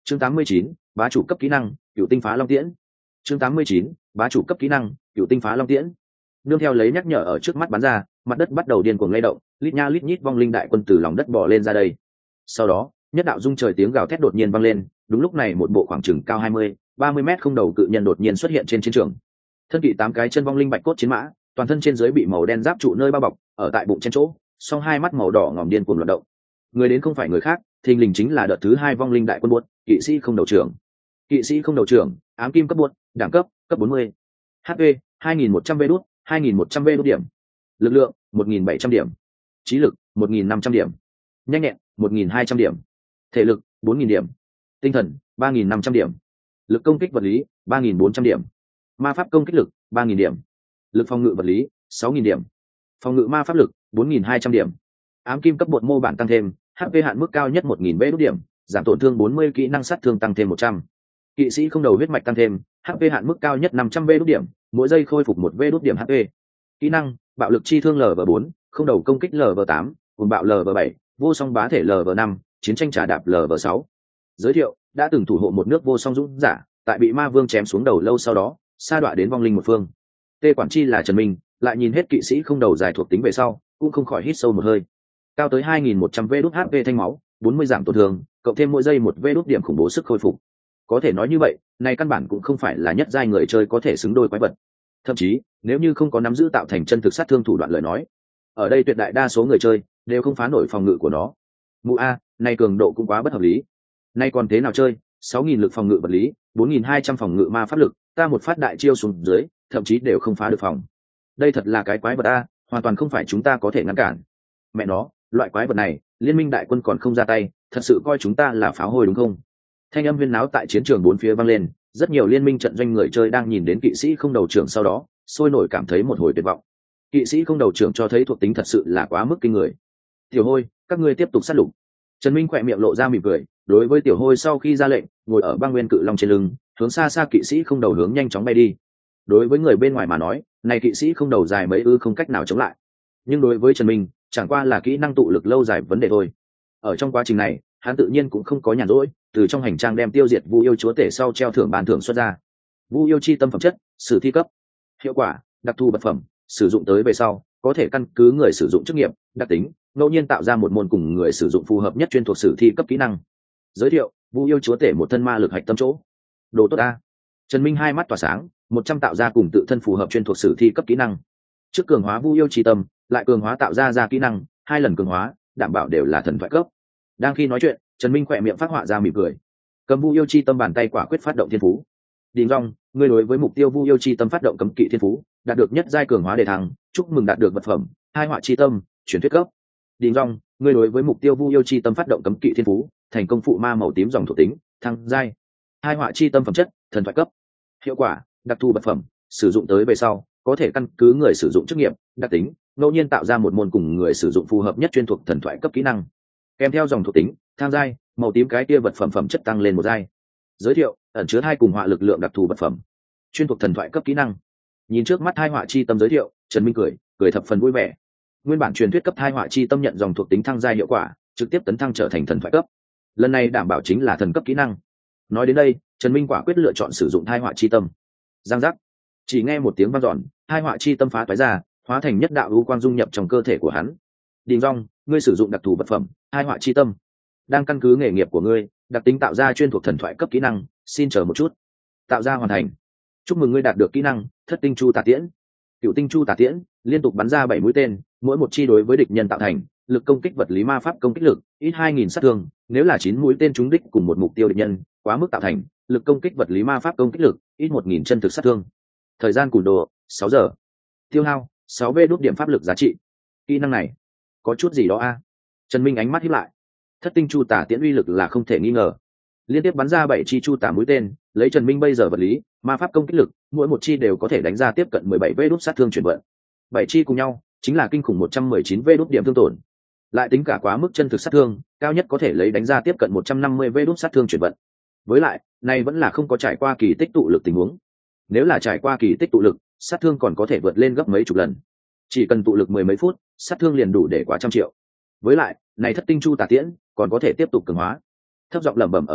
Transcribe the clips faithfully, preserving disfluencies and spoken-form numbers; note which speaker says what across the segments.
Speaker 1: chương tám mươi chín, bá chủ cấp kỹ năng cựu tinh phá long tiễn. chương tám mươi chín, bá chủ cấp kỹ năng cựu tinh phá long tiễn. nương theo lấy nhắc nhở ở trước mắt bắn ra, mặt đất bắt đầu điên cuồng lay động, lít nha lít nhít vong linh đại quân từ lòng đất bò lên ra đây. Sau đó nhất đạo dung trời tiếng gào thét đột nhiên vang lên, đúng lúc này một bộ khoảng chừng cao hai mươi, ba mươi mét không đầu cự nhân đột nhiên xuất hiện trên chiến trường. Thân kỵ tám cái chân vong linh bạch cốt chiến mã, toàn thân trên dưới bị màu đen giáp trụ nơi bao bọc, ở tại bụng trên chỗ, song hai mắt màu đỏ ngòm điên cuồng loạt động. Người đến không phải người khác, thình lình chính là đợt thứ hai vong linh đại quân buốt, kỵ sĩ không đầu trưởng. Kỵ sĩ không đầu trưởng, ám kim cấp buốt, đẳng cấp cấp bốn mươi. hát pê hai nghìn một trăm vê đút, hai nghìn một trăm vê đút điểm. Lực lượng một nghìn bảy trăm điểm. Trí lực một nghìn năm trăm điểm. Nhanh nhẹn một nghìn hai trăm điểm. Thể lực bốn nghìn điểm. Tinh thần ba nghìn năm trăm điểm. Lực công kích vật lý ba nghìn bốn trăm điểm. Ma pháp công kích lực ba nghìn điểm. Lực phòng ngự vật lý sáu nghìn điểm. Phòng ngự ma pháp lực bốn nghìn hai trăm điểm. Ám kim cấp bột mô bản tăng thêm, hát pê hạn mức cao nhất một nghìn vê đút điểm, giảm tổn thương bốn mươi, kỹ năng sát thương tăng thêm một trăm. Kỵ sĩ không đầu huyết mạch tăng thêm, hát pê hạn mức cao nhất năm trăm vê đút điểm, mỗi giây khôi phục một vê đút điểm hát pê. Kỹ năng bạo lực chi thương lv bốn, không đầu công kích lv tám, cùng bạo lv bảy, vô song bá thể lv năm, chiến tranh trả đạp lv sáu. Giới thiệu, đã từng thủ hộ một nước vô song dũng giả, tại bị ma vương chém xuống đầu lâu sau đó sa đọa đến vong linh một phương. Tê quản chi là Trần Minh, lại nhìn hết kỵ sĩ không đầu dài thuộc tính về sau, cũng không khỏi hít sâu một hơi. Cao tới hai nghìn một trăm vê đút hát pê thanh máu, bốn mươi giảm tổn thương, cộng thêm mỗi giây một vê đút điểm khủng bố sức khôi phục. Có thể nói như vậy, này căn bản cũng không phải là nhất giai người chơi có thể xứng đôi quái vật. Thậm chí, nếu như không có nắm giữ tạo thành chân thực sát thương thủ đoạn lời nói, ở đây tuyệt đại đa số người chơi đều không phá nổi phòng ngự của nó. Mụ a, này cường độ cũng quá bất hợp lý. Nay còn thế nào chơi, sáu nghìn lực phòng ngự vật lý, bốn nghìn hai trăm phòng ngự ma pháp lực, ta một phát đại chiêu xuống dưới, thậm chí đều không phá được phòng. Đây thật là cái quái vật a, hoàn toàn không phải chúng ta có thể ngăn cản. Mẹ nó, loại quái vật này, liên minh đại quân còn không ra tay, thật sự coi chúng ta là pháo hôi đúng không? Thanh âm huyên náo tại chiến trường bốn phía vang lên, rất nhiều liên minh trận doanh người chơi đang nhìn đến kỵ sĩ không đầu trưởng sau đó, sôi nổi cảm thấy một hồi tuyệt vọng. Kỵ sĩ không đầu trưởng cho thấy thuộc tính thật sự là quá mức kinh người. Tiểu Hôi, các ngươi tiếp tục sát lục. Trần Minh khỏe miệng lộ ra mỉm cười, đối với Tiểu Hôi sau khi ra lệnh, ngồi ở băng nguyên cự long trên lưng, hướng xa xa kỵ sĩ không đầu hướng nhanh chóng bay đi. Đối với người bên ngoài mà nói, này kỵ sĩ không đầu dài mấy ư không cách nào chống lại. Nhưng đối với Trần Minh, chẳng qua là kỹ năng tụ lực lâu dài vấn đề thôi. Ở trong quá trình này, hắn tự nhiên cũng không có nhàn rỗi, từ trong hành trang đem tiêu diệt Vu yêu chúa tể sau treo thưởng bàn thưởng xuất ra. Vu yêu chi tâm phẩm chất, sử thi cấp. Hiệu quả, đặc thù vật phẩm, sử dụng tới về sau, có thể căn cứ người sử dụng chức nghiệp, đặc tính, ngẫu nhiên tạo ra một môn cùng người sử dụng phù hợp nhất chuyên thuộc sử thi cấp kỹ năng. Giới thiệu, Vu yêu chúa tể một thân ma lực hạch tâm chỗ. Đồ tốt a. Trần Minh hai mắt tỏa sáng, một trăm tạo ra cùng tự thân phù hợp chuyên thuộc sử thi cấp kỹ năng. Trước cường hóa Vu yêu chi tâm, lại cường hóa tạo ra ra kỹ năng, hai lần cường hóa, đảm bảo đều là thần thoại cấp. Đang khi nói chuyện, Trần Minh khỏe miệng phát họa ra mỉm cười. Cầm Vu yêu chi tâm bàn tay quả quyết phát động thiên phú. Đình Dung, ngươi đối với mục tiêu Vu yêu chi tâm phát động cấm kỵ thiên phú, đạt được nhất giai cường hóa đề thăng, chúc mừng đạt được vật phẩm, hai họa chi tâm, truyền thuyết cấp. Đình Dung, ngươi đối với mục tiêu Vu yêu chi tâm phát động cấm kỵ thiên phú, thành công phụ ma màu tím dòng thuộc tính, thăng giai. Hai họa chi tâm phẩm chất, thần thoại cấp. Hiệu quả, đặc thù vật phẩm, sử dụng tới về sau, có thể căn cứ người sử dụng chức nghiệp, đặc tính, ngẫu nhiên tạo ra một môn cùng người sử dụng phù hợp nhất chuyên thuộc thần thoại cấp kỹ năng. Kèm theo dòng thuộc tính, thang giai, màu tím cái kia vật phẩm phẩm chất tăng lên một giai. Giới thiệu, ẩn chứa hai cùng họa lực lượng đặc thù vật phẩm, chuyên thuộc thần thoại cấp kỹ năng. Nhìn trước mắt hai họa chi tâm giới thiệu, Trần Minh cười, cười thập phần vui vẻ. Nguyên bản truyền thuyết cấp hai họa chi tâm nhận dòng thuộc tính thăng giai hiệu quả, trực tiếp tấn thăng trở thành thần thoại cấp. Lần này đảm bảo chính là thần cấp kỹ năng. Nói đến đây, Trần Minh quả quyết lựa chọn sử dụng hai họa chi tâm. Giang giác, chỉ nghe một tiếng vang dọn, hai họa chi tâm phá toái ra, hóa thành nhất đạo u quang dung nhập trong cơ thể của hắn. Đình Dung, ngươi sử dụng đặc thù vật phẩm, hai họa chi tâm. Đang căn cứ nghề nghiệp của ngươi, đặc tính tạo ra chuyên thuộc thần thoại cấp kỹ năng, xin chờ một chút. Tạo ra hoàn thành. Chúc mừng ngươi đạt được kỹ năng Thất tinh chu tà tiễn. Cựu tinh chu tà tiễn, liên tục bắn ra bảy mũi tên, mỗi một chi đối với địch nhân tạo thành lực công kích vật lý ma pháp công kích lực ít hai nghìn sát thương, nếu là chín mũi tên trúng đích cùng một mục tiêu địch nhân, quá mức tạo thành lực công kích vật lý ma pháp công kích lực ít một nghìn chân thực sát thương. Thời gian cùn đồ sáu giờ. Tiêu hao sáu v đốt điểm pháp lực giá trị. Kỹ năng này có chút gì đó a? Trần Minh ánh mắt híp lại. Thất tinh chu tả tiễn uy lực là không thể nghi ngờ, liên tiếp bắn ra bảy chi chu tả mũi tên, lấy Trần Minh bây giờ vật lý ma pháp công kích lực, mỗi một chi đều có thể đánh ra tiếp cận mười bảy v đốt sát thương chuyển vận. Bảy chi cùng nhau chính là kinh khủng một trăm mười chín v đốt điểm thương tổn, lại tính cả quá mức chân thực sát thương, cao nhất có thể lấy đánh ra tiếp cận một trăm năm mươi v đốt sát thương chuyển vận. Với lại, này vẫn là không có trải qua kỳ tích tụ lực tình huống. Nếu là trải qua kỳ tích tụ lực, sát thương còn có thể vượt lên gấp mấy chục lần. Chỉ cần tụ lực mười mấy phút, sát thương liền đủ để quá trăm triệu. Với lại, này thất tinh chu tà tiễn còn có thể tiếp tục cường hóa. Thấp giọng lẩm bẩm ở giữa,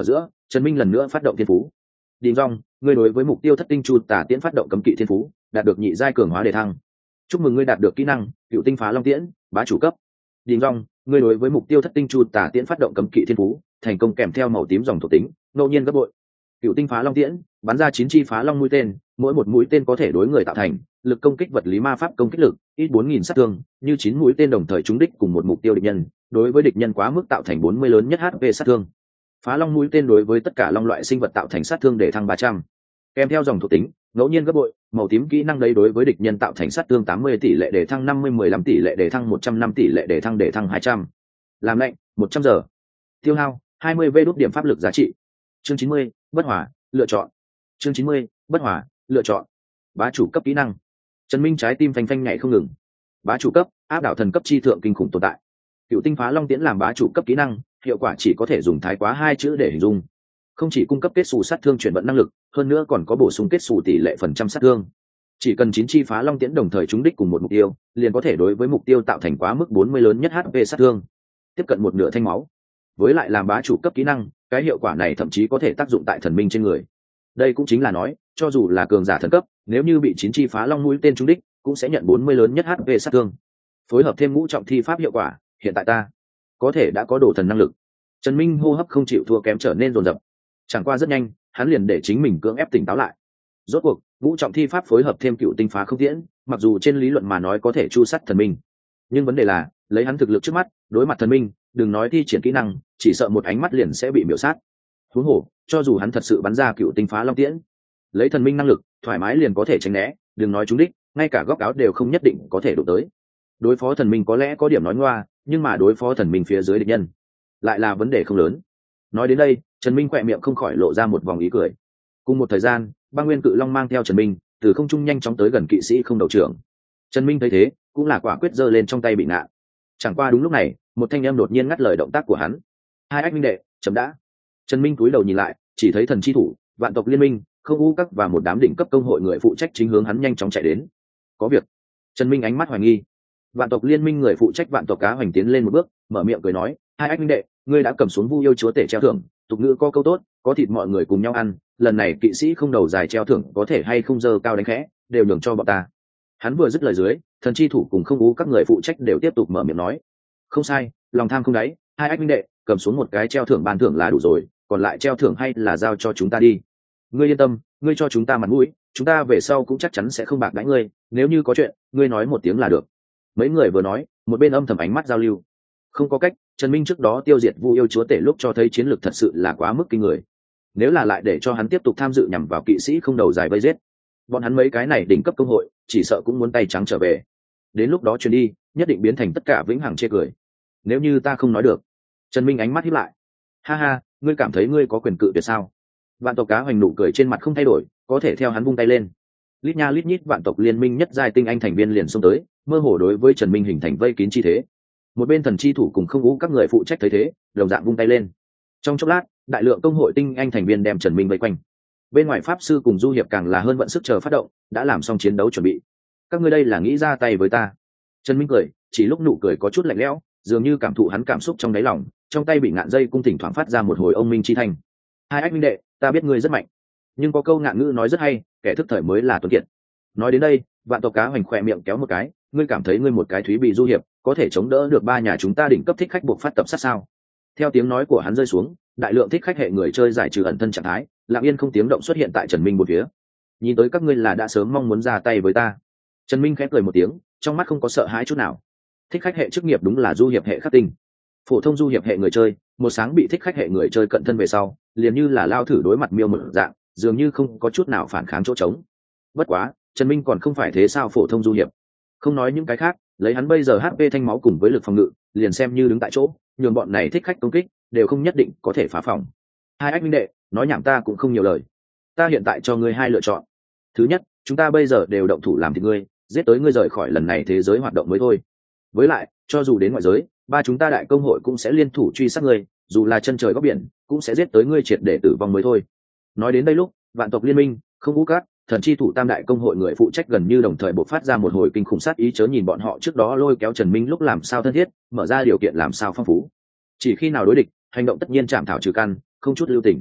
Speaker 1: Trần Minh lần nữa phát động thiên phú. Đình Dung, ngươi đối với mục tiêu thất tinh chu tà tiễn phát động cấm kỵ thiên phú, đạt được nhị giai cường hóa đề thăng. Chúc mừng ngươi đạt được kỹ năng cựu tinh phá long tiễn, bá chủ cấp. Đình Dung, ngươi đối với mục tiêu thất tinh chu tà tiễn phát động cấm kỵ thiên phú, thành công kèm theo màu tím dòng thuộc tính, ngẫu nhiên gấp bội. Cựu tinh phá long tiễn, bắn ra chín chi phá long mũi tên, mỗi một mũi tên có thể đối người tạo thành lực công kích vật lý ma pháp công kích lực ít bốn nghìn sát thương, như chín mũi tên đồng thời trúng đích cùng một mục tiêu địch nhân, đối với địch nhân quá mức tạo thành bốn mươi lớn nhất hát pê sát thương. Phá long mũi tên đối với tất cả long loại sinh vật tạo thành sát thương để thăng ba trăm. Kèm theo dòng thuộc tính, ngẫu nhiên gấp bội, màu tím kỹ năng đây đối với địch nhân tạo thành sát thương tám mươi tỷ lệ để thăng năm mươi, mười lăm tỷ lệ để thăng một trăm năm tỷ lệ để thăng để thăng hai trăm. Làm lệnh, một trăm giờ. Tiêu hao, hai mươi vê đốt điểm pháp lực giá trị. Chương chín mươi, bất hỏa, lựa chọn. Chương chín mươi, bất hỏa, lựa chọn. Bá chủ cấp kỹ năng. Trần Minh trái tim phanh phanh nhảy không ngừng. Bá chủ cấp, áp đảo thần cấp chi thượng kinh khủng tồn tại. Cựu tinh phá long tiễn làm bá chủ cấp kỹ năng, hiệu quả chỉ có thể dùng thái quá hai chữ để hình dung. Không chỉ cung cấp kết xù sát thương chuyển vận năng lực, hơn nữa còn có bổ sung kết xù tỷ lệ phần trăm sát thương. Chỉ cần chín chi phá long tiễn đồng thời trúng đích cùng một mục tiêu, liền có thể đối với mục tiêu tạo thành quá mức bốn mươi lớn nhất hát pê sát thương, tiếp cận một nửa thanh máu. Với lại làm bá chủ cấp kỹ năng, cái hiệu quả này thậm chí có thể tác dụng tại thần minh trên người. Đây cũng chính là nói, cho dù là cường giả thần cấp, nếu như bị chín chi phá long mũi tên trúng đích, cũng sẽ nhận bốn mươi lớn nhất hát pê sát thương. Phối hợp thêm ngũ trọng thi pháp hiệu quả, hiện tại ta có thể đã có đồ thần năng lực. Trần Minh hô hấp không chịu thua kém trở nên dồn dập. Chẳng qua rất nhanh, hắn liền để chính mình cưỡng ép tỉnh táo lại. Rốt cuộc, ngũ trọng thi pháp phối hợp thêm cựu tinh phá không tiễn, mặc dù trên lý luận mà nói có thể chu sát thần minh, nhưng vấn đề là, lấy hắn thực lực trước mắt, đối mặt thần minh, đừng nói thi triển kỹ năng, chỉ sợ một ánh mắt liền sẽ bị miểu sát. Huống hồ, cho dù hắn thật sự bắn ra cựu tinh phá long tiễn, lấy thần minh năng lực, thoải mái liền có thể tránh né, đừng nói trúng đích, ngay cả góc áo đều không nhất định có thể đụng tới. Đối phó thần minh có lẽ có điểm nói ngoa, nhưng mà đối phó thần minh phía dưới địch nhân lại là vấn đề không lớn. Nói đến đây, Trần Minh khỏe miệng không khỏi lộ ra một vòng ý cười. Cùng một thời gian, Băng Nguyên Cự Long mang theo Trần Minh từ không trung nhanh chóng tới gần kỵ sĩ không đầu trưởng. Trần Minh thấy thế, cũng là quả quyết giơ lên trong tay bị ngạn. Chẳng qua đúng lúc này, một thanh âm đột nhiên ngắt lời động tác của hắn. Hai ách minh đệ, chấm đã. Trần Minh cúi đầu nhìn lại, chỉ thấy thần chi thủ, vạn tộc liên minh, không u các và một đám đỉnh cấp công hội người phụ trách chính hướng hắn nhanh chóng chạy đến. Có việc. Trần Minh ánh mắt hoài nghi. Vạn tộc liên minh người phụ trách vạn tộc cá hoành tiến lên một bước, mở miệng cười nói, hai ách minh đệ, ngươi đã cầm xuống Vu yêu chúa tể treo thưởng, tục ngữ có câu tốt, có thịt mọi người cùng nhau ăn, lần này kỵ sĩ không đầu dài treo thưởng có thể hay không dơ cao đánh khẽ, đều nhường cho bọn ta. Hắn vừa dứt lời dưới, thần chi thủ cùng không u các người phụ trách đều tiếp tục mở miệng nói, không sai, lòng tham không đáy, hai ách minh đệ, cầm xuống một cái treo thưởng ban thưởng là đủ rồi, còn lại treo thưởng hay là giao cho chúng ta đi. Ngươi yên tâm, ngươi cho chúng ta mặt mũi, chúng ta về sau cũng chắc chắn sẽ không bạc đãi ngươi, nếu như có chuyện, ngươi nói một tiếng là được. Mấy người vừa nói, một bên âm thầm ánh mắt giao lưu. Không có cách, Trần Minh trước đó tiêu diệt Vu yêu chúa tể lúc cho thấy chiến lược thật sự là quá mức kinh người. Nếu là lại để cho hắn tiếp tục tham dự nhằm vào kỵ sĩ không đầu dài vây giết, bọn hắn mấy cái này đỉnh cấp công hội, chỉ sợ cũng muốn tay trắng trở về. Đến lúc đó truyền đi, nhất định biến thành tất cả vĩnh hằng chê cười. Nếu như ta không nói được. Trần Minh ánh mắt híp lại. Ha ha, ngươi cảm thấy ngươi có quyền cự tuyệt sao? Vạn tộc cá hoành nụ cười trên mặt không thay đổi, có thể theo hắn vung tay lên. Lít nha lít nhít vạn tộc liên minh nhất giai tinh anh thành viên liền xông tới, mơ hồ đối với Trần Minh hình thành vây kín chi thế. Một bên thần chi thủ cùng không ngũ các người phụ trách thấy thế, đồng dạng vung tay lên. Trong chốc lát, đại lượng công hội tinh anh thành viên đem Trần Minh vây quanh. Bên ngoài pháp sư cùng du hiệp càng là hơn vận sức chờ phát động, đã làm xong chiến đấu chuẩn bị. Các ngươi đây là nghĩ ra tay với ta? Trần Minh cười, chỉ lúc nụ cười có chút lạnh lẽo, dường như cảm thụ hắn cảm xúc trong đáy lòng, trong tay bị ngạn dây cung thỉnh thoảng phát ra một hồi ông minh chi thanh. Hai ách minh đệ, ta biết ngươi rất mạnh, nhưng có câu ngạn ngữ nói rất hay, kẻ thức thời mới là tuấn kiệt. Nói đến đây, vạn tộc cá hoành khỏe miệng kéo một cái, ngươi cảm thấy ngươi một cái thúy bị du hiệp có thể chống đỡ được ba nhà chúng ta đỉnh cấp thích khách buộc phát tập sát sao? Theo tiếng nói của hắn rơi xuống, đại lượng thích khách hệ người chơi giải trừ ẩn thân trạng thái, lặng yên không tiếng động xuất hiện tại Trần Minh một phía. Nhìn tới các ngươi là đã sớm mong muốn ra tay với ta. Trần Minh khẽ cười một tiếng, trong mắt không có sợ hãi chút nào. Thích khách hệ chức nghiệp đúng là du hiệp hệ khắc tinh. Phổ thông du hiệp hệ người chơi, một sáng bị thích khách hệ người chơi cận thân về sau, liền như là lao thử đối mặt miêu một dạng, dường như không có chút nào phản kháng chỗ trống. Bất quá, Trần Minh còn không phải thế sao phổ thông du hiệp. Không nói những cái khác, lấy hắn bây giờ hát pê thanh máu cùng với lực phòng ngự, liền xem như đứng tại chỗ, nhường bọn này thích khách công kích, đều không nhất định có thể phá phòng. Hai ách minh đệ, nói nhảm ta cũng không nhiều lời. Ta hiện tại cho ngươi hai lựa chọn. Thứ nhất, chúng ta bây giờ đều động thủ làm thịt ngươi, giết tới ngươi rời khỏi lần này thế giới hoạt động mới thôi. Với lại, cho dù đến ngoại giới, ba chúng ta đại công hội cũng sẽ liên thủ truy sát ngươi, dù là chân trời góc biển, cũng sẽ giết tới ngươi triệt để tử vong mới thôi. Nói đến đây lúc, vạn tộc liên minh, không ngũ cát, thần chi thủ tam đại công hội người phụ trách gần như đồng thời bộc phát ra một hồi kinh khủng sát ý, chớ nhìn bọn họ trước đó lôi kéo Trần Minh lúc làm sao thân thiết, mở ra điều kiện làm sao phong phú. Chỉ khi nào đối địch, hành động tất nhiên chạm thảo trừ căn, không chút lưu tình.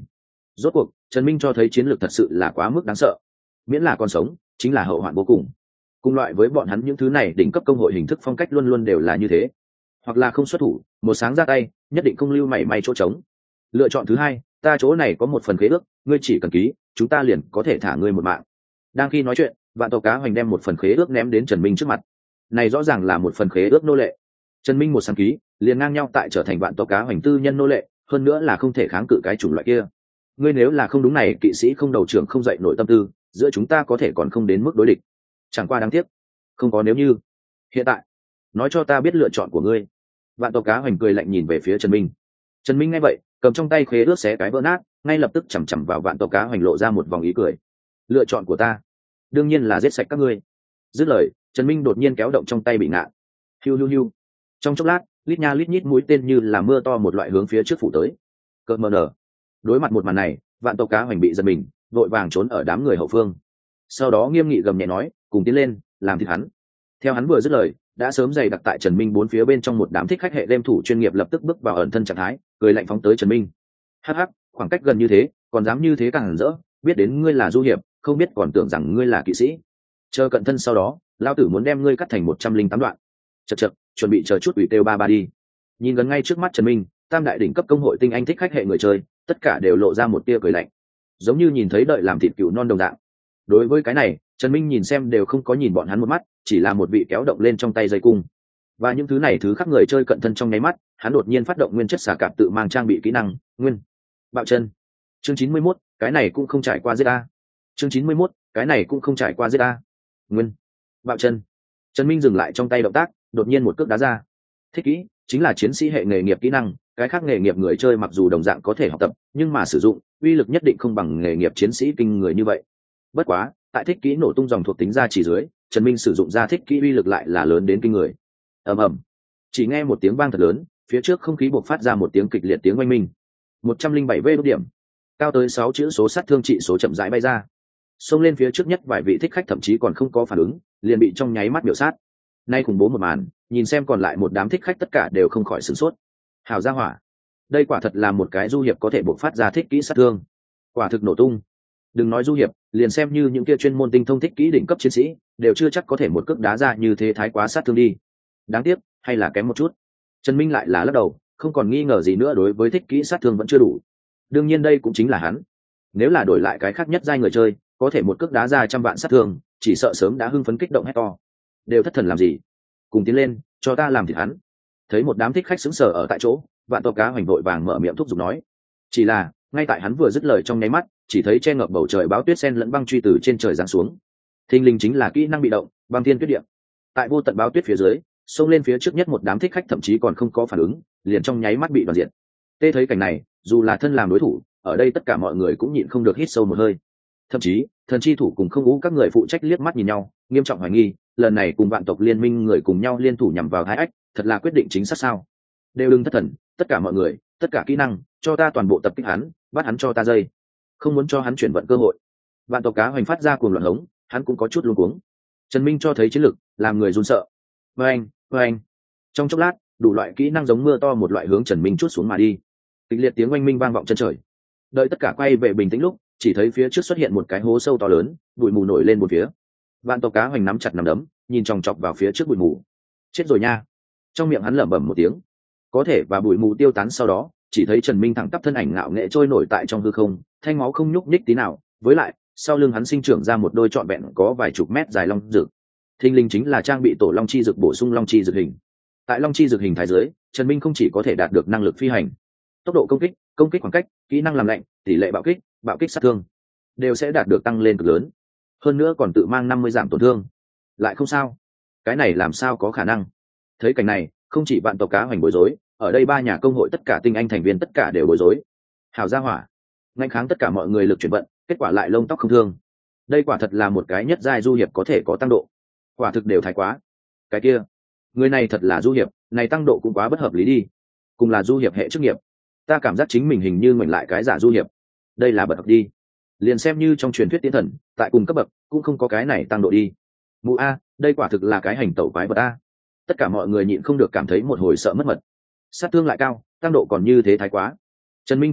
Speaker 1: Rốt cuộc Trần Minh cho thấy chiến lược thật sự là quá mức đáng sợ, miễn là còn sống chính là hậu hoạn vô cùng. Cùng loại với bọn hắn những thứ này đỉnh cấp công hội hình thức phong cách luôn luôn đều là như thế, hoặc là không xuất thủ một sáng ra tay nhất định không lưu mảy may chỗ trống. Lựa chọn thứ hai, ta chỗ này có một phần khế ước, ngươi chỉ cần ký chúng ta liền có thể thả ngươi một mạng. Đang khi nói chuyện, Vạn Tộc Cá Hoành đem một phần khế ước ném đến Trần Minh trước mặt. Này rõ ràng là một phần khế ước nô lệ. Trần Minh một sáng ký liền ngang nhau tại trở thành Vạn Tộc Cá Hoành tư nhân nô lệ, hơn nữa là không thể kháng cự cái chủng loại kia. Ngươi nếu là không đúng này kỵ sĩ không đầu trưởng không dậy nổi tâm tư, giữa chúng ta có thể còn không đến mức đối địch. Chẳng qua đáng tiếc không có nếu như. Hiện tại nói cho ta biết lựa chọn của ngươi. Vạn Tộc Cá Hoành cười lạnh nhìn về phía Trần Minh. Trần Minh nghe vậy cầm trong tay khế ước xé cái vỡ nát, ngay lập tức chằm chằm vào Vạn Tộc Cá Hoành lộ ra một vòng ý cười. Lựa chọn của ta đương nhiên là giết sạch các ngươi. Dứt lời, Trần Minh đột nhiên kéo động trong tay bị ngạn. Hiu hiu hiu. Trong chốc lát, lít nha lít nhít mũi tên như là mưa to một loại hướng phía trước phủ tới. Cơn mờ nở. Đối mặt một màn này, Vạn Tộc Cá Hoành bị giật mình, vội vàng trốn ở đám người hậu phương. Sau đó nghiêm nghị gầm nhẹ nói, cùng tiến lên, làm thịt hắn. Theo hắn vừa dứt lời, đã sớm dày đặc tại Trần Minh bốn phía bên trong một đám thích khách hệ game thủ chuyên nghiệp lập tức bước vào ẩn thân trạng thái, cười lạnh phóng tới Trần Minh. Hắc hắc, khoảng cách gần như thế, còn dám như thế càng hẳn rỡ, biết đến ngươi là du hiệp, không biết còn tưởng rằng ngươi là kỵ sĩ. Chờ cận thân sau đó, lão tử muốn đem ngươi cắt thành một trăm linh tám đoạn. Chậc chậc, chuẩn bị chờ chút ủy tiêu ba ba đi. Nhìn gần ngay trước mắt Trần Minh, tam đại đỉnh cấp công hội tinh anh thích khách hệ người chơi, tất cả đều lộ ra một tia cười lạnh, giống như nhìn thấy đợi làm thịt cừu non đồng dạng. Đối với cái này, Trần Minh nhìn xem đều không có nhìn bọn hắn một mắt, chỉ là một vị kéo động lên trong tay dây cung. Và những thứ này thứ khác người chơi cận thân trong nháy mắt, hắn đột nhiên phát động nguyên chất xà cạp tự mang trang bị kỹ năng, nguyên bạo chân. Chương chín mươi mốt, cái này cũng không trải qua giết a. Chương chín mươi mốt, cái này cũng không trải qua giết a. Nguyên bạo chân. Trần Minh dừng lại trong tay động tác, đột nhiên một cước đá ra. Thích kỹ chính là chiến sĩ hệ nghề nghiệp kỹ năng, cái khác nghề nghiệp người chơi mặc dù đồng dạng có thể học tập, nhưng mà sử dụng uy lực nhất định không bằng nghề nghiệp chiến sĩ kinh người như vậy. Bất quá, tại thích kỹ nổ tung dòng thuộc tính ra chỉ dưới, Trần Minh sử dụng ra thích kỹ uy lực lại là lớn đến kinh người. Ầm ầm. Chỉ nghe một tiếng vang thật lớn, phía trước không khí bộc phát ra một tiếng kịch liệt tiếng oanh minh. một trăm linh bảy vê đốt điểm, cao tới sáu chữ số sát thương trị số chậm rãi bay ra. Xông lên phía trước nhất vài vị thích khách thậm chí còn không có phản ứng, liền bị trong nháy mắt miểu sát. Nay khủng bố một màn, nhìn xem còn lại một đám thích khách tất cả đều không khỏi sửng sốt. Hào gia hỏa, đây quả thật là một cái du hiệp có thể bộc phát ra thích kỹ sát thương, quả thực nổ tung. Đừng nói du hiệp, liền xem như những kia chuyên môn tinh thông thích kỹ đỉnh cấp chiến sĩ, đều chưa chắc có thể một cước đá ra như thế thái quá sát thương đi. Đáng tiếc, hay là kém một chút. Trần Minh lại là lắc đầu, không còn nghi ngờ gì nữa, đối với thích kỹ sát thương vẫn chưa đủ. Đương nhiên đây cũng chính là hắn. Nếu là đổi lại cái khác nhất giai người chơi, có thể một cước đá ra trăm vạn sát thương, chỉ sợ sớm đã hưng phấn kích động hét to. Đều thất thần làm gì? Cùng tiến lên, cho ta làm thịt hắn. Thấy một đám thích khách sững sờ ở tại chỗ, Vạn Tộc Cá Hoành vội vàng mở miệng thúc giục nói. Chỉ là, ngay tại hắn vừa dứt lời trong nháy mắt, chỉ thấy che ngập bầu trời báo tuyết sen lẫn băng truy từ trên trời giáng xuống. Thình lình chính là kỹ năng bị động, băng thiên tuyết điện. Tại vô tận báo tuyết phía dưới, xông lên phía trước nhất một đám thích khách thậm chí còn không có phản ứng, liền trong nháy mắt bị đoàn diện. Tê thấy cảnh này, dù là thân làm đối thủ, ở đây tất cả mọi người cũng nhịn không được hít sâu một hơi. Thậm chí, thần chi thủ cùng không ú các người phụ trách liếc mắt nhìn nhau, nghiêm trọng hoài nghi, lần này cùng Vạn Tộc Liên Minh người cùng nhau liên thủ nhằm vào Thái Ách, thật là quyết định chính xác sao? Đều đừng thất thần, tất cả mọi người, tất cả kỹ năng, cho ta toàn bộ tập kích hắn, bắt hắn cho ta dây. Không muốn cho hắn chuyển vận cơ hội. Vạn Tộc Cá Hoành phát ra cuồng loạn hống, hắn cũng có chút luống cuống. Trần Minh cho thấy chiến lực, làm người run sợ. Oeng, oeng. Trong chốc lát, đủ loại kỹ năng giống mưa to một loại hướng Trần Minh chút xuống mà đi. Kịch liệt tiếng oanh minh vang vọng chân trời. Đợi tất cả quay về bình tĩnh lúc, chỉ thấy phía trước xuất hiện một cái hố sâu to lớn, bụi mù nổi lên một phía. Vạn Tộc Cá Hoành nắm chặt nắm đấm, nhìn chòng chọc vào phía trước bụi mù. Chết rồi nha. Trong miệng hắn lẩm bẩm một tiếng. Có thể và bụi mù tiêu tán sau đó, chỉ thấy Trần Minh thẳng tắp thân ảnh ngạo nghệ trôi nổi tại trong hư không, thanh máu không nhúc nhích tí nào, với lại, sau lưng hắn sinh trưởng ra một đôi trọn vẹn có vài chục mét dài long dược. Thinh linh chính là trang bị tổ long chi dược bổ sung long chi dược hình. Tại long chi dược hình thái dưới, Trần Minh không chỉ có thể đạt được năng lực phi hành, tốc độ công kích, công kích khoảng cách, kỹ năng làm lạnh, tỷ lệ bạo kích, bạo kích sát thương đều sẽ đạt được tăng lên cực lớn. Hơn nữa còn tự mang năm mươi giảm tổn thương. Lại không sao? Cái này làm sao có khả năng? Thấy cảnh này, không chỉ Vạn Tộc Cá Hoành bối rối, ở đây ba nhà công hội tất cả tinh anh thành viên tất cả đều bối rối. Hảo gia hỏa, ngăn kháng tất cả mọi người lực chuyển vận, kết quả lại lông tóc không thương. Đây quả thật là một cái nhất giai du hiệp có thể có tăng độ. Quả thực đều thái quá. Cái kia, người này thật là du hiệp, này tăng độ cũng quá bất hợp lý đi. Cùng là du hiệp hệ chức nghiệp, ta cảm giác chính mình hình như ngoảnh lại cái giả du hiệp. Đây là bật học đi. Liền xem như trong truyền thuyết tiến thần, tại cùng cấp bậc cũng không có cái này tăng độ đi. Mụ a, đây quả thực là cái hành tẩu quái vật a. Tất cả mọi người nhịn không được cảm thấy một hồi sợ mất mật. Sát thương lại cao, tăng độ còn như thế thái quá. Trần Minh cường đại,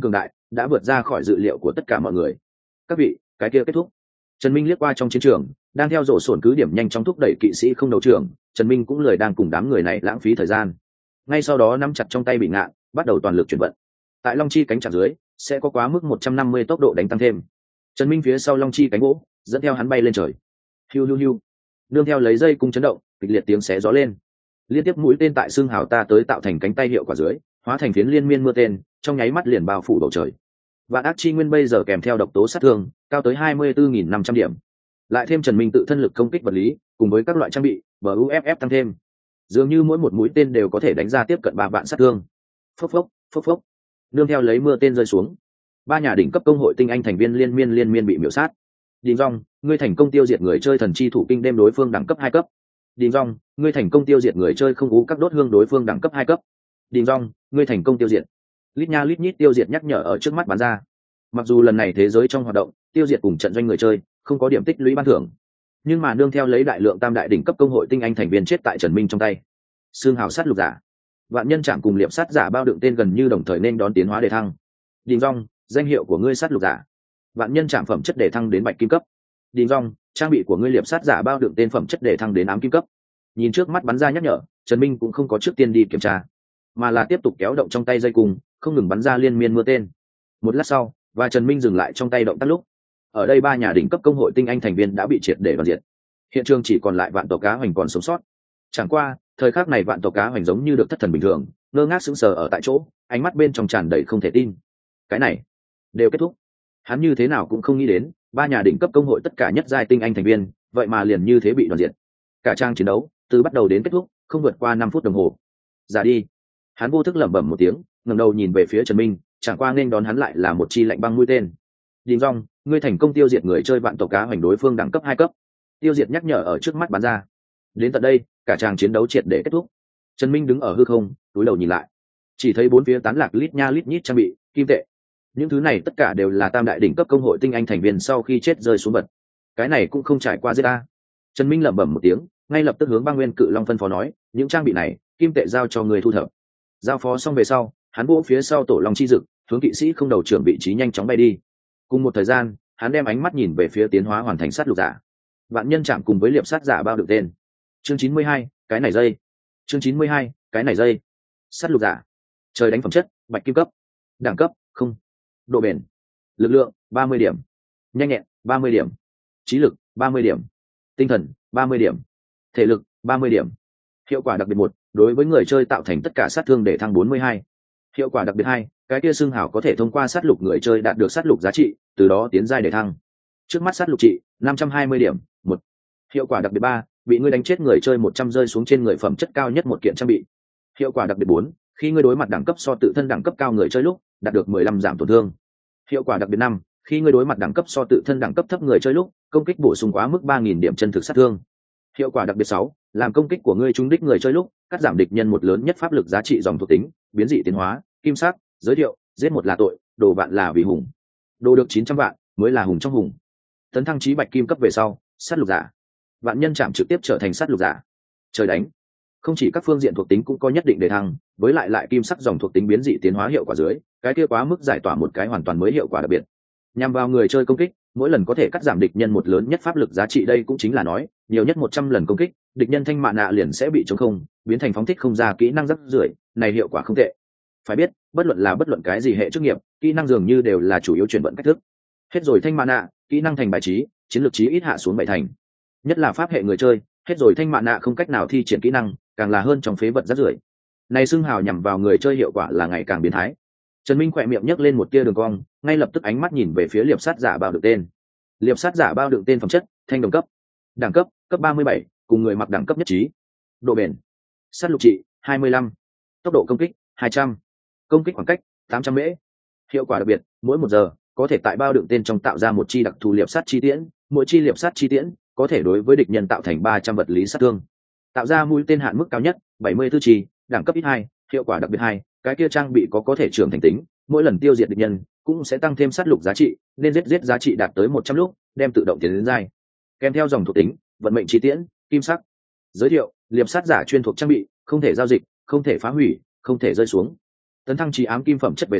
Speaker 1: đã vượt ra khỏi dự liệu của tất cả mọi người. Các vị, cái kia kết thúc. Trần Minh liếc qua trong chiến trường, đang theo rổ sổn cứ điểm nhanh chóng thúc đẩy kỵ sĩ không đầu trưởng, Trần Minh cũng lười đang cùng đám người này lãng phí thời gian. Ngay sau đó nắm chặt trong tay bị ngạn, bắt đầu toàn lực chuyển vận. Tại Long Chi cánh chặt dưới, sẽ có quá mức một trăm năm mươi tốc độ đánh tăng thêm. Trần Minh phía sau Long Chi cánh gỗ, dẫn theo hắn bay lên trời. Hiu hiu hiu. Nương theo lấy dây cung chấn động, kịch liệt tiếng xé gió lên. Liên tiếp mũi tên tại xương hào ta tới tạo thành cánh tay hiệu quả dưới, hóa thành phiến liên miên mưa tên, trong nháy mắt liền bao phủ bầu trời. Vạn ác chi nguyên bây giờ kèm theo độc tố sát thương, cao tới hai mươi tư nghìn năm trăm điểm. Lại thêm Trần Minh tự thân lực công kích vật lý, cùng với các loại trang bị, bờ u ép ép tăng thêm. Dường như mỗi một mũi tên đều có thể đánh ra tiếp cận ba vạn sát thương. Phốc phốc, phốc phốc. Nương theo lấy mưa tên rơi xuống, ba nhà đỉnh cấp công hội tinh anh thành viên liên miên liên miên bị miểu sát. Đình Dung, ngươi thành công tiêu diệt người chơi thần chi thủ kinh đêm đối phương đẳng cấp hai cấp. Đình Dung, ngươi thành công tiêu diệt người chơi không ú các đốt hương đối phương đẳng cấp hai cấp. Đình Dung, ngươi thành công tiêu diệt. Lít nha lít nhít tiêu diệt nhắc nhở ở trước mắt bắn ra. Mặc dù lần này thế giới trong hoạt động, tiêu diệt cùng trận doanh người chơi, không có điểm tích lũy ban thưởng, nhưng mà nương theo lấy đại lượng tam đại đỉnh cấp công hội tinh anh thành viên chết tại Trần Minh trong tay. Xương hào sát lục giả, vạn nhân trạm cùng liệp sát giả bao đựng tên gần như đồng thời nên đón tiến hóa đề thăng. Đình Dung, danh hiệu của ngươi sát lục giả. Vạn nhân trạm phẩm chất đề thăng đến bạch kim cấp. Đình Dung, trang bị của ngươi liệp sát giả bao đựng tên phẩm chất đề thăng đến ám kim cấp. Nhìn trước mắt bắn ra nhắc nhở, Trần Minh cũng không có trước tiên đi kiểm tra, mà là tiếp tục kéo động trong tay dây cung, không ngừng bắn ra liên miên mưa tên. Một lát sau, và Trần Minh dừng lại trong tay động tác lúc, ở đây ba nhà đỉnh cấp công hội tinh anh thành viên đã bị triệt để đoàn diệt. Hiện trường chỉ còn lại vạn tộc cá hoành còn sống sót. Chẳng qua, thời khắc này vạn tộc cá hoành giống như được thất thần bình thường, ngơ ngác sững sờ ở tại chỗ, ánh mắt bên trong tràn đầy không thể tin. Cái này đều kết thúc. Hắn như thế nào cũng không nghĩ đến, ba nhà đỉnh cấp công hội tất cả nhất giai tinh anh thành viên, vậy mà liền như thế bị đoàn diệt. Cả trang chiến đấu, từ bắt đầu đến kết thúc, không vượt qua năm phút đồng hồ. Ra đi. Hắn vô thức lẩm bẩm một tiếng, ngẩng đầu nhìn về phía Trần Minh, chẳng qua nên đón hắn lại là một chi lạnh băng mũi tên. Đình Dung, ngươi thành công tiêu diệt người chơi vạn tộc cá hoành đối phương đẳng cấp hai cấp. Tiêu diệt nhắc nhở ở trước mắt bắn ra. Đến tận đây, cả tràng chiến đấu triệt để kết thúc. Trần Minh đứng ở hư không, túi đầu nhìn lại, chỉ thấy bốn phía tán lạc lít nha lít nhít trang bị, kim tệ. Những thứ này tất cả đều là tam đại đỉnh cấp công hội tinh anh thành viên sau khi chết rơi xuống vật. Cái này cũng không trải qua giết ta. Trần Minh lẩm bẩm một tiếng, ngay lập tức hướng Băng Nguyên Cự Long phân phó nói, những trang bị này, kim tệ giao cho người thu thập. Giao phó xong về sau, hắn vỗ phía sau tổ long chi dực, hướng kỵ sĩ không đầu trưởng vị trí nhanh chóng bay đi. Cùng một thời gian, hắn đem ánh mắt nhìn về phía tiến hóa hoàn thành sát lục giả. Vạn nhân chạm cùng với liệp sát giả bao được tên. Chương chín mươi hai, cái này dây. Chương chín mươi hai, cái này dây. Sát lục giả. Trời đánh phẩm chất, bạch kim cấp. Đẳng cấp, không. Độ bền. Lực lượng, ba mươi điểm. Nhanh nhẹn, ba mươi điểm. Trí lực, ba mươi điểm. Tinh thần, ba mươi điểm. Thể lực, ba mươi điểm. Hiệu quả đặc biệt một, đối với người chơi tạo thành tất cả sát thương để thăng bốn mươi hai. Hiệu quả đặc biệt hai, cái kia xương hảo có thể thông qua sát lục người chơi đạt được sát lục giá trị, từ đó tiến giai để thăng. Trước mắt sát lục trị, năm trăm hai mươi điểm, một. Hiệu quả đặc biệt ba, bị ngươi đánh chết người chơi một trăm rơi xuống trên người phẩm chất cao nhất một kiện trang bị. Hiệu quả đặc biệt bốn, khi ngươi đối mặt đẳng cấp so tự thân đẳng cấp cao người chơi lúc, đạt được mười lăm giảm tổn thương. Hiệu quả đặc biệt năm, khi ngươi đối mặt đẳng cấp so tự thân đẳng cấp thấp người chơi lúc, công kích bổ sung quá mức ba nghìn điểm chân thực sát thương. Hiệu quả đặc biệt sáu, làm công kích của ngươi trúng đích người chơi lúc, cắt giảm địch nhân một lớn nhất pháp lực giá trị dòng thuộc tính, biến dị tiến hóa, kim sắc, giới thiệu, giết một là tội, đồ vạn là vì hùng. Đồ được chín trăm vạn, mới là hùng trong hùng. Tấn thăng chí bạch kim cấp về sau, sát lục giả. Vạn nhân chạm trực tiếp trở thành sát lục giả. Trời đánh. Không chỉ các phương diện thuộc tính cũng có nhất định để thăng, với lại lại kim sắc dòng thuộc tính biến dị tiến hóa hiệu quả dưới, cái kia quá mức giải tỏa một cái hoàn toàn mới hiệu quả đặc biệt. Nhằm vào người chơi công kích, mỗi lần có thể cắt giảm địch nhân một lớn nhất pháp lực giá trị, đây cũng chính là nói, nhiều nhất một trăm lần công kích, địch nhân thanh mạ nạ liền sẽ bị trống không, biến thành phóng thích không ra kỹ năng rắc rưởi, này hiệu quả không tệ. Phải biết, bất luận là bất luận cái gì hệ chức nghiệp, kỹ năng dường như đều là chủ yếu chuyển vận cách thức. Hết rồi thanh mạ nạ, kỹ năng thành bài trí, chiến lược trí ít hạ xuống bảy thành. Nhất là pháp hệ người chơi, hết rồi thanh mạ nạ không cách nào thi triển kỹ năng, càng là hơn trong phế vật rắc rưởi. Này xưng hào nhằm vào người chơi hiệu quả là ngày càng biến thái. Trần Minh khỏe miệng nhấc lên một tia đường cong, ngay lập tức ánh mắt nhìn về phía liệp sát giả bao đựng tên. Liệp sát giả bao đựng tên phẩm chất, thanh đồng cấp. Đẳng cấp, cấp ba mươi bảy, cùng người mặc đẳng cấp nhất trí. Độ bền, sát lục trị, hai mươi lăm. Tốc độ công kích, hai trăm. Công kích khoảng cách, tám trăm mễ. Hiệu quả đặc biệt, mỗi một giờ, có thể tại bao đựng tên trong tạo ra một chi đặc thù liệp sát chi tiễn, mỗi chi liệp sát chi tiễn có thể đối với địch nhân tạo thành ba trăm vật lý sát thương. Tạo ra mũi tên hạn mức cao nhất, bảy mươi tư chi, đẳng cấp ít hai, hiệu quả đặc biệt hai, cái kia trang bị có có thể trưởng thành tính, mỗi lần tiêu diệt địch nhân cũng sẽ tăng thêm sát lục giá trị, nên giết giết giá trị đạt tới một trăm lúc, đem tự động tiến đến giai. Kèm theo dòng thuộc tính, vận mệnh chi tiễn, kim sắc. Giới thiệu, liệp sát giả chuyên thuộc trang bị, không thể giao dịch, không thể phá hủy, không thể rơi xuống. Tấn thăng trí ám kim phẩm chất về sau,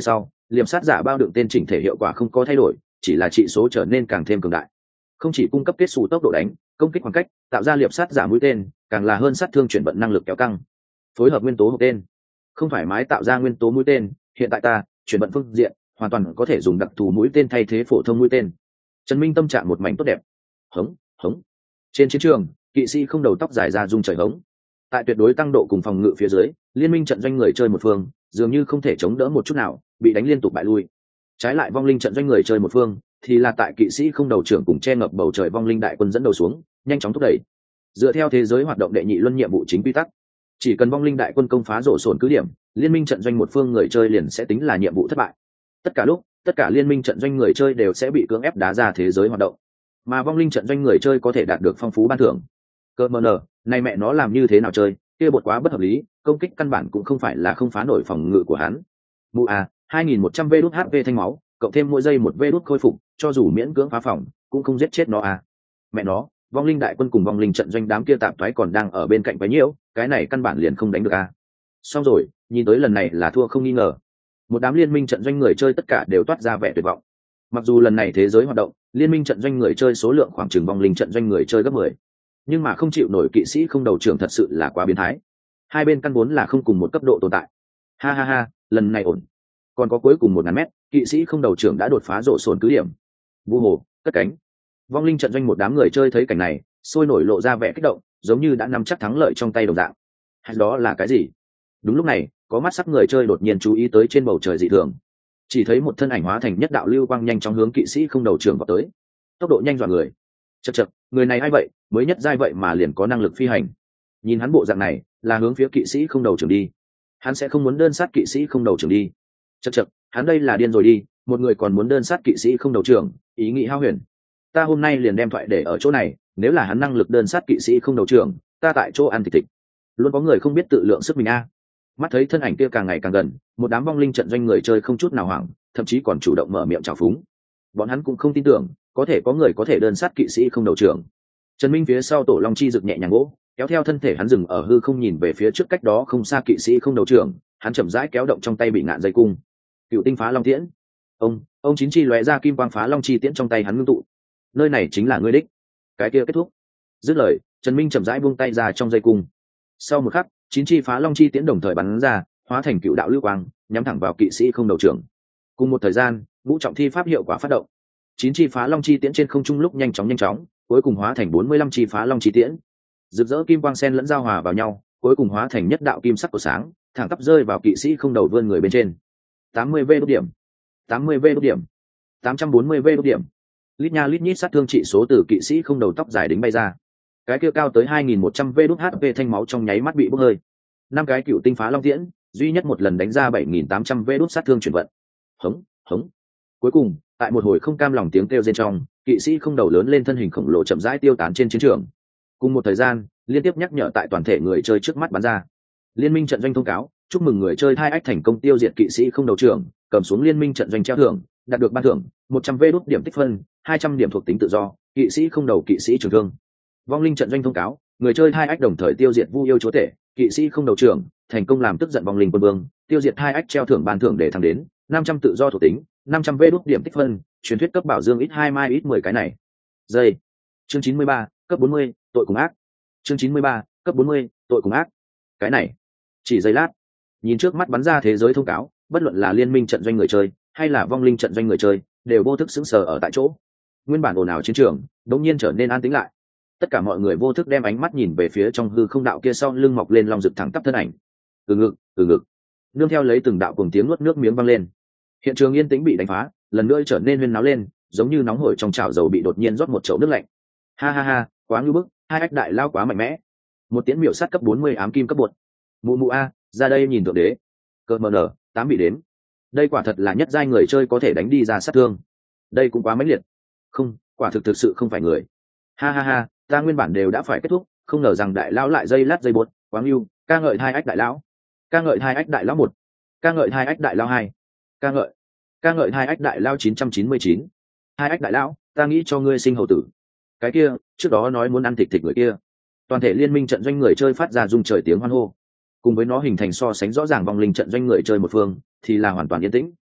Speaker 1: liệm sát giả bao đựng tên chỉnh thể hiệu quả không có thay đổi, chỉ là trị số trở nên càng thêm cường đại. Không chỉ cung cấp kết xù tốc độ đánh, công kích khoảng cách, tạo ra liệp sát giả mũi tên, càng là hơn sát thương chuyển vận năng lực kéo căng. Phối hợp nguyên tố hộp tên, không phải mái tạo ra nguyên tố mũi tên, hiện tại ta chuyển vận phương diện hoàn toàn có thể dùng đặc thù mũi tên thay thế phổ thông mũi tên. Trần Minh tâm trạng một mảnh tốt đẹp. Hống, hống. Trên chiến trường, kỵ sĩ không đầu tóc dài ra rung trời hống. Tại tuyệt đối tăng độ cùng phòng ngự phía dưới, liên minh trận doanh người chơi một phương dường như không thể chống đỡ một chút nào, bị đánh liên tục bại lui. Trái lại vong linh trận doanh người chơi một phương thì là tại kỵ sĩ không đầu trưởng cùng che ngập bầu trời vong linh đại quân dẫn đầu xuống, nhanh chóng thúc đẩy. Dựa theo thế giới hoạt động đệ nhị luân nhiệm vụ chính quy tắc, chỉ cần vong linh đại quân công phá rổ sồn cứ điểm, liên minh trận doanh một phương người chơi liền sẽ tính là nhiệm vụ thất bại. Tất cả lúc, tất cả liên minh trận doanh người chơi đều sẽ bị cưỡng ép đá ra thế giới hoạt động, mà vong linh trận doanh người chơi có thể đạt được phong phú ban thưởng. Cơ mờ nở, này mẹ nó làm như thế nào chơi, kia bột quá bất hợp lý, công kích căn bản cũng không phải là không phá nổi phòng ngự của hắn. Mụ à, hai nghìn một trăm vê đốt hát pê thanh máu, cộng thêm mỗi giây một vê đốt khôi phục, cho dù miễn cưỡng phá phòng, cũng không giết chết nó à. Mẹ nó, vong linh đại quân cùng vong linh trận doanh đám kia tạp thoái còn đang ở bên cạnh quấy nhiễu, cái này căn bản liền không đánh được à. Xong rồi, nhìn tới lần này là thua không nghi ngờ. Một đám liên minh trận doanh người chơi tất cả đều toát ra vẻ tuyệt vọng. Mặc dù lần này thế giới hoạt động, liên minh trận doanh người chơi số lượng khoảng chừng vong linh trận doanh người chơi gấp mười, nhưng mà không chịu nổi kỵ sĩ không đầu trưởng thật sự là quá biến thái. Hai bên căn vốn là không cùng một cấp độ tồn tại. Ha ha ha, lần này ổn. Còn có cuối cùng một ngàn mét, kỵ sĩ không đầu trưởng đã đột phá rổ sồn cứ điểm. Vu hồ, cất cánh. Vong linh trận doanh một đám người chơi thấy cảnh này, sôi nổi lộ ra vẻ kích động, giống như đã nắm chắc thắng lợi trong tay đồng dạng. Hay đó là cái gì? Đúng lúc này, có mắt sắc người chơi đột nhiên chú ý tới trên bầu trời dị thường. Chỉ thấy một thân ảnh hóa thành nhất đạo lưu quang nhanh chóng hướng kỵ sĩ không đầu trưởng vào tới. Tốc độ nhanh dọa người. Chậc chậc, người này ai vậy, mới nhất giai vậy mà liền có năng lực phi hành. Nhìn hắn bộ dạng này, là hướng phía kỵ sĩ không đầu trưởng đi. Hắn sẽ không muốn đơn sát kỵ sĩ không đầu trưởng đi. Chậc chậc, hắn đây là điên rồi đi, một người còn muốn đơn sát kỵ sĩ không đầu trưởng, ý nghĩ hao huyền. Ta hôm nay liền đem thoại để ở chỗ này, nếu là hắn năng lực đơn sát kỵ sĩ không đầu trưởng, ta tại chỗ ăn thịt thịt. Luôn có người không biết tự lượng sức mình a. Mắt thấy thân ảnh kia càng ngày càng gần, một đám vong linh trận doanh người chơi không chút nào hoảng, thậm chí còn chủ động mở miệng chào phúng. Bọn hắn cũng không tin tưởng có thể có người có thể đơn sát kỵ sĩ không đầu trưởng. Trần Minh phía sau tổ long chi rực nhẹ nhàng gỗ, kéo theo thân thể hắn dừng ở hư không nhìn về phía trước cách đó không xa kỵ sĩ không đầu trưởng, hắn chậm rãi kéo động trong tay bị ngạn dây cung. Cựu tinh phá long tiễn. Ông, ông chín chi lóe ra kim quang phá long chi tiễn trong tay hắn ngưng tụ. Nơi này chính là ngươi đích. Cái kia kết thúc. Dứt lời, Trần Minh chậm rãi buông tay ra trong dây cung. Sau một khắc, chín chi phá long chi tiễn đồng thời bắn ra, hóa thành cựu đạo lưu quang, nhắm thẳng vào kỵ sĩ không đầu trưởng. Cùng một thời gian, ngũ trọng thi pháp hiệu quả phát động. Chín chi phá long chi tiễn trên không trung lúc nhanh chóng nhanh chóng, cuối cùng hóa thành bốn mươi lăm chi phá long chi tiễn. Rực rỡ kim quang sen lẫn giao hòa vào nhau, cuối cùng hóa thành nhất đạo kim sắc của sáng, thẳng tắp rơi vào kỵ sĩ không đầu vươn người bên trên. tám mươi vê đốt điểm, tám mươi vê đốt điểm, tám trăm bốn mươi vê đốt điểm. Lít nha lít nhít sát thương trị số từ kỵ sĩ không đầu tóc dài đính bay ra. Cái kia cao tới hai nghìn một trăm vê đốt hát pê thanh máu trong nháy mắt bị bốc hơi. Năm cái cựu tinh phá long tiễn, duy nhất một lần đánh ra bảy nghìn tám trăm vê đốt sát thương chuyển vận. Hống, hống. Cuối cùng, tại một hồi không cam lòng tiếng kêu rên trong, kỵ sĩ không đầu lớn lên thân hình khổng lồ chậm rãi tiêu tán trên chiến trường. Cùng một thời gian, liên tiếp nhắc nhở tại toàn thể người chơi trước mắt bắn ra. Liên minh trận doanh thông cáo, chúc mừng người chơi hai ách thành công tiêu diệt kỵ sĩ không đầu trưởng, cầm xuống liên minh trận doanh treo thưởng, đạt được ban thưởng một trăm vê đốt điểm tích phân, hai trăm điểm thuộc tính tự do, kỵ sĩ không đầu kỵ sĩ trường thương. Vong linh trận doanh thông cáo, người chơi hai ách đồng thời tiêu diệt vu yêu chúa tể, kỵ sĩ không đầu trưởng, thành công làm tức giận vong linh quân vương, tiêu diệt hai ách treo thưởng ban thưởng để thăng đến năm trăm tự do thuộc tính, năm trăm vê đốt điểm tích phân, truyền thuyết cấp bảo dương ít hai mai ít mười cái này. Giây. Chương chín mươi ba, cấp bốn mươi, tội cùng ác. Chương chín mươi ba, cấp bốn mươi, tội cùng ác. Cái này. Chỉ giây lát, nhìn trước mắt bắn ra thế giới thông cáo, bất luận là liên minh trận doanh người chơi hay là vong linh trận doanh người chơi, đều vô thức sững sờ ở tại chỗ. Nguyên bản ồn ào chiến trường đột nhiên trở nên an tĩnh lại. Tất cả mọi người vô thức đem ánh mắt nhìn về phía trong hư không đạo kia sau lưng mọc lên long rực thẳng tắp thân ảnh. Từ ngực, từ ngực. Nương theo lấy từng đạo cuồng tiếng nuốt nước miếng vang lên. Hiện trường yên tĩnh bị đánh phá, lần nữa trở nên huyên náo lên, giống như nóng hổi trong chảo dầu bị đột nhiên rót một chậu nước lạnh. Ha ha ha, quá ngưu bức, hai ách đại lao quá mạnh mẽ. Một tiễn miểu sát cấp bốn mươi ám kim cấp bột. Mụ mụ a, ra đây nhìn thượng đế. Cơ mờ nở, tám bị đến. Đây quả thật là nhất giai người chơi có thể đánh đi ra sát thương. Đây cũng quá mãnh liệt. Không, quả thực thực sự không phải người. Ha ha ha, ta nguyên bản đều đã phải kết thúc, không ngờ rằng đại lão lại dây lát dây bột, quá ngưu, ca ngợi hai ách đại lão. Ca ngợi hai ách đại lão một. Ca ngợi hai ách đại lão hai. Ca ngợi. Ca ngợi hai ách đại lão chín trăm chín mươi chín. Hai ách đại lão, ta nghĩ cho ngươi sinh hầu tử. Cái kia, trước đó nói muốn ăn thịt thịt người kia. Toàn thể liên minh trận doanh người chơi phát ra rung trời tiếng hoan hô. Cùng với nó hình thành so sánh rõ ràng vong linh trận doanh người chơi một phương, thì là hoàn toàn yên tĩnh.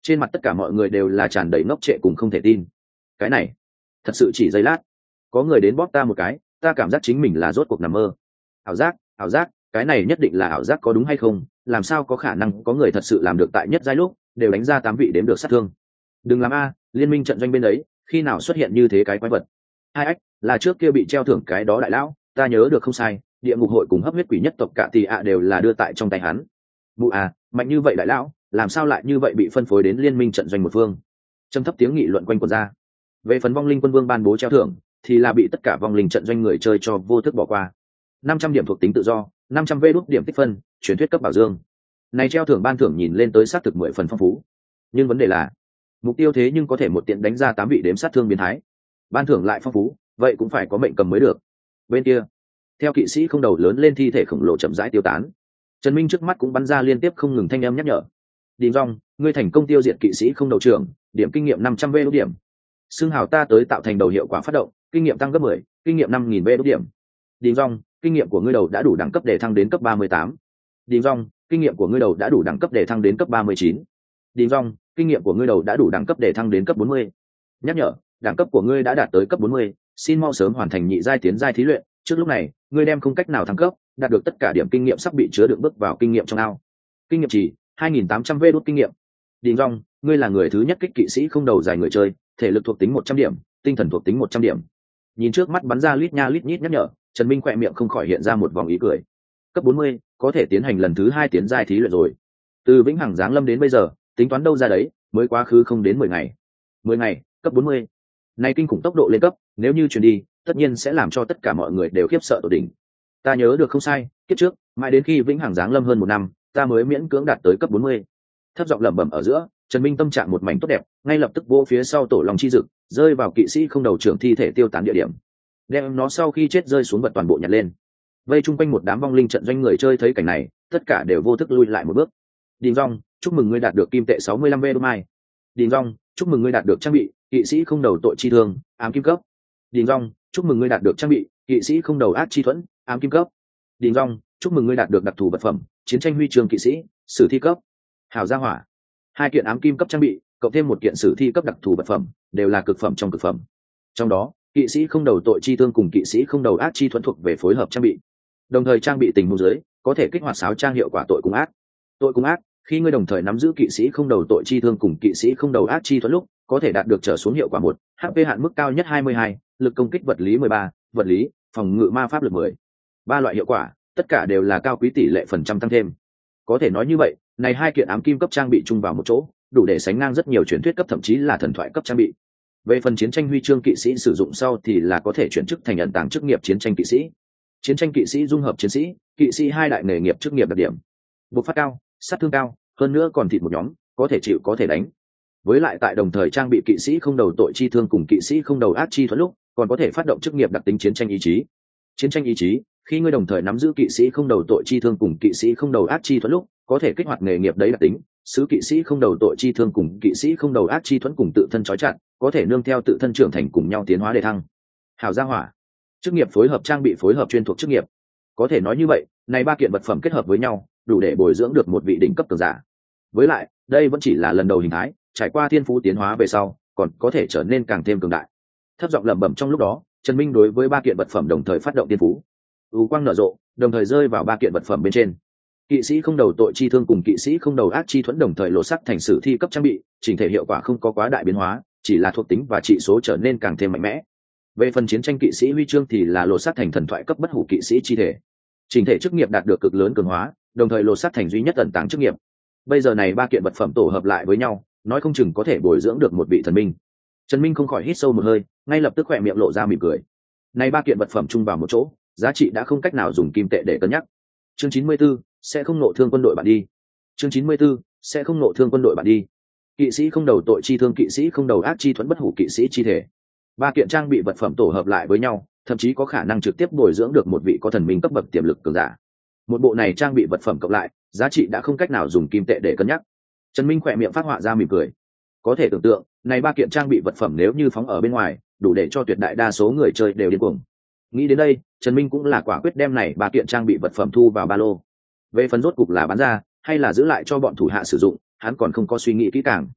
Speaker 1: Trên mặt tất cả mọi người đều là tràn đầy ngốc trệ cùng không thể tin. Cái này thật sự chỉ giây lát, có người đến bóp ta một cái, ta cảm giác chính mình là rốt cuộc nằm mơ. Ảo giác, ảo giác, cái này nhất định là ảo giác, có đúng hay không? Làm sao có khả năng có người thật sự làm được tại nhất giai lúc đều đánh ra tám vị đếm được sát thương? Đừng làm a, liên minh trận doanh bên đấy khi nào xuất hiện như thế cái quái vật? Hai ách, là trước kia bị treo thưởng cái đó đại lão, ta nhớ được không sai, địa ngục hội cùng hấp huyết quỷ nhất tộc cả tỷ ạ đều là đưa tại trong tay hắn. Mụ à, mạnh như vậy đại lão, làm sao lại như vậy bị phân phối đến liên minh trận doanh một phương? Trầm thấp tiếng nghị luận quanh quẩn ra. Về phần vong linh quân vương ban bố treo thưởng thì là bị tất cả vong linh trận doanh người chơi cho vô thức bỏ qua. Năm trăm điểm thuộc tính tự do, năm trăm vê đốt điểm tích phân, truyền thuyết cấp bảo dương. Này treo thưởng ban thưởng nhìn lên tới sát thực mười phần phong phú, nhưng vấn đề là mục tiêu thế nhưng có thể một tiện đánh ra tám vị đếm sát thương biến thái. Ban thưởng lại phong phú, vậy cũng phải có mệnh cầm mới được. Bên kia, theo kỵ sĩ không đầu lớn lên thi thể khổng lồ chậm rãi tiêu tán, Trần Minh trước mắt cũng bắn ra liên tiếp không ngừng thanh âm nhắc nhở. Đình Dung, ngươi thành công tiêu diệt kỵ sĩ không đầu trưởng, điểm kinh nghiệm năm trăm vê đốt điểm. Xưng hào ta tới tạo thành đầu hiệu quả phát động, kinh nghiệm tăng gấp mười, kinh nghiệm năm nghìn vê đốt điểm. Đình Dung, kinh nghiệm của ngươi đầu đã đủ đẳng cấp để thăng đến cấp ba mươi tám. Đình Dung, kinh nghiệm của ngươi đầu đã đủ đẳng cấp để thăng đến cấp ba mươi chín. Đình Dung, kinh nghiệm của ngươi đầu đã đủ đẳng cấp để thăng đến cấp bốn mươi. Nhắc nhở, đẳng cấp của ngươi đã đạt tới cấp bốn mươi, xin mau sớm hoàn thành nhị giai tiến giai thí luyện, trước lúc này, ngươi đem không cách nào thăng cấp, đạt được tất cả điểm kinh nghiệm sắp bị chứa đựng bước vào kinh nghiệm trong ao. Kinh nghiệm chỉ hai nghìn tám trăm vê đốt kinh nghiệm. Đình Dung, ngươi là người thứ nhất kích kỵ sĩ không đầu dài người chơi, thể lực thuộc tính một trăm điểm, tinh thần thuộc tính một trăm điểm. Nhìn trước mắt bắn ra lít nha lít nhít nhắc nhở, Trần Minh khỏe miệng không khỏi hiện ra một vòng ý cười. Cấp bốn mươi, có thể tiến hành lần thứ hai tiến giai thí luyện rồi. Từ vĩnh hằng giáng lâm đến bây giờ, tính toán đâu ra đấy, mới quá khứ không đến mười ngày. mười ngày, cấp bốn mươi. Này kinh khủng tốc độ lên cấp, nếu như truyền đi, tất nhiên sẽ làm cho tất cả mọi người đều khiếp sợ tột đỉnh. Ta nhớ được không sai, kiếp trước, mãi đến khi vĩnh hằng giáng lâm hơn một năm, ta mới miễn cưỡng đạt tới cấp bốn mươi. Thấp giọng lẩm bẩm ở giữa, Trần Minh tâm trạng một mảnh tốt đẹp, ngay lập tức vỗ phía sau tổ long chi dực, rơi vào kỵ sĩ không đầu trưởng thi thể tiêu tán địa điểm. Đem nó sau khi chết rơi xuống vật toàn bộ nhặt lên. Vây chung quanh một đám vong linh trận doanh người chơi thấy cảnh này, tất cả đều vô thức lui lại một bước. Đình Dung, chúc mừng ngươi đạt được kim tệ sáu mươi lăm vê đô mai. Đình Dung, chúc mừng ngươi đạt được trang bị kỵ sĩ không đầu tội chi thương, ám kim cấp. Đình Dung, chúc mừng ngươi đạt được trang bị kỵ sĩ không đầu ác chi thuẫn, ám kim cấp. Đình Dung, chúc mừng ngươi đạt được đặc thù vật phẩm chiến tranh huy chương kỵ sĩ, sử thi cấp. Hào gia hỏa, hai kiện ám kim cấp trang bị cộng thêm một kiện sử thi cấp đặc thù vật phẩm đều là cực phẩm trong cực phẩm. Trong đó kỵ sĩ không đầu tội chi thương cùng kỵ sĩ không đầu ác chi thuẫn thuộc về phối hợp trang bị, đồng thời trang bị tình huống dưới có thể kích hoạt sáo trang hiệu quả tội cùng ác. Tội cùng ác, khi ngươi đồng thời nắm giữ kỵ sĩ không đầu tội chi thương cùng kỵ sĩ không đầu ác chi thuẫn lúc có thể đạt được trở xuống hiệu quả một, hát pê hạn mức cao nhất hai mươi hai, lực công kích vật lý mười ba, vật lý, phòng ngự ma pháp lực mười. Ba loại hiệu quả tất cả đều là cao quý tỷ lệ phần trăm tăng thêm. Có thể nói như vậy, này hai kiện ám kim cấp trang bị chung vào một chỗ đủ để sánh ngang rất nhiều truyền thuyết cấp thậm chí là thần thoại cấp trang bị. Về phần chiến tranh huy chương kỵ sĩ sử dụng sau thì là có thể chuyển chức thành ẩn tàng chức nghiệp chiến tranh kỵ sĩ. Chiến tranh kỵ sĩ dung hợp chiến sĩ, kỵ sĩ hai đại nghề nghiệp chức nghiệp đặc điểm: bộc phát cao, sát thương cao, hơn nữa còn thịt một nhóm, có thể chịu có thể đánh. Với lại tại đồng thời trang bị kỵ sĩ không đầu tội chi thương cùng kỵ sĩ không đầu ác chi thuẫn lúc còn có thể phát động chức nghiệp đặc tính chiến tranh ý chí. Chiến tranh ý chí, khi ngươi đồng thời nắm giữ kỵ sĩ không đầu tội chi thương cùng kỵ sĩ không đầu ác chi thuẫn lúc có thể kích hoạt nghề nghiệp đấy đặc tính, sứ kỵ sĩ không đầu tội chi thương cùng kỵ sĩ không đầu ác chi thuẫn cùng tự thân trói chặt, có thể nương theo tự thân trưởng thành cùng nhau tiến hóa để thăng. Hào gia hỏa, chức nghiệp phối hợp trang bị phối hợp chuyên thuộc chức nghiệp. Có thể nói như vậy, này ba kiện vật phẩm kết hợp với nhau đủ để bồi dưỡng được một vị đỉnh cấp cường giả. Với lại đây vẫn chỉ là lần đầu hình thái, trải qua thiên phú tiến hóa về sau còn có thể trở nên càng thêm cường đại. Thấp giọng lẩm bẩm trong lúc đó, Trần Minh đối với ba kiện vật phẩm đồng thời phát động thiên phú, u quang nở rộ, đồng thời rơi vào ba kiện vật phẩm bên trên. Kỵ sĩ không đầu tội chi thương cùng kỵ sĩ không đầu ác chi thuẫn đồng thời lột sắc thành sử thi cấp trang bị, chỉnh thể hiệu quả không có quá đại biến hóa, chỉ là thuộc tính và trị số trở nên càng thêm mạnh mẽ. Về phần chiến tranh kỵ sĩ huy chương thì là lột sắc thành thần thoại cấp bất hủ kỵ sĩ chi thể, chỉnh thể chức nghiệp đạt được cực lớn cường hóa, đồng thời lột sắc thành duy nhất ẩn tàng chức nghiệp. Bây giờ này ba kiện vật phẩm tổ hợp lại với nhau, nói không chừng có thể bồi dưỡng được một vị thần minh. Trần Minh không khỏi hít sâu một hơi, ngay lập tức khỏe miệng lộ ra mỉm cười. Này ba kiện vật phẩm chung vào một chỗ, giá trị đã không cách nào dùng kim tệ để cân nhắc. Chương chín mươi 44, sẽ không nộ thương quân đội bạn đi. Chương chín mươi 44, sẽ không nộ thương quân đội bạn đi. Kỵ sĩ không đầu tội chi thương, kỵ sĩ không đầu ác chi thuẫn, bất hủ kỵ sĩ chi thể. Ba kiện trang bị vật phẩm tổ hợp lại với nhau, thậm chí có khả năng trực tiếp bồi dưỡng được một vị có thần minh cấp bậc tiềm lực cường giả. Một bộ này trang bị vật phẩm cộng lại, giá trị đã không cách nào dùng kim tệ để cân nhắc. Trần Minh khỏe miệng phát họa ra mỉm cười. Có thể tưởng tượng, này ba kiện trang bị vật phẩm nếu như phóng ở bên ngoài, đủ để cho tuyệt đại đa số người chơi đều điên cuồng. Nghĩ đến đây, Trần Minh cũng là quả quyết đem này ba kiện trang bị vật phẩm thu vào ba lô. Về phần rốt cục là bán ra hay là giữ lại cho bọn thủ hạ sử dụng, hắn còn không có suy nghĩ kỹ càng.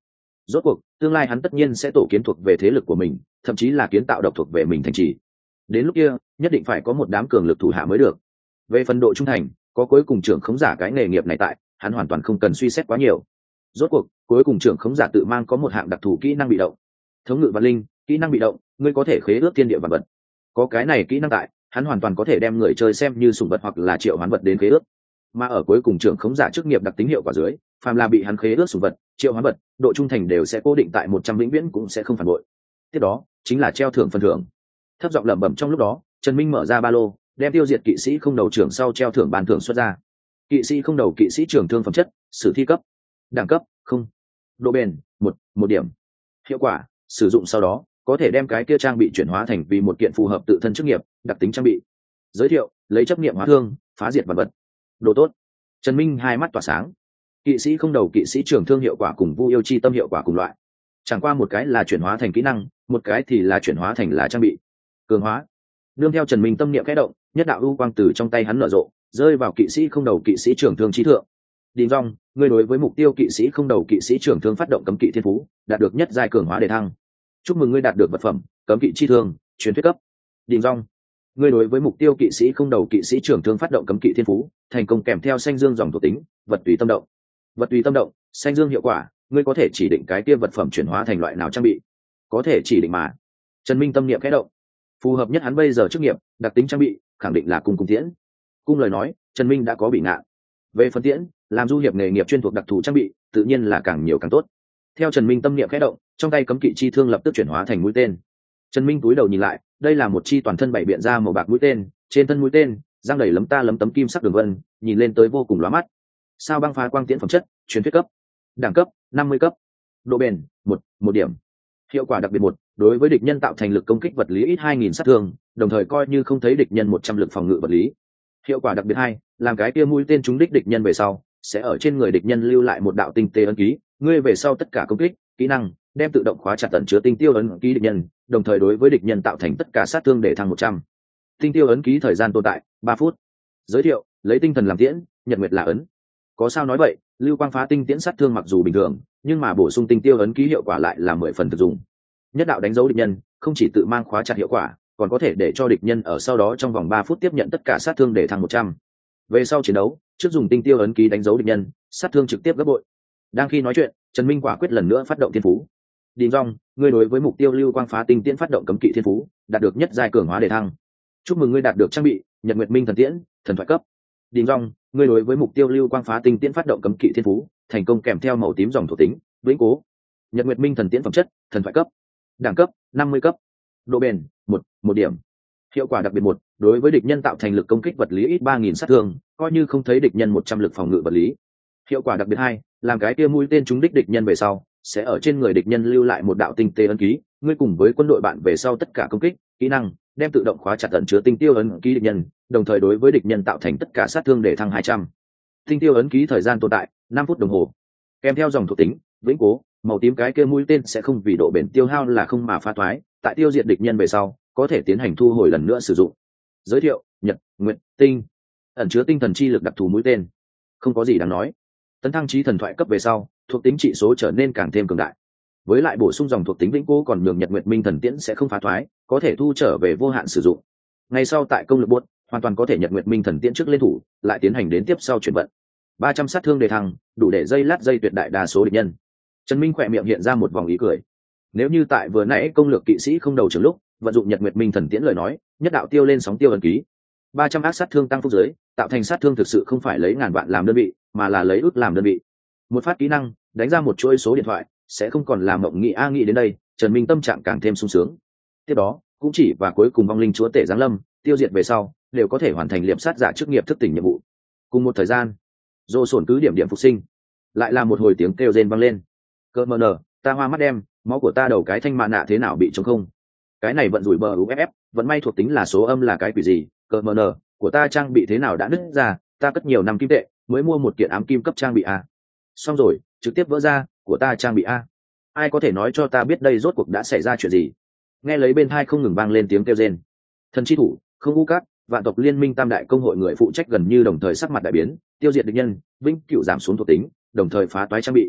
Speaker 1: Rốt cuộc tương lai hắn tất nhiên sẽ tổ kiến thuộc về thế lực của mình, thậm chí là kiến tạo độc thuộc về mình thành trì. Đến lúc kia nhất định phải có một đám cường lực thủ hạ mới được. Về phần độ trung thành, có cuối cùng trưởng khống giả cái nghề nghiệp này tại, hắn hoàn toàn không cần suy xét quá nhiều. Rốt cuộc cuối cùng trưởng khống giả tự mang có một hạng đặc thù kỹ năng bị động. Thống ngự vạn linh, kỹ năng bị động, ngươi có thể khế ước thiên địa vạn vật. Có cái này kỹ năng tại, hắn hoàn toàn có thể đem người chơi xem như sủng vật hoặc là triệu hoán vật đến khế ước. Mà ở cuối cùng trưởng khống giả chức nghiệp đặc tính hiệu quả dưới, phàm là bị hắn khế ước sủng vật, triệu hoán vật, độ trung thành đều sẽ cố định tại một trăm vĩnh viễn cũng sẽ không phản bội. Tiếp đó chính là treo thưởng phần thưởng. Thấp giọng lẩm bẩm trong lúc đó, Trần Minh mở ra ba lô, đem tiêu diệt kỵ sĩ không đầu trưởng sau treo thưởng bàn thưởng xuất ra. Kỵ sĩ không đầu kỵ sĩ trưởng thương phẩm chất, sử thi cấp, đẳng cấp không, độ bền một, một điểm. Hiệu quả sử dụng sau đó có thể đem cái kia trang bị chuyển hóa thành vì một kiện phù hợp tự thân chức nghiệp đặc tính trang bị. Giới thiệu lấy chấp niệm hóa thương, phá diệt vật vật. Độ tốt. Trần Minh hai mắt tỏa sáng. Kỵ sĩ không đầu kỵ sĩ trưởng thương hiệu quả cùng vu yêu chi tâm hiệu quả cùng loại, chẳng qua một cái là chuyển hóa thành kỹ năng, một cái thì là chuyển hóa thành là trang bị. Cường hóa. Nương theo Trần Minh tâm niệm khẽ động, nhất đạo u quang từ trong tay hắn nở rộ, rơi vào kỵ sĩ không đầu kỵ sĩ trưởng thương chí thượng. Đình Dung, ngươi đối với mục tiêu kỵ sĩ không đầu kỵ sĩ trưởng thương phát động cấm kỵ thiên phú, đạt được nhất giai cường hóa đề thăng. Chúc mừng ngươi đạt được vật phẩm cấm kỵ chi thương, truyền thuyết cấp. Đình Dung, ngươi đối với mục tiêu kỵ sĩ không đầu kỵ sĩ trưởng thương phát động cấm kỵ thiên phú, thành công kèm theo xanh dương dòng thuộc tính, vật tùy tâm động. Vật tùy tâm động, xanh dương hiệu quả, ngươi có thể chỉ định cái kia vật phẩm chuyển hóa thành loại nào trang bị. Có thể chỉ định mà. Trần Minh tâm niệm khẽ động. Phù hợp nhất hắn bây giờ chức nghiệp, đặc tính trang bị, khẳng định là cung cung tiễn. Cung lời nói, Trần Minh đã có bị ngạn. Về phân tiễn, làm du hiệp nghề nghiệp chuyên thuộc đặc thù trang bị, tự nhiên là càng nhiều càng tốt. Theo Trần Minh tâm niệm khẽ động, trong tay cấm kỵ chi thương lập tức chuyển hóa thành mũi tên. Trần Minh cúi đầu nhìn lại, đây là một chi toàn thân bảy biện ra màu bạc mũi tên, trên thân mũi tên răng đầy lấm ta lấm tấm kim sắc đường vân, nhìn lên tới vô cùng lóa mắt. Sao băng phá quang tiễn phẩm chất, truyền thuyết cấp, đẳng cấp năm mươi cấp, độ bền một, một điểm. Hiệu quả đặc biệt một, đối với địch nhân tạo thành lực công kích vật lý ít hai nghìn sát thương, đồng thời coi như không thấy địch nhân một trăm lực phòng ngự vật lý. Hiệu quả đặc biệt hai, làm cái kia mũi tên trúng đích địch nhân về sau, sẽ ở trên người địch nhân lưu lại một đạo tinh tế ấn ký, ngươi về sau tất cả công kích, kỹ năng đem tự động khóa chặt tận chứa tinh tiêu ấn ký địch nhân, đồng thời đối với địch nhân tạo thành tất cả sát thương để thăng một trăm. Tinh tiêu ấn ký thời gian tồn tại ba phút. Giới thiệu, lấy tinh thần làm tiễn, nhật nguyệt là ấn. Có sao nói vậy, lưu quang phá tinh tiễn sát thương mặc dù bình thường, nhưng mà bổ sung tinh tiêu ấn ký hiệu quả lại là mười phần thực dụng. Nhất đạo đánh dấu địch nhân, không chỉ tự mang khóa chặt hiệu quả, còn có thể để cho địch nhân ở sau đó trong vòng ba phút tiếp nhận tất cả sát thương để thăng một trăm. Về sau chiến đấu, trước dùng tinh tiêu ấn ký đánh dấu địch nhân, sát thương trực tiếp gấp bội. Đang khi nói chuyện, Trần Minh quả quyết lần nữa phát động thiên phú. Đình Dung, ngươi đối với mục tiêu lưu quang phá tinh tiễn phát động cấm kỵ thiên phú, đạt được nhất giai cường hóa đề thăng. Chúc mừng ngươi đạt được trang bị Nhật Nguyệt Minh thần tiễn, thần thoại cấp. Đình Dung, ngươi đối với mục tiêu lưu quang phá tinh tiễn phát động cấm kỵ thiên phú, thành công kèm theo màu tím dòng thuộc tính, vĩnh cố. Nhật Nguyệt Minh thần tiễn phẩm chất, thần thoại cấp, đẳng cấp năm mươi cấp, độ bền một, một điểm. Hiệu quả đặc biệt một, đối với địch nhân tạo thành lực công kích vật lý ít ba nghìn sát thương, coi như không thấy địch nhân một trăm lực phòng ngự vật lý. Hiệu quả đặc biệt hai, làm cái kia mũi tên trúng đích địch nhân về sau, sẽ ở trên người địch nhân lưu lại một đạo tinh tế ấn ký, ngươi cùng với quân đội bạn về sau tất cả công kích, kỹ năng đem tự động khóa chặt ẩn chứa tinh tiêu ấn ký địch nhân, đồng thời đối với địch nhân tạo thành tất cả sát thương để thăng hai trăm. Tinh tiêu ấn ký thời gian tồn tại năm phút đồng hồ. Kèm theo dòng thuộc tính, vĩnh cố, màu tím cái kia mũi tên sẽ không vì độ bền tiêu hao là không mà phá thoái, tại tiêu diệt địch nhân về sau, có thể tiến hành thu hồi lần nữa sử dụng. Giới thiệu, nhật, nguyện, tinh, ẩn chứa tinh thần chi lực đặc thù mũi tên. Không có gì đáng nói. Tấn thăng chí thần thoại cấp về sau, thuộc tính trị số trở nên càng thêm cường đại. Với lại bổ sung dòng thuộc tính vĩnh cố còn nhường Nhật Nguyệt Minh thần tiễn sẽ không phá thoái, có thể thu trở về vô hạn sử dụng. Ngày sau tại công lực buốt, hoàn toàn có thể Nhật Nguyệt Minh thần tiễn trước lên thủ, lại tiến hành đến tiếp sau chuyển vận. ba trăm sát thương đề thăng, đủ để dây lát dây tuyệt đại đa số địch nhân. Trần Minh khỏe miệng hiện ra một vòng ý cười. Nếu như tại vừa nãy công lược kỵ sĩ không đầu trường lúc, vận dụng Nhật Nguyệt Minh thần tiễn lời nói, nhất đạo tiêu lên sóng tiêu ấn ký. ba trăm ác sát thương tăng phúc giới, tạo thành sát thương thực sự không phải lấy ngàn vạn làm đơn vị, mà là lấy ước làm đơn vị. Một phát kỹ năng, đánh ra một chuỗi số điện thoại, sẽ không còn làm mộng nghĩ a nghĩ đến đây, Trần Minh tâm trạng càng thêm sung sướng. Tiếp đó, cũng chỉ và cuối cùng vong linh chúa tể giáng lâm, tiêu diệt về sau, đều có thể hoàn thành liệp sát giả chức nghiệp thức tỉnh nhiệm vụ. Cùng một thời gian, Dô sổn cứ điểm điểm phục sinh, lại là một hồi tiếng kêu rên vang lên. Cơ mờ nở, ta hoa mắt đem, máu của ta đầu cái thanh mạ nạ thế nào bị trống không? Cái này vận rủi bờ u ép ép, vận may thuộc tính là số âm là cái quỷ gì? Cơ mờ nở, của ta trang bị thế nào đã nứt ra, ta cất nhiều năm kim tệ, mới mua một kiện ám kim cấp trang bị a. Xong rồi, trực tiếp vỡ ra, của ta trang bị a. Ai có thể nói cho ta biết đây rốt cuộc đã xảy ra chuyện gì? Nghe lấy bên tai không ngừng vang lên tiếng kêu rên. Thần chi thủ, không u cát, vạn tộc liên minh tam đại công hội người phụ trách gần như đồng thời sắc mặt đại biến, tiêu diệt địch nhân, vĩnh cửu giảm xuống thuộc tính, đồng thời phá toái trang bị.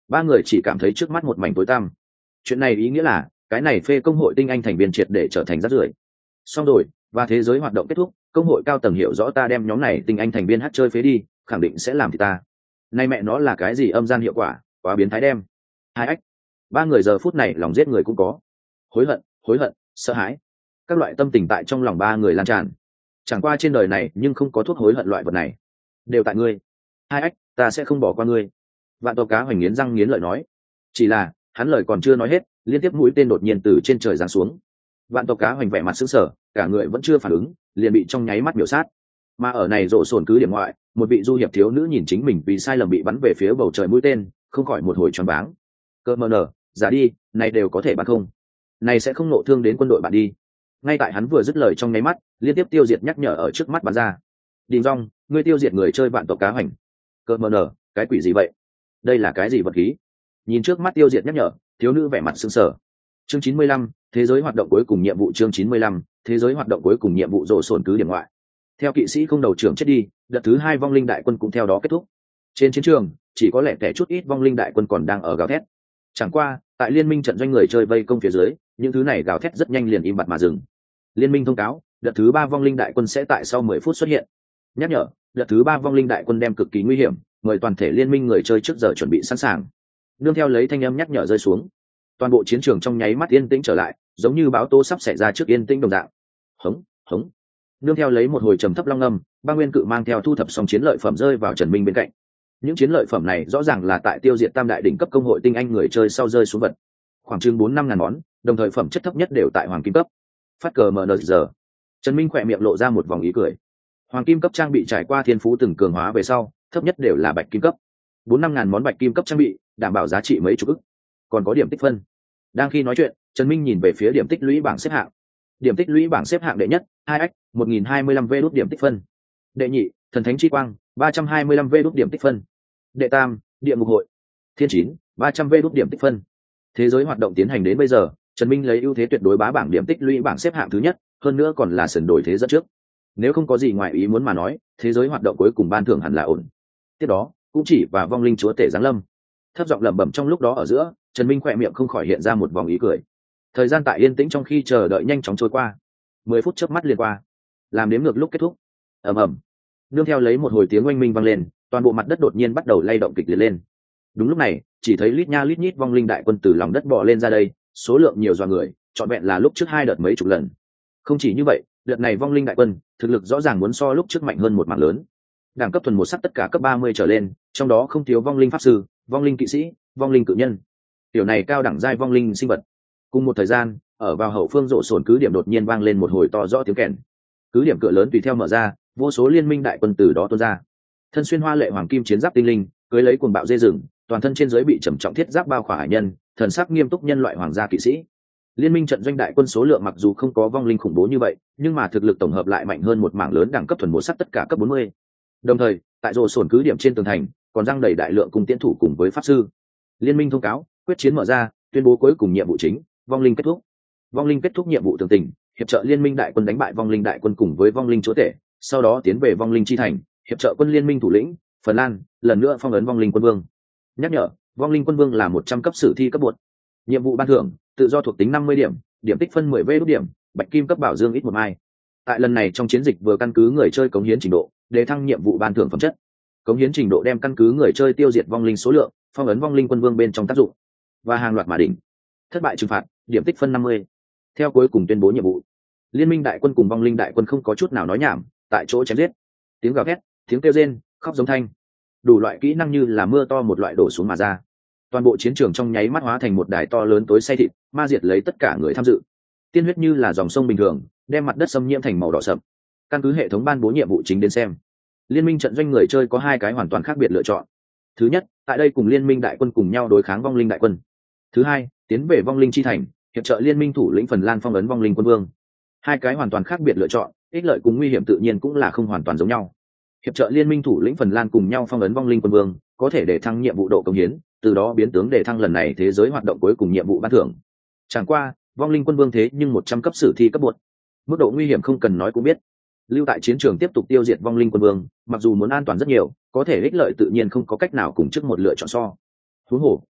Speaker 1: ba người chỉ cảm thấy trước mắt một mảnh tối tăm. Chuyện này ý nghĩa là cái này phê công hội tinh anh thành viên triệt để trở thành rác rưởi. Xong rồi, và thế giới hoạt động kết thúc, công hội cao tầng hiểu rõ ta đem nhóm này tinh anh thành viên hát chơi phế đi, khẳng định sẽ làm thì ta. Nay mẹ nó là cái gì âm gian hiệu quả, quá biến thái đem. Hai ách. Ba người giờ phút này lòng giết người cũng có. Hối hận, hối hận, sợ hãi. Các loại tâm tình tại trong lòng ba người lan tràn. Chẳng qua trên đời này nhưng không có thuốc hối hận loại vật này. Đều tại ngươi. Hai ách, ta sẽ không bỏ qua ngươi. Vạn Tộc Cá Hoành nghiến răng nghiến lợi nói. Chỉ là, hắn lời còn chưa nói hết, liên tiếp mũi tên đột nhiên từ trên trời giáng xuống. Vạn Tộc Cá Hoành vẻ mặt sững sờ, cả người vẫn chưa phản ứng, liền bị trong nháy mắt miểu sát. Mà ở này rộ sồn cứ điểm ngoại, một vị du hiệp thiếu nữ nhìn chính mình vì sai lầm bị bắn về phía bầu trời mũi tên, không khỏi một hồi choáng váng. Cơ mờ nở, giả đi, này đều có thể bắn không? Này sẽ không nộ thương đến quân đội bạn đi. Ngay tại hắn vừa dứt lời trong nháy mắt, liên tiếp tiêu diệt nhắc nhở ở trước mắt bắn ra. Đình Dung, ngươi tiêu diệt người chơi Vạn Tộc Cá Hoành. Cơ mờ nở, cái quỷ gì vậy? Đây là cái gì vật khí? Nhìn trước mắt tiêu diệt nhắc nhở, thiếu nữ vẻ mặt sững sờ. Chương chín mươi lăm, thế giới hoạt động cuối cùng nhiệm vụ. Chương chín mươi lăm, thế giới hoạt động cuối cùng nhiệm vụ rộ sồn cứ điểm ngoại. Theo kỵ sĩ không đầu trưởng chết đi, đợt thứ hai vong linh đại quân cũng theo đó kết thúc. Trên chiến trường, chỉ có lẻ tẻ chút ít vong linh đại quân còn đang ở gào thét. Chẳng qua, tại liên minh trận doanh người chơi vây công phía dưới, những thứ này gào thét rất nhanh liền im bặt mà dừng. Liên minh thông cáo, đợt thứ ba vong linh đại quân sẽ tại sau mười phút xuất hiện. Nhắc nhở, đợt thứ ba vong linh đại quân đem cực kỳ nguy hiểm, mời toàn thể liên minh người chơi trước giờ chuẩn bị sẵn sàng. Nương theo lấy thanh âm nhắc nhở rơi xuống, toàn bộ chiến trường trong nháy mắt yên tĩnh trở lại, giống như báo tố sắp xảy ra trước yên tĩnh đồng dạng. Hống, hống. Nương theo lấy một hồi trầm thấp long âm, ba nguyên cự mang theo thu thập xong chiến lợi phẩm rơi vào Trần Minh bên cạnh. Những chiến lợi phẩm này rõ ràng là tại tiêu diệt tam đại đỉnh cấp công hội tinh anh người chơi sau rơi xuống vật, khoảng chừng bốn năm ngàn món, đồng thời phẩm chất thấp nhất đều tại hoàng kim cấp. Phát cờ mờ nờ giờ. Trần Minh khỏe miệng lộ ra một vòng ý cười. Hoàng kim cấp trang bị trải qua thiên phú từng cường hóa về sau, thấp nhất đều là bạch kim cấp. Bốn năm ngàn món bạch kim cấp trang bị, đảm bảo giá trị mấy chục ức. Còn có điểm tích phân. Đang khi nói chuyện, Trần Minh nhìn về phía điểm tích lũy bảng xếp hạng. Điểm tích lũy bảng xếp hạng đệ nhất, hai x, một nghìn hai mươi lăm vê đốt điểm tích phân. Đệ nhị, thần thánh chi quang, ba trăm hai mươi lăm vê đốt điểm tích phân. Đệ tam, địa ngục hội, thiên chín, ba trăm vê đốt điểm tích phân. Thế giới hoạt động tiến hành đến bây giờ, Trần Minh lấy ưu thế tuyệt đối bá bảng điểm tích lũy bảng xếp hạng thứ nhất, hơn nữa còn là sườn đổi thế dẫn trước. Nếu không có gì ngoài ý muốn mà nói, thế giới hoạt động cuối cùng ban thưởng hẳn là ổn. Tiếp đó, cũng chỉ và vong linh chúa tể giáng lâm. Thấp giọng lẩm bẩm trong lúc đó ở giữa, Trần Minh khỏe miệng không khỏi hiện ra một vòng ý cười. Thời gian tại yên tĩnh trong khi chờ đợi nhanh chóng trôi qua. Mười phút chớp mắt liền qua, làm đếm ngược lúc kết thúc. Ầm ầm. Nương theo lấy một hồi tiếng oanh minh vang lên, toàn bộ mặt đất đột nhiên bắt đầu lay động kịch liệt lên. Đúng lúc này, chỉ thấy lít nha lít nhít vong linh đại quân từ lòng đất bò lên ra đây, số lượng nhiều dọa người, trọn vẹn là lúc trước hai đợt mấy chục lần. Không chỉ như vậy, đợt này vong linh đại quân, thực lực rõ ràng muốn so lúc trước mạnh hơn một mảng lớn. Đẳng cấp thuần một sắc tất cả cấp ba mươi trở lên, trong đó không thiếu vong linh pháp sư, vong linh kỵ sĩ, vong linh cự nhân. Tiểu này cao đẳng giai vong linh sinh vật. Cùng một thời gian, ở vào hậu phương rộ sồn cứ điểm đột nhiên vang lên một hồi to rõ tiếng kèn. Cứ điểm cửa lớn tùy theo mở ra, vô số liên minh đại quân từ đó tuôn ra. Thân xuyên hoa lệ hoàng kim chiến giáp tinh linh, cưới lấy cuồng bạo dê rừng, toàn thân trên dưới bị trầm trọng thiết giáp bao khỏa hải nhân, thần sắc nghiêm túc nhân loại hoàng gia kỵ sĩ. Liên minh trận doanh đại quân số lượng mặc dù không có vong linh khủng bố như vậy, nhưng mà thực lực tổng hợp lại mạnh hơn một mảng lớn đẳng cấp thuần một sắc tất cả cấp bốn mươi. Đồng thời, tại rồ sồn cứ điểm trên tường thành, còn răng đầy đại lượng cung tiễn thủ cùng với pháp sư. Liên minh thông cáo, quyết chiến mở ra, tuyên bố cuối cùng nhiệm vụ chính, vong linh kết thúc. Vong linh kết thúc nhiệm vụ tường tình, hiệp trợ liên minh đại quân đánh bại vong linh đại quân cùng với vong linh chúa tể, sau đó tiến về vong linh chi thành, hiệp trợ quân liên minh thủ lĩnh Phần Lan lần nữa phong ấn vong linh quân vương. Nhắc nhở, vong linh quân vương là một trăm cấp sử thi cấp bột. Nhiệm vụ ban thưởng, tự do thuộc tính năm mươi điểm, điểm tích phân mười vê đốt điểm, bạch kim cấp bảo dương ít một mai. Tại lần này trong chiến dịch vừa căn cứ người chơi cống hiến trình độ, đề thăng nhiệm vụ ban thưởng phẩm chất. Cống hiến trình độ đem căn cứ người chơi tiêu diệt vong linh số lượng, phong ấn vong linh quân vương bên trong tác dụng, và hàng loạt mà đỉnh. Thất bại trừng phạt, điểm tích phân năm mươi. Theo cuối cùng tuyên bố nhiệm vụ, liên minh đại quân cùng vong linh đại quân không có chút nào nói nhảm, tại chỗ chém giết. Tiếng gào thét, tiếng kêu rên, khóc giống thanh, đủ loại kỹ năng như là mưa to một loại đổ xuống mà ra. Toàn bộ chiến trường trong nháy mắt hóa thành một đài to lớn tối say thịt, ma diệt lấy tất cả người tham dự. Tiên huyết như là dòng sông bình thường, đem mặt đất xâm nhiễm thành màu đỏ sậm. Căn cứ hệ thống ban bố nhiệm vụ chính đến xem, liên minh trận doanh người chơi có hai cái hoàn toàn khác biệt lựa chọn. Thứ nhất, tại đây cùng liên minh đại quân cùng nhau đối kháng vong linh đại quân. Thứ hai, tiến về vong linh chi thành, hiệp trợ liên minh thủ lĩnh Phần Lan phong ấn vong linh quân vương. Hai cái hoàn toàn khác biệt lựa chọn, ích lợi cùng nguy hiểm tự nhiên cũng là không hoàn toàn giống nhau. Hiệp trợ liên minh thủ lĩnh Phần Lan cùng nhau phong ấn vong linh quân vương, có thể để thăng nhiệm vụ độ công hiến, từ đó biến tướng để thăng lần này thế giới hoạt động cuối cùng nhiệm vụ ban thưởng. Chẳng qua, vong linh quân vương thế nhưng một trăm cấp sử thi cấp bột, mức độ nguy hiểm không cần nói cũng biết. Lưu tại chiến trường tiếp tục tiêu diệt vong linh quân vương, mặc dù muốn an toàn rất nhiều, có thể ích lợi tự nhiên không có cách nào cùng trước một lựa chọn so. Huống hồ,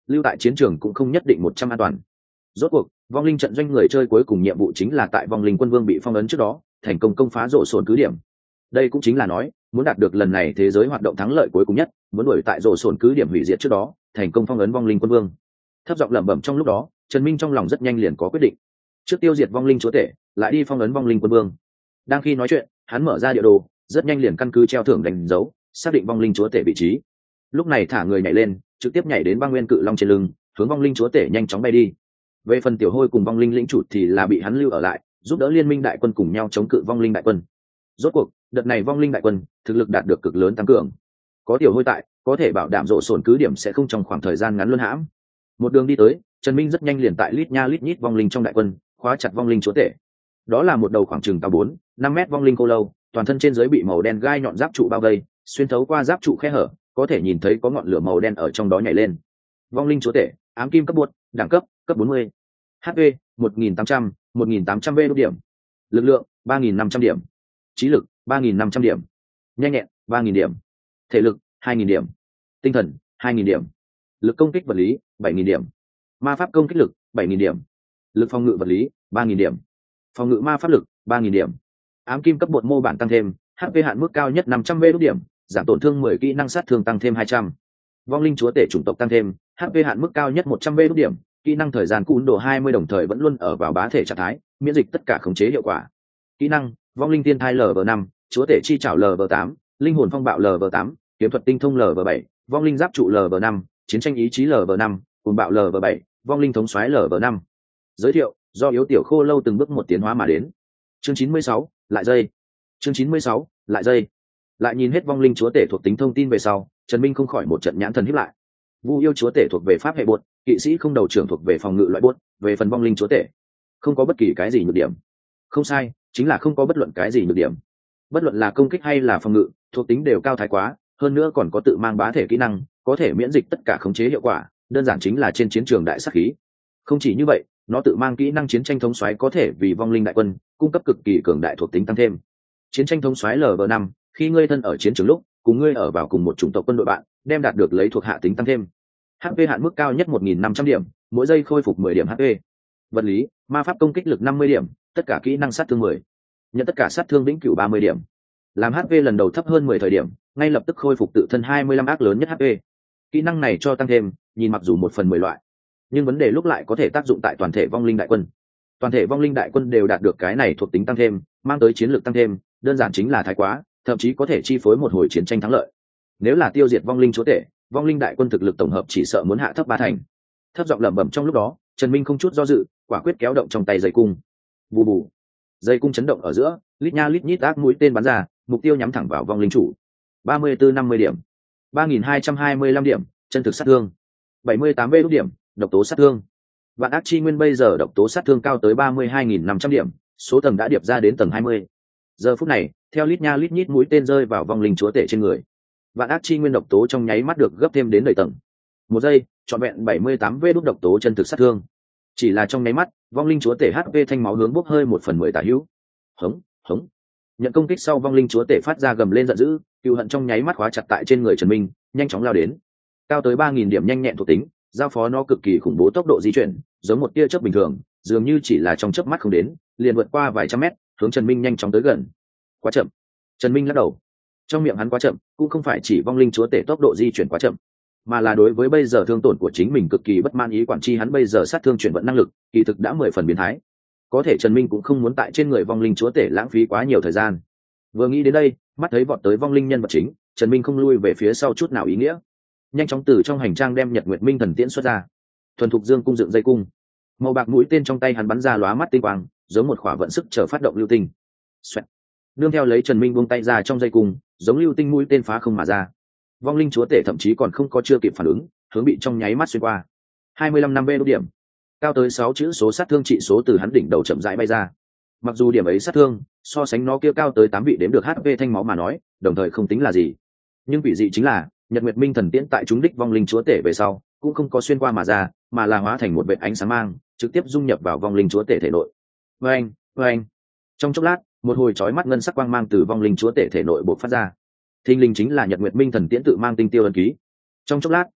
Speaker 1: lưu tại chiến trường cũng không nhất định một trăm an toàn. Rốt cuộc vong linh trận doanh người chơi cuối cùng nhiệm vụ chính là tại vong linh quân vương bị phong ấn trước đó thành công công phá rộ sồn cứ điểm. Đây cũng chính là nói muốn đạt được lần này thế giới hoạt động thắng lợi cuối cùng nhất, muốn đuổi tại rộ sồn cứ điểm hủy diệt trước đó thành công phong ấn vong linh quân vương. Thấp giọng lẩm bẩm trong lúc đó, Trần Minh trong lòng rất nhanh liền có quyết định. Trước tiêu diệt vong linh chúa tể, lại đi phong ấn vong linh quân vương. Đang khi nói chuyện, hắn mở ra địa đồ, rất nhanh liền căn cứ treo thưởng đánh dấu, xác định vong linh chúa tể vị trí. Lúc này thả người nhảy lên, trực tiếp nhảy đến băng nguyên cự long trên lưng, hướng vong linh chúa tể nhanh chóng bay đi. Về phần tiểu hôi cùng vong linh lĩnh chủ thì là bị hắn lưu ở lại, giúp đỡ liên minh đại quân cùng nhau chống cự vong linh đại quân. Rốt cuộc đợt này vong linh đại quân thực lực đạt được cực lớn tăng cường, có tiểu hôi tại, có thể bảo đảm rộ sồn cứ điểm sẽ không trong khoảng thời gian ngắn luân hãm. Một đường đi tới, Trần Minh rất nhanh liền tại lít nha lít nhít vong linh trong đại quân khóa chặt vong linh chúa tể. Đó là một đầu khoảng chừng cao bốn năm mét vong linh cô lâu, toàn thân trên dưới bị màu đen gai nhọn giáp trụ bao vây, xuyên thấu qua giáp trụ khe hở có thể nhìn thấy có ngọn lửa màu đen ở trong đó nhảy lên. Vong linh chúa tể, ám kim cấp buốt, đẳng cấp cấp bốn mươi, hát pê một nghìn tám trăm, một nghìn tám trăm v đốt điểm, lực lượng ba nghìn năm trăm điểm, trí lực ba nghìn năm trăm điểm, nhanh nhẹn ba nghìn điểm, thể lực hai nghìn điểm, tinh thần hai nghìn điểm, lực công kích vật lý bảy nghìn điểm, ma pháp công kích lực bảy nghìn điểm, lực phòng ngự vật lý ba nghìn điểm, phòng ngự ma pháp lực ba nghìn điểm. Ám kim cấp bột mô bản tăng thêm, hát pê hạn mức cao nhất năm trăm v đốt điểm, giảm tổn thương mười, kỹ năng sát thương tăng thêm hai trăm. Vong linh chúa tể chủng tộc tăng thêm, hát pê hạn mức cao nhất một trăm v đốt điểm, kỹ năng thời gian cún độ hai mươi đồng thời vẫn luôn ở vào bá thể trạng thái, miễn dịch tất cả khống chế hiệu quả. Kỹ năng: vong linh tiên thai lv năm, chúa tể chi trảo lv tám, linh hồn phong bạo lv tám, kiếm thuật tinh thông lv bảy, vong linh giáp trụ lv năm, chiến tranh ý chí lv năm, cuồng bạo lv bảy, vong linh thống soái lv năm. Giới thiệu: do yếu tiểu khô lâu từng bước một tiến hóa mà đến. Chương chín mươi sáu, lại dây. Chương chín mươi sáu, lại dây. Lại nhìn hết vong linh chúa tể thuộc tính thông tin về sau, Trần Minh không khỏi một trận nhãn thần híp lại. Vu yêu chúa tể thuộc về pháp hệ bột, kỵ sĩ không đầu trưởng thuộc về phòng ngự loại bột, về phần vong linh chúa tể không có bất kỳ cái gì nhược điểm. Không sai, chính là không có bất luận cái gì nhược điểm. Bất luận là công kích hay là phòng ngự, thuộc tính đều cao thái quá, hơn nữa còn có tự mang bá thể kỹ năng, có thể miễn dịch tất cả khống chế hiệu quả, đơn giản chính là trên chiến trường đại sát khí. Không chỉ như vậy, nó tự mang kỹ năng chiến tranh thống soái có thể vì vong linh đại quân cung cấp cực kỳ cường đại thuộc tính tăng thêm. Chiến tranh thống soái lv năm, khi ngươi thân ở chiến trường lúc cùng ngươi ở vào cùng một chủng tộc quân đội bạn, đem đạt được lấy thuộc hạ tính tăng thêm. hát pê hạn mức cao nhất một nghìn năm trăm điểm, mỗi giây khôi phục mười điểm hát pê. Vật lý, ma pháp công kích lực năm mươi điểm, tất cả kỹ năng sát thương mười. Nhận tất cả sát thương vĩnh cửu ba mươi điểm. Làm hát pê lần đầu thấp hơn mười thời điểm, ngay lập tức khôi phục tự thân hai mươi lăm ác lớn nhất hát pê. Kỹ năng này cho tăng thêm, nhìn mặc dù một phần mười loại, nhưng vấn đề lúc lại có thể tác dụng tại toàn thể vong linh đại quân. Toàn thể vong linh đại quân đều đạt được cái này thuộc tính tăng thêm, mang tới chiến lược tăng thêm, đơn giản chính là thái quá, thậm chí có thể chi phối một hồi chiến tranh thắng lợi. Nếu là tiêu diệt vong linh chúa tể, vong linh đại quân thực lực tổng hợp chỉ sợ muốn hạ thấp ba thành. Thấp giọng lẩm bẩm trong lúc đó, Trần Minh không chút do dự, quả quyết kéo động trong tay dây cung. Bù bù, dây cung chấn động ở giữa, lít nha lít nhít ác mũi tên bắn ra, mục tiêu nhắm thẳng vào vong linh chủ. ba mươi tư năm mươi điểm, ba nghìn hai trăm hai mươi lăm điểm, chân thực sát thương, bảy mươi tám v đốt điểm, độc tố sát thương. Vạn ác chi nguyên bây giờ độc tố sát thương cao tới ba mươi hai nghìn năm trăm điểm, số tầng đã điệp ra đến tầng hai mươi. Giờ phút này, theo lít nha lít nhít mũi tên rơi vào vong linh chúa tể trên người, vạn ác chi nguyên độc tố trong nháy mắt được gấp thêm đến đầy tầng. Một giây, trọn vẹn bảy mươi tám v đốt độc tố chân thực sát thương. Chỉ là trong nháy mắt, vong linh chúa tể hát pê thanh máu hướng bốc hơi một phần mười tả hữu. Hống, hống. Nhận công kích sau, vong linh chúa tể phát ra gầm lên giận dữ, cừu hận trong nháy mắt khóa chặt tại trên người Trần Minh, nhanh chóng lao đến. Cao tới ba nghìn điểm nhanh nhẹn thuộc tính, giao phó nó cực kỳ khủng bố tốc độ di chuyển, giống một tia chớp bình thường, dường như chỉ là trong chớp mắt không đến, liền vượt qua vài trăm mét, hướng Trần Minh nhanh chóng tới gần. Quá chậm. Trần Minh lắc đầu. Trong miệng hắn quá chậm, cũng không phải chỉ vong linh chúa tể tốc độ di chuyển quá chậm, mà là đối với bây giờ thương tổn của chính mình cực kỳ bất mãn ý quản chi hắn bây giờ sát thương chuyển vận năng lực, kỳ thực đã mười phần biến thái. Có thể Trần Minh cũng không muốn tại trên người vong linh chúa tể lãng phí quá nhiều thời gian. Vừa nghĩ đến đây, mắt thấy vọt tới vong linh nhân vật chính, Trần Minh không lui về phía sau chút nào ý nghĩa, nhanh chóng từ trong hành trang đem Nhật Nguyệt Minh thần tiễn xuất ra, thuần thục dương cung dựng dây cung, màu bạc mũi tên trong tay hắn bắn ra lóa mắt tinh quang, giống một khỏa vận sức chờ phát động lưu tinh. Xoẹt. Nương theo lấy Trần Minh buông tay ra trong dây cung, giống lưu tinh mũi tên phá không mà ra. Vong linh chúa tể thậm chí còn không có chưa kịp phản ứng, hướng bị trong nháy mắt xuyên qua. hai mươi lăm năm v đốt điểm, cao tới sáu chữ số sát thương trị số từ hắn đỉnh đầu chậm rãi bay ra. Mặc dù điểm ấy sát thương so sánh nó kia cao tới tám vị đếm được hát pê thanh máu mà nói, đồng thời không tính là gì, nhưng vị dị chính là Nhật Nguyệt Minh thần tiễn tại chúng đích vong linh chúa tể về sau, cũng không có xuyên qua mà ra, mà là hóa thành một vệt ánh sáng mang, trực tiếp dung nhập vào vong linh chúa tể thể nội. Oeng, oeng. Trong chốc lát, một hồi chói mắt ngân sắc quang mang từ vong linh chúa tể thể nội bộc phát ra. Thình lình chính là Nhật Nguyệt Minh thần tiễn tự mang tinh tiêu ấn ký. Trong chốc lát,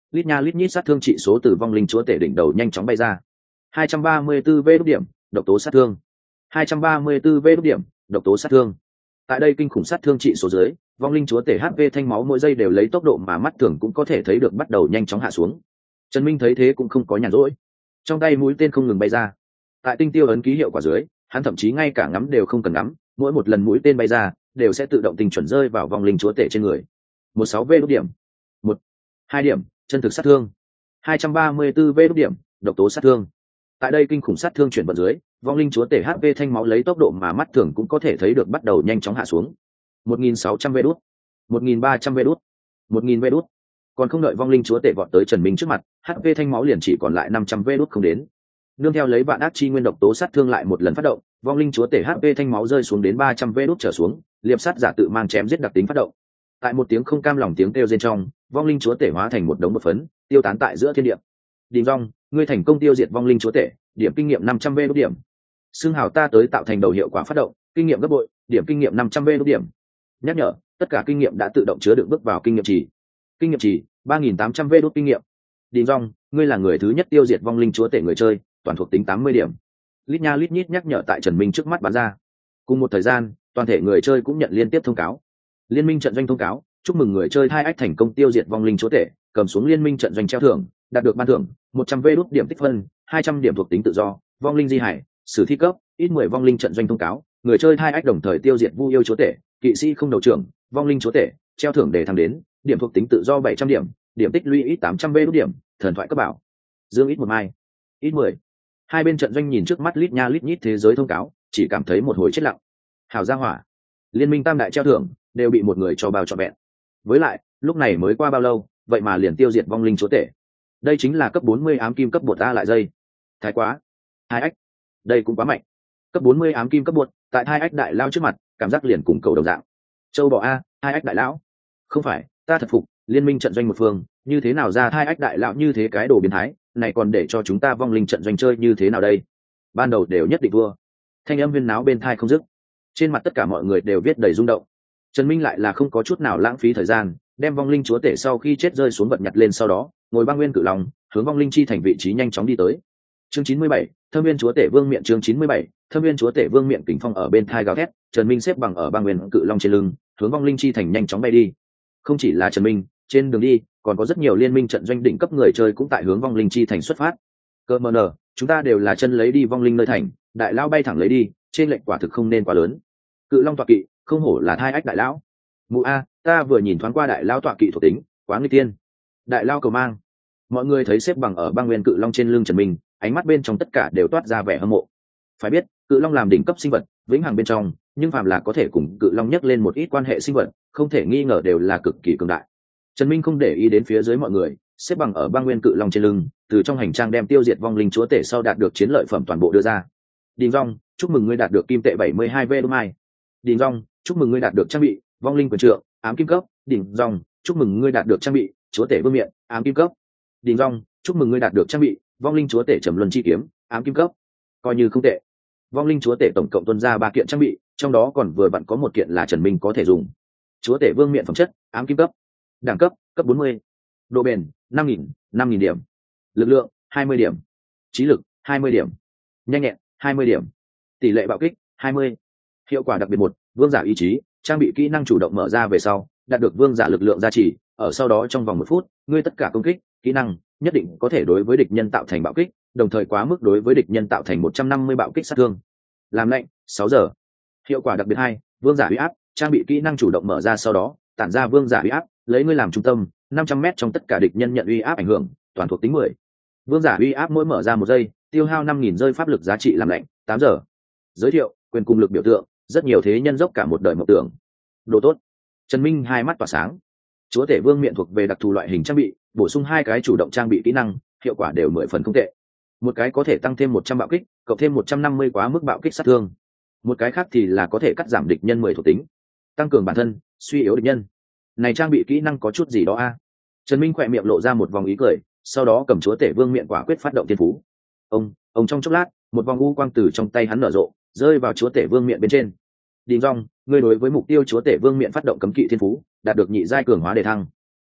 Speaker 1: lít nha lít nhít sát thương trị số từ vong linh chúa tể đỉnh đầu nhanh chóng bay ra. hai trăm ba mươi tư vê đốt điểm độc tố sát thương. hai trăm ba mươi tư vê đốt điểm độc tố sát thương. Tại đây kinh khủng sát thương trị số dưới, vong linh chúa tể hát pê thanh máu mỗi giây đều lấy tốc độ mà mắt thường cũng có thể thấy được bắt đầu nhanh chóng hạ xuống. Trần Minh thấy thế cũng không có nhàn rỗi, trong tay mũi tên không ngừng bay ra. Tại tinh tiêu ấn ký hiệu quả dưới, hắn thậm chí ngay cả ngắm đều không cần ngắm, mỗi một lần mũi tên bay ra đều sẽ tự động tinh chuẩn rơi vào vong linh chúa tể trên người. một sáu vê đốt điểm, một hai điểm chân thực sát thương, hai trăm ba mươi tư vê đốt điểm độc tố sát thương. Tại đây kinh khủng sát thương chuyển vận dưới, vong linh chúa tể hát pê thanh máu lấy tốc độ mà mắt thường cũng có thể thấy được bắt đầu nhanh chóng hạ xuống. một nghìn sáu trăm vê đốt, một nghìn ba trăm vê đốt, một nghìn vê đốt. Còn không đợi vong linh chúa tể vọt tới Trần Minh trước mặt, hát pê thanh máu liền chỉ còn lại năm trăm vê đốt không đến. Nương theo lấy vạn ác chi nguyên độc tố sát thương lại một lần phát động, vong linh chúa tể hát pê thanh máu rơi xuống đến ba trăm vê đốt trở xuống, liệp sát giả tự mang chém giết đặc tính phát động. Tại một tiếng không cam lòng tiếng kêu bên trong, vong linh chúa tể hóa thành một đống bột phấn, tiêu tán tại giữa thiên địa. Đình Dung, ngươi thành công tiêu diệt vong linh chúa tể, điểm kinh nghiệm năm trăm vê đốt điểm. Xương hào ta tới tạo thành đầu hiệu quả phát động, kinh nghiệm gấp bội, điểm kinh nghiệm năm trăm vê đốt điểm. Nhắc nhở, tất cả kinh nghiệm đã tự động chứa đựng bước vào kinh nghiệm trì. Kinh nghiệm trì ba nghìn tám trăm vê đốt kinh nghiệm. Đình Dung, ngươi là người thứ nhất tiêu diệt vong linh chúa tể người chơi, toàn thuộc tính tám mươi điểm. Lít nha lít nhít nhắc nhở tại Trần Minh trước mắt bắn ra. Cùng một thời gian, toàn thể người chơi cũng nhận liên tiếp thông cáo. Liên minh trận doanh thông cáo, chúc mừng người chơi hai ách thành công tiêu diệt vong linh chúa tể, cầm xuống liên minh trận doanh treo thưởng, đạt được ban thưởng một trăm vê đốt điểm tích phân, hai trăm điểm thuộc tính tự do, vong linh di hải, sử thi cấp, ít mười vong linh trận doanh thông cáo, người chơi hai ách đồng thời tiêu diệt vu yêu chúa tể, kỵ sĩ không đầu trưởng, vong linh chúa tể, treo thưởng để thăng đến, điểm thuộc tính tự do bảy trăm điểm, điểm tích lũy ít tám trăm vê đốt điểm, thần thoại cấp bảo. Dương ít một mai, ít mười. Hai bên trận doanh nhìn trước mắt lít nha lít nhít thế giới thông cáo, chỉ cảm thấy một hồi chết lặng. Hào gia hỏa, liên minh tam đại treo thưởng đều bị một người cho bao trọn vẹn. Với lại, lúc này mới qua bao lâu, vậy mà liền tiêu diệt vong linh chúa tể. Đây chính là cấp bốn mươi ám kim cấp bột a lại dây. Thái quá. Hai ách. Đây cũng quá mạnh. Cấp bốn mươi ám kim cấp bột, tại hai ách đại lao trước mặt, cảm giác liền cùng cầu đồng dạng. Châu bò a, hai ách đại lão. Không phải, ta thật phục, liên minh trận doanh một phương, như thế nào ra hai ách đại lão như thế cái đồ biến thái, này còn để cho chúng ta vong linh trận doanh chơi như thế nào đây? Ban đầu đều nhất định vua. Thanh âm huyên náo bên thai không dứt. Trên mặt tất cả mọi người đều viết đầy rung động. Trần Minh lại là không có chút nào lãng phí thời gian, đem vong linh chúa tể sau khi chết rơi xuống vật nhặt lên, sau đó ngồi băng nguyên cự long hướng vong linh chi thành vị trí nhanh chóng đi tới. Chương chín mươi bảy, Thâm Viên chúa tể vương miện. Chương chín mươi bảy, Thâm Viên chúa tể vương miện. Kình phong ở bên thai gào thét, Trần Minh xếp bằng ở băng nguyên cự long trên lưng, hướng vong linh chi thành nhanh chóng bay đi. Không chỉ là Trần Minh, trên đường đi còn có rất nhiều liên minh trận doanh đỉnh cấp người chơi cũng tại hướng vong linh chi thành xuất phát. Cơ mờ nở, chúng ta đều là chân lấy đi vong linh nơi thành, đại lão bay thẳng lấy đi, trên lệnh quả thực không nên quá lớn. Cự long tọa kỵ, không hổ là thai ách đại lão. Mụ a, ta vừa nhìn thoáng qua đại lão tọa kỵ thuộc tính, quá nguy tiên. Đại lão cầu mang. Mọi người thấy xếp bằng ở băng nguyên cự long trên lưng Trần Minh, ánh mắt bên trong tất cả đều toát ra vẻ hâm mộ. Phải biết, cự long làm đỉnh cấp sinh vật, vĩnh hằng bên trong, nhưng phàm là có thể cùng cự long nhắc lên một ít quan hệ sinh vật, không thể nghi ngờ đều là cực kỳ cường đại. Trần Minh không để ý đến phía dưới mọi người, xếp bằng ở băng nguyên cự long trên lưng, từ trong hành trang đem tiêu diệt vong linh chúa tể sau đạt được chiến lợi phẩm toàn bộ đưa ra. Đình Dung, chúc mừng ngươi đạt được kim tệ bảy mươi hai vê đô mai. Đình Dung, chúc mừng ngươi đạt được trang bị vong linh quyền trượng ám kim cấp. Đình Dung, chúc mừng ngươi đạt được trang bị chúa tể vương miện ám kim cấp. Đình Dung, chúc mừng ngươi đạt được trang bị vong linh chúa tể trầm luân chi kiếm ám kim cấp. Coi như không tệ. Vong linh chúa tể tổng cộng tuân ra ba kiện trang bị, trong đó còn vừa vặn có một kiện là Trần Minh có thể dùng. Chúa tể vương miện phẩm chất ám kim cấp, đẳng cấp cấp bốn mươi, độ bền năm nghìn, năm nghìn điểm, lực lượng hai mươi điểm, trí lực hai mươi điểm, nhanh nhẹn hai mươi điểm, tỷ lệ bạo kích hai mươi. Hiệu quả đặc biệt một, vương giả ý chí, trang bị kỹ năng chủ động mở ra về sau, đạt được vương giả lực lượng gia trì, ở sau đó trong vòng một phút, ngươi tất cả công kích, kỹ năng nhất định có thể đối với địch nhân tạo thành bạo kích, đồng thời quá mức đối với địch nhân tạo thành một trăm năm mươi bạo kích sát thương. Làm lạnh sáu giờ. Hiệu quả đặc biệt hai, vương giả uy áp, trang bị kỹ năng chủ động mở ra sau đó, tản ra vương giả uy áp, lấy ngươi làm trung tâm, năm trăm mét trong tất cả địch nhân nhận uy áp ảnh hưởng, toàn thuộc tính mười. Vương giả uy áp mỗi mở ra một giây, tiêu hao năm nghìn rơi pháp lực giá trị làm lạnh tám giờ. Giới thiệu, quyền cùng lực biểu tượng, rất nhiều thế nhân dốc cả một đời mộng tưởng. Đồ tốt. Trần Minh hai mắt tỏa sáng. Chúa tể vương miện thuộc về đặc thù loại hình trang bị, bổ sung hai cái chủ động trang bị kỹ năng, hiệu quả đều mười phần không tệ. Một cái có thể tăng thêm một trăm bạo kích, cộng thêm một trăm năm mươi quá mức bạo kích sát thương. Một cái khác thì là có thể cắt giảm địch nhân mười thuộc tính, tăng cường bản thân, suy yếu địch nhân. Này trang bị kỹ năng có chút gì đó a? Trần Minh khỏe miệng lộ ra một vòng ý cười, sau đó cầm chúa tể vương miện quả quyết phát động thiên phú. Ông, ông trong chốc lát, một vòng u quang từ trong tay hắn nở rộ, rơi vào chúa tể vương miện bên trên. Đình Dung, ngươi đối với mục tiêu chúa tể vương miện phát động cấm kỵ thiên phú, đạt được nhị giai cường hóa đề thăng.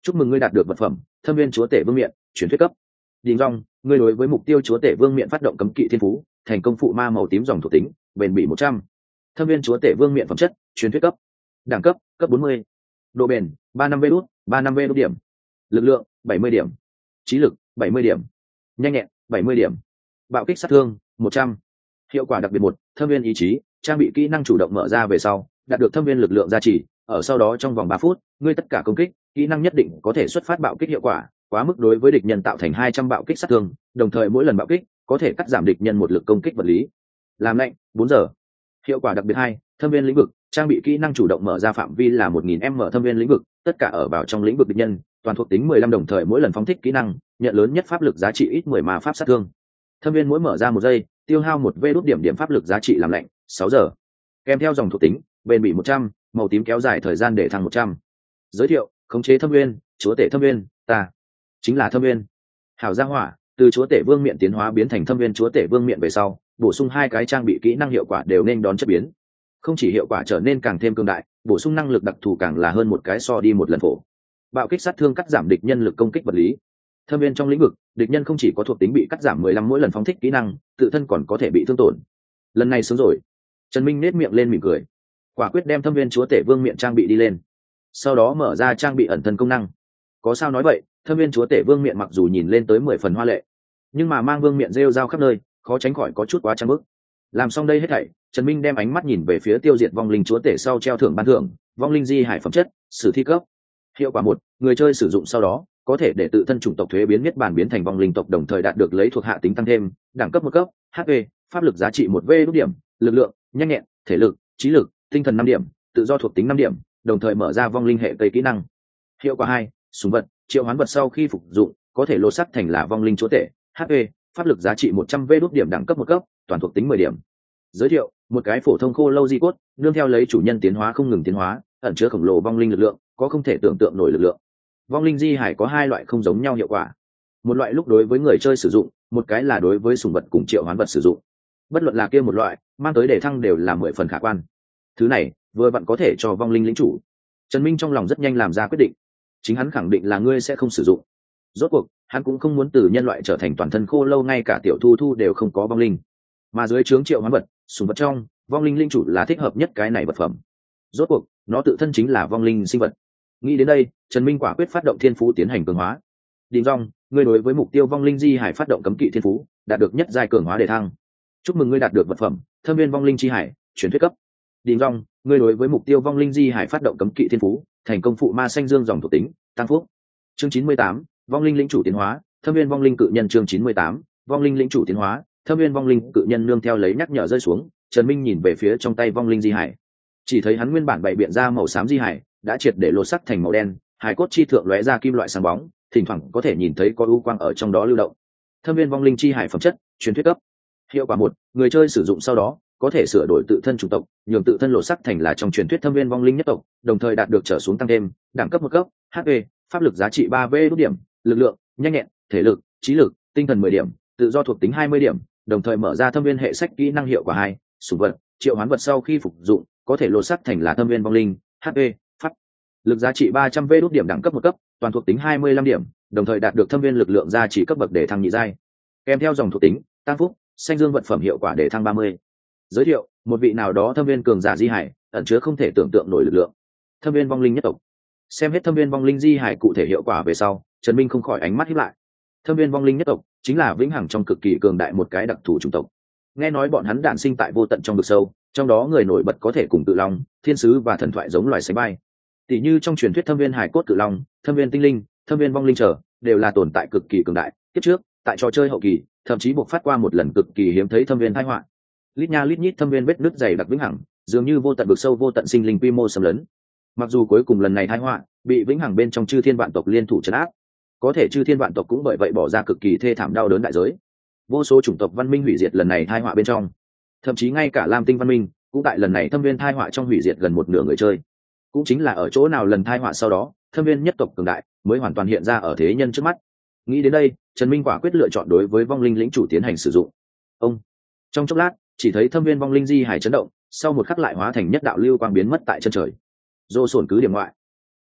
Speaker 1: chúc mừng ngươi đạt được vật phẩm thâm viên chúa tể vương miện truyền thuyết cấp. Đình rong, ngươi đối với mục tiêu chúa tể vương miện phát động cấm kỵ thiên phú, thành công phụ ma màu tím dòng thuộc tính, bền bỉ một trăm. Thâm viên chúa tể vương miện phẩm chất truyền thuyết cấp. Đẳng cấp cấp bốn mươi. Độ bền ba năm v đút ba năm v đút điểm. Lực lượng bảy mươi điểm. Trí lực bảy mươi điểm. Nhanh nhẹn bảy mươi điểm. Bạo kích sát thương một trăm. Hiệu quả đặc biệt một, thâm viên ý chí, trang bị kỹ năng chủ động mở ra về sau, đạt được thâm viên lực lượng gia trì, ở sau đó trong vòng ba phút, ngươi tất cả công kích, kỹ năng nhất định có thể xuất phát bạo kích hiệu quả, quá mức đối với địch nhân tạo thành hai trăm bạo kích sát thương, đồng thời mỗi lần bạo kích có thể cắt giảm địch nhân một lực công kích vật lý. Làm lạnh bốn giờ. Hiệu quả đặc biệt hai, thâm viên lĩnh vực, trang bị kỹ năng chủ động mở ra phạm vi là một nghìn m thâm viên lĩnh vực, tất cả ở vào trong lĩnh vực địch nhân, toàn thuộc tính mười lăm đồng thời mỗi lần phóng thích kỹ năng, nhận lớn nhất pháp lực giá trị ít mười ma pháp sát thương. Thâm viên mỗi mở ra một giây, tiêu hao một v đốt điểm điểm pháp lực giá trị làm lạnh sáu giờ. Kèm theo dòng thuộc tính, bền bỉ một trăm, màu tím kéo dài thời gian để thăng một trăm. Giới thiệu, khống chế thâm viên, chúa tể thâm viên, ta chính là thâm viên. Hảo gia hỏa, từ chúa tể vương miện tiến hóa biến thành thâm viên chúa tể vương miện về sau, bổ sung hai cái trang bị kỹ năng hiệu quả đều nên đón chất biến. Không chỉ hiệu quả trở nên càng thêm cường đại, bổ sung năng lực đặc thù càng là hơn một cái so đi một lần phổ. Bạo kích sát thương cắt giảm địch nhân lực công kích vật lý. Thâm viên trong lĩnh vực, địch nhân không chỉ có thuộc tính bị cắt giảm mười lăm mỗi lần phóng thích kỹ năng, tự thân còn có thể bị thương tổn. Lần này sướng rồi. Trần Minh nét miệng lên mỉm cười, quả quyết đem thâm viên chúa tể vương miện trang bị đi lên, sau đó mở ra trang bị ẩn thân công năng. Có sao nói vậy, thâm viên chúa tể vương miện mặc dù nhìn lên tới mười phần hoa lệ, nhưng mà mang vương miện rêu rao khắp nơi, khó tránh khỏi có chút quá trang bức. Làm xong đây hết thảy, Trần Minh đem ánh mắt nhìn về phía tiêu diệt vong linh chúa tể sau treo thưởng ban thưởng, vong linh di hải phẩm chất, sử thi cấp. Hiệu quả một, người chơi sử dụng sau đó có thể để tự thân chủng tộc thuế biến miết bản biến thành vong linh tộc, đồng thời đạt được lấy thuộc hạ tính tăng thêm, đẳng cấp một cấp, hát pê, pháp lực giá trị một v đốt điểm, lực lượng, nhanh nhẹn, thể lực, trí lực, tinh thần năm điểm, tự do thuộc tính năm điểm, đồng thời mở ra vong linh hệ cây kỹ năng. Hiệu quả hai, súng vật, triệu hoán vật sau khi phục dụng có thể lột xác thành là vong linh chúa tể, hát pê, pháp lực giá trị một trăm v đốt điểm, đẳng cấp một cấp, toàn thuộc tính mười điểm. Giới thiệu, một cái phổ thông khô lâu di cốt, nương theo lấy chủ nhân tiến hóa không ngừng tiến hóa, ẩn chứa khổng lồ vong linh lực lượng, có không thể tưởng tượng nổi lực lượng. Vong linh di hải có hai loại không giống nhau hiệu quả, một loại lúc đối với người chơi sử dụng, một cái là đối với sủng vật cùng triệu hoán vật sử dụng. Bất luận là kia một loại, mang tới đề thăng đều là mười phần khả quan. Thứ này vừa vặn có thể cho vong linh lĩnh chủ. Trần Minh trong lòng rất nhanh làm ra quyết định, chính hắn khẳng định là ngươi sẽ không sử dụng. Rốt cuộc hắn cũng không muốn từ nhân loại trở thành toàn thân khô lâu, ngay cả tiểu thu thu đều không có vong linh, mà dưới trướng triệu hoán vật sủng vật trong, vong linh linh chủ là thích hợp nhất cái này vật phẩm. Rốt cuộc nó tự thân chính là vong linh sinh vật. Nghĩ đến đây, Trần Minh quả quyết phát động thiên phú tiến hành cường hóa. Đình rong, ngươi đối với mục tiêu vong linh di hải phát động cấm kỵ thiên phú, đạt được nhất giai cường hóa đề thăng. Chúc mừng ngươi đạt được vật phẩm thâm viên vong linh chi hải truyền thuyết cấp. Đình rong, ngươi đối với mục tiêu vong linh di hải phát động cấm kỵ thiên phú, thành công phụ ma xanh dương dòng thuộc tính, tăng phúc. Chương chín mươi tám, vong linh lĩnh chủ tiến hóa, thâm viên vong linh cự nhân. Chương chín mươi tám, vong linh lĩnh chủ tiến hóa, thâm viên vong linh cự nhân. Nương theo lấy nhắc nhở rơi xuống, Trần Minh nhìn về phía trong tay vong linh di hải, chỉ thấy hắn nguyên bản bày biện ra màu xám di hải đã triệt để lột sắc thành màu đen, hải cốt chi thượng lóe ra kim loại sáng bóng, thỉnh thoảng có thể nhìn thấy có u quang ở trong đó lưu động. Thâm viên vong linh chi hải phẩm chất, truyền thuyết cấp. Hiệu quả một, người chơi sử dụng sau đó có thể sửa đổi tự thân chủng tộc, nhường tự thân lột sắc thành là trong truyền thuyết thâm viên vong linh nhất tộc, đồng thời đạt được trở xuống tăng thêm, đẳng cấp một cấp, hát pê, pháp lực giá trị ba v đốt điểm, lực lượng, nhanh nhẹn, thể lực, trí lực, tinh thần mười điểm, tự do thuộc tính hai mươi điểm, đồng thời mở ra thâm viên hệ sách kỹ năng. Hiệu quả hai, sủng vật, triệu hoán vật sau khi phục dụng có thể lột sắc thành là thâm viên vong linh, hát pê, pháp lực giá trị ba trăm v đốt điểm, đẳng cấp một cấp, toàn thuộc tính hai mươi lăm điểm, đồng thời đạt được thâm viên lực lượng gia trì cấp bậc để thăng nhị giai. Kèm theo dòng thuộc tính, tăng phúc, xanh dương vật phẩm hiệu quả để thăng ba mươi. Giới thiệu, một vị nào đó thâm viên cường giả di hải, ẩn chứa không thể tưởng tượng nổi lực lượng. Thâm viên vong linh nhất tộc. Xem hết thâm viên vong linh di hải cụ thể hiệu quả về sau, Trần Minh không khỏi ánh mắt híp lại. Thâm viên vong linh nhất tộc chính là vĩnh hằng trong cực kỳ cường đại một cái đặc thù chủng tộc. Nghe nói bọn hắn đản sinh tại vô tận trong vực sâu, trong đó người nổi bật có thể cùng cự long, thiên sứ và thần thoại giống loài sánh vai. Tỷ như trong truyền thuyết thâm viên hải cốt cự long, thâm viên tinh linh, thâm viên vong linh trở, đều là tồn tại cực kỳ cường đại. Kiếp trước, tại trò chơi hậu kỳ, thậm chí buộc phát qua một lần cực kỳ hiếm thấy thâm viên tai họa. Lít nha lít nhít thâm viên vết nứt dày đặc vĩnh hằng, dường như vô tận vực sâu vô tận sinh linh quy mô xâm lấn. Mặc dù cuối cùng lần này tai họa bị vĩnh hằng bên trong chư thiên vạn tộc liên thủ trấn áp, có thể chư thiên vạn tộc cũng bởi vậy bỏ ra cực kỳ thê thảm đau đớn đại giới. Vô số chủng tộc văn minh hủy diệt lần này tai họa bên trong, thậm chí ngay cả Lam Tinh văn minh cũng tại lần này thâm viên tai họa trong hủy diệt gần một nửa người chơi. Cũng chính là ở chỗ nào lần tai họa sau đó, thâm viên nhất tộc cường đại mới hoàn toàn hiện ra ở thế nhân trước mắt. Nghĩ đến đây, Trần Minh quả quyết lựa chọn đối với vong linh lĩnh chủ tiến hành sử dụng. Ông trong chốc lát, chỉ thấy thâm viên vong linh di hải chấn động, sau một khắc lại hóa thành nhất đạo lưu quang biến mất tại chân trời. Dô sồn cứ điểm ngoại,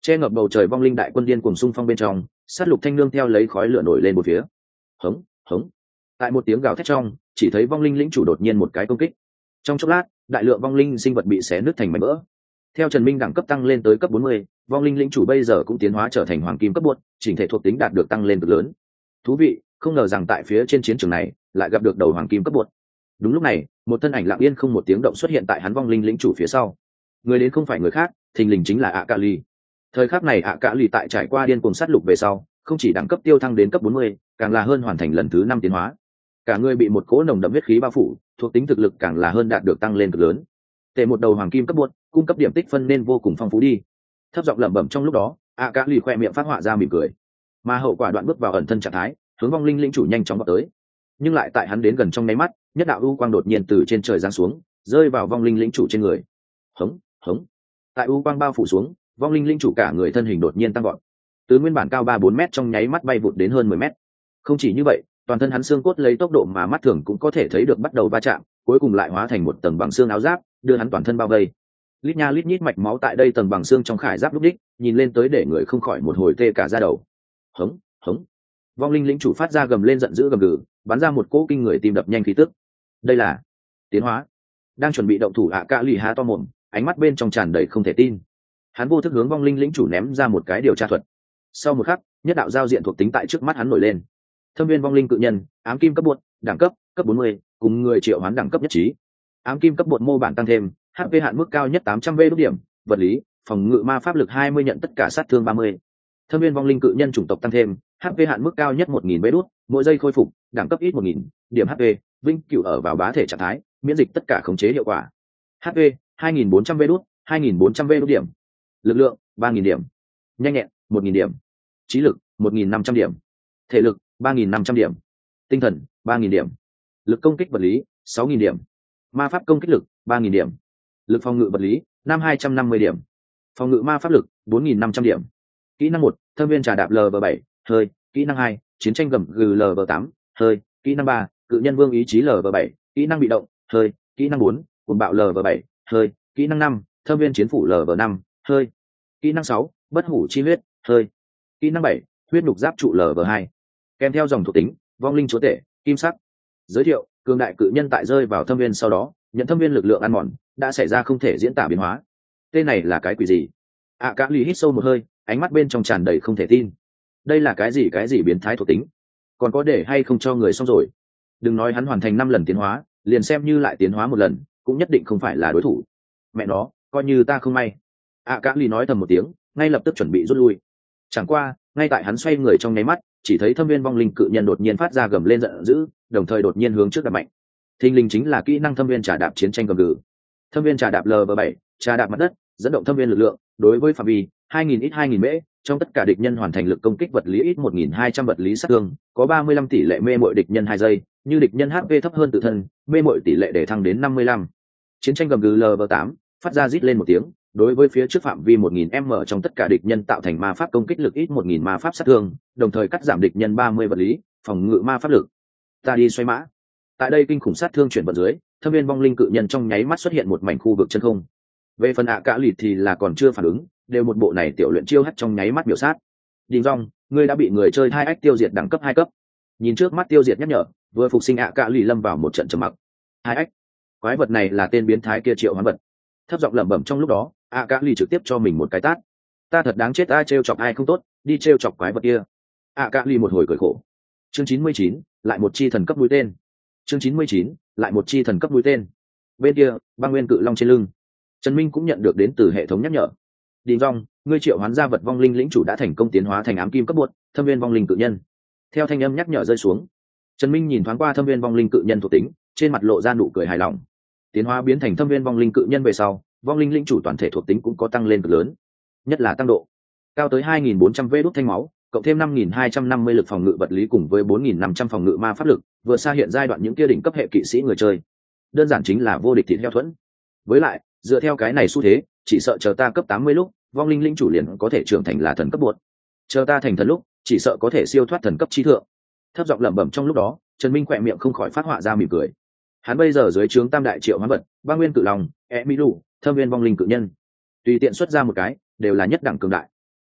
Speaker 1: che ngập bầu trời vong linh đại quân điên cùng xung phong bên trong, sát lục thanh nương theo lấy khói lửa nổi lên một phía. Hống hống. Tại một tiếng gào thét trong, chỉ thấy vong linh lĩnh chủ đột nhiên một cái công kích. Trong chốc lát, đại lượng vong linh sinh vật bị xé nứt thành mảnh vỡ. Theo Trần Minh đẳng cấp tăng lên tới cấp bốn mươi, vong linh lĩnh chủ bây giờ cũng tiến hóa trở thành hoàng kim cấp buốt, chỉnh thể thuộc tính đạt được tăng lên cực lớn. Thú vị, không ngờ rằng tại phía trên chiến trường này lại gặp được đầu hoàng kim cấp buốt. Đúng lúc này, một thân ảnh lặng yên không một tiếng động xuất hiện tại hắn vong linh lĩnh chủ phía sau. Người đến không phải người khác, thình lình chính là ạ cạ ly. Thời khắc này ạ cạ ly tại trải qua điên cuồng sát lục về sau, không chỉ đẳng cấp tiêu thăng đến cấp bốn mươi, càng là hơn hoàn thành lần thứ năm tiến hóa. Cả người bị một cỗ nồng đậm huyết khí bao phủ, thuộc tính thực lực càng là hơn đạt được tăng lên cực lớn. Tệ một đầu hoàng kim cấp buốt, cung cấp điểm tích phân nên vô cùng phong phú đi. Thấp giọng lẩm bẩm trong lúc đó, ạ cạ ly khoe miệng phát họa ra mỉm cười. Mà hậu quả đoạn bước vào ẩn thân trạng thái, hướng vong linh lĩnh chủ nhanh chóng vào tới. Nhưng lại tại hắn đến gần trong nháy mắt, nhất đạo u quang đột nhiên từ trên trời giáng xuống, rơi vào vong linh lĩnh chủ trên người. Hống hống. Tại u quang bao phủ xuống, vong linh lĩnh chủ cả người thân hình đột nhiên tăng vọt, từ nguyên bản cao ba bốn mét trong nháy mắt bay vụt đến hơn mười mét. Không chỉ như vậy, toàn thân hắn xương cốt lấy tốc độ mà mắt thường cũng có thể thấy được bắt đầu va chạm, cuối cùng lại hóa thành một tầng bằng xương áo giáp, đưa hắn toàn thân bao vây. Lít nha lít nhít mạch máu tại đây tầng bằng xương trong khải giáp lúc đích, nhìn lên tới để người không khỏi một hồi tê cả da đầu. Hống hống. Vong linh lĩnh chủ phát ra gầm lên giận dữ gầm gừ, bắn ra một cỗ kinh người tim đập nhanh khí tức. Đây là tiến hóa. Đang chuẩn bị động thủ ạ cạ lì há to mồm, ánh mắt bên trong tràn đầy không thể tin. Hắn vô thức hướng vong linh lĩnh chủ ném ra một cái điều tra thuật. Sau một khắc, nhất đạo giao diện thuộc tính tại trước mắt hắn nổi lên. Thâm viên vong linh cự nhân, ám kim cấp bột, đẳng cấp cấp bốn mươi, cùng người triệu hoán đẳng cấp nhất trí. Ám kim cấp bột mô bản tăng thêm, hát pê hạn mức cao nhất tám trăm vê đốt điểm, vật lý, phòng ngự ma pháp lực hai mươi, nhận tất cả sát thương ba mươi. Thâm viên vong linh cự nhân chủng tộc tăng thêm, hát pê hạn mức cao nhất một nghìn vê đốt, mỗi giây khôi phục, đẳng cấp ít một nghìn, điểm hát pê, vĩnh cửu ở vào bá thể trạng thái, miễn dịch tất cả khống chế hiệu quả. hát pê hai nghìn bốn trăm vê đốt, hai nghìn bốn trăm vê đốt điểm. Lực lượng ba nghìn điểm. Nhanh nhẹn một nghìn điểm. Trí lực một nghìn năm trăm điểm. Thể lực ba nghìn năm trăm điểm. Tinh thần ba nghìn điểm. Lực công kích vật lý sáu nghìn điểm. Ma pháp công kích lực ba nghìn điểm. Lực phòng ngự vật lý năm hai trăm năm mươi điểm. Phòng ngự ma pháp lực bốn nghìn năm trăm điểm. Kỹ năng một, thâm viên trà đạp lv bảy, hơi. Kỹ năng hai, chiến tranh gầm gừ lv tám, hơi. Kỹ năng ba, cự nhân vương ý chí lv bảy, kỹ năng bị động, hơi. Kỹ năng bốn, cuồng bạo lv bảy, hơi. Kỹ năng năm, thâm viên chiến phủ lv năm, hơi. Kỹ năng sáu, bất hủ chi huyết, hơi. Kỹ năng bảy, huyết nhục giáp trụ lv hai. Kèm theo dòng thuộc tính, vong linh chúa tể, kim sắc. Giới thiệu, cường đại cự nhân tại rơi vào thâm viên sau đó, nhận thâm viên lực lượng ăn mòn, đã xảy ra không thể diễn tả biến hóa. Tên này là cái quỷ gì? À, Cả Lì hít sâu một hơi, ánh mắt bên trong tràn đầy không thể tin. Đây là cái gì cái gì biến thái thuộc tính? Còn có để hay không cho người xong rồi? Đừng nói hắn hoàn thành năm lần tiến hóa, liền xem như lại tiến hóa một lần, cũng nhất định không phải là đối thủ. Mẹ nó, coi như ta không may. À, Cả Lì nói thầm một tiếng, ngay lập tức chuẩn bị rút lui. Chẳng qua, ngay tại hắn xoay người trong nháy mắt, chỉ thấy thâm viên vong linh cự nhân đột nhiên phát ra gầm lên giận dữ, đồng thời đột nhiên hướng trước đạp mạnh. Thình lình chính là kỹ năng thâm viên trà đạp chiến tranh gầm gừ. Thâm viên trà đạp lv bảy, trà đạp mặt đất, dẫn động thâm viên lực lượng, đối với phạm vi hai nghìn ít hai nghìn mễ, trong tất cả địch nhân hoàn thành lực công kích vật lý ít một nghìn hai trăm vật lý sát thương, có ba mươi lăm tỷ lệ mê mội địch nhân hai giây, như địch nhân hát pê thấp hơn tự thân, mê mội tỷ lệ để thăng đến năm mươi lăm. Chiến tranh gầm gừ lv tám, phát ra rít lên một tiếng, đối với phía trước phạm vi một nghìn m trong tất cả địch nhân tạo thành ma pháp công kích lực ít một nghìn ma pháp sát thương, đồng thời cắt giảm địch nhân ba mươi vật lý, phòng ngự ma pháp lực. Ta đi xoay mã. Tại đây kinh khủng sát thương chuyển vận dưới, thâm viên vong linh cự nhân trong nháy mắt xuất hiện một mảnh khu vực chân không. Về phần ạ Cả Lì thì là còn chưa phản ứng, đều một bộ này tiểu luyện chiêu hắt trong nháy mắt biểu sát. Đình Dung, ngươi đã bị người chơi hai ách tiêu diệt đẳng cấp hai cấp. Nhìn trước mắt tiêu diệt nhắc nhở, vừa phục sinh ạ Cả Lì lâm vào một trận trầm mặc. Hai ách, quái vật này là tên biến thái kia triệu hoán vật. Thấp giọng lẩm bẩm trong lúc đó, ạ Cả Lì trực tiếp cho mình một cái tát. Ta thật đáng chết, ai trêu chọc ai không tốt, đi trêu chọc quái vật kia. ạ Cả Lì một hồi cười khổ. Chương chín mươi chín, lại một chi thần cấp mũi tên. Chương chín mươi chín, lại một chi thần cấp mũi tên. Bên kia, băng nguyên cự long trên lưng, Trần Minh cũng nhận được đến từ hệ thống nhắc nhở. Đình Dung, ngươi triệu hoán gia vật vong linh lĩnh chủ đã thành công tiến hóa thành ám kim cấp bột, thâm viên vong linh cự nhân. Theo thanh âm nhắc nhở rơi xuống, Trần Minh nhìn thoáng qua thâm viên vong linh cự nhân thuộc tính, trên mặt lộ ra nụ cười hài lòng. Tiến hóa biến thành thâm viên vong linh cự nhân về sau, vong linh lĩnh chủ toàn thể thuộc tính cũng có tăng lên cực lớn, nhất là tăng độ cao tới hai nghìn bốn trăm vê đốt thanh máu, cộng thêm năm nghìn hai trăm năm mươi lực phòng ngự vật lý cùng với bốn nghìn năm trăm phòng ngự ma pháp lực, vừa xa hiện giai đoạn những kia đỉnh cấp hệ kỵ sĩ người chơi. Đơn giản chính là vô địch thịt heo thuẫn. Với lại, dựa theo cái này xu thế, chỉ sợ chờ ta cấp tám mươi lúc, vong linh lĩnh chủ liền có thể trưởng thành là thần cấp bột. Chờ ta thành thần lúc, chỉ sợ có thể siêu thoát thần cấp chi thượng. Thấp giọng lẩm bẩm trong lúc đó, Trần Minh khỏe miệng không khỏi phát họa ra mỉm cười. Hắn bây giờ dưới trướng tam đại triệu hoán vật, băng nguyên cự long, Emilu, thâm viên vong linh cự nhân, tùy tiện xuất ra một cái, đều là nhất đẳng cường đại.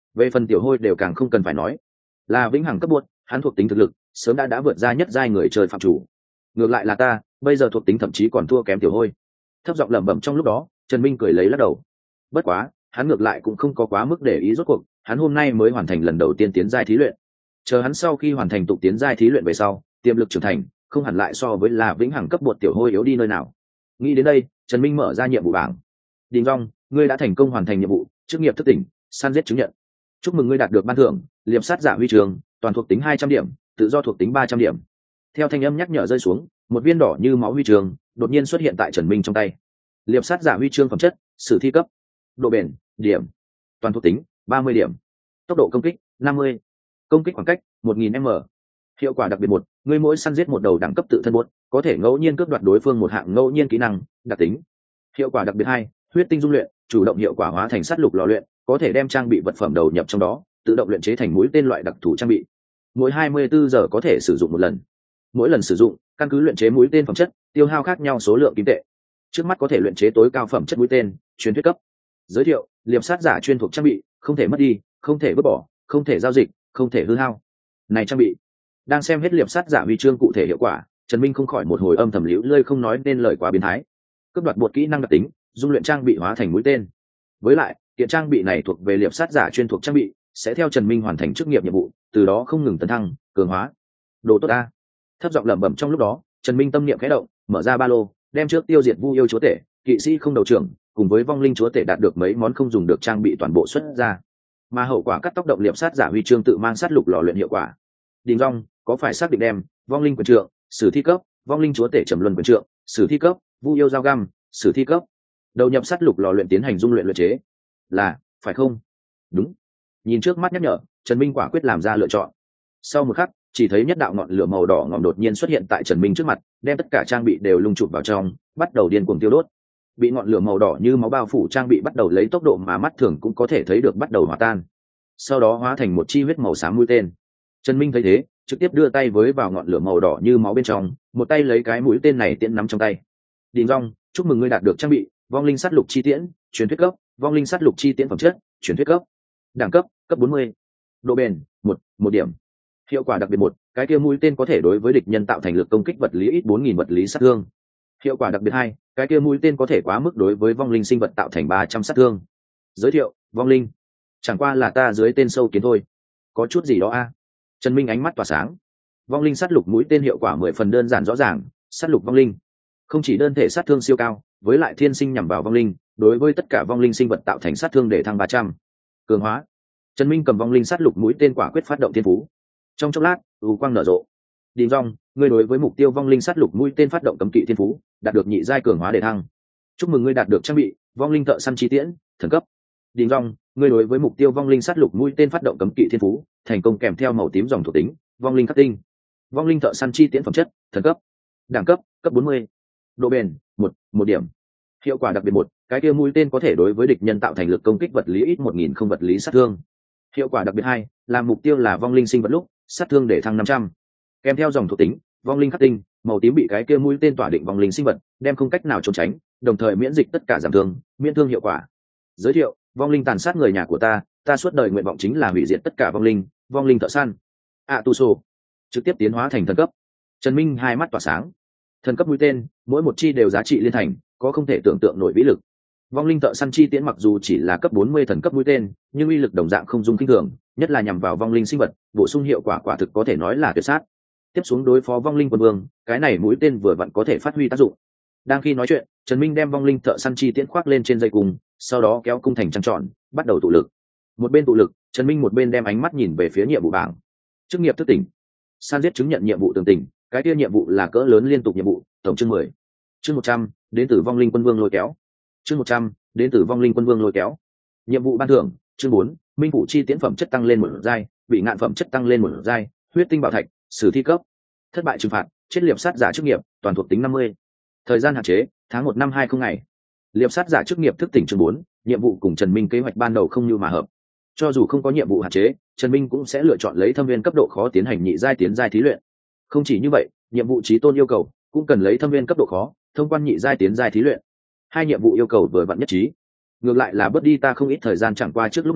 Speaker 1: Về phần tiểu hôi đều càng không cần phải nói, là vĩnh hằng cấp buốt, hắn thuộc tính thực lực sớm đã đã vượt ra nhất giai người chơi phạm chủ. Ngược lại là ta bây giờ thuộc tính thậm chí còn thua kém tiểu hôi. Thấp giọng lẩm bẩm trong lúc đó, Trần Minh cười lấy lắc đầu. Bất quá hắn ngược lại cũng không có quá mức để ý, rốt cuộc hắn hôm nay mới hoàn thành lần đầu tiên tiến giai thí luyện. Chờ hắn sau khi hoàn thành tục tiến giai thí luyện về sau, tiềm lực trưởng thành không hẳn lại so với là vĩnh hằng cấp bột tiểu hôi yếu đi nơi nào. Nghĩ đến đây, Trần Minh mở ra nhiệm vụ bảng. Đình Dung, ngươi đã thành công hoàn thành nhiệm vụ chức nghiệp thức tỉnh săn giết chứng nhận. Chúc mừng ngươi đạt được ban thưởng liệp sát giả huy trường, toàn thuộc tính hai trăm điểm, tự do thuộc tính ba trăm điểm. Theo thanh âm nhắc nhở rơi xuống, một viên đỏ như máu huy trường đột nhiên xuất hiện tại Trần Minh trong tay. Liệp sát giả huy chương phẩm chất sử thi cấp, độ bền điểm, toàn thuộc tính ba mươi điểm, tốc độ công kích năm mươi, công kích khoảng cách một nghìn m. Hiệu quả đặc biệt một, ngươi mỗi săn giết một đầu đẳng cấp tự thân buốt có thể ngẫu nhiên cướp đoạt đối phương một hạng ngẫu nhiên kỹ năng đặc tính. Hiệu quả đặc biệt hai, huyết tinh dung luyện, chủ động hiệu quả hóa thành sắt lục lò luyện, có thể đem trang bị vật phẩm đầu nhập trong đó, tự động luyện chế thành mũi tên loại đặc thù trang bị. Mỗi hai mươi bốn giờ có thể sử dụng một lần. Mỗi lần sử dụng, căn cứ luyện chế mũi tên phẩm chất, tiêu hao khác nhau số lượng kim tệ. Trước mắt có thể luyện chế tối cao phẩm chất mũi tên, truyền thuyết cấp. Giới thiệu, liệp sát giả chuyên thuộc trang bị, không thể mất đi, không thể vứt bỏ, không thể giao dịch, không thể hư hao. Này trang bị. Đang xem hết liệp sát giả huy chương cụ thể hiệu quả, Trần Minh không khỏi một hồi âm thầm liễu lơi không nói nên lời quá biến thái. Cướp đoạt bột kỹ năng đặc tính, dung luyện trang bị hóa thành mũi tên. Với lại, kiện trang bị này thuộc về liệp sát giả chuyên thuộc trang bị, sẽ theo Trần Minh hoàn thành chức nghiệp nhiệm vụ, từ đó không ngừng tấn thăng, cường hóa. Đồ tốt a. Thấp giọng lẩm bẩm trong lúc đó, Trần Minh tâm niệm khẽ động, mở ra ba lô, đem trước tiêu diệt Vu yêu chúa tể, kỵ sĩ không đầu trưởng, cùng với vong linh chúa tể đạt được mấy món không dùng được trang bị toàn bộ xuất ra. Mà hậu quả cắt tóc động liệp sát giả huy chương tự mang sát lục lò luyện hiệu quả. Đình Dung, có phải xác định đem vong linh quyền trượng, sử thi cấp, vong linh chúa tể trầm luân quyền trượng, sử thi cấp, Vu yêu dao găm, sử thi cấp, đầu nhập sát lục lò luyện tiến hành dung luyện luyện chế, là phải không? Đúng. Nhìn trước mắt nhắc nhở, Trần Minh quả quyết làm ra lựa chọn. Sau một khắc, chỉ thấy nhất đạo ngọn lửa màu đỏ ngòm đột nhiên xuất hiện tại Trần Minh trước mặt, đem tất cả trang bị đều lung chụp vào trong, bắt đầu điên cuồng tiêu đốt. Bị ngọn lửa màu đỏ như máu bao phủ trang bị bắt đầu lấy tốc độ mà mắt thường cũng có thể thấy được bắt đầu hòa tan. Sau đó hóa thành một chi huyết màu xám mũi tên. Trần Minh thấy thế, trực tiếp đưa tay với vào ngọn lửa màu đỏ như máu bên trong, một tay lấy cái mũi tên này tiễn nắm trong tay. Đình Dung, chúc mừng ngươi đạt được trang bị vong linh sát lục chi tiễn, truyền thuyết cấp, vong linh sát lục chi tiễn phẩm chất, truyền thuyết cấp. Đẳng cấp, cấp bốn mươi. Độ bền, một, một điểm. Hiệu quả đặc biệt một, cái kia mũi tên có thể đối với địch nhân tạo thành lực công kích vật lý ít bốn nghìn vật lý sát thương. Hiệu quả đặc biệt hai, cái kia mũi tên có thể quá mức đối với vong linh sinh vật tạo thành ba trăm sát thương. Giới thiệu, vong linh. Chẳng qua là ta dưới tên sâu kiến thôi. Có chút gì đó a. Trần Minh ánh mắt tỏa sáng. Vong linh sát lục mũi tên hiệu quả mười phần đơn giản rõ ràng, sát lục vong linh. Không chỉ đơn thể sát thương siêu cao, với lại thiên sinh nhằm vào vong linh, đối với tất cả vong linh sinh vật tạo thành sát thương để thăng ba trăm. Cường hóa. Trần Minh cầm vong linh sát lục mũi tên quả quyết phát động thiên phú. Trong chốc lát, u quang nở rộ. Đình Dung, ngươi đối với mục tiêu vong linh sát lục mũi tên phát động cấm kỵ thiên phú, đạt được nhị giai cường hóa để thăng. Chúc mừng ngươi đạt được trang bị vong linh thợ săn chi tiễn, thần cấp. Đình Dung, ngươi đối với mục tiêu vong linh sát lục mũi tên phát động cấm kỵ thiên phú, thành công kèm theo màu tím dòng thuộc tính, vong linh khắc tinh. Vong linh thợ săn chi tiễn phẩm chất, thần cấp. Đẳng cấp, cấp bốn mươi. Độ bền, một, một điểm. Hiệu quả đặc biệt một, cái kia mũi tên có thể đối với địch nhân tạo thành lực công kích vật lý ít một nghìn không vật lý sát thương. Hiệu quả đặc biệt hai, làm mục tiêu là vong linh sinh vật lúc, sát thương để thăng năm trăm. Kèm theo dòng thuộc tính, vong linh khắc tinh, màu tím bị cái kia mũi tên tỏa định vong linh sinh vật, đem không cách nào trốn tránh, đồng thời miễn dịch tất cả giảm thương, miễn thương hiệu quả. Giới thiệu, vong linh tàn sát người nhà của ta, ta suốt đời nguyện vọng chính là hủy diệt tất cả vong linh, vong linh thợ săn. A tu sô, trực tiếp tiến hóa thành thần cấp. Trần Minh hai mắt tỏa sáng. Thần cấp mũi tên, mỗi một chi đều giá trị liên thành, có không thể tưởng tượng nổi vĩ lực. Vong linh thợ săn chi tiễn mặc dù chỉ là cấp bốn mươi thần cấp mũi tên, nhưng uy lực đồng dạng không dung kinh thường, nhất là nhằm vào vong linh sinh vật, bổ sung hiệu quả quả thực có thể nói là tuyệt sát. Tiếp xuống đối phó vong linh quân vương, cái này mũi tên vừa vặn có thể phát huy tác dụng. Đang khi nói chuyện, Trần Minh đem vong linh thợ săn chi tiễn khoác lên trên dây cung, sau đó kéo cung thành trăng tròn, bắt đầu tụ lực. Một bên tụ lực, Trần Minh một bên đem ánh mắt nhìn về phía nhiệm vụ bảng. Chức nghiệp thức tỉnh, san giết chứng nhận nhiệm vụ tường tỉnh, cái kia nhiệm vụ là cỡ lớn liên tục nhiệm vụ, tổng chương mười. Chương một trăm, đến từ vong linh quân vương lôi kéo. Chương một trăm, đến từ vong linh quân vương lôi kéo. Nhiệm vụ ban thưởng, chương bốn, minh phủ chi tiễn phẩm chất tăng lên một giai, bị ngạn phẩm chất tăng lên một giai, huyết tinh bảo thạch, sử thi cấp. Thất bại trừng phạt, chết liệp sát giả chức nghiệp, toàn thuộc tính năm mươi. Thời gian hạn chế, tháng một năm hai không ngày. Liệp sát giả chức nghiệp thức tỉnh chương bốn, nhiệm vụ cùng Trần Minh kế hoạch ban đầu không như mà hợp. Cho dù không có nhiệm vụ hạn chế, Trần Minh cũng sẽ lựa chọn lấy thâm viên cấp độ khó tiến hành nhị giai tiến giai thí luyện. Không chỉ như vậy, nhiệm vụ chí tôn yêu cầu cũng cần lấy thâm viên cấp độ khó, thông quan nhị giai tiến giai thí luyện. Hai nhiệm vụ yêu cầu vừa vặn nhất trí. Ngược lại là bớt đi ta không ít thời gian, chẳng qua trước lúc này,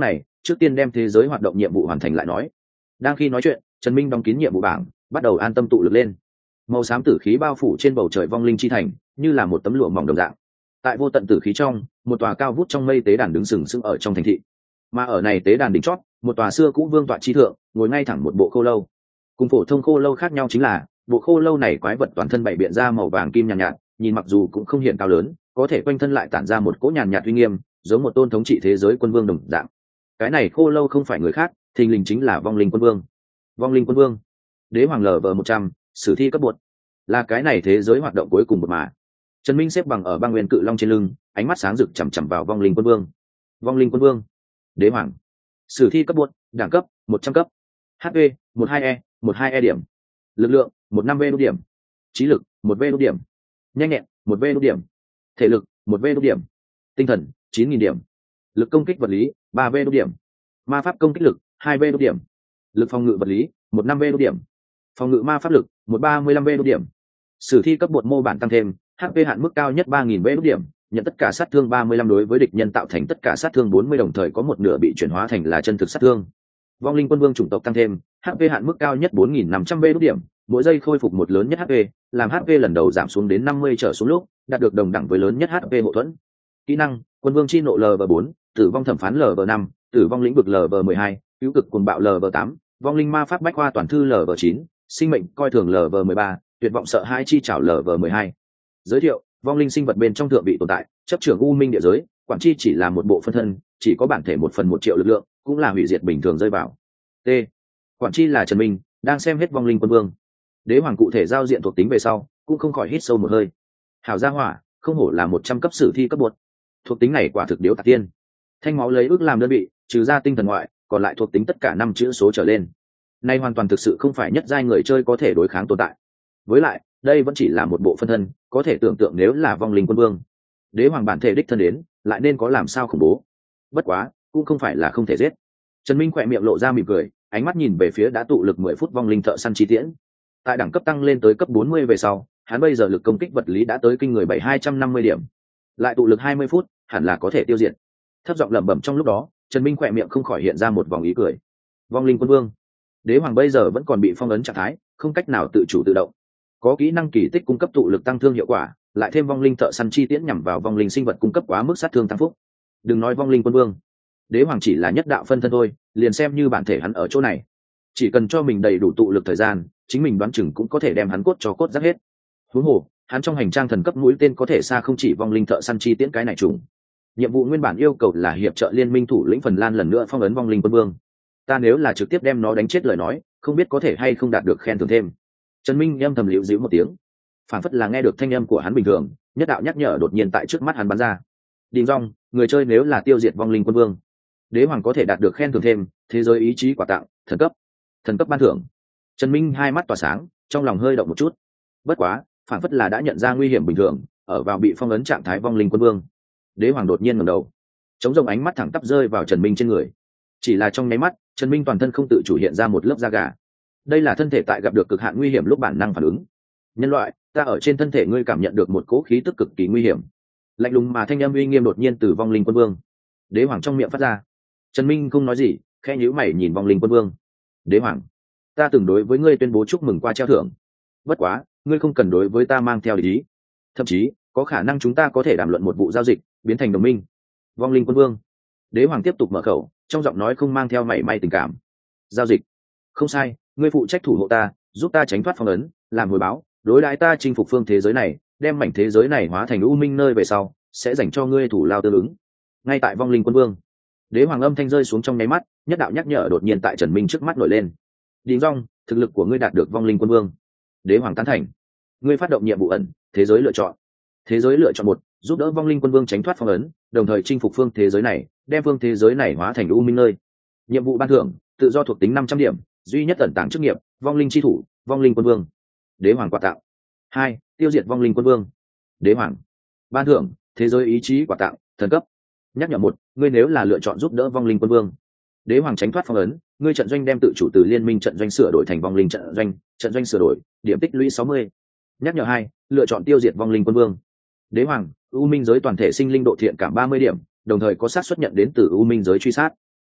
Speaker 1: trước tiên đem thế giới hoạt động nhiệm vụ hoàn thành lại nói. Đang khi nói chuyện, Trần Minh đóng kín nhiệm vụ bảng, bắt đầu an tâm tụ lực lên. Màu xám tử khí bao phủ trên bầu trời vong linh chi thành, như là một tấm lụa mỏng đồng dạng. Tại vô tận tử khí trong, một tòa cao vút trong mây tế đàn đứng sừng sững ở trong thành thị. Mà ở này tế đàn đỉnh chót, một tòa xưa cũ vương tọa chi thượng, ngồi ngay thẳng một bộ khô lâu. Cùng phổ thông khô lâu khác nhau chính là, bộ khô lâu này quái vật toàn thân bảy biện ra màu vàng kim nhàn nhạt, nhạt, nhìn mặc dù cũng không hiện cao lớn, có thể quanh thân lại tản ra một cỗ nhàn nhạt uy nghiêm, giống một tôn thống trị thế giới quân vương đồng dạng. Cái này khô lâu không phải người khác, thình lình chính là vong linh quân vương. Vong linh quân vương, đế hoàng lv một trăm, sử thi cấp bột, là cái này thế giới hoạt động cuối cùng một mà. Trần Minh xếp bằng ở băng nguyên cự long trên lưng, ánh mắt sáng rực chằm chằm vào vong linh quân vương. Vong linh quân vương, đế hoàng, sử thi cấp bột, đẳng cấp một trăm cấp, hp một hai e một hai e điểm, lực lượng một năm v đốt điểm, trí lực một v đốt điểm, nhanh nhẹn một v đốt điểm, thể lực một v đốt điểm, tinh thần chín nghìn điểm, lực công kích vật lý ba v đốt điểm, ma pháp công kích lực hai v đốt điểm, lực phòng ngự vật lý một năm v đốt điểm, phòng ngự ma pháp lực một ba mươi lăm v đốt điểm. Sử thi cấp bột mô bản tăng thêm, hp hạn mức cao nhất ba nghìn v đốt điểm, nhận tất cả sát thương ba mươi lăm đối với địch nhân tạo thành tất cả sát thương bốn mươi, đồng thời có một nửa bị chuyển hóa thành là chân thực sát thương. Vong linh quân vương chủng tộc tăng thêm, hp hạn mức cao nhất bốn nghìn năm trăm v đốt điểm, mỗi giây khôi phục một lớn nhất hp, làm hp lần đầu giảm xuống đến năm mươi trở xuống lúc, đạt được đồng đẳng với lớn nhất hp hộ thuẫn. Kỹ năng: Quân vương chi nộ lv bốn, tử vong thẩm phán lv năm, tử vong lĩnh vực lv mười hai, cứu cực cuồng bạo lv tám, vong linh ma pháp bách khoa toàn thư lv chín, sinh mệnh coi thường lv mười ba, tuyệt vọng sợ hãi chi trảo lv mười hai. Giới thiệu: vong linh sinh vật bên trong thượng vị tồn tại, chấp trưởng u minh địa giới, quản chi chỉ là một bộ phân thân, chỉ có bản thể một phần một triệu lực lượng, cũng là hủy diệt bình thường rơi vào. T. Quản chi là Trần Minh, đang xem hết vong linh quân vương. Đế hoàng cụ thể giao diện thuộc tính về sau, cũng không khỏi hít sâu một hơi. Hảo gia hỏa, không hổ là một trăm cấp sử thi cấp bột. Thuộc tính này quả thực điếu tạc tiên. Thanh máu lấy ước làm đơn vị, trừ ra tinh thần ngoại, còn lại thuộc tính tất cả năm chữ số trở lên. Nay hoàn toàn thực sự không phải nhất giai người chơi có thể đối kháng tồn tại. Với lại, đây vẫn chỉ là một bộ phân thân, có thể tưởng tượng nếu là vong linh quân vương, đế hoàng bản thể đích thân đến, lại nên có làm sao khủng bố. Bất quá, cũng không phải là không thể giết. Trần Minh khỏe miệng lộ ra mỉm cười, ánh mắt nhìn về phía đã tụ lực mười phút vong linh thợ săn chi tiễn. Tại đẳng cấp tăng lên tới cấp bốn mươi về sau, hắn bây giờ lực công kích vật lý đã tới kinh người bảy nghìn hai trăm năm mươi điểm. Lại tụ lực hai mươi phút, hẳn là có thể tiêu diệt. Thấp giọng lẩm bẩm trong lúc đó, Trần Minh khỏe miệng không khỏi hiện ra một vòng ý cười. Vong linh quân vương, đế hoàng bây giờ vẫn còn bị phong ấn trạng thái, không cách nào tự chủ tự động. Có kỹ năng kỳ tích cung cấp tụ lực tăng thương hiệu quả, lại thêm vong linh thợ săn chi tiễn nhằm vào vong linh sinh vật cung cấp quá mức sát thương tăng phúc. Đừng nói vong linh quân vương, đế hoàng chỉ là nhất đạo phân thân thôi, liền xem như bản thể hắn ở chỗ này, chỉ cần cho mình đầy đủ tụ lực thời gian, chính mình đoán chừng cũng có thể đem hắn cốt cho cốt rác hết. Huống hồ, hắn trong hành trang thần cấp mũi tên có thể xa không chỉ vong linh thợ săn chi tiễn cái này trùng. Nhiệm vụ nguyên bản yêu cầu là hiệp trợ liên minh thủ lĩnh Phần Lan lần nữa phong ấn vong linh quân vương. Ta nếu là trực tiếp đem nó đánh chết lời nói, không biết có thể hay không đạt được khen thưởng thêm. Trần Minh âm thầm liễu dĩu một tiếng, phản phất là nghe được thanh âm của hắn bình thường, nhất đạo nhắc nhở đột nhiên tại trước mắt hắn bắn ra. Đình Dung, người chơi nếu là tiêu diệt vong linh quân vương, đế hoàng có thể đạt được khen thưởng thêm, thế giới ý chí quả tặng, thần cấp, thần cấp ban thưởng. Trần Minh hai mắt tỏa sáng, trong lòng hơi động một chút. Bất quá, phản phất là đã nhận ra nguy hiểm bình thường, ở vào bị phong ấn trạng thái vong linh quân vương. Đế hoàng đột nhiên ngẩng đầu, chống rồng ánh mắt thẳng tắp rơi vào Trần Minh trên người. Chỉ là trong nháy mắt, Trần Minh toàn thân không tự chủ hiện ra một lớp da gà. Đây là thân thể tại gặp được cực hạn nguy hiểm lúc bản năng phản ứng. Nhân loại, ta ở trên thân thể ngươi cảm nhận được một cỗ khí tức cực kỳ nguy hiểm. Lạnh lùng mà thanh âm uy nghiêm đột nhiên từ vong linh quân vương, đế hoàng trong miệng phát ra. Trần Minh không nói gì, khẽ nhíu mày nhìn vong linh quân vương. Đế hoàng, ta từng đối với ngươi tuyên bố chúc mừng qua treo thưởng. Bất quá, ngươi không cần đối với ta mang theo địch ý. Thậm chí, có khả năng chúng ta có thể đàm luận một vụ giao dịch, biến thành đồng minh. Vong linh quân vương, đế hoàng tiếp tục mở khẩu, trong giọng nói không mang theo mảy may tình cảm. Giao dịch? Không sai, ngươi phụ trách thủ hộ ta, giúp ta tránh thoát phong ấn, làm hồi báo, đối đãi ta chinh phục phương thế giới này, đem mảnh thế giới này hóa thành u minh nơi về sau, sẽ dành cho ngươi thủ lao tương ứng. Ngay tại vong linh quân vương, đế hoàng âm thanh rơi xuống trong nháy mắt, nhất đạo nhắc nhở đột nhiên tại Trần Minh trước mắt nổi lên. Đình Dung, thực lực của ngươi đạt được vong linh quân vương. Đế hoàng tán thành. Ngươi phát động nhiệm vụ ẩn, thế giới lựa chọn. Thế giới lựa chọn một, giúp đỡ vong linh quân vương tránh thoát phong ấn, đồng thời chinh phục phương thế giới này, đem phương thế giới này hóa thành u minh nơi. Nhiệm vụ ban thưởng, tự do thuộc tính năm trăm điểm, duy nhất ẩn tàng chức nghiệp, vong linh chi thủ, vong linh quân vương. Đế hoàng quà tặng. Hai, tiêu diệt vong linh quân vương. Đế hoàng. Ban thưởng, thế giới ý chí quà tặng, thần cấp. Nhắc nhở một, ngươi nếu là lựa chọn giúp đỡ vong linh quân vương, đế hoàng tránh thoát phong ấn, ngươi trận doanh đem tự chủ từ liên minh trận doanh sửa đổi thành vong linh trận doanh, trận doanh sửa đổi, điểm tích lũy sáu mươi. Nhắc nhở hai, lựa chọn tiêu diệt vong linh quân vương, đế hoàng, u minh giới toàn thể sinh linh độ thiện cảm ba mươi điểm, đồng thời có xác suất nhận đến từ u minh giới truy sát.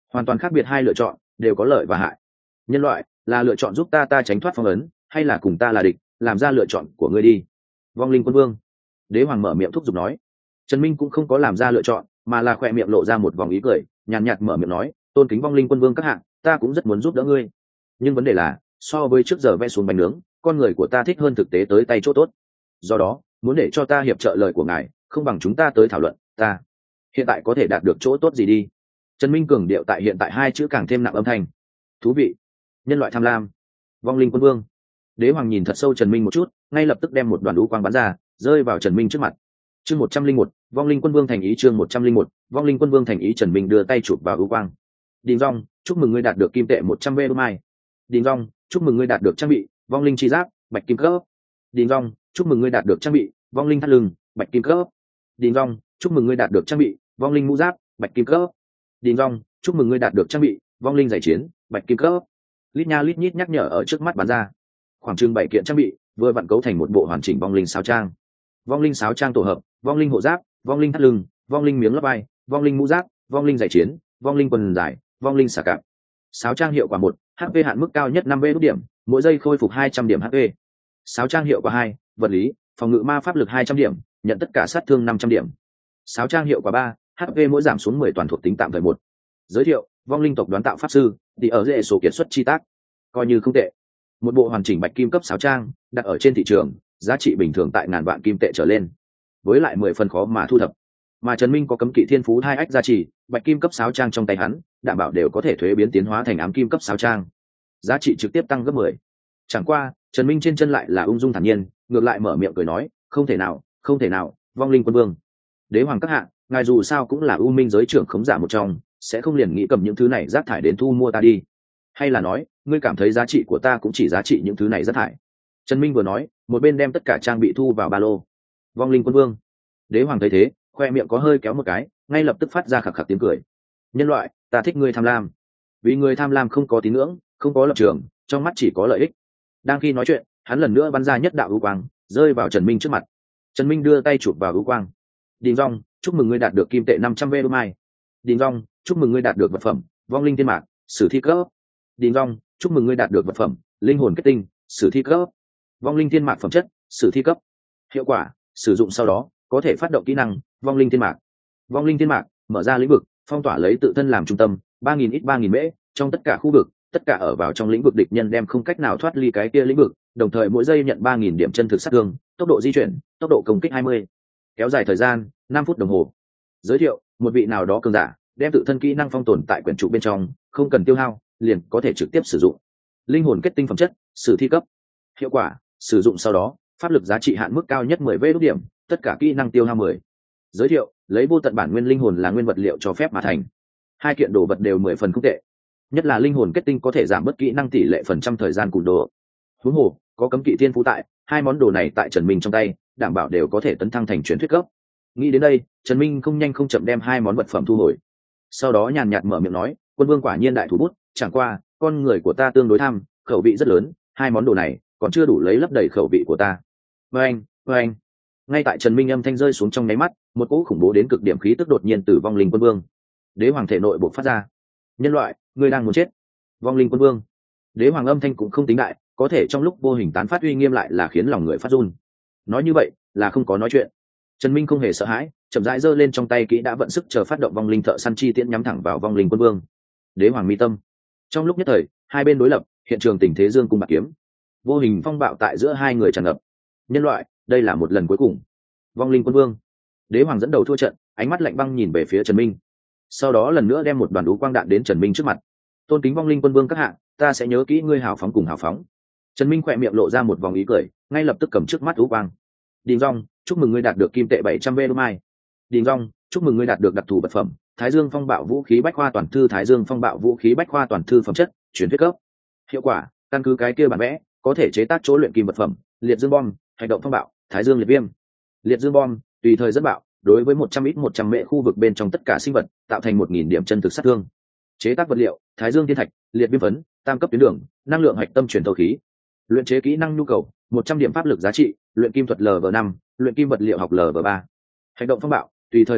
Speaker 1: hoàn toàn khác biệt hai lựa chọn, đều có lợi và hại. Nhân loại là lựa chọn giúp ta ta tránh thoát phong ấn, hay là cùng ta là địch, làm ra lựa chọn của ngươi đi. Vong linh quân vương, đế hoàng mở miệng thúc giục nói. Trần Minh cũng không có làm ra lựa chọn, mà là khỏe miệng lộ ra một vòng ý cười, nhàn nhạt, nhạt mở miệng nói, tôn kính vong linh quân vương các hạng, ta cũng rất muốn giúp đỡ ngươi, nhưng vấn đề là so với trước giờ vẽ xuống bánh nướng, con người của ta thích hơn thực tế tới tay chỗ tốt. Do đó muốn để cho ta hiệp trợ lời của ngài, không bằng chúng ta tới thảo luận, ta hiện tại có thể đạt được chỗ tốt gì đi. Trần Minh cường điệu tại hiện tại hai chữ càng thêm nặng âm thanh. Thú vị. Nhân loại tham lam. Vong linh quân vương. Đế hoàng nhìn thật sâu Trần Minh một chút, ngay lập tức đem một đoàn lũ quang bắn ra, rơi vào Trần Minh trước mặt. Chương một trăm linh một, vong linh quân vương thành ý. Chương một trăm linh một, vong linh quân vương thành ý. Trần Minh đưa tay chụp vào lũ quang. Đình Dung, chúc mừng ngươi đạt được kim tệ một trăm vê đô mai. Đình Dung, chúc mừng ngươi đạt được trang bị vong linh chi giáp bạch kim cấp. Đình Dung, chúc mừng ngươi đạt được trang bị vong linh thắt lưng bạch kim cấp. Đình Dung, chúc mừng ngươi đạt được trang bị vong linh mũ giáp bạch kim cấp. Đình Dung, chúc mừng ngươi đạt được trang bị vong linh giải chiến bạch kim cấp. Lít nha lít nhít nhắc nhở ở trước mắt bắn ra, khoảng chừng bảy kiện trang bị vừa vặn cấu thành một bộ hoàn chỉnh vong linh sáo trang. Vong linh sáo trang tổ hợp vong linh hộ giáp, vong linh thắt lưng, vong linh miếng lấp vai, vong linh mũ giáp, vong linh giải chiến, vong linh quần dài, vong linh xả cạp. Sáo trang hiệu quả một, hát pê hạn mức cao nhất năm vê đốt điểm, mỗi giây khôi phục hai trăm điểm hát pê. Sáo trang hiệu quả hai, vật lý, phòng ngự ma pháp lực hai trăm điểm, nhận tất cả sát thương năm trăm điểm. Sáo trang hiệu quả ba, hát pê mỗi giảm xuống mười toàn thuộc tính tạm thời một. Giới thiệu, vong linh tộc đoán tạo pháp sư, thì ở dễ số kiệt xuất chi tác. Coi như không tệ. Một bộ hoàn chỉnh bạch kim cấp sáo trang, đặt ở trên thị trường, giá trị bình thường tại ngàn vạn kim tệ trở lên. Với lại mười phần khó mà thu thập. Mà Trần Minh có cấm kỵ thiên phú hai ách gia trì, bạch kim cấp sáo trang trong tay hắn, đảm bảo đều có thể thuế biến tiến hóa thành ám kim cấp sáo trang, giá trị trực tiếp tăng gấp mười. Chẳng qua Trần Minh trên chân lại là ung dung thản nhiên, ngược lại mở miệng cười nói, không thể nào, không thể nào, vong linh quân vương, đế hoàng các hạ, ngài dù sao cũng là u minh giới trưởng khống giả một trong, sẽ không liền nghĩ cầm những thứ này rác thải đến thu mua ta đi, hay là nói ngươi cảm thấy giá trị của ta cũng chỉ giá trị những thứ này rác thải? Trần Minh vừa nói, một bên đem tất cả trang bị thu vào ba lô. Vong linh quân vương, đế hoàng thấy thế, khoe miệng có hơi kéo một cái, ngay lập tức phát ra khạc khạc tiếng cười. Nhân loại, ta thích ngươi tham lam, vì người tham lam không có tín ngưỡng, không có lập trường, trong mắt chỉ có lợi ích. Đang khi nói chuyện, hắn lần nữa bắn ra nhất đạo ưu quang, rơi vào Trần Minh trước mặt. Trần Minh đưa tay chụp vào ưu quang. Đình Dung, chúc mừng ngươi đạt được kim tệ năm trăm vê đô mai. Đình Dung, chúc mừng ngươi đạt được vật phẩm vong linh thiên mạc sử thi cấp. Đình Dung, chúc mừng ngươi đạt được vật phẩm linh hồn kết tinh sử thi cấp. Vong linh thiên mạc phẩm chất sử thi cấp. Hiệu quả, sử dụng sau đó có thể phát động kỹ năng vong linh thiên mạc. Vong linh thiên mạc mở ra lĩnh vực, phong tỏa lấy tự thân làm trung tâm, ba nghìn ít ba nghìn mễ, trong tất cả khu vực, tất cả ở vào trong lĩnh vực địch nhân đem không cách nào thoát ly cái kia lĩnh vực, đồng thời mỗi giây nhận ba nghìn điểm chân thực sát thương, tốc độ di chuyển, tốc độ công kích hai mươi. Kéo dài thời gian năm phút đồng hồ. Giới thiệu, một vị nào đó cường giả đem tự thân kỹ năng phong tồn tại quyển trụ bên trong, không cần tiêu hao, liền có thể trực tiếp sử dụng. Linh hồn kết tinh phẩm chất sử thi cấp. Hiệu quả, sử dụng sau đó pháp lực giá trị hạn mức cao nhất mười vê đốt điểm, tất cả kỹ năng tiêu hao mười. Giới thiệu, lấy vô tận bản nguyên linh hồn là nguyên vật liệu cho phép mà thành, hai kiện đồ vật đều mười phần không tệ, nhất là linh hồn kết tinh có thể giảm bớt kỹ năng tỷ lệ phần trăm thời gian cùn đồ. Huống hồ có cấm kỵ thiên phú tại, hai món đồ này tại Trần Minh trong tay, đảm bảo đều có thể tấn thăng thành truyền thuyết cấp. Nghĩ đến đây, Trần Minh không nhanh không chậm đem hai món vật phẩm thu hồi, sau đó nhàn nhạt mở miệng nói, quân vương quả nhiên đại thủ bút, chẳng qua con người của ta tương đối tham, khẩu vị rất lớn, hai món đồ này còn chưa đủ lấy lấp đầy khẩu vị của ta. Với anh, với anh. Ngay tại Trần Minh âm thanh rơi xuống trong nháy mắt, một cỗ khủng bố đến cực điểm khí tức đột nhiên từ vong linh quân vương đế hoàng thể nội bộc phát ra. Nhân loại, ngươi đang muốn chết. Vong linh quân vương đế hoàng âm thanh cũng không tính đại, có thể trong lúc vô hình tán phát uy nghiêm lại là khiến lòng người phát run. Nói như vậy là không có nói chuyện. Trần Minh không hề sợ hãi, chậm rãi giơ lên trong tay kỹ đã vận sức chờ phát động vong linh thợ săn chi tiễn nhắm thẳng vào vong linh quân vương đế hoàng mi tâm. Trong lúc nhất thời, hai bên đối lập, hiện trường tình thế dương cung bạc kiếm, vô hình phong bạo tại giữa hai người tràn ngập. Nhân loại, đây là một lần cuối cùng. Vong linh quân vương đế hoàng dẫn đầu thua trận, ánh mắt lạnh băng nhìn về phía Trần Minh, sau đó lần nữa đem một đoàn đú quang đạn đến Trần Minh trước mặt. Tôn kính vong linh quân vương các hạ, ta sẽ nhớ kỹ ngươi hào phóng cùng hào phóng. Trần Minh khỏe miệng lộ ra một vòng ý cười, ngay lập tức cầm trước mắt đú quang. Đình Dung, chúc mừng ngươi đạt được kim tệ bảy trăm vê đô mai. Đình Dung, chúc mừng ngươi đạt được đặc thù vật phẩm Thái Dương Phong Bạo vũ khí bách khoa toàn thư. Thái Dương Phong Bạo vũ khí bách khoa toàn thư phẩm chất truyền thuyết cấp. Hiệu quả, căn cứ cái kia bản vẽ, có thể chế tác chỗ luyện kim vật phẩm liệt dương bom, hành động phong bạo, Thái Dương liệt viêm. Liệt dương bom tùy thời dẫn bạo, đối với một trăm ít một trăm mệ khu vực bên trong tất cả sinh vật, tạo thành một nghìn điểm chân thực sát thương. Chế tác vật liệu, Thái Dương thiên thạch, liệt viêm phấn, tam cấp tuyến đường, năng lượng hạch tâm truyền thâu khí. Luyện chế kỹ năng nhu cầu, một trăm điểm pháp lực giá trị, luyện kim thuật L V năm, luyện kim vật liệu học L V ba. Hành động phong bạo, tùy thời dẫn bạo,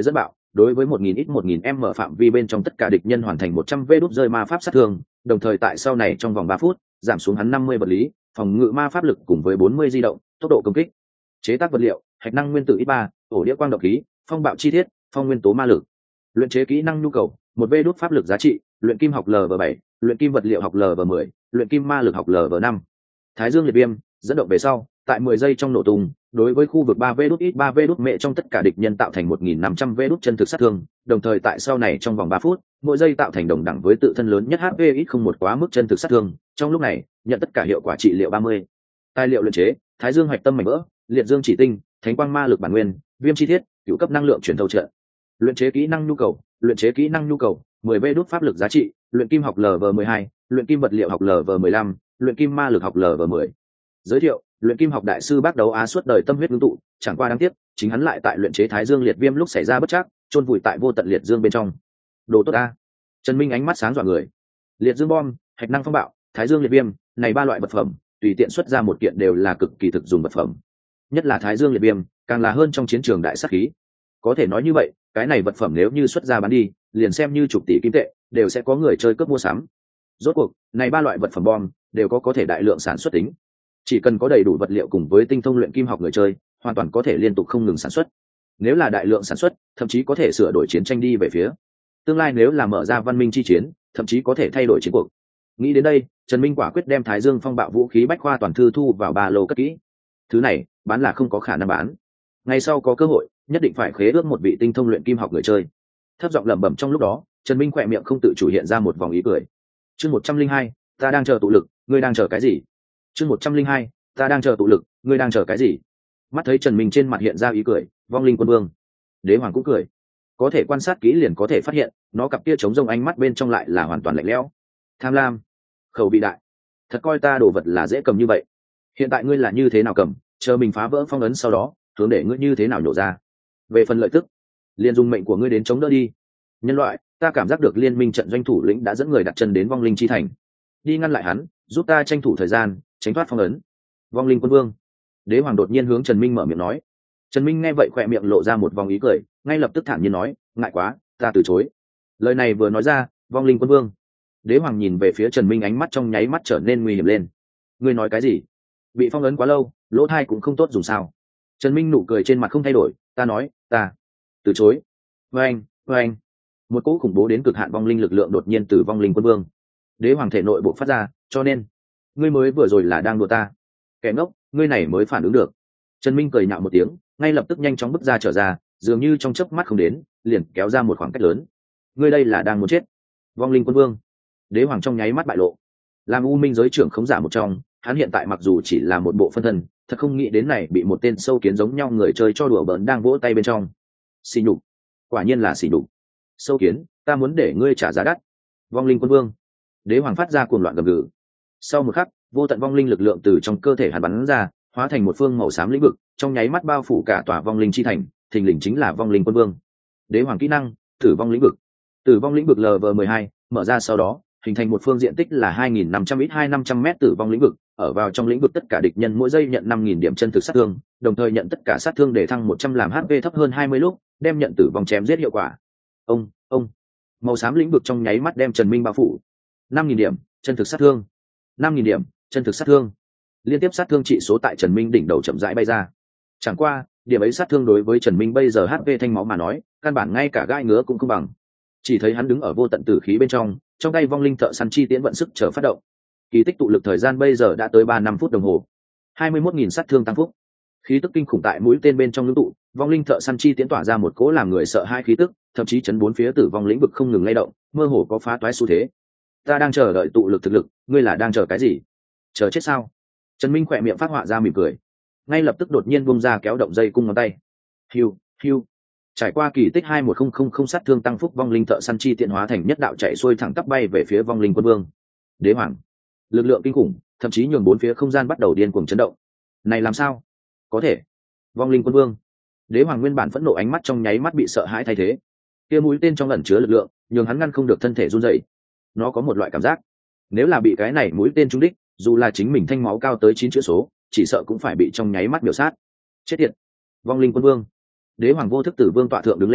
Speaker 1: đối với một nghìn ít một nghìn m phạm vi bên trong tất cả địch nhân hoàn thành một trăm vê đốt rơi ma pháp sát thương, đồng thời tại sau này trong vòng ba phút giảm xuống hắn năm mươi vật lý phòng ngự ma pháp lực cùng với bốn mươi di động tốc độ công kích. Chế tác vật liệu: hạch năng nguyên tử ít ba, ổ đĩa quang độc khí, phong bạo chi thiết, phong nguyên tố ma lực. Luyện chế kỹ năng nhu cầu: một vê đốt pháp lực giá trị, luyện kim học lv bảy, luyện kim vật liệu học lv mười, luyện kim ma lực học lv năm. Thái dương liệt viêm dẫn động về sau, tại mười giây trong nổ tung, đối với khu vực ba vê đốt ít ba vê đốt mẹ trong tất cả địch nhân tạo thành một nghìn năm trăm vê đốt chân thực sát thương, đồng thời tại sau này trong vòng ba phút, mỗi giây tạo thành đồng đẳng với tự thân lớn nhất hát pê ít không một quá mức chân thực sát thương, trong lúc này, nhận tất cả hiệu quả trị liệu ba mươi. Tài liệu luyện chế: Thái dương hoạch tâm mảnh vỡ, liệt dương chỉ tinh, thánh quang ma lực bản nguyên, viêm chi thiết, cựu cấp năng lượng truyền thâu trợ. Luyện chế kỹ năng nhu cầu: luyện chế kỹ năng nhu cầu, mười vê đốt pháp lực giá trị, luyện kim học lv mười hai, luyện kim vật liệu học lv mười lăm, luyện kim ma lực học lv mười. Giới thiệu: luyện kim học đại sư Bác Đấu Á suốt đời tâm huyết ngưng tụ, chẳng qua đáng tiếc, chính hắn lại tại luyện chế Thái Dương liệt viêm lúc xảy ra bất trắc, chôn vùi tại vô tận liệt dương bên trong. Đồ tốt a. Trần Minh ánh mắt sáng rạng người. Liệt dương bom, hạch năng phong bạo, Thái Dương liệt viêm, này ba loại vật phẩm, tùy tiện xuất ra một kiện đều là cực kỳ thực dùng vật phẩm. Nhất là Thái Dương liệt viêm, càng là hơn trong chiến trường đại sát khí. Có thể nói như vậy, cái này vật phẩm nếu như xuất ra bán đi, liền xem như chục tỷ kim tệ, đều sẽ có người chơi cướp mua sắm. Rốt cuộc, này ba loại vật phẩm bom đều có có thể đại lượng sản xuất tính. Chỉ cần có đầy đủ vật liệu cùng với tinh thông luyện kim học người chơi, hoàn toàn có thể liên tục không ngừng sản xuất. Nếu là đại lượng sản xuất, thậm chí có thể sửa đổi chiến tranh đi về phía tương lai, nếu là mở ra văn minh chi chiến, thậm chí có thể thay đổi chiến cuộc. Nghĩ đến đây, Trần Minh quả quyết đem Thái Dương phong bạo vũ khí bách khoa toàn thư thu vào ba lô cất kỹ. Thứ này, bán là không có khả năng bán. Ngày sau có cơ hội, nhất định phải khế ước một vị tinh thông luyện kim học người chơi. Thấp giọng lẩm bẩm trong lúc đó, Trần Minh khỏe miệng không tự chủ hiện ra một vòng ý cười. Chương một trăm linh hai, ta đang chờ tụ lực, ngươi đang chờ cái gì? Chương một trăm linh hai, ta đang chờ tụ lực, ngươi đang chờ cái gì? Mắt thấy Trần Minh trên mặt hiện ra ý cười, Vong Linh Quân Vương, Đế Hoàng cũng cười. Có thể quan sát kỹ liền có thể phát hiện, nó cặp kia trống rông ánh mắt bên trong lại là hoàn toàn lạnh lẽo. Tham lam, khẩu vị đại, thật coi ta đồ vật là dễ cầm như vậy. Hiện tại ngươi là như thế nào cầm, chờ mình phá vỡ phong ấn sau đó, hướng để ngươi như thế nào nhổ ra. Về phần lợi tức, liền dùng mệnh của ngươi đến chống đỡ đi. Nhân loại, ta cảm giác được liên minh trận doanh thủ lĩnh đã dẫn người đặt chân đến Vong Linh chi thành, đi ngăn lại hắn, giúp ta tranh thủ thời gian, tránh thoát phong ấn. Vong Linh Quân Vương, Đế Hoàng đột nhiên hướng Trần Minh mở miệng nói. Trần Minh nghe vậy khỏe miệng lộ ra một vòng ý cười, ngay lập tức thản nhiên nói, ngại quá, ta từ chối. Lời này vừa nói ra, Vong Linh Quân Vương, Đế Hoàng nhìn về phía Trần Minh, ánh mắt trong nháy mắt trở nên nguy hiểm lên. Ngươi nói cái gì? Bị phong ấn quá lâu, lỗ thai cũng không tốt dùng sao? Trần Minh nụ cười trên mặt không thay đổi, ta nói, ta từ chối. Vâng, vâng. Một cỗ khủng bố đến cực hạn vong linh lực lượng đột nhiên từ Vong Linh Quân Vương, Đế Hoàng thể nội bộ phát ra, cho nên ngươi mới vừa rồi là đang đùa ta. Kẻ ngốc, ngươi này mới phản ứng được. Trần Minh cười nhạo một tiếng, ngay lập tức nhanh chóng bước ra trở ra, dường như trong chớp mắt không đến, liền kéo ra một khoảng cách lớn. Ngươi đây là đang muốn chết. Vong Linh Quân Vương, Đế Hoàng trong nháy mắt bại lộ. Làm U Minh giới trưởng khống giả một trong, hắn hiện tại mặc dù chỉ là một bộ phân thân, thật không nghĩ đến này bị một tên sâu kiến giống nhau người chơi cho đùa bỡn đang vỗ tay bên trong. Xỉ nhục, quả nhiên là xỉ nhục. Sâu kiến, ta muốn để ngươi trả giá đắt. Vong Linh Quân Vương, Đế Hoàng phát ra cuồng loạn gầm gừ. Sau một khắc, vô tận vong linh lực lượng từ trong cơ thể hắn bắn ra, hóa thành một phương màu xám lĩnh vực, trong nháy mắt bao phủ cả tòa vong linh chi thành, thình lình chính là Vong Linh Quân Vương. Đế Hoàng kỹ năng, Tử vong lĩnh vực. Tử vong lĩnh vực lv mười hai, mở ra sau đó, hình thành một phương diện tích là hai nghìn năm trăm ít hai năm trăm m tử vong lĩnh vực, ở vào trong lĩnh vực tất cả địch nhân mỗi giây nhận năm nghìn điểm chân thực sát thương, đồng thời nhận tất cả sát thương để thăng một trăm làm hát pê thấp hơn hai mươi lúc, đem nhận tử vong chém giết hiệu quả. Ông, ông. Màu xám lĩnh vực trong nháy mắt đem Trần Minh bao phủ. năm nghìn điểm chân thực sát thương. năm nghìn điểm chân thực sát thương. Liên tiếp sát thương trị số tại Trần Minh đỉnh đầu chậm rãi bay ra. Chẳng qua, điểm ấy sát thương đối với Trần Minh bây giờ hát pê thanh máu mà nói, căn bản ngay cả gai ngứa cũng không bằng. Chỉ thấy hắn đứng ở vô tận tử khí bên trong, trong tay vong linh thợ săn chi tiễn vận sức chờ phát động. Kỳ tích tụ lực thời gian bây giờ đã tới ba năm phút đồng hồ. hai mươi mốt nghìn sát thương tăng phúc. Khí tức kinh khủng tại mũi tên bên trong ngưng tụ, vong linh thợ săn chi tiễn tỏa ra một cỗ làm người sợ hai khí tức, thậm chí chấn bốn phía tử vong lĩnh vực không ngừng lay động, mơ hồ có phá toái xu thế. Ta đang chờ đợi tụ lực thực lực, ngươi là đang chờ cái gì? Chờ chết sao? Trần Minh khỏe miệng phát họa ra mỉm cười, ngay lập tức đột nhiên buông ra kéo động dây cung ngón tay. Hiu, hiu. Trải qua kỳ tích hai một không không không sát thương tăng phúc, vong linh thợ săn chi tiện hóa thành nhất đạo chạy xuôi thẳng tắp bay về phía Vong Linh Quân Vương. Đế Hoàng, lực lượng kinh khủng, thậm chí nhường bốn phía không gian bắt đầu điên cuồng chấn động. Này làm sao? Có thể. Vong Linh Quân Vương, Đế Hoàng nguyên bản phẫn nộ ánh mắt trong nháy mắt bị sợ hãi thay thế. Kia mũi tên trong ẩn chứa lực lượng, nhường hắn ngăn không được thân thể run rẩy. Nó có một loại cảm giác, nếu là bị cái này mũi tên trúng đích, dù là chính mình thanh máu cao tới chín chữ số, chỉ sợ cũng phải bị trong nháy mắt miểu sát. Chết tiệt. Vong Linh Quân Vương, Đế Hoàng vô thức từ vương tọa thượng đứng lên,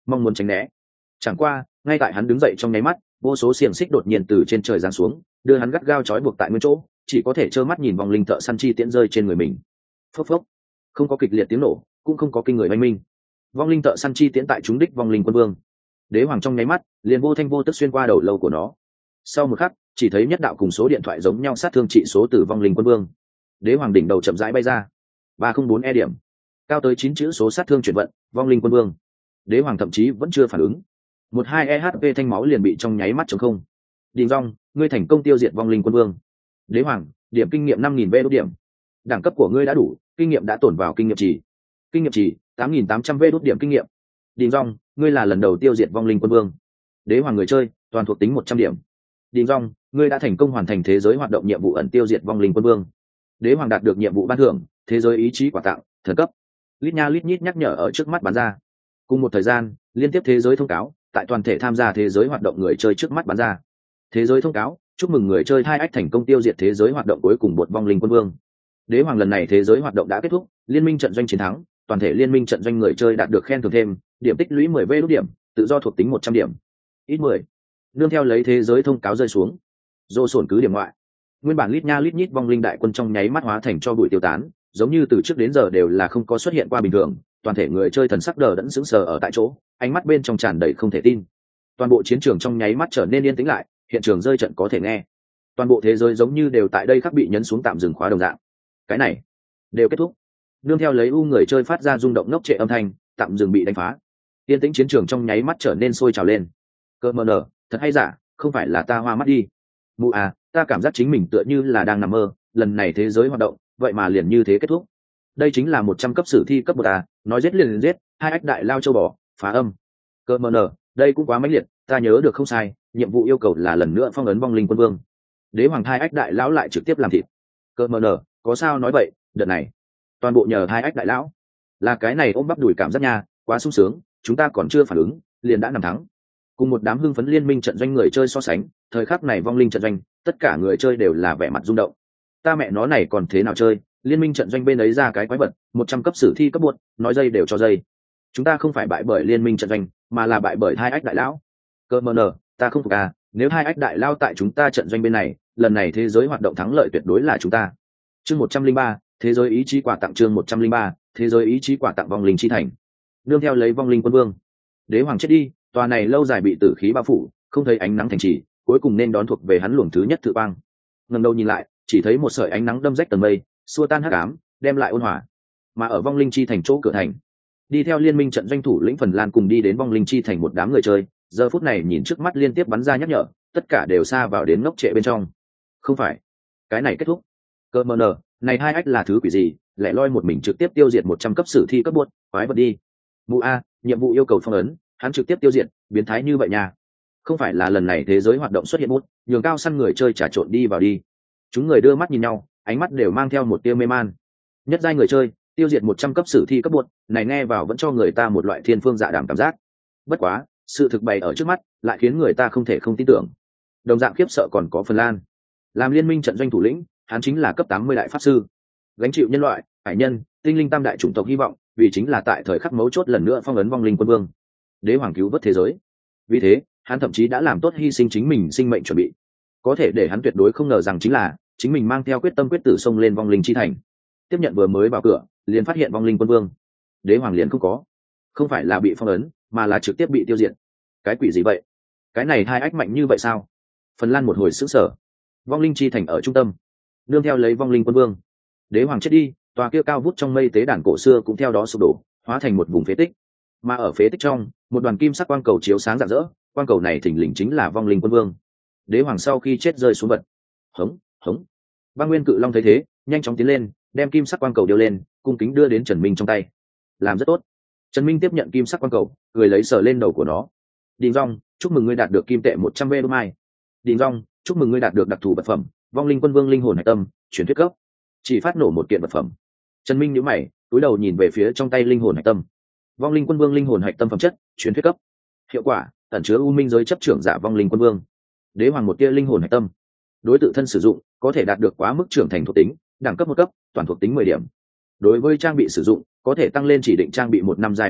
Speaker 1: mong muốn tránh né. Chẳng qua ngay tại hắn đứng dậy trong nháy mắt, vô số xiềng xích đột nhiên từ trên trời giáng xuống, đưa hắn gắt gao trói buộc tại nguyên chỗ, chỉ có thể trơ mắt nhìn vong linh thợ săn chi tiễn rơi trên người mình. Phốc phốc, không có kịch liệt tiếng nổ, cũng không có kinh người oanh minh. Vong linh thợ săn chi tiễn tại trúng đích vong linh quân vương. Đế hoàng trong nháy mắt liền vô thanh vô tức xuyên qua đầu lâu của nó. Sau một khắc, chỉ thấy nhất đạo cùng số điện thoại giống nhau sát thương trị số từ vong linh quân vương. Đế hoàng đỉnh đầu chậm rãi bay ra ba không bốn e điểm, cao tới chín chữ số sát thương chuyển vận, vong linh quân vương. Đế hoàng thậm chí vẫn chưa phản ứng, một hai e hát pê thanh máu liền bị trong nháy mắt trống không. Đình rong, ngươi thành công tiêu diệt vong linh quân vương. Đế hoàng, điểm kinh nghiệm năm nghìn vê đốt điểm. Đẳng cấp của ngươi đã đủ, kinh nghiệm đã tổn vào kinh nghiệm trì. Kinh nghiệm trì tám nghìn tám trăm vê đốt điểm kinh nghiệm. Đình rong, ngươi là lần đầu tiêu diệt vong linh quân vương. Đế hoàng người chơi, toàn thuộc tính một trăm điểm. Đình rong, ngươi đã thành công hoàn thành thế giới hoạt động nhiệm vụ ẩn tiêu diệt vong linh quân vương. Đế hoàng đạt được nhiệm vụ ban thưởng, thế giới ý chí quả tặng, thần cấp. Lít nha lít nhít nhắc nhở ở trước mắt bắn ra. Cùng một thời gian, liên tiếp thế giới thông cáo tại toàn thể tham gia thế giới hoạt động người chơi trước mắt bắn ra. Thế giới thông cáo, chúc mừng người chơi hai ách thành công tiêu diệt thế giới hoạt động cuối cùng một vong linh quân vương. Đế hoàng lần này thế giới hoạt động đã kết thúc, liên minh trận doanh chiến thắng, toàn thể liên minh trận doanh người chơi đạt được khen thưởng thêm, điểm tích lũy mười vê đốt điểm, tự do thuộc tính một trăm điểm. Ít mười. Nương theo lấy thế giới thông cáo rơi xuống, rô sổn cứ điểm ngoại. Nguyên bản lít nha lít nhít vong linh đại quân trong nháy mắt hóa thành cho bụi tiêu tán, giống như từ trước đến giờ đều là không có xuất hiện qua bình thường, toàn thể người chơi thần sắc đờ đẫn sững sờ ở tại chỗ, ánh mắt bên trong tràn đầy không thể tin. Toàn bộ chiến trường trong nháy mắt trở nên yên tĩnh lại, hiện trường rơi trận có thể nghe. Toàn bộ thế giới giống như đều tại đây khắc bị nhấn xuống tạm dừng khóa đồng dạng. Cái này đều kết thúc. Nương theo lấy u người chơi phát ra rung động ngốc trệ âm thanh, tạm dừng bị đánh phá. Yên tĩnh chiến trường trong nháy mắt trở nên sôi trào lên. Cơ mờ nở, thật hay giả, không phải là ta hoa mắt đi. Mụ à, ta cảm giác chính mình tựa như là đang nằm mơ, lần này thế giới hoạt động, vậy mà liền như thế kết thúc. Đây chính là một trăm cấp sử thi cấp một à, nói giết liền liền giết, hai ách đại lao châu bò, phá âm. Cơ mờ nở, đây cũng quá mãnh liệt, ta nhớ được không sai, nhiệm vụ yêu cầu là lần nữa phong ấn vong linh quân vương. Đế hoàng hai ách đại lão lại trực tiếp làm thịt. Cơ mờ nở, có sao nói vậy, đợt này toàn bộ nhờ hai ách đại lão. Là cái này ôm bắp đùi cảm giác nha, quá sung sướng, chúng ta còn chưa phản ứng, liền đã nằm thắng. Cùng một đám hưng phấn liên minh trận doanh người chơi so sánh, thời khắc này vong linh trận doanh, tất cả người chơi đều là vẻ mặt rung động. Ta mẹ nó này còn thế nào chơi, liên minh trận doanh bên ấy ra cái quái vật, một trăm cấp sử thi cấp buột, nói dây đều cho dây. Chúng ta không phải bại bởi liên minh trận doanh, mà là bại bởi hai ách đại lão. Cơ mờ nở, ta không phục à, nếu hai ách đại lao tại chúng ta trận doanh bên này, lần này thế giới hoạt động thắng lợi tuyệt đối là chúng ta. Chương một trăm linh ba, thế giới ý chí quà tặng. Chương một trăm linh ba, thế giới ý chí quà tặng vong linh chi thành. Nương theo lấy vong linh quân vương. Đế hoàng chết đi, tòa này lâu dài bị tử khí bao phủ, không thấy ánh nắng thành trì, cuối cùng nên đón thuộc về hắn luồng thứ nhất thự bang. Ngẩng đầu nhìn lại, chỉ thấy một sợi ánh nắng đâm rách tầng mây, xua tan hắc ám, đem lại ôn hòa. Mà ở vong linh chi thành chỗ cửa thành, đi theo liên minh trận doanh thủ lĩnh Phần Lan cùng đi đến vong linh chi thành một đám người chơi, giờ phút này nhìn trước mắt liên tiếp bắn ra nhắc nhở, tất cả đều xa vào đến ngốc trệ bên trong. Không phải, cái này kết thúc. Cơ mờ nở, này hai ách là thứ quỷ gì, lẻ loi một mình trực tiếp tiêu diệt một trăm cấp sử thi cấp buốt, quái vật đi. Mụ a, nhiệm vụ yêu cầu phong ấn, hắn trực tiếp tiêu diệt, biến thái như vậy nha. Không phải là lần này thế giới hoạt động xuất hiện bút, nhường cao săn người chơi trà trộn đi vào đi. Chúng người đưa mắt nhìn nhau, ánh mắt đều mang theo một tia mê man. Nhất giai người chơi, tiêu diệt một trăm cấp sử thi cấp buốt, này nghe vào vẫn cho người ta một loại thiên phương dạ đảm cảm giác. Bất quá, sự thực bày ở trước mắt, lại khiến người ta không thể không tin tưởng. Đồng dạng khiếp sợ còn có Phần Lan. Làm liên minh trận doanh thủ lĩnh, hắn chính là cấp tám mươi đại pháp sư, gánh chịu nhân loại, hải nhân, tinh linh tam đại chủng tộc hy vọng, vì chính là tại thời khắc mấu chốt lần nữa phong ấn vong linh quân vương. Đế hoàng cứu vớt thế giới. Vì thế, hắn thậm chí đã làm tốt hy sinh chính mình sinh mệnh chuẩn bị. Có thể để hắn tuyệt đối không ngờ rằng chính là chính mình mang theo quyết tâm quyết tử xông lên vong linh chi thành. Tiếp nhận vừa mới vào cửa, liền phát hiện vong linh quân vương. Đế hoàng liền không có, không phải là bị phong ấn, mà là trực tiếp bị tiêu diệt. Cái quỷ gì vậy? Cái này hai ách mạnh như vậy sao? Phần Lan một hồi sững sờ. Vong linh chi thành ở trung tâm, nương theo lấy vong linh quân vương. Đế hoàng chết đi, tòa kia cao vút trong mây tế đàn cổ xưa cũng theo đó sụp đổ, hóa thành một vùng phế tích. Mà ở phế tích trong, một đoàn kim sắc quang cầu chiếu sáng rạng rỡ, quang cầu này thình lình chính là vong linh quân vương. Đế hoàng sau khi chết rơi xuống vật. Hống, hống. Băng Nguyên Cự Long thấy thế, nhanh chóng tiến lên, đem kim sắc quang cầu đưa lên, cung kính đưa đến Trần Minh trong tay. Làm rất tốt. Trần Minh tiếp nhận kim sắc quang cầu, cười lấy sờ lên đầu của nó. Đình Dung, chúc mừng ngươi đạt được kim tệ một trăm vê đô mai. Đình Dung, chúc mừng ngươi đạt được đặc thù vật phẩm, vong linh quân vương linh hồn hải tâm, truyền thuyết cấp. Chỉ phát nổ một kiện vật phẩm. Trần Minh nhíu mày, cúi đầu nhìn về phía trong tay linh hồn hải tâm. Vong linh quân vương linh hồn hạch tâm phẩm chất, truyền thuyết cấp. Hiệu quả, ẩn chứa u minh giới chấp trưởng giả vong linh quân vương. Đế hoàng một tia linh hồn hạch tâm. Đối tự thân sử dụng, có thể đạt được quá mức trưởng thành thuộc tính, đẳng cấp một cấp, toàn thuộc tính mười điểm. Đối với trang bị sử dụng, có thể tăng lên chỉ định trang bị một năm giai phẩm chất,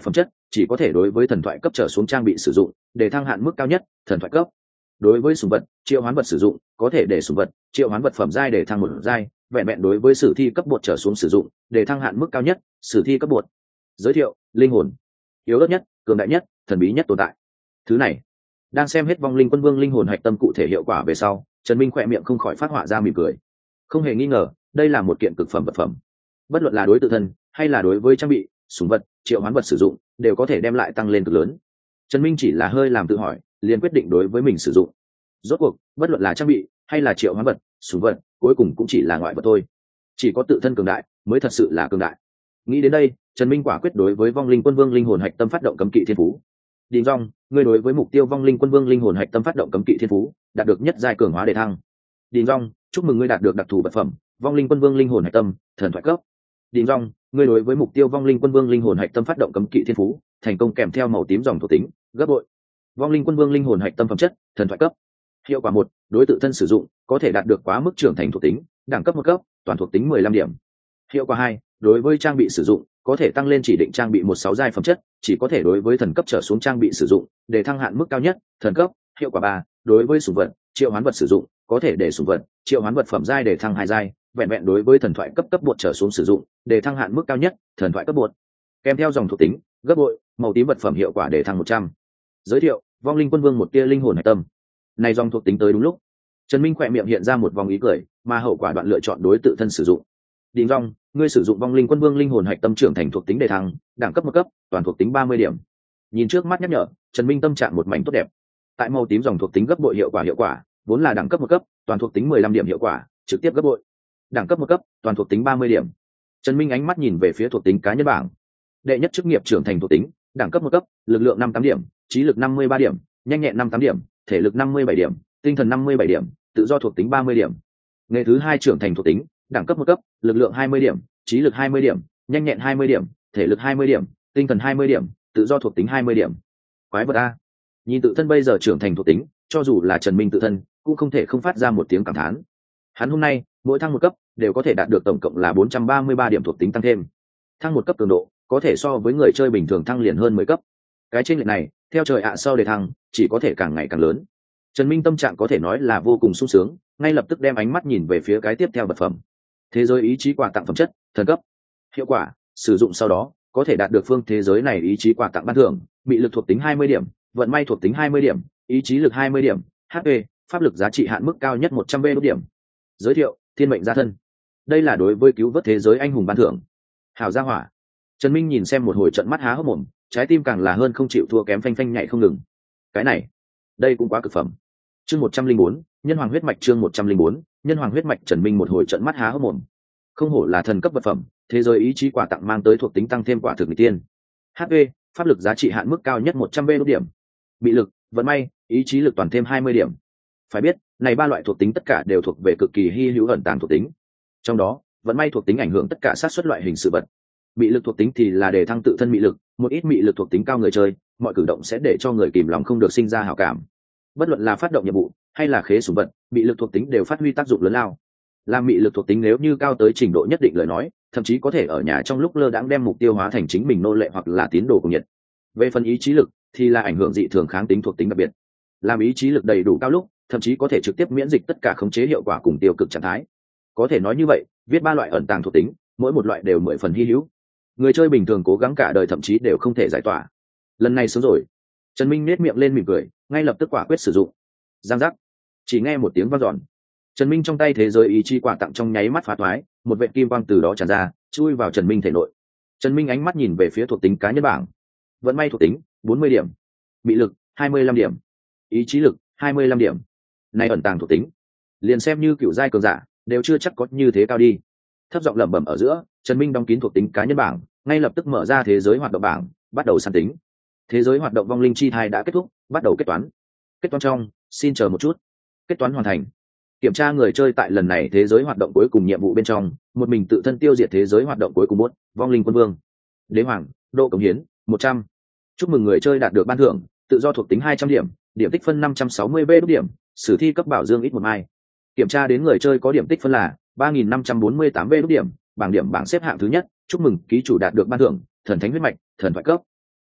Speaker 1: chỉ có thể đối với thần thoại cấp trở xuống trang bị sử dụng để thăng hạn mức cao nhất thần thoại cấp. Đối với sùng vật triệu hoán vật sử dụng có thể để sùng vật triệu hoán vật phẩm giai để thăng một giai, vẹn vẹn đối với sử thi cấp bột trở xuống sử dụng để thăng hạn mức cao nhất sử thi cấp bột. Giới thiệu: linh hồn yếu ớt nhất, cường đại nhất, thần bí nhất tồn tại. Thứ này đang xem hết vong linh quân vương linh hồn hạch tâm cụ thể hiệu quả về sau, Trần Minh khỏe miệng không khỏi phát họa ra mỉm cười. Không hề nghi ngờ đây là một kiện cực phẩm vật phẩm, bất luận là đối tự thân hay là đối với trang bị súng vật triệu hoán vật sử dụng đều có thể đem lại tăng lên cực lớn. Trần Minh chỉ là hơi làm tự hỏi liền quyết định đối với mình sử dụng. Rốt cuộc bất luận là trang bị hay là triệu hoán vật súng vật cuối cùng cũng chỉ là ngoại vật thôi, chỉ có tự thân cường đại mới thật sự là cường đại. Nghĩ đến đây, Trần Minh quả quyết đối với vong linh quân vương linh hồn hạch tâm phát động cấm kỵ thiên phú. Đình Dung, ngươi đối với mục tiêu vong linh quân vương linh hồn hạch tâm phát động cấm kỵ thiên phú đạt được nhất giai cường hóa đề thăng. Đình Dung, chúc mừng ngươi đạt được đặc thù vật phẩm vong linh quân vương linh hồn hạch tâm thần thoại cấp. Đình Dung, ngươi đối với mục tiêu vong linh quân vương linh hồn hạch tâm phát động cấm kỵ thiên phú thành công kèm theo màu tím dòng thuộc tính gấp bội. Vong linh quân vương linh hồn hạch tâm phẩm chất thần thoại cấp. Hiệu quả một, đối tự thân sử dụng có thể đạt được quá mức trưởng thành thuộc tính đẳng cấp một cấp, toàn thuộc tính mười lăm điểm. Hiệu quả hai, đối với trang bị sử dụng có thể tăng lên chỉ định trang bị một sáu giai phẩm chất, chỉ có thể đối với thần cấp trở xuống trang bị sử dụng để thăng hạn mức cao nhất thần cấp. Hiệu quả ba, đối với sủng vật triệu hoán vật sử dụng có thể để sủng vật triệu hoán vật phẩm giai để thăng hai giai, vẹn vẹn đối với thần thoại cấp cấp bột trở xuống sử dụng để thăng hạn mức cao nhất thần thoại cấp bột, kèm theo dòng thuộc tính gấp bội màu tím vật phẩm hiệu quả để thăng một trăm. Giới thiệu: vong linh quân vương một tia linh hồn hạch tâm. Này dòng thuộc tính tới đúng lúc. Trần Minh khỏe miệng hiện ra một vòng ý cười, mà hậu quả đoạn lựa chọn đối tự thân sử dụng. Đình Dung, ngươi sử dụng vong linh quân vương linh hồn hạch tâm trưởng thành thuộc tính đề thăng đẳng cấp một cấp, toàn thuộc tính ba mươi điểm. Nhìn trước mắt nhắc nhở, Trần Minh tâm trạng một mảnh tốt đẹp. Tại màu tím dòng thuộc tính gấp bội hiệu quả hiệu quả vốn là đẳng cấp một cấp, toàn thuộc tính mười lăm điểm hiệu quả trực tiếp gấp bội đẳng cấp một cấp, toàn thuộc tính ba mươi điểm. Trần Minh ánh mắt nhìn về phía thuộc tính cá nhân bảng. Đệ nhất chức nghiệp trưởng thành thuộc tính đẳng cấp một cấp, lực lượng năm mươi tám điểm, trí lực năm mươi ba điểm, nhanh nhẹn năm mươi tám điểm, thể lực năm mươi bảy điểm, tinh thần năm mươi bảy điểm, tự do thuộc tính ba mươi điểm. Nghề thứ hai trưởng thành thuộc tính đẳng cấp một cấp, lực lượng hai mươi điểm, trí lực hai mươi điểm, nhanh nhẹn hai mươi điểm, thể lực hai mươi điểm, tinh thần hai mươi điểm, tự do thuộc tính hai mươi điểm. Quái vật a. Nhìn tự thân bây giờ trưởng thành thuộc tính, cho dù là Trần Minh tự thân cũng không thể không phát ra một tiếng cảm thán. Hắn hôm nay mỗi thăng một cấp đều có thể đạt được tổng cộng là bốn trăm ba mươi ba điểm thuộc tính tăng thêm. Thăng một cấp cường độ có thể so với người chơi bình thường thăng liền hơn mười cấp. Cái chênh lệch này theo trời ạ sau để thăng chỉ có thể càng ngày càng lớn. Trần Minh tâm trạng có thể nói là vô cùng sung sướng, ngay lập tức đem ánh mắt nhìn về phía cái tiếp theo vật phẩm. Thế giới ý chí quà tặng phẩm chất thần cấp. Hiệu quả sử dụng sau đó có thể đạt được phương thế giới này ý chí quà tặng ban thưởng mị lực thuộc tính hai mươi điểm, vận may thuộc tính hai mươi điểm, ý chí lực hai mươi điểm, hát pê pháp lực giá trị hạn mức cao nhất một trăm vê đốt điểm. Giới thiệu: thiên mệnh gia thân. Đây là đối với cứu vớt thế giới anh hùng ban thưởng. Hảo gia hỏa. Trần Minh nhìn xem một hồi trận mắt há hốc mồm, trái tim càng là hơn không chịu thua kém phanh phanh nhảy không ngừng. Cái này đây cũng quá cực phẩm. Chương một trăm linh bốn, nhân hoàng huyết mạch. Chương một trăm linh bốn, nhân hoàng huyết mạch. Trần Minh một hồi trận mắt há hốc mồm. Không hổ là thần cấp vật phẩm, thế giới ý chí quà tặng mang tới thuộc tính tăng thêm quả thực nghịch tiên. hát pê pháp lực giá trị hạn mức cao nhất một trăm vê đốt điểm, bị lực, vận may, ý chí lực toàn thêm hai mươi điểm. Phải biết này ba loại thuộc tính tất cả đều thuộc về cực kỳ hy hữu ẩn tàng thuộc tính, trong đó vận may thuộc tính ảnh hưởng tất cả sát xuất loại hình sự vật, bị lực thuộc tính thì là để thăng tự thân mị lực, một ít mị lực thuộc tính cao người chơi mọi cử động sẽ để cho người kìm lòng không được sinh ra hảo cảm. Bất luận là phát động nhiệm vụ hay là khế sủng vật, bị lực thuộc tính đều phát huy tác dụng lớn lao. Làm mị lực thuộc tính nếu như cao tới trình độ nhất định lời nói, thậm chí có thể ở nhà trong lúc lơ đãng đem mục tiêu hóa thành chính mình nô lệ hoặc là tín đồ cùng nhiệt. Về phần ý chí lực thì là ảnh hưởng dị thường kháng tính thuộc tính đặc biệt. Làm ý chí lực đầy đủ cao lúc, thậm chí có thể trực tiếp miễn dịch tất cả khống chế hiệu quả cùng tiêu cực trạng thái. Có thể nói như vậy, viết ba loại ẩn tàng thuộc tính, mỗi một loại đều mười phần hy hữu. Người chơi bình thường cố gắng cả đời thậm chí đều không thể giải tỏa. Lần này sớm rồi. Trần Minh nét miệng lên mỉm cười, ngay lập tức quả quyết sử dụng. Giang giác. Chỉ nghe một tiếng vang dọn. Trần Minh trong tay thế giới ý chí quà tặng trong nháy mắt phá thoái, một vệt kim quang từ đó tràn ra, chui vào Trần Minh thể nội. Trần Minh ánh mắt nhìn về phía thuộc tính cá nhân bảng. Vận may thuộc tính bốn mươi điểm, mị lực hai mươi lăm điểm, ý chí lực hai mươi lăm điểm. Này ẩn tàng thuộc tính, liền xem như cựu giai cường giả đều chưa chắc có như thế cao đi. Thấp giọng lẩm bẩm ở giữa, Trần Minh đóng kín thuộc tính cá nhân bảng, ngay lập tức mở ra thế giới hoạt động bảng, bắt đầu săn tính. Thế giới hoạt động vong linh chi thai đã kết thúc, bắt đầu kết toán. Kết toán trong, xin chờ một chút. Kết toán hoàn thành. Kiểm tra người chơi tại lần này thế giới hoạt động cuối cùng nhiệm vụ bên trong, một mình tự thân tiêu diệt thế giới hoạt động cuối cùng bốt, vong linh quân vương. Đế hoàng, độ cống hiến một trăm. Chúc mừng người chơi đạt được ban thưởng, tự do thuộc tính hai trăm điểm, điểm tích phân năm trăm sáu mươi vê đốt điểm, sử thi cấp bảo dương ít một mai. Kiểm tra đến người chơi có điểm tích phân là ba nghìn năm trăm bốn mươi tám vê đốt điểm, bảng điểm bảng xếp hạng thứ nhất. Chúc mừng ký chủ đạt được ban thưởng, thần thánh huyết mạch, thần thoại cấp.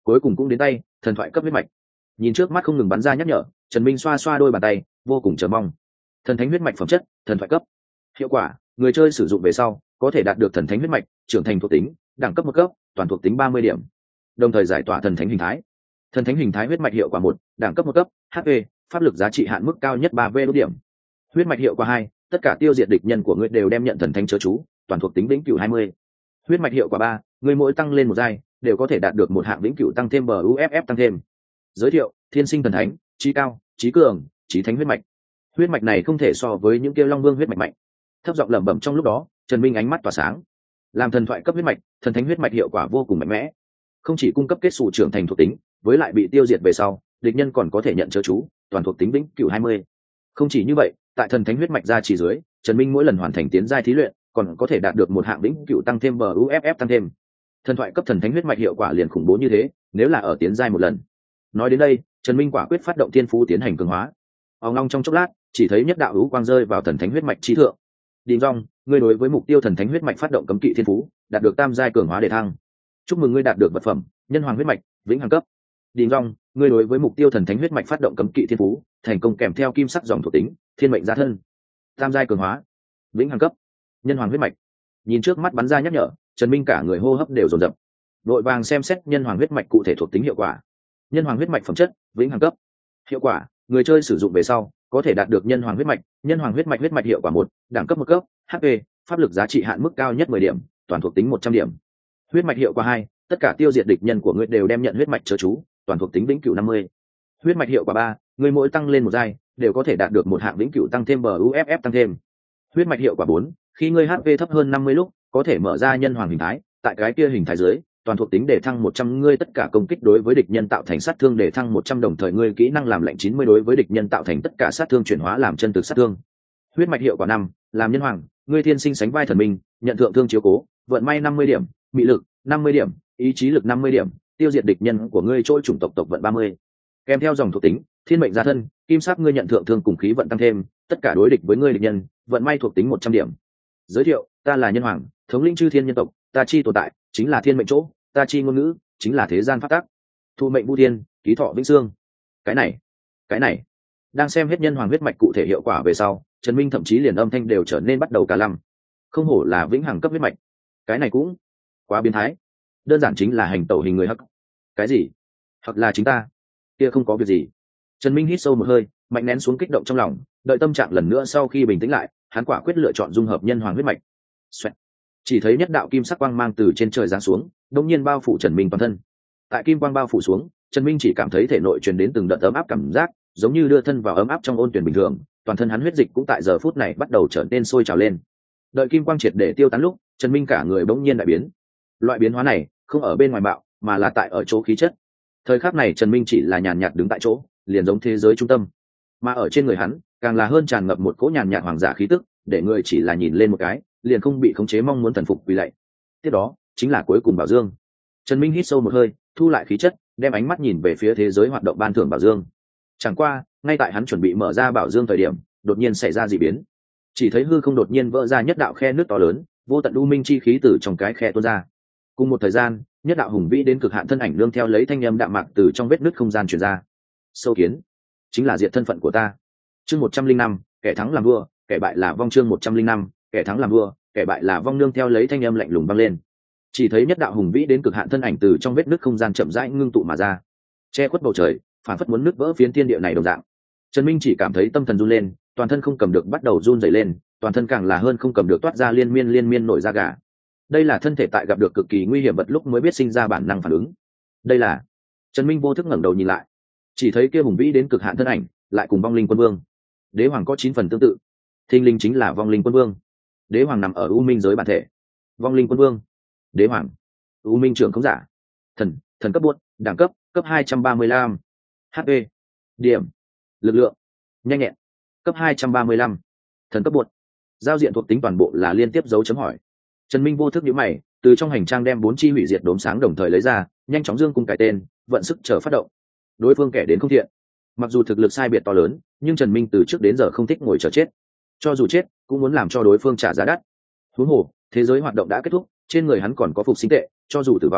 Speaker 1: cuối cùng cũng đến tay thần thoại cấp huyết mạch. Nhìn trước mắt không ngừng bắn ra nhắc nhở, Trần Minh xoa xoa đôi bàn tay vô cùng chờ mong. Thần thánh huyết mạch phẩm chất thần thoại cấp. Hiệu quả, người chơi sử dụng về sau có thể đạt được thần thánh huyết mạch trưởng thành thuộc tính đẳng cấp một cấp, toàn thuộc tính ba mươi điểm, đồng thời giải tỏa thần thánh hình thái. Thần thánh hình thái huyết mạch hiệu quả một, đẳng cấp một cấp, hát pê, pháp lực giá trị hạn mức cao nhất ba v đốt điểm. Huyết mạch hiệu quả hai, tất cả tiêu diệt địch nhân của ngươi đều đem nhận thần thánh chớ chú, toàn thuộc tính vĩnh cửu hai mươi. Huyết mạch hiệu quả ba, người mỗi tăng lên một giai đều có thể đạt được một hạng vĩnh cửu tăng thêm buff tăng thêm. Giới thiệu: thiên sinh thần thánh, trí cao, trí cường, trí thánh huyết mạch. Huyết mạch này không thể so với những kêu long vương huyết mạch mạnh. Thấp giọng lẩm bẩm trong lúc đó, Trần Minh ánh mắt tỏa sáng. Làm thần thoại cấp huyết mạch, thần thánh huyết mạch hiệu quả vô cùng mạnh mẽ, không chỉ cung cấp kết xù trưởng thành thuộc tính, với lại bị tiêu diệt về sau địch nhân còn có thể nhận chớ chú, toàn thuộc tính vĩnh cửu hai mươi. Không chỉ như vậy, tại thần thánh huyết mạch gia chỉ dưới, Trần Minh mỗi lần hoàn thành tiến giai thí luyện còn có thể đạt được một hạng vĩnh cửu tăng thêm buff tăng thêm. Thần thoại cấp thần thánh huyết mạch hiệu quả liền khủng bố như thế, nếu là ở tiến giai một lần. Nói đến đây, Trần Minh quả quyết phát động thiên phú tiến hành cường hóa. Ông long trong chốc lát, chỉ thấy nhất đạo hữu quang rơi vào thần thánh huyết mạch chi thượng. Đình Dung, ngươi đối với mục tiêu thần thánh huyết mạch phát động cấm kỵ thiên phú, đạt được tam giai cường hóa đề thăng. Chúc mừng ngươi đạt được vật phẩm nhân hoàng huyết mạch vĩnh hằng cấp. Đình Dung, ngươi đối với mục tiêu thần thánh huyết mạch phát động cấm kỵ thiên phú, thành công kèm theo kim sắc dòng thuộc tính, thiên mệnh gia thân. Tam giai cường hóa, vĩnh hằng cấp, nhân hoàng huyết mạch. Nhìn trước mắt bắn ra nhắc nhở, Trần Minh cả người hô hấp đều dồn dập. Đội vàng xem xét nhân hoàng huyết mạch cụ thể thuộc tính hiệu quả. Nhân hoàng huyết mạch phẩm chất vĩnh hằng cấp. Hiệu quả, người chơi sử dụng về sau có thể đạt được nhân hoàng huyết mạch nhân hoàng huyết mạch huyết mạch hiệu quả một, đẳng cấp một cấp, hát pê, pháp lực giá trị hạn mức cao nhất mười điểm, toàn thuộc tính một trăm điểm. Huyết mạch hiệu quả hai, tất cả tiêu diệt địch nhân của ngươi đều đem nhận huyết mạch chớ chú, toàn thuộc tính vĩnh cửu năm mươi. Huyết mạch hiệu quả ba, người mỗi tăng lên một giai đều có thể đạt được một hạng vĩnh cửu tăng thêm buff tăng thêm. Huyết mạch hiệu quả bốn, khi ngươi hát pê thấp hơn năm mươi lúc có thể mở ra nhân hoàng hình thái, tại cái kia hình thái dưới toàn thuộc tính để thăng một trăm, ngươi tất cả công kích đối với địch nhân tạo thành sát thương để thăng một trăm, đồng thời ngươi kỹ năng làm lạnh chín mươi đối với địch nhân tạo thành tất cả sát thương chuyển hóa làm chân thực sát thương. Huyết mạch hiệu quả năm, làm nhân hoàng, ngươi thiên sinh sánh vai thần minh, nhận thượng thương chiếu cố, vận may năm mươi điểm, mị lực năm mươi điểm, ý chí lực năm mươi điểm, tiêu diệt địch nhân của ngươi trôi chủng tộc tộc vận ba mươi. Kèm theo dòng thuộc tính, thiên mệnh gia thân, kim sắc ngươi nhận thượng thương cùng khí vận tăng thêm, tất cả đối địch với ngươi địch nhân, vận may thuộc tính một trăm điểm. Giới thiệu: ta là nhân hoàng, thống lĩnh chư thiên nhân tộc, ta chi tồn tại chính là thiên mệnh chỗ, ta chi ngôn ngữ chính là thế gian pháp tắc, thu mệnh vu thiên, ký thọ vĩnh xương. Cái này cái này đang xem hết nhân hoàng huyết mạch cụ thể hiệu quả về sau, Trần Minh thậm chí liền âm thanh đều trở nên bắt đầu cả lăm. Không hổ là vĩnh hằng cấp huyết mạch, cái này cũng quá biến thái, đơn giản chính là hành tẩu hình người hắc. Cái gì? Hoặc là chính ta? Kia không có việc gì. Trần Minh hít sâu một hơi, mạnh nén xuống kích động trong lòng, đợi tâm trạng lần nữa sau khi bình tĩnh lại, hắn quả quyết lựa chọn dung hợp nhân hoàng huyết mạch. Xoẹt. Chỉ thấy nhất đạo kim sắc quang mang từ trên trời giáng xuống, đột nhiên bao phủ Trần Minh toàn thân. Tại kim quang bao phủ xuống, Trần Minh chỉ cảm thấy thể nội truyền đến từng đợt ấm áp cảm giác, giống như đưa thân vào ấm áp trong ôn tuyển bình thường, toàn thân hắn huyết dịch cũng tại giờ phút này bắt đầu trở nên sôi trào lên. Đợi kim quang triệt để tiêu tán lúc, Trần Minh cả người bỗng nhiên đại biến. Loại biến hóa này không ở bên ngoài bạo, mà là tại ở chỗ khí chất. Thời khắc này Trần Minh chỉ là nhàn nhạt đứng tại chỗ, liền giống thế giới trung tâm, mà ở trên người hắn càng là hơn tràn ngập một cỗ nhàn nhạt hoàng giả khí tức, để người chỉ là nhìn lên một cái liền không bị khống chế mong muốn thần phục quỳ lạy. Tiếp đó chính là cuối cùng bảo dương. Trần Minh hít sâu một hơi, thu lại khí chất, đem ánh mắt nhìn về phía thế giới hoạt động ban thưởng bảo dương. Chẳng qua, ngay tại hắn chuẩn bị mở ra bảo dương thời điểm, đột nhiên xảy ra dị biến. Chỉ thấy hư không đột nhiên vỡ ra nhất đạo khe nước to lớn, vô tận u minh chi khí từ trong cái khe tuôn ra. Cùng một thời gian, nhất đạo hùng vĩ đến cực hạn thân ảnh nương theo lấy thanh âm đạm mạc từ trong vết nứt không gian truyền ra. Sâu kiến, chính là diệt thân phận của ta. Chương một trăm linh năm, kẻ thắng làm vua, kẻ bại là vong. Chương một trăm linh năm, kẻ thắng làm vua, kẻ bại là vong. Nương theo lấy thanh âm lạnh lùng vang lên. Chỉ thấy nhất đạo hùng vĩ đến cực hạn thân ảnh từ trong vết nứt không gian chậm rãi ngưng tụ mà ra, che khuất bầu trời, phản phất muốn nứt vỡ phiến thiên địa này đồng dạng. Trần Minh chỉ cảm thấy tâm thần run lên, toàn thân không cầm được bắt đầu run rẩy lên, toàn thân càng là hơn không cầm được toát ra liên miên liên miên nổi da gà. Đây là thân thể tại gặp được cực kỳ nguy hiểm vật lúc mới biết sinh ra bản năng phản ứng. Đây là Trần Minh vô thức ngẩng đầu nhìn lại, chỉ thấy kia hùng vĩ đến cực hạn thân ảnh lại cùng vong linh quân vương đế hoàng có chín phần tương tự. Thinh linh chính là vong linh quân vương, đế hoàng nằm ở u minh giới bản thể. Vong linh quân vương, đế hoàng, u minh trưởng không giả, thần thần cấp buốt, đẳng cấp cấp hai trăm ba mươi lăm, hp điểm, lực lượng nhanh nhẹn cấp hai trăm ba mươi lăm, thần cấp buốt. Giao diện thuộc tính toàn bộ là liên tiếp dấu chấm hỏi. Trần Minh vô thức nhíu mày, từ trong hành trang đem bốn chi hủy diệt đốm sáng đồng thời lấy ra, nhanh chóng dương cung cải tên, vận sức chờ phát động. Đối phương kẻ đến không thiện, mặc dù thực lực sai biệt to lớn, nhưng Trần Minh từ trước đến giờ không thích ngồi chờ chết, cho dù chết cũng muốn làm cho đối phương trả giá đắt. Huống hồ thế giới hoạt động đã kết thúc, trên người hắn còn có phục sinh tệ, cho dù tử vong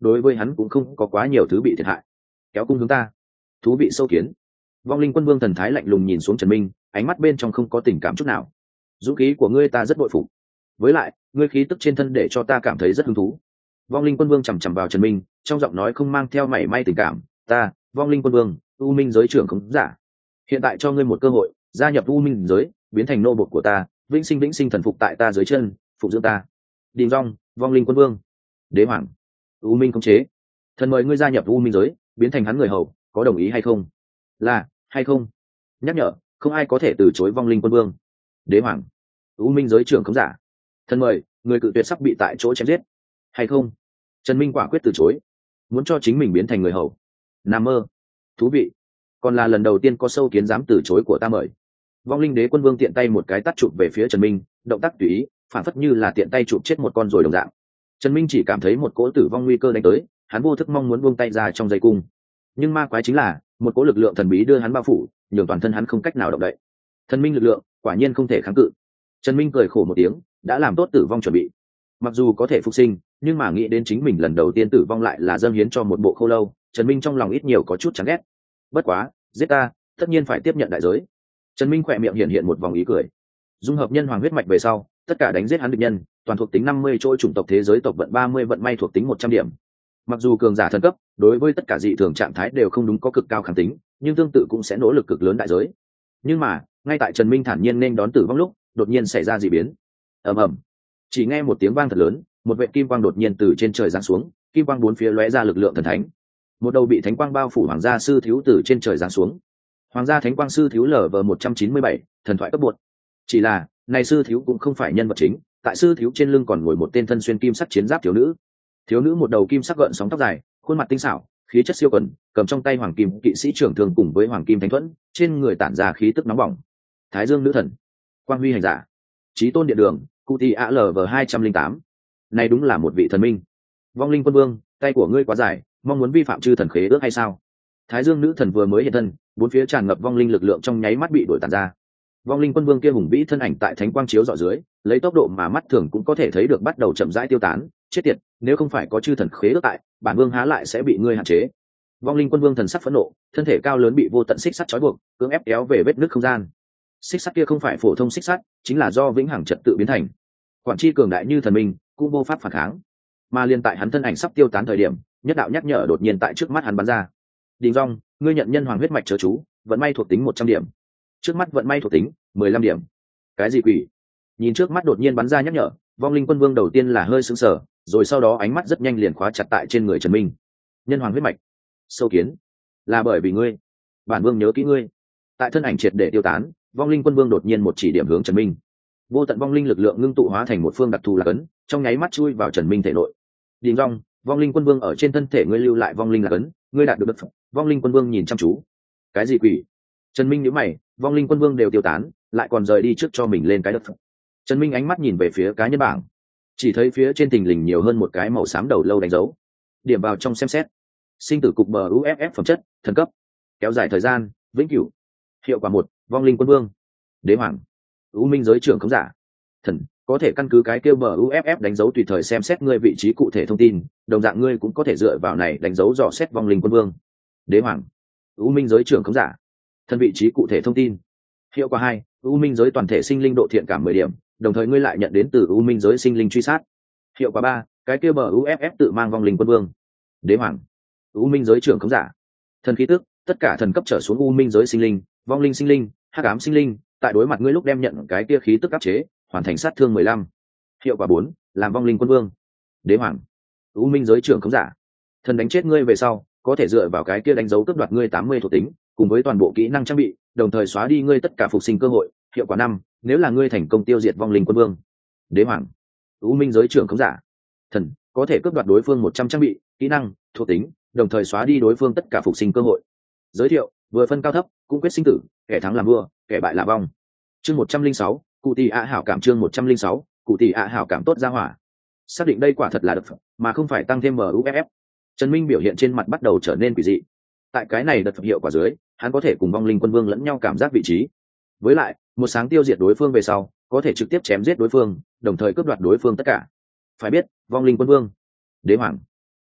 Speaker 1: đối với hắn cũng không có quá nhiều thứ bị thiệt hại. Kéo cung hướng ta, thú vị sâu kiến. Vong linh quân vương thần thái lạnh lùng nhìn xuống Trần Minh, ánh mắt bên trong không có tình cảm chút nào. Dũng khí của ngươi ta rất bội phục, với lại ngươi khí tức trên thân để cho ta cảm thấy rất hứng thú. Vong linh quân vương chằm chằm vào Trần Minh, trong giọng nói không mang theo mảy may tình cảm. Ta, vong linh quân vương, u minh giới trưởng không giả, hiện tại cho ngươi một cơ hội, gia nhập u minh giới, biến thành nô bộc của ta, vĩnh sinh vĩnh sinh thần phục tại ta dưới chân, phục dưỡng ta. Đình Dung, vong linh quân vương, đế hoàng, u minh khống chế, thần mời ngươi gia nhập u minh giới, biến thành hắn người hầu, có đồng ý hay không? Là hay không? Nhắc nhở, không ai có thể từ chối vong linh quân vương. Đế hoàng, u minh giới trưởng không giả, thần mời, người cự tuyệt sắp bị tại chỗ chém giết, hay không? Trần Minh quả quyết từ chối, muốn cho chính mình biến thành người hầu. Nam mơ. Thú vị, còn là lần đầu tiên có sâu kiến dám từ chối của ta mời. Vong linh đế quân vương tiện tay một cái tát chụp về phía Trần Minh, động tác tùy ý, phản phất như là tiện tay chụp chết một con rồi đồng dạng. Trần Minh chỉ cảm thấy một cỗ tử vong nguy cơ đánh tới, hắn vô thức mong muốn buông tay ra trong dây cung, nhưng ma quái chính là một cỗ lực lượng thần bí đưa hắn bao phủ, nhường toàn thân hắn không cách nào động đậy. Thần minh lực lượng quả nhiên không thể kháng cự. Trần Minh cười khổ một tiếng, đã làm tốt tử vong chuẩn bị. Mặc dù có thể phục sinh, nhưng mà nghĩ đến chính mình lần đầu tiên tử vong lại là dâng hiến cho một bộ khô lâu, Trần Minh trong lòng ít nhiều có chút chán ghét. Bất quá, giết ta, tất nhiên phải tiếp nhận đại giới. Trần Minh khỏe miệng hiện hiện một vòng ý cười. Dung hợp nhân hoàng huyết mạch về sau, tất cả đánh giết hắn địch nhân, toàn thuộc tính năm mươi chỗ chủng tộc thế giới tộc vận ba mươi vận may thuộc tính một trăm điểm. Mặc dù cường giả thần cấp, đối với tất cả dị thường trạng thái đều không đúng có cực cao kháng tính, nhưng tương tự cũng sẽ nỗ lực cực lớn đại giới. Nhưng mà, ngay tại Trần Minh thản nhiên nên đón tử vong lúc, đột nhiên xảy ra dị biến. Ầm ầm. Chỉ nghe một tiếng vang thật lớn, một vệt kim quang đột nhiên từ trên trời giáng xuống, kim quang bốn phía lóe ra lực lượng thần thánh. Một đầu bị thánh quang bao phủ hoàng gia sư thiếu từ trên trời giáng xuống. Hoàng gia thánh quang sư thiếu lở vờ một trăm chín mươi bảy, thần thoại cấp bột. Chỉ là, này sư thiếu cũng không phải nhân vật chính, tại sư thiếu trên lưng còn ngồi một tên thân xuyên kim sắc chiến giáp thiếu nữ. Thiếu nữ một đầu kim sắc gợn sóng tóc dài, khuôn mặt tinh xảo, khí chất siêu quần, cầm trong tay hoàng kim kỵ sĩ trưởng thường cùng với hoàng kim thánh thuẫn, trên người tản ra khí tức nóng bỏng. Thái Dương nữ thần, quang huy hành giả, chí tôn điện đường, cụ tỷ a lv hai trăm linh tám. Này đúng là một vị thần minh. Vong linh quân vương, tay của ngươi quá dài, mong muốn vi phạm chư thần khế ước hay sao? Thái Dương nữ thần vừa mới hiện thân, bốn phía tràn ngập vong linh lực lượng trong nháy mắt bị đổi tàn ra. Vong linh quân vương kia hùng vĩ thân ảnh tại thánh quang chiếu rọi dưới, lấy tốc độ mà mắt thường cũng có thể thấy được bắt đầu chậm rãi tiêu tán. Chết tiệt, nếu không phải có chư thần khế ước tại, bản vương há lại sẽ bị ngươi hạn chế. Vong linh quân vương thần sắc phẫn nộ, thân thể cao lớn bị vô tận xích sắt trói buộc, cưỡng ép kéo về vết nứt không gian. Xích sắt kia không phải phổ thông xích sắt, chính là do vĩnh hằng trật tự biến thành. Quản chi cường đại như thần minh, cũng vô pháp phản kháng. Mà liên tại hắn thân ảnh sắp tiêu tán thời điểm, nhất đạo nhắc nhở đột nhiên tại trước mắt hắn bắn ra. Đình Dung, ngươi nhận nhân hoàng huyết mạch chớ chú, vận may thuộc tính một trăm điểm. Trước mắt vận may thuộc tính mười lăm điểm. Cái gì quỷ? Nhìn trước mắt đột nhiên bắn ra nhắc nhở, vong linh quân vương đầu tiên là hơi sững sờ, rồi sau đó ánh mắt rất nhanh liền khóa chặt tại trên người Trần Minh. Nhân hoàng huyết mạch, sâu kiến, là bởi vì ngươi, bản vương nhớ kỹ ngươi. Tại thân ảnh triệt để tiêu tán, vong linh quân vương đột nhiên một chỉ điểm hướng Trần Minh. Vô tận vong linh lực lượng ngưng tụ hóa thành một phương đặc thù lạc ấn, trong nháy mắt chui vào Trần Minh thể nội. Đình Dung, vong linh quân vương ở trên thân thể ngươi lưu lại vong linh lạc ấn, ngươi đạt được đất phẩm. Vong linh quân vương nhìn chăm chú. Cái gì quỷ? Trần Minh nhíu mày, vong linh quân vương đều tiêu tán, lại còn rời đi trước cho mình lên cái đất phẩm. Trần Minh ánh mắt nhìn về phía cá nhân bảng, chỉ thấy phía trên thình lình nhiều hơn một cái màu xám đầu lâu đánh dấu. Điểm vào trong xem xét. Sinh tử cục bờ u ép ép phẩm chất, thần cấp. Kéo dài thời gian, vĩnh cửu. Hiệu quả một, vong linh quân vương. Đế hoàng. U minh giới trưởng khống giả. Thần, có thể căn cứ cái kêu bờ u ép ép đánh dấu tùy thời xem xét ngươi vị trí cụ thể thông tin, đồng dạng ngươi cũng có thể dựa vào này đánh dấu dò xét vong linh quân vương. Đế hoàng. U minh giới trưởng khống giả. Thần vị trí cụ thể thông tin. Hiệu quả hai, U minh giới toàn thể sinh linh độ thiện cảm mười điểm, đồng thời ngươi lại nhận đến từ U minh giới sinh linh truy sát. Hiệu quả ba, cái kia bờ u ép ép tự mang vong linh quân vương. Đế hoàng. U minh giới trưởng khống giả. Thần khí tức, tất cả thần cấp trở xuống U minh giới sinh linh, vong linh sinh linh, hắc ám sinh linh, tại đối mặt ngươi lúc đem nhận cái kia khí tức áp chế, hoàn thành sát thương mười lăm. Hiệu quả bốn, làm vong linh quân vương. Đế hoàng. U minh giới trưởng khống giả. Thần đánh chết ngươi về sau, có thể dựa vào cái kia đánh dấu cướp đoạt ngươi tám mươi thuộc tính, cùng với toàn bộ kỹ năng trang bị, đồng thời xóa đi ngươi tất cả phục sinh cơ hội. Hiệu quả năm, nếu là ngươi thành công tiêu diệt vong linh quân vương. Đế hoàng. U minh giới trưởng khống giả. Thần có thể cướp đoạt đối phương một trăm trang bị, kỹ năng, thuộc tính, đồng thời xóa đi đối phương tất cả phục sinh cơ hội. Giới thiệu, vừa phân cao thấp, cũng quyết sinh tử, kẻ thắng làm vua, kẻ bại là vong. Chương một trăm linh sáu, cụ tỷ ạ hảo cảm. Chương một trăm linh sáu, cụ tỷ ạ hảo cảm tốt ra hỏa. Xác định đây quả thật là đợt phẩm, mà không phải tăng thêm em u ép ép. Trần Minh biểu hiện trên mặt bắt đầu trở nên quỷ dị. Tại cái này đợt phẩm hiệu quả dưới, hắn có thể cùng vong linh quân vương lẫn nhau cảm giác vị trí. Với lại, một sáng tiêu diệt đối phương về sau, có thể trực tiếp chém giết đối phương, đồng thời cướp đoạt đối phương tất cả. Phải biết, vong linh quân vương, đế hoàng,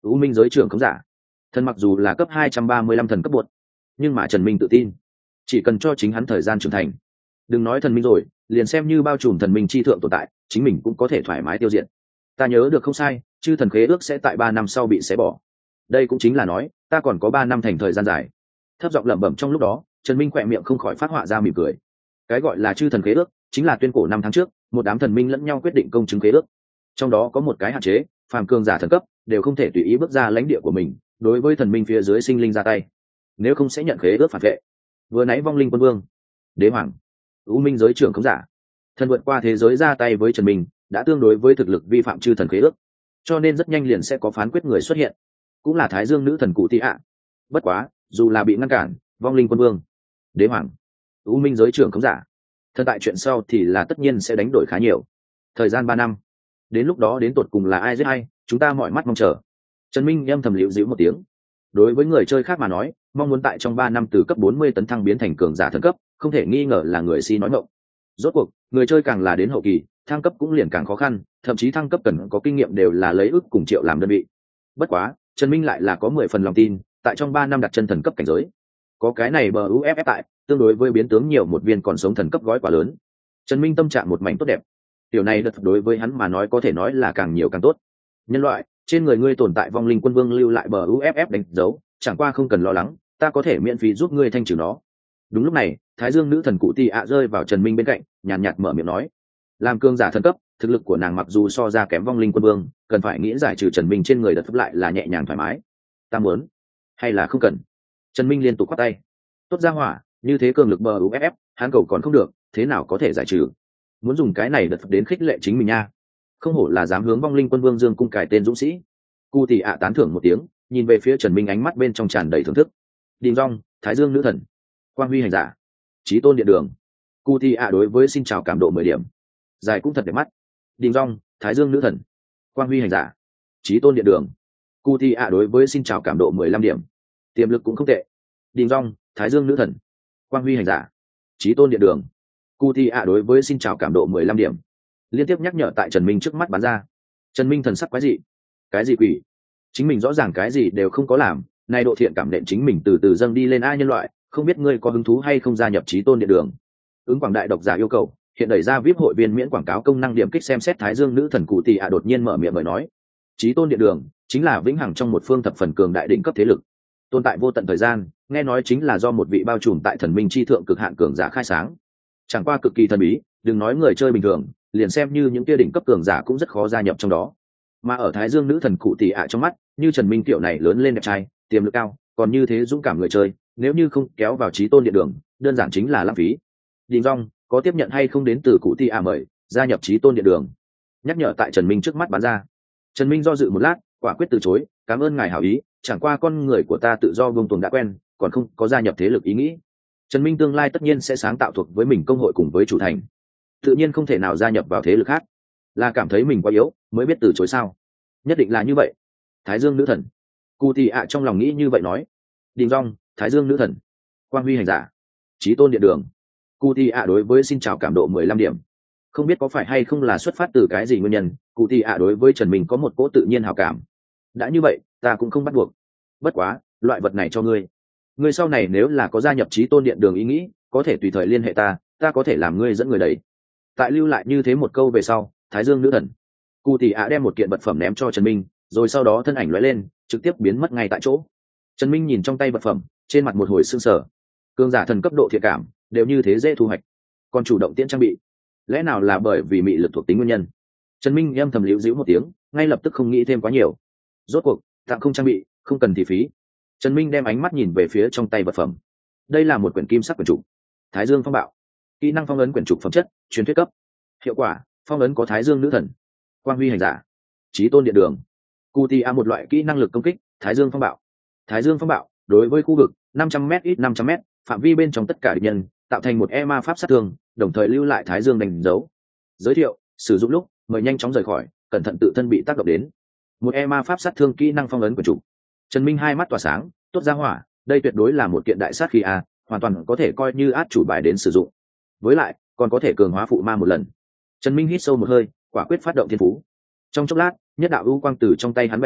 Speaker 1: U minh giới trưởng khống giả. Thần mặc dù là cấp hai trăm ba mươi lăm thần cấp bột, nhưng mà Trần Minh tự tin, chỉ cần cho chính hắn thời gian trưởng thành, đừng nói thần minh rồi, liền xem như bao trùm thần minh chi thượng tồn tại, chính mình cũng có thể thoải mái tiêu diệt. Ta nhớ được không sai, chư thần khế ước sẽ tại ba năm sau bị xé bỏ. Đây cũng chính là nói, ta còn có ba năm thành thời gian dài. Thấp giọng lẩm bẩm trong lúc đó, Trần Minh khỏe miệng không khỏi phát họa ra mỉm cười. Cái gọi là chư thần khế ước, chính là tuyên cổ năm tháng trước, một đám thần minh lẫn nhau quyết định công chứng khế ước. Trong đó có một cái hạn chế, phàm cường giả thần cấp đều không thể tùy ý bước ra lãnh địa của mình, đối với thần minh phía dưới sinh linh ra tay, nếu không sẽ nhận khế ước phản vệ. Vừa nãy vong linh quân vương, đế hoàng, U minh giới trưởng khống giả, thần vượt qua thế giới ra tay với Trần Minh, đã tương đối với thực lực vi phạm chư thần khế ước, cho nên rất nhanh liền sẽ có phán quyết người xuất hiện, cũng là Thái Dương nữ thần cụ Tị ạ. Bất quá, dù là bị ngăn cản, vong linh quân vương, đế hoàng, U minh giới trưởng khống giả, thần tại chuyện sau thì là tất nhiên sẽ đánh đổi khá nhiều. Thời gian ba năm, đến lúc đó đến tột cùng là ai giết ai, chúng ta mọi mắt mong chờ. Trần Minh âm thầm liễu dĩu một tiếng. Đối với người chơi khác mà nói, mong muốn tại trong ba năm từ cấp bốn mươi tấn thăng biến thành cường giả thần cấp, không thể nghi ngờ là người si nói ngọng. Rốt cuộc, người chơi càng là đến hậu kỳ, thăng cấp cũng liền càng khó khăn, thậm chí thăng cấp cần có kinh nghiệm đều là lấy ước cùng triệu làm đơn vị. Bất quá, Trần Minh lại là có mười phần lòng tin, tại trong ba năm đặt chân thần cấp cảnh giới. Có cái này bờ u ép ép tại, tương đối với biến tướng nhiều một viên còn sống thần cấp gói quá lớn. Trần Minh tâm trạng một mảnh tốt đẹp. Điều này đợt đối với hắn mà nói có thể nói là càng nhiều càng tốt. Nhân loại, trên người ngươi tồn tại vong linh quân vương lưu lại bờ u ép ép đánh dấu, chẳng qua không cần lo lắng, ta có thể miễn phí giúp ngươi thanh trừ nó. Đúng lúc này, Thái Dương nữ thần cụ Tị ạ rơi vào Trần Minh bên cạnh, nhàn nhạt mở miệng nói: làm cường giả thần cấp, thực lực của nàng mặc dù so ra kém vong linh quân vương, cần phải nghĩ giải trừ Trần Minh trên người đợt lại là nhẹ nhàng thoải mái. Ta muốn, hay là không cần? Trần Minh liên tục quát tay. Tốt ra hỏa, như thế cường lực bờ u ép ép, hắn cầu còn không được, thế nào có thể giải trừ? Muốn dùng cái này đợt đến khích lệ chính mình nha. Không hổ là dám hướng vong linh quân vương dương cung cài tên dũng sĩ. Cụ Tị ạ tán thưởng một tiếng, nhìn về phía Trần Minh ánh mắt bên trong tràn đầy thưởng thức. Đình Dung, Thái Dương nữ thần, Quang Huy hành giả, Chí tôn điện đường. Cụ Tị ạ đối với xin chào cảm độ mười điểm. Dài cũng thật đẹp mắt. Đình Dung, Thái Dương nữ thần, Quang Huy hành giả, Chí tôn điện đường. Cụ Tị ạ đối với xin chào cảm độ mười lăm điểm. Tiềm lực cũng không tệ. Đình Dung, Thái Dương nữ thần, Quang Huy hành giả, Chí tôn điện đường. Cụ Tị ạ đối với xin chào cảm độ mười lăm điểm. Liên tiếp nhắc nhở tại Trần Minh trước mắt bắn ra. Trần Minh thần sắc quái dị. Cái gì quỷ? Chính mình rõ ràng cái gì đều không có làm, nay độ thiện cảm nện chính mình từ từ dâng đi lên. A nhân loại, không biết ngươi có hứng thú hay không gia nhập Chí tôn điện đường? Ứng quảng đại độc giả yêu cầu, hiện đẩy ra vê i pê hội viên miễn quảng cáo công năng, điểm kích xem xét. Thái Dương nữ thần cụ Tị ạ đột nhiên mở miệng mời nói: Chí tôn điện đường chính là vĩnh hằng trong một phương thập phần cường đại đỉnh cấp thế lực, tồn tại vô tận thời gian, nghe nói chính là do một vị bao trùm tại thần minh chi thượng cực hạn cường giả khai sáng, chẳng qua cực kỳ thần bí, đừng nói người chơi bình thường, liền xem như những kia đỉnh cấp cường giả cũng rất khó gia nhập trong đó. Mà ở Thái Dương nữ thần cụ Tị ạ trong mắt, như Trần Minh tiểu này lớn lên đẹp trai, tiềm lực cao, còn như thế dũng cảm người chơi, nếu như không kéo vào Chí tôn điện đường, đơn giản chính là lãng phí. Đình Dung, có tiếp nhận hay không đến từ cụ Tị ạ mời gia nhập Chí tôn điện đường? Nhắc nhở tại Trần Minh trước mắt bắn ra. Trần Minh do dự một lát, quả quyết từ chối: cảm ơn ngài hảo ý, chẳng qua con người của ta tự do buông tuồng đã quen, còn không có gia nhập thế lực ý nghĩ. Trần Minh tương lai tất nhiên sẽ sáng tạo thuộc với mình công hội cùng với chủ thành, tự nhiên không thể nào gia nhập vào thế lực khác. Là cảm thấy mình quá yếu mới biết từ chối sao? Nhất định là như vậy. Thái Dương nữ thần cụ Tị ạ trong lòng nghĩ như vậy nói. Đình Dung, Thái Dương nữ thần, Quang Huy hành giả, Chí tôn điện đường. Cụ Tị ạ đối với xin chào cảm độ mười lăm điểm. Không biết có phải hay không là xuất phát từ cái gì nguyên nhân, cụ Tị ạ đối với Trần Minh có một cỗ tự nhiên hảo cảm. Đã như vậy, ta cũng không bắt buộc. Bất quá, loại vật này cho ngươi. Ngươi sau này nếu là có gia nhập Chí tôn điện đường ý nghĩ, có thể tùy thời liên hệ ta, ta có thể làm ngươi dẫn người đấy. Tại lưu lại như thế một câu về sau, Thái Dương nữ thần cụ Tị ạ đem một kiện vật phẩm ném cho Trần Minh, rồi sau đó thân ảnh lóe lên, trực tiếp biến mất ngay tại chỗ. Trần Minh nhìn trong tay vật phẩm, trên mặt một hồi sưng sờ. Cường giả thần cấp độ thiện cảm đều như thế dễ thu hoạch, còn chủ động tiễn trang bị, lẽ nào là bởi vì mị lực thuộc tính nguyên nhân? Trần Minh âm thầm liễu dĩu một tiếng, ngay lập tức không nghĩ thêm quá nhiều. Rốt cuộc tặng không trang bị, không cần thì phí. Trần Minh đem ánh mắt nhìn về phía trong tay vật phẩm. Đây là một quyển kim sắc quyển trục, Thái Dương phong bạo. Kỹ năng phong ấn quyển trục phẩm chất truyền thuyết cấp. Hiệu quả: phong ấn có Thái Dương nữ thần, Quang Huy hành giả, Chí tôn điện đường. Cụ Tị ạ một loại kỹ năng lực công kích, Thái Dương phong bạo. Thái Dương phong bạo đối với khu vực năm trăm mét ít năm trăm mét phạm vi bên trong tất cả địch nhân tạo thành một e ma pháp sát thương, đồng thời lưu lại Thái Dương đánh dấu. Giới thiệu: sử dụng lúc mời nhanh chóng rời khỏi, cẩn thận tự thân bị tác động đến. Một e ma pháp sát thương kỹ năng phong ấn quyển trục. Trần Minh hai mắt tỏa sáng, tốt ra hỏa, đây tuyệt đối là một kiện đại sát khí a, hoàn toàn có thể coi như át chủ bài đến sử dụng. Với lại còn có thể cường hóa phụ ma một lần. Trần Minh hít sâu một hơi, quả quyết phát động thiên phú. Trong chốc lát, nhất đạo ưu quang từ trong tay hắn bay ra,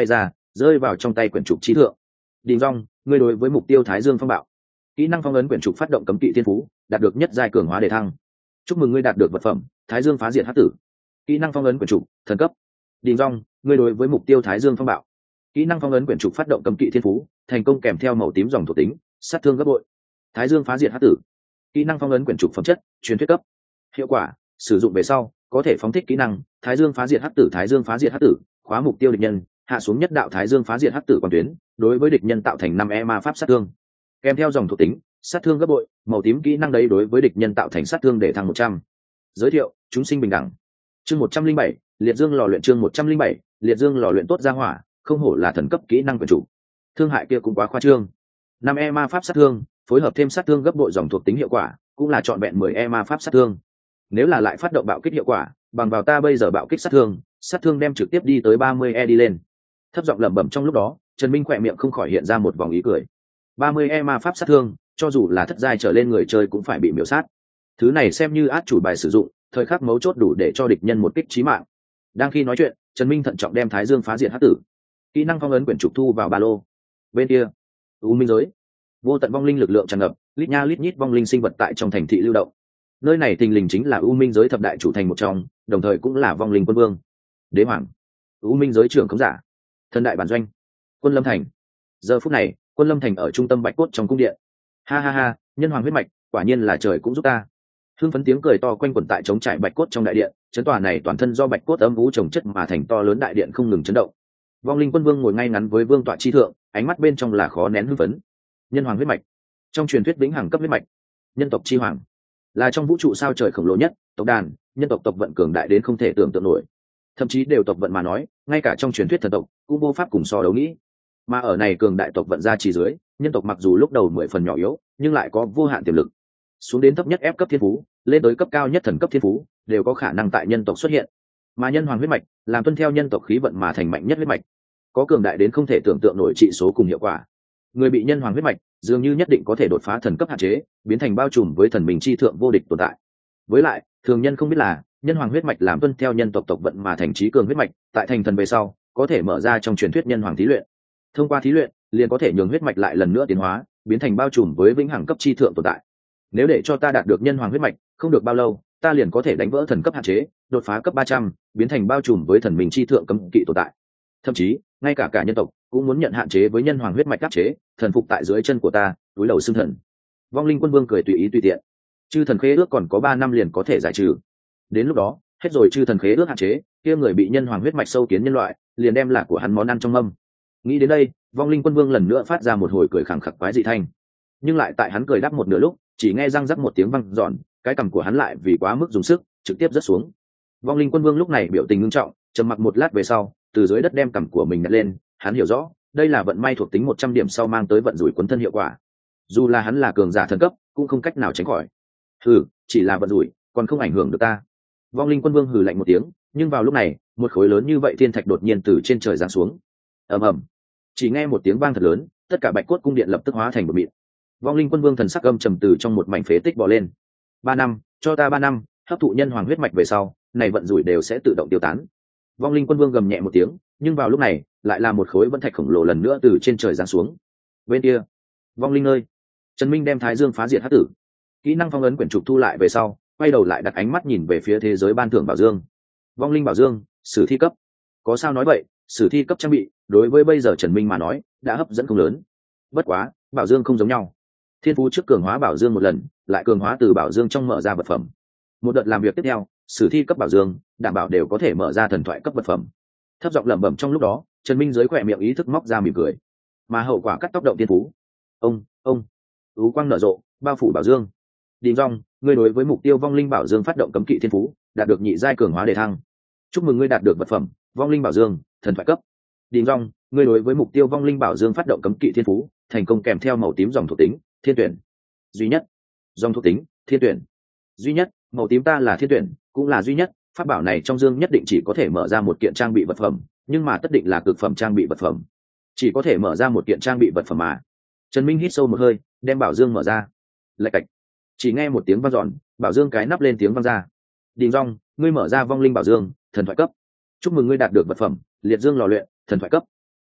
Speaker 1: rơi vào trong tay quyển trục trí thượng. Đình Dung, ngươi đối với mục tiêu Thái Dương phong bạo. Kỹ năng phong ấn quyển trục phát động cấm kỵ thiên phú, đạt được nhất giai cường hóa đề thăng. Chúc mừng ngươi đạt được vật phẩm Thái Dương phá diệt hắc tử. Kỹ năng phong ấn quyển trục thần cấp. Đình Dung, ngươi đối với mục tiêu Thái Dương phong bạo. Kỹ năng phong ấn quyển trục phát động cấm kỵ thiên phú, thành công kèm theo màu tím dòng thuộc tính, sát thương gấp bội. Thái Dương phá diệt hắc tử. Kỹ năng phong ấn quyển trục phẩm chất truyền thuyết cấp. Hiệu quả sử dụng về sau có thể phóng thích kỹ năng Thái Dương phá diệt hắc tử. Thái Dương phá diệt hắc tử khóa mục tiêu địch nhân, hạ xuống nhất đạo Thái Dương phá diệt hắc tử quan tuyến, đối với địch nhân tạo thành năm e ma pháp sát thương, kèm theo dòng thuộc tính sát thương gấp bội. Màu tím kỹ năng đấy đối với địch nhân tạo thành sát thương để thăng một trăm. Giới thiệu chúng sinh bình đẳng. Chương một trăm linh bảy liệt dương lò luyện. Chương một trăm linh bảy liệt dương lò luyện. Tốt ra hỏa, không hổ là thần cấp kỹ năng quyển chủ. Thương hại kia cũng quá khoa trương. năm e ma pháp sát thương phối hợp thêm sát thương gấp bội dòng thuộc tính hiệu quả, cũng là trọn vẹn mười e ma pháp sát thương. Nếu là lại phát động bạo kích hiệu quả, bằng vào ta bây giờ bạo kích sát thương, sát thương đem trực tiếp đi tới ba mươi e đi lên. Thấp giọng lẩm bẩm trong lúc đó, Trần Minh khỏe miệng không khỏi hiện ra một vòng ý cười. ba mươi e ma pháp sát thương, cho dù là thất giai trở lên người chơi cũng phải bị miểu sát. Thứ này xem như át chủ bài sử dụng, thời khắc mấu chốt đủ để cho địch nhân một kích chí mạng. Đang khi nói chuyện, Trần Minh thận trọng đem Thái Dương phá diệt hắc tử kỹ năng phong ấn quyển trục thu vào ba lô. Bên kia, U Minh giới, vô tận vong linh lực lượng tràn ngập, lít nha lít nhít vong linh sinh vật tại trong thành thị lưu động. Nơi này thình lình chính là U Minh giới thập đại chủ thành một trong, đồng thời cũng là vong linh quân vương, đế hoàng, U Minh giới trưởng khống giả, thần đại bản doanh, Quân Lâm thành. Giờ phút này, Quân Lâm thành ở trung tâm bạch cốt trong cung điện. Ha ha ha, nhân hoàng huyết mạch, quả nhiên là trời cũng giúp ta. Hưng phấn tiếng cười to quanh quẩn tại trống trải bạch cốt trong đại điện, chấn tòa này toàn thân do bạch cốt âm vũ trồng chất mà thành to lớn đại điện không ngừng chấn động. Vong linh quân vương ngồi ngay ngắn với vương tọa chi thượng, ánh mắt bên trong là khó nén hưng phấn. Nhân hoàng huyết mạch, trong truyền thuyết vĩnh hằng cấp huyết mạch, nhân tộc chi hoàng, là trong vũ trụ sao trời khổng lồ nhất tộc đàn, nhân tộc tộc vận cường đại đến không thể tưởng tượng nổi, thậm chí đều tộc vận mà nói, ngay cả trong truyền thuyết thần tộc cũng vô pháp cùng so đấu nghĩ. Mà ở này cường đại tộc vận ra chỉ dưới, nhân tộc mặc dù lúc đầu mười phần nhỏ yếu, nhưng lại có vô hạn tiềm lực. Xuống đến thấp nhất ép cấp thiên phú, lên tới cấp cao nhất thần cấp thiên phú, đều có khả năng tại nhân tộc xuất hiện. Mà nhân hoàng huyết mạch làm tuân theo nhân tộc khí vận mà thành mạnh nhất huyết mạch, có cường đại đến không thể tưởng tượng nổi trị số cùng hiệu quả. Người bị nhân hoàng huyết mạch dường như nhất định có thể đột phá thần cấp hạn chế, biến thành bao trùm với thần mình chi thượng vô địch tồn tại. Với lại, thường nhân không biết là nhân hoàng huyết mạch làm tuân theo nhân tộc tộc vận mà thành trí cường huyết mạch, tại thành thần về sau có thể mở ra trong truyền thuyết nhân hoàng thí luyện. Thông qua thí luyện, liền có thể nhường huyết mạch lại lần nữa tiến hóa, biến thành bao trùm với vĩnh hằng cấp chi thượng tồn tại. Nếu để cho ta đạt được nhân hoàng huyết mạch, không được bao lâu, ta liền có thể đánh vỡ thần cấp hạn chế, đột phá cấp ba trăm, biến thành bao trùm với thần mình chi thượng cấm kỵ tồn tại. Thậm chí, ngay cả cả nhân tộc cũng muốn nhận hạn chế với nhân hoàng huyết mạch áp chế, thần phục tại dưới chân của ta, túi đầu xưng thần. Vong linh quân vương cười tùy ý tùy tiện. Chư thần khế ước còn có ba năm liền có thể giải trừ. Đến lúc đó, hết rồi chư thần khế ước hạn chế, kia người bị nhân hoàng huyết mạch sâu kiến nhân loại, liền đem là của hắn món ăn trong mâm. Nghĩ đến đây, vong linh quân vương lần nữa phát ra một hồi cười khẳng khặc quái dị thanh. Nhưng lại tại hắn cười đáp một nửa lúc, chỉ nghe răng rắc một tiếng vang giòn, cái cằm của hắn lại vì quá mức dùng sức, trực tiếp rớt xuống. Vong linh quân vương lúc này biểu tình nghiêm trọng, trầm mặc một lát về sau, từ dưới đất đem cằm của mình nhặt lên. Hắn hiểu rõ, đây là vận may thuộc tính một trăm điểm sau mang tới vận rủi cuốn thân hiệu quả. Dù là hắn là cường giả thần cấp, cũng không cách nào tránh khỏi. Hừ, chỉ là vận rủi, còn không ảnh hưởng được ta. Vong linh quân vương hừ lạnh một tiếng, nhưng vào lúc này, một khối lớn như vậy thiên thạch đột nhiên từ trên trời giáng xuống. Ầm ầm, chỉ nghe một tiếng vang thật lớn, tất cả bạch cốt cung điện lập tức hóa thành một mịn. Vong linh quân vương thần sắc âm trầm từ trong một mảnh phế tích bò lên. Ba năm, cho ta ba năm, hấp thụ nhân hoàng huyết mạch về sau, này vận rủi đều sẽ tự động tiêu tán. Vong linh quân vương gầm nhẹ một tiếng, nhưng vào lúc này, lại là một khối vân thạch khổng lồ lần nữa từ trên trời giáng xuống. Bên kia, vong linh nơi, Trần Minh đem Thái Dương phá diệt hắc tử kỹ năng phong ấn quyển trục thu lại về sau, quay đầu lại đặt ánh mắt nhìn về phía thế giới ban thưởng bảo dương. Vong linh bảo dương, sử thi cấp. Có sao nói vậy, sử thi cấp trang bị đối với bây giờ Trần Minh mà nói đã hấp dẫn không lớn. Bất quá, bảo dương không giống nhau. Thiên phú trước cường hóa bảo dương một lần, lại cường hóa từ bảo dương trong mở ra vật phẩm. Một đợt làm việc tiếp theo, sử thi cấp bảo dương đảm bảo đều có thể mở ra thần thoại cấp vật phẩm. Thấp giọng lẩm bẩm trong lúc đó, Trần Minh dưới khỏe miệng ý thức móc ra mỉm cười. Mà hậu quả cắt tóc động thiên phú. Ông, ông, ú quang nở rộ, bao phủ bảo dương. Đình Dung, ngươi đối với mục tiêu vong linh bảo dương phát động cấm kỵ thiên phú, đạt được nhị giai cường hóa đề thăng. Chúc mừng ngươi đạt được vật phẩm vong linh bảo dương, thần thoại cấp. Đình Dung, ngươi đối với mục tiêu vong linh bảo dương phát động cấm kỵ thiên phú, thành công kèm theo màu tím dòng thuộc tính, thiên tuyển. Duy nhất. Dòng thuộc tính, thiên tuyển. Duy nhất, màu tím ta là thiên tuyển, cũng là duy nhất, pháp bảo này trong dương nhất định chỉ có thể mở ra một kiện trang bị vật phẩm, nhưng mà tất định là cực phẩm trang bị vật phẩm. Chỉ có thể mở ra một kiện trang bị vật phẩm mà. Trần Minh hít sâu một hơi, đem bảo dương mở ra. Lạch cạch. Chỉ nghe một tiếng vang dọn, bảo dương cái nắp lên tiếng vang ra. Đình Dung, ngươi mở ra vong linh bảo dương, thần thoại cấp. Chúc mừng ngươi đạt được vật phẩm liệt dương lò luyện, thần thoại cấp.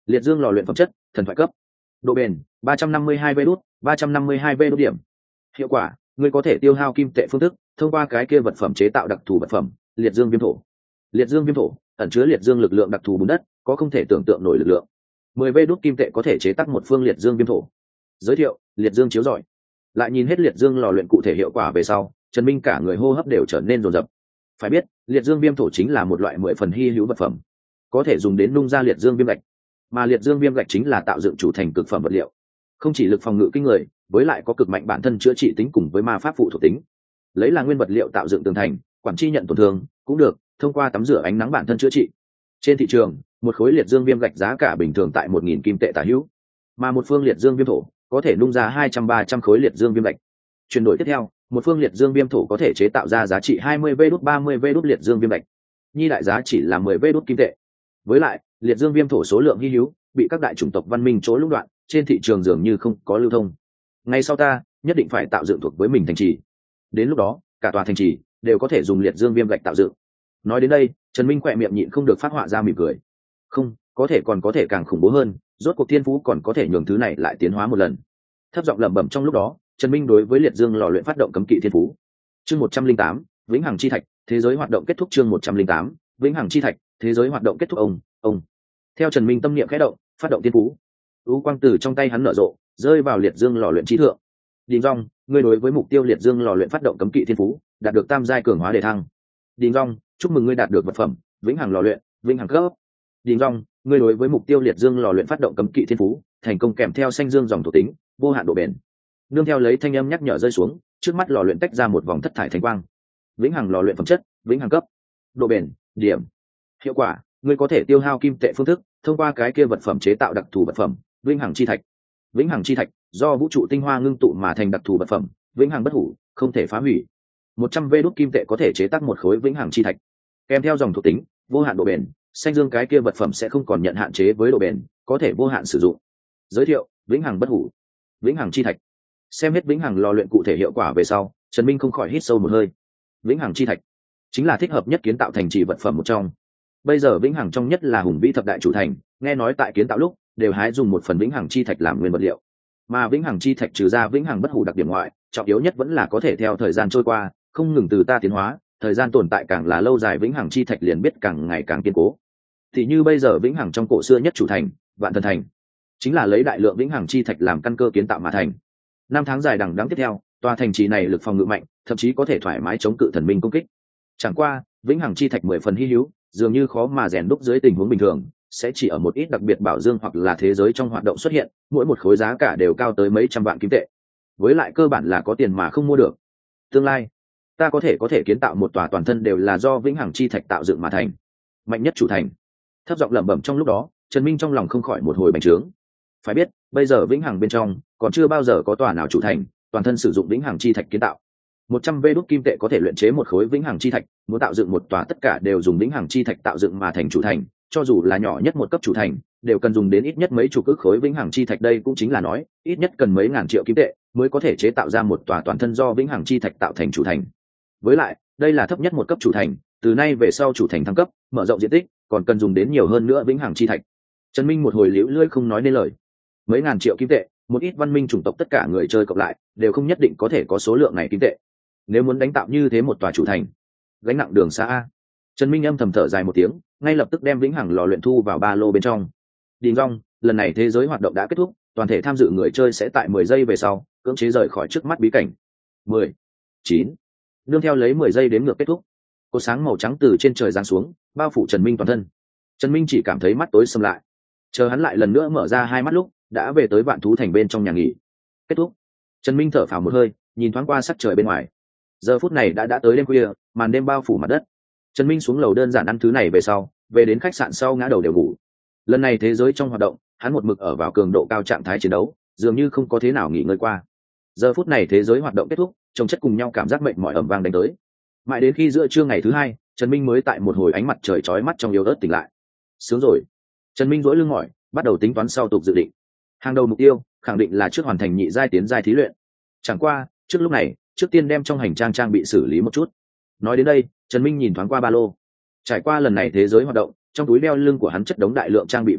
Speaker 1: Liệt dương lò luyện phẩm chất thần thoại cấp. Độ bền ba trăm năm mươi hai vê đốt ba trăm năm mươi hai vê đốt điểm. Hiệu quả ngươi có thể tiêu hao kim tệ phương thức thông qua cái kia vật phẩm chế tạo đặc thù vật phẩm liệt dương viêm thổ. Liệt dương viêm thổ ẩn chứa liệt dương lực lượng đặc thù bùn đất, có không thể tưởng tượng nổi lực lượng. mười vê đốt kim tệ có thể chế tác một phương liệt dương viêm thổ. Giới thiệu liệt dương chiếu rọi. Lại nhìn hết liệt dương lò luyện cụ thể hiệu quả về sau, Trần Minh cả người hô hấp đều trở nên rồn rập. Phải biết liệt dương viêm thổ chính là một loại mười phần hy hữu vật phẩm, có thể dùng đến nung ra liệt dương viêm gạch, mà liệt dương viêm gạch chính là tạo dựng chủ thành cực phẩm vật liệu, không chỉ lực phòng ngự kinh người, với lại có cực mạnh bản thân chữa trị tính cùng với ma pháp phụ thuộc tính. Lấy là nguyên vật liệu tạo dựng tường thành, quản chi nhận tổn thương cũng được, thông qua tắm rửa ánh nắng bản thân chữa trị. Trên thị trường một khối liệt dương viêm gạch giá cả bình thường tại một nghìn kim tệ tả hữu, mà một phương liệt dương viêm thổ có thể nung ra hai trăm ba trăm khối liệt dương viêm gạch. Chuyển đổi tiếp theo, một phương liệt dương viêm thổ có thể chế tạo ra giá trị hai mươi vê đốt ba mươi vê đốt liệt dương viêm gạch, nhi đại giá chỉ là mười vê đốt kim tệ. Với lại liệt dương viêm thổ số lượng hy hữu, bị các đại chủng tộc văn minh chỗ lũng đoạn, trên thị trường dường như không có lưu thông. Ngay sau ta nhất định phải tạo dựng thuộc với mình thành trì, đến lúc đó cả tòa thành trì đều có thể dùng liệt dương viêm gạch tạo dựng. Nói đến đây, Trần Minh khỏe miệng nhịn không được phát họa ra mỉm cười. Không, có thể còn có thể càng khủng bố hơn, rốt cuộc thiên phú còn có thể nhường thứ này lại tiến hóa một lần. Thấp giọng lẩm bẩm trong lúc đó, Trần Minh đối với liệt dương lò luyện phát động cấm kỵ thiên phú. Chương một trăm linh tám, vĩnh hằng chi thạch, thế giới hoạt động kết thúc. Chương một trăm linh tám, vĩnh hằng chi thạch, thế giới hoạt động kết thúc. Ông, ông. Theo Trần Minh tâm niệm khẽ động, phát động thiên phú. U quang từ trong tay hắn nở rộ, rơi vào liệt dương lò luyện trí thượng. Đình Dung, ngươi đối với mục tiêu liệt dương lò luyện phát động cấm kỵ thiên phú, đạt được tam giai cường hóa đề thăng. Đình Dung, chúc mừng ngươi đạt được vật phẩm vĩnh hằng lò luyện, vĩnh hằng cấp. Đình Dung, ngươi đối với mục tiêu liệt dương lò luyện phát động cấm kỵ thiên phú, thành công kèm theo xanh dương dòng thuộc tính, vô hạn độ bền. Nương theo lấy thanh âm nhắc nhở rơi xuống, trước mắt lò luyện tách ra một vòng thất thải thánh quang. Vĩnh hằng lò luyện phẩm chất vĩnh hằng cấp. Độ bền điểm. Hiệu quả ngươi có thể tiêu hao kim tệ phương thức thông qua cái kia vật phẩm chế tạo đặc thù vật phẩm vĩnh hằng chi thạch. Vĩnh hằng chi thạch do vũ trụ tinh hoa ngưng tụ mà thành đặc thù vật phẩm, vĩnh hằng bất hủ, không thể phá hủy. một trăm vê đốt kim tệ có thể chế tác một khối vĩnh hằng chi thạch, kèm theo dòng thuộc tính vô hạn độ bền. Xanh dương cái kia vật phẩm sẽ không còn nhận hạn chế với độ bền, có thể vô hạn sử dụng. Giới thiệu vĩnh hằng bất hủ, vĩnh hằng chi thạch. Xem hết vĩnh hằng lò luyện cụ thể hiệu quả về sau, Trần Minh không khỏi hít sâu một hơi. Vĩnh hằng chi thạch chính là thích hợp nhất kiến tạo thành trì vật phẩm một trong. Bây giờ vĩnh hằng trong nhất là hùng vĩ thập đại chủ thành, nghe nói tại kiến tạo lúc đều hái dùng một phần vĩnh hằng chi thạch làm nguyên vật liệu. Mà vĩnh hằng chi thạch trừ ra vĩnh hằng bất hủ đặc điểm ngoại, trọng yếu nhất vẫn là có thể theo thời gian trôi qua không ngừng từ ta tiến hóa, thời gian tồn tại càng là lâu dài vĩnh hằng chi thạch liền biết càng ngày càng kiên cố. Thì như bây giờ vĩnh hằng trong cổ xưa nhất chủ thành Vạn Thần Thành, chính là lấy đại lượng vĩnh hằng chi thạch làm căn cơ kiến tạo mà thành. Năm tháng dài đằng đẵng tiếp theo, tòa thành trì này lực phòng ngự mạnh, thậm chí có thể thoải mái chống cự thần minh công kích. Chẳng qua vĩnh hằng chi thạch mười phần hy hữu, dường như khó mà rèn đúc dưới tình huống bình thường, sẽ chỉ ở một ít đặc biệt bảo dương hoặc là thế giới trong hoạt động xuất hiện, mỗi một khối giá cả đều cao tới mấy trăm vạn kim tệ, với lại cơ bản là có tiền mà không mua được. Tương lai ta có thể có thể kiến tạo một tòa toàn thân đều là do vĩnh hằng chi thạch tạo dựng mà thành mạnh nhất chủ thành. Thấp giọng lẩm bẩm trong lúc đó, Trần Minh trong lòng không khỏi một hồi bành trướng. Phải biết bây giờ vĩnh hằng bên trong còn chưa bao giờ có tòa nào chủ thành toàn thân sử dụng vĩnh hằng chi thạch kiến tạo. một trăm vê đốt kim tệ có thể luyện chế một khối vĩnh hằng chi thạch, muốn tạo dựng một tòa tất cả đều dùng vĩnh hằng chi thạch tạo dựng mà thành chủ thành, cho dù là nhỏ nhất một cấp chủ thành đều cần dùng đến ít nhất mấy chục ức khối vĩnh hằng chi thạch. Đây cũng chính là nói ít nhất cần mấy ngàn triệu kim tệ mới có thể chế tạo ra một tòa toàn thân do vĩnh hằng chi thạch tạo thành chủ thành. Với lại đây là thấp nhất một cấp chủ thành, từ nay về sau chủ thành thăng cấp mở rộng diện tích còn cần dùng đến nhiều hơn nữa vĩnh hằng chi thạch. Trần Minh một hồi liễu lưỡi không nói nên lời. Mấy ngàn triệu kim tệ, một ít văn minh chủng tộc tất cả người chơi cộng lại đều không nhất định có thể có số lượng này kim tệ. Nếu muốn đánh tạo như thế một tòa chủ thành, gánh nặng đường xa a. Trần Minh âm thầm thở dài một tiếng, ngay lập tức đem vĩnh hằng lò luyện thu vào ba lô bên trong. Đình Dung, lần này thế giới hoạt động đã kết thúc, toàn thể tham dự người chơi sẽ tại mười giây về sau cưỡng chế rời khỏi trước mắt bí cảnh. mười, chín. Nương theo lấy mười giây đếm ngược kết thúc, cột sáng màu trắng từ trên trời giáng xuống, bao phủ Trần Minh toàn thân. Trần Minh chỉ cảm thấy mắt tối sầm lại. Chờ hắn lại lần nữa mở ra hai mắt lúc, đã về tới Vạn Thú Thành bên trong nhà nghỉ. Kết thúc. Trần Minh thở phào một hơi, nhìn thoáng qua sắc trời bên ngoài. Giờ phút này đã đã tới đêm khuya, màn đêm bao phủ mặt đất. Trần Minh xuống lầu đơn giản ăn thứ này về sau, về đến khách sạn sau ngã đầu đều ngủ. Lần này thế giới trong hoạt động, hắn một mực ở vào cường độ cao trạng thái chiến đấu, dường như không có thế nào nghỉ ngơi qua. Giờ phút này thế giới hoạt động kết thúc, chồng chất cùng nhau cảm giác mệt mỏi ầm vang đánh tới. Mãi đến khi giữa trưa ngày thứ hai, Trần Minh mới tại một hồi ánh mặt trời chói mắt trong yếu ớt tỉnh lại. Sướng rồi. Trần Minh duỗi lưng mỏi, bắt đầu tính toán sau tục dự định. Hàng đầu mục tiêu, khẳng định là trước hoàn thành nhị giai tiến giai thí luyện. Chẳng qua, trước lúc này, trước tiên đem trong hành trang trang bị xử lý một chút. Nói đến đây, Trần Minh nhìn thoáng qua ba lô. Trải qua lần này thế giới hoạt động, trong túi đeo lưng của hắn chất đống đại lượng trang bị vật phẩm,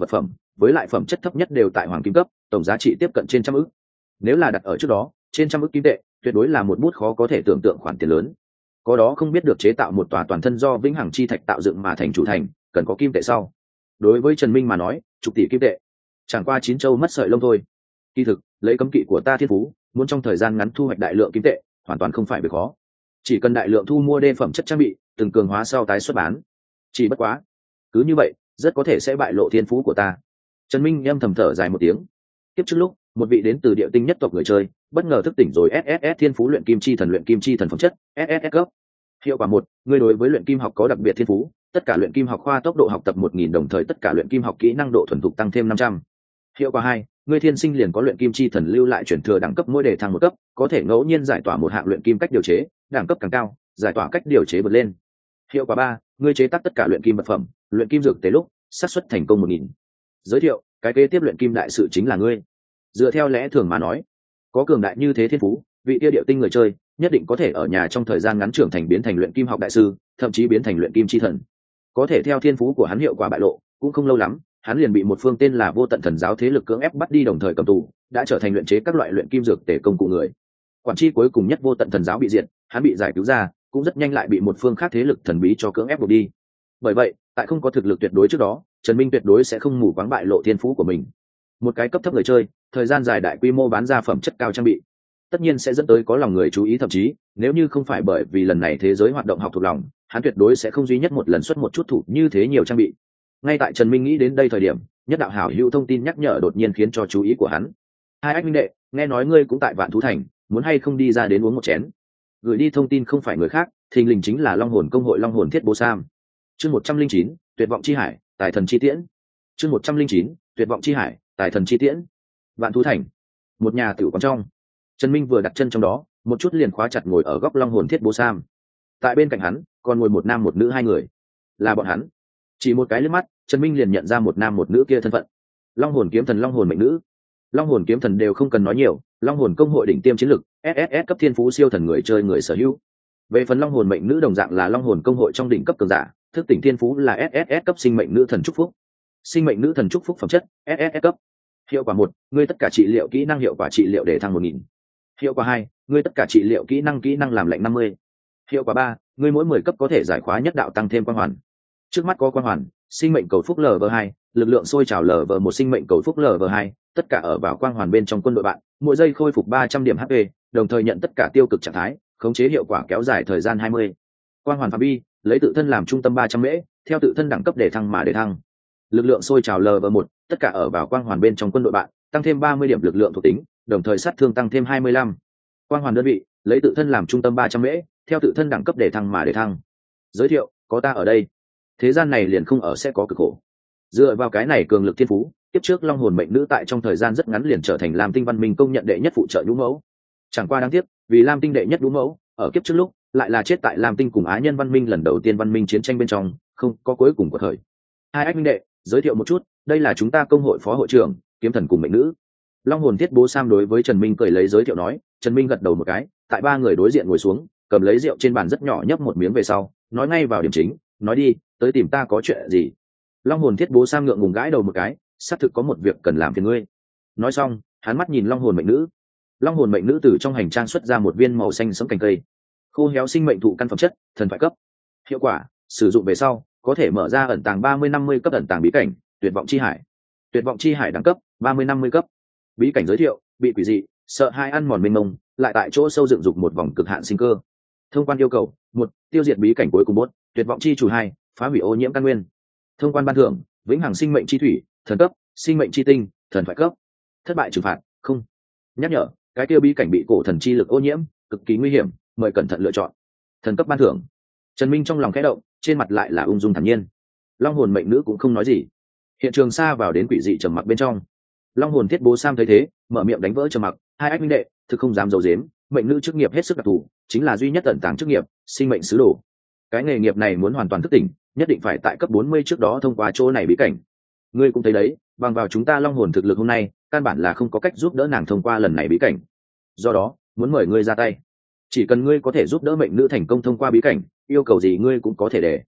Speaker 1: với lại phẩm chất thấp nhất đều tại hoàng kim cấp, tổng giá trị tiếp cận trên trăm ức. Nếu là đặt ở trước đó, trên trăm ức kim tệ tuyệt đối là một bút khó có thể tưởng tượng khoản tiền lớn. Có đó không biết được chế tạo một tòa toàn thân do vĩnh hằng chi thạch tạo dựng mà thành chủ thành, cần có kim tệ sau. Đối với Trần Minh mà nói, chục tỷ kim tệ chẳng qua chín châu mất sợi lông thôi. Kỳ thực, lấy cấm kỵ của ta thiên phú, muốn trong thời gian ngắn thu hoạch đại lượng kim tệ, hoàn toàn không phải việc khó. Chỉ cần đại lượng thu mua đê phẩm chất trang bị, từng cường hóa sau tái xuất bán. Chỉ bất quá, cứ như vậy, rất có thể sẽ bại lộ thiên phú của ta. Trần Minh âm thầm thở dài một tiếng. Tiếp trước lúc, một vị đến từ địa tinh nhất tộc người chơi, bất ngờ thức tỉnh rồi ét ét ét thiên phú luyện kim chi thần luyện kim chi thần phẩm chất, ét ét ét cấp. Hiệu quả một, người đối với luyện kim học có đặc biệt thiên phú, tất cả luyện kim học khoa tốc độ học tập một nghìn đồng thời tất cả luyện kim học kỹ năng độ thuần thục tăng thêm năm trăm. Hiệu quả hai, người thiên sinh liền có luyện kim chi thần lưu lại chuyển thừa đẳng cấp mỗi đề thăng một cấp, có thể ngẫu nhiên giải tỏa một hạng luyện kim cách điều chế, đẳng cấp càng cao, giải tỏa cách điều chế bật lên. Hiệu quả ba, người chế tác tất cả luyện kim vật phẩm, luyện kim dược tế lúc, xác suất thành công một nghìn. Giới thiệu, cái kế tiếp luyện kim đại sự chính là ngươi. Dựa theo lẽ thường mà nói, có cường đại như thế thiên phú, vị tiêu điệu tinh người chơi nhất định có thể ở nhà trong thời gian ngắn trưởng thành biến thành luyện kim học đại sư, thậm chí biến thành luyện kim chi thần. Có thể theo thiên phú của hắn hiệu quả bại lộ, cũng không lâu lắm, hắn liền bị một phương tên là Vô Tận Thần Giáo thế lực cưỡng ép bắt đi đồng thời cầm tù, đã trở thành luyện chế các loại luyện kim dược tể công cụ người. Quản tri cuối cùng nhất Vô Tận Thần Giáo bị diệt, hắn bị giải cứu ra, cũng rất nhanh lại bị một phương khác thế lực thần bí cho cưỡng ép buộc đi. Bởi vậy, tại không có thực lực tuyệt đối trước đó, Trần Minh tuyệt đối sẽ không mù quáng bại lộ thiên phú của mình. Một cái cấp thấp người chơi, thời gian dài đại quy mô bán ra phẩm chất cao trang bị, tất nhiên sẽ dẫn tới có lòng người chú ý, thậm chí nếu như không phải bởi vì lần này thế giới hoạt động học thuộc lòng, hắn tuyệt đối sẽ không duy nhất một lần xuất một chút thủ như thế nhiều trang bị. Ngay tại Trần Minh nghĩ đến đây thời điểm, nhất đạo hảo hữu thông tin nhắc nhở đột nhiên khiến cho chú ý của hắn. Hai ách minh đệ, nghe nói ngươi cũng tại Vạn Thú Thành, muốn hay không đi ra đến uống một chén? Gửi đi thông tin không phải người khác, thình lình chính là Long Hồn công hội Long Hồn Thiết Bố Sam. Chương một trăm linh chín, Tuyệt vọng chi hải, Tài thần chi tiễn. Chương một trăm linh chín, Tuyệt vọng chi hải, Tài thần chi tiễn. Vạn Thú Thành, một nhà tiểu quán trong. Trần Minh vừa đặt chân trong đó, một chút liền khóa chặt ngồi ở góc Long Hồn Thiết Bố Sam. Tại bên cạnh hắn, còn ngồi một nam một nữ hai người. Là bọn hắn. Chỉ một cái liếc mắt, Trần Minh liền nhận ra một nam một nữ kia thân phận. Long Hồn kiếm thần, Long Hồn mệnh nữ. Long Hồn kiếm thần đều không cần nói nhiều, Long Hồn công hội đỉnh tiêm chiến lực, ét ét ét cấp thiên phú siêu thần người chơi người sở hữu. Về phần Long Hồn mệnh nữ đồng dạng là Long Hồn công hội trong đỉnh cấp cường giả, thức tỉnh thiên phú là ét ét ét cấp sinh mệnh nữ thần chúc phúc. Sinh mệnh nữ thần chúc phúc phẩm chất, ét ét ét cấp. Hiệu quả một, ngươi tất cả trị liệu kỹ năng hiệu quả trị liệu để thăng một nghìn. Hiệu quả hai, ngươi tất cả trị liệu kỹ năng kỹ năng làm lạnh năm mươi. Hiệu quả ba, ngươi mỗi mười cấp có thể giải khóa nhất đạo tăng thêm quang hoàn. Trước mắt có quang hoàn, sinh mệnh cầu phúc lờ vê hai, lực lượng sôi trào lờ vê một, sinh mệnh cầu phúc lờ vê hai, tất cả ở vào quang hoàn bên trong quân đội bạn, mỗi giây khôi phục ba trăm điểm hát pê, đồng thời nhận tất cả tiêu cực trạng thái, khống chế hiệu quả kéo dài thời gian hai mươi. Quang hoàn phạm vi, lấy tự thân làm trung tâm ba trăm mễ, theo tự thân đẳng cấp để thăng mà để thăng. Lực lượng sôi trào lờ vê một, tất cả ở vào quang hoàn bên trong quân đội bạn, tăng thêm ba mươi điểm lực lượng thuộc tính, đồng thời sát thương tăng thêm hai mươi lăm. Quang hoàn đơn vị, lấy tự thân làm trung tâm ba trăm mễ, theo tự thân đẳng cấp để thăng mà để thăng. Giới thiệu, có ta ở đây, thế gian này liền không ở sẽ có cực khổ. Dựa vào cái này cường lực thiên phú, tiếp trước Long Hồn mệnh nữ tại trong thời gian rất ngắn liền trở thành Lam Tinh văn minh công nhận đệ nhất phụ trợ nhũ mẫu. Chẳng qua đáng tiếc, vì Lam Tinh đệ nhất nhũ mẫu, ở kiếp trước lúc lại là chết tại Lam Tinh cùng Á Nhân văn minh lần đầu tiên văn minh chiến tranh bên trong, không có cuối cùng của thời. Hai ách minh đệ, giới thiệu một chút, đây là chúng ta công hội phó hội trưởng, kiếm thần cùng mệnh nữ. Long Hồn Thiết Bố Sam đối với Trần Minh cười lấy giới thiệu nói. Trần Minh gật đầu một cái, tại ba người đối diện ngồi xuống, cầm lấy rượu trên bàn rất nhỏ nhấp một miếng về sau, nói ngay vào điểm chính, nói đi, tới tìm ta có chuyện gì? Long Hồn Thiết Bố Sam ngượng ngùng gãi đầu một cái, xác thực có một việc cần làm phiền ngươi. Nói xong, hắn mắt nhìn Long Hồn mệnh nữ. Long Hồn mệnh nữ từ trong hành trang xuất ra một viên màu xanh sẫm cành cây, khô héo sinh mệnh thụ căn phẩm chất, thần thoại cấp. Hiệu quả, sử dụng về sau, có thể mở ra ẩn tàng ba mươi năm mươi cấp ẩn tàng bí cảnh, Tuyệt vọng chi hải. Tuyệt vọng chi hải đẳng cấp ba mươi năm mươi cấp. Bí cảnh giới thiệu, bị quỷ dị, sợ hai ăn mòn mênh mông, lại tại chỗ sâu dựng dục một vòng cực hạn sinh cơ. Thông quan yêu cầu: một, tiêu diệt bí cảnh cuối cùng bốt, tuyệt vọng chi chủ; hai, phá hủy ô nhiễm căn nguyên. Thông quan ban thưởng: vĩnh hằng sinh mệnh chi thủy, thần cấp, sinh mệnh chi tinh, thần thoại cấp. Thất bại trừng phạt: không. Nhắc nhở, cái tiêu bí cảnh bị cổ thần chi lực ô nhiễm, cực kỳ nguy hiểm, mời cẩn thận lựa chọn. Thần cấp ban thưởng. Trần Minh trong lòng khẽ động, trên mặt lại là ung dung thản nhiên. Long Hồn mệnh nữ cũng không nói gì. Hiện trường xa vào đến quỷ dị trầm mặc bên trong. Long Hồn Thiết Bố Sam thấy thế, mở miệng đánh vỡ trầm mặc. Hai ách minh đệ, thực không dám giấu giếm, mệnh nữ chức nghiệp hết sức đặc thù, chính là duy nhất tận tàng chức nghiệp, sinh mệnh sứ đồ. Cái nghề nghiệp này muốn hoàn toàn thức tỉnh, nhất định phải tại cấp bốn mươi trước đó thông qua chỗ này bí cảnh. Ngươi cũng thấy đấy, bằng vào chúng ta Long Hồn thực lực hôm nay, căn bản là không có cách giúp đỡ nàng thông qua lần này bí cảnh. Do đó, muốn mời ngươi ra tay. Chỉ cần ngươi có thể giúp đỡ mệnh nữ thành công thông qua bí cảnh, yêu cầu gì ngươi cũng có thể để.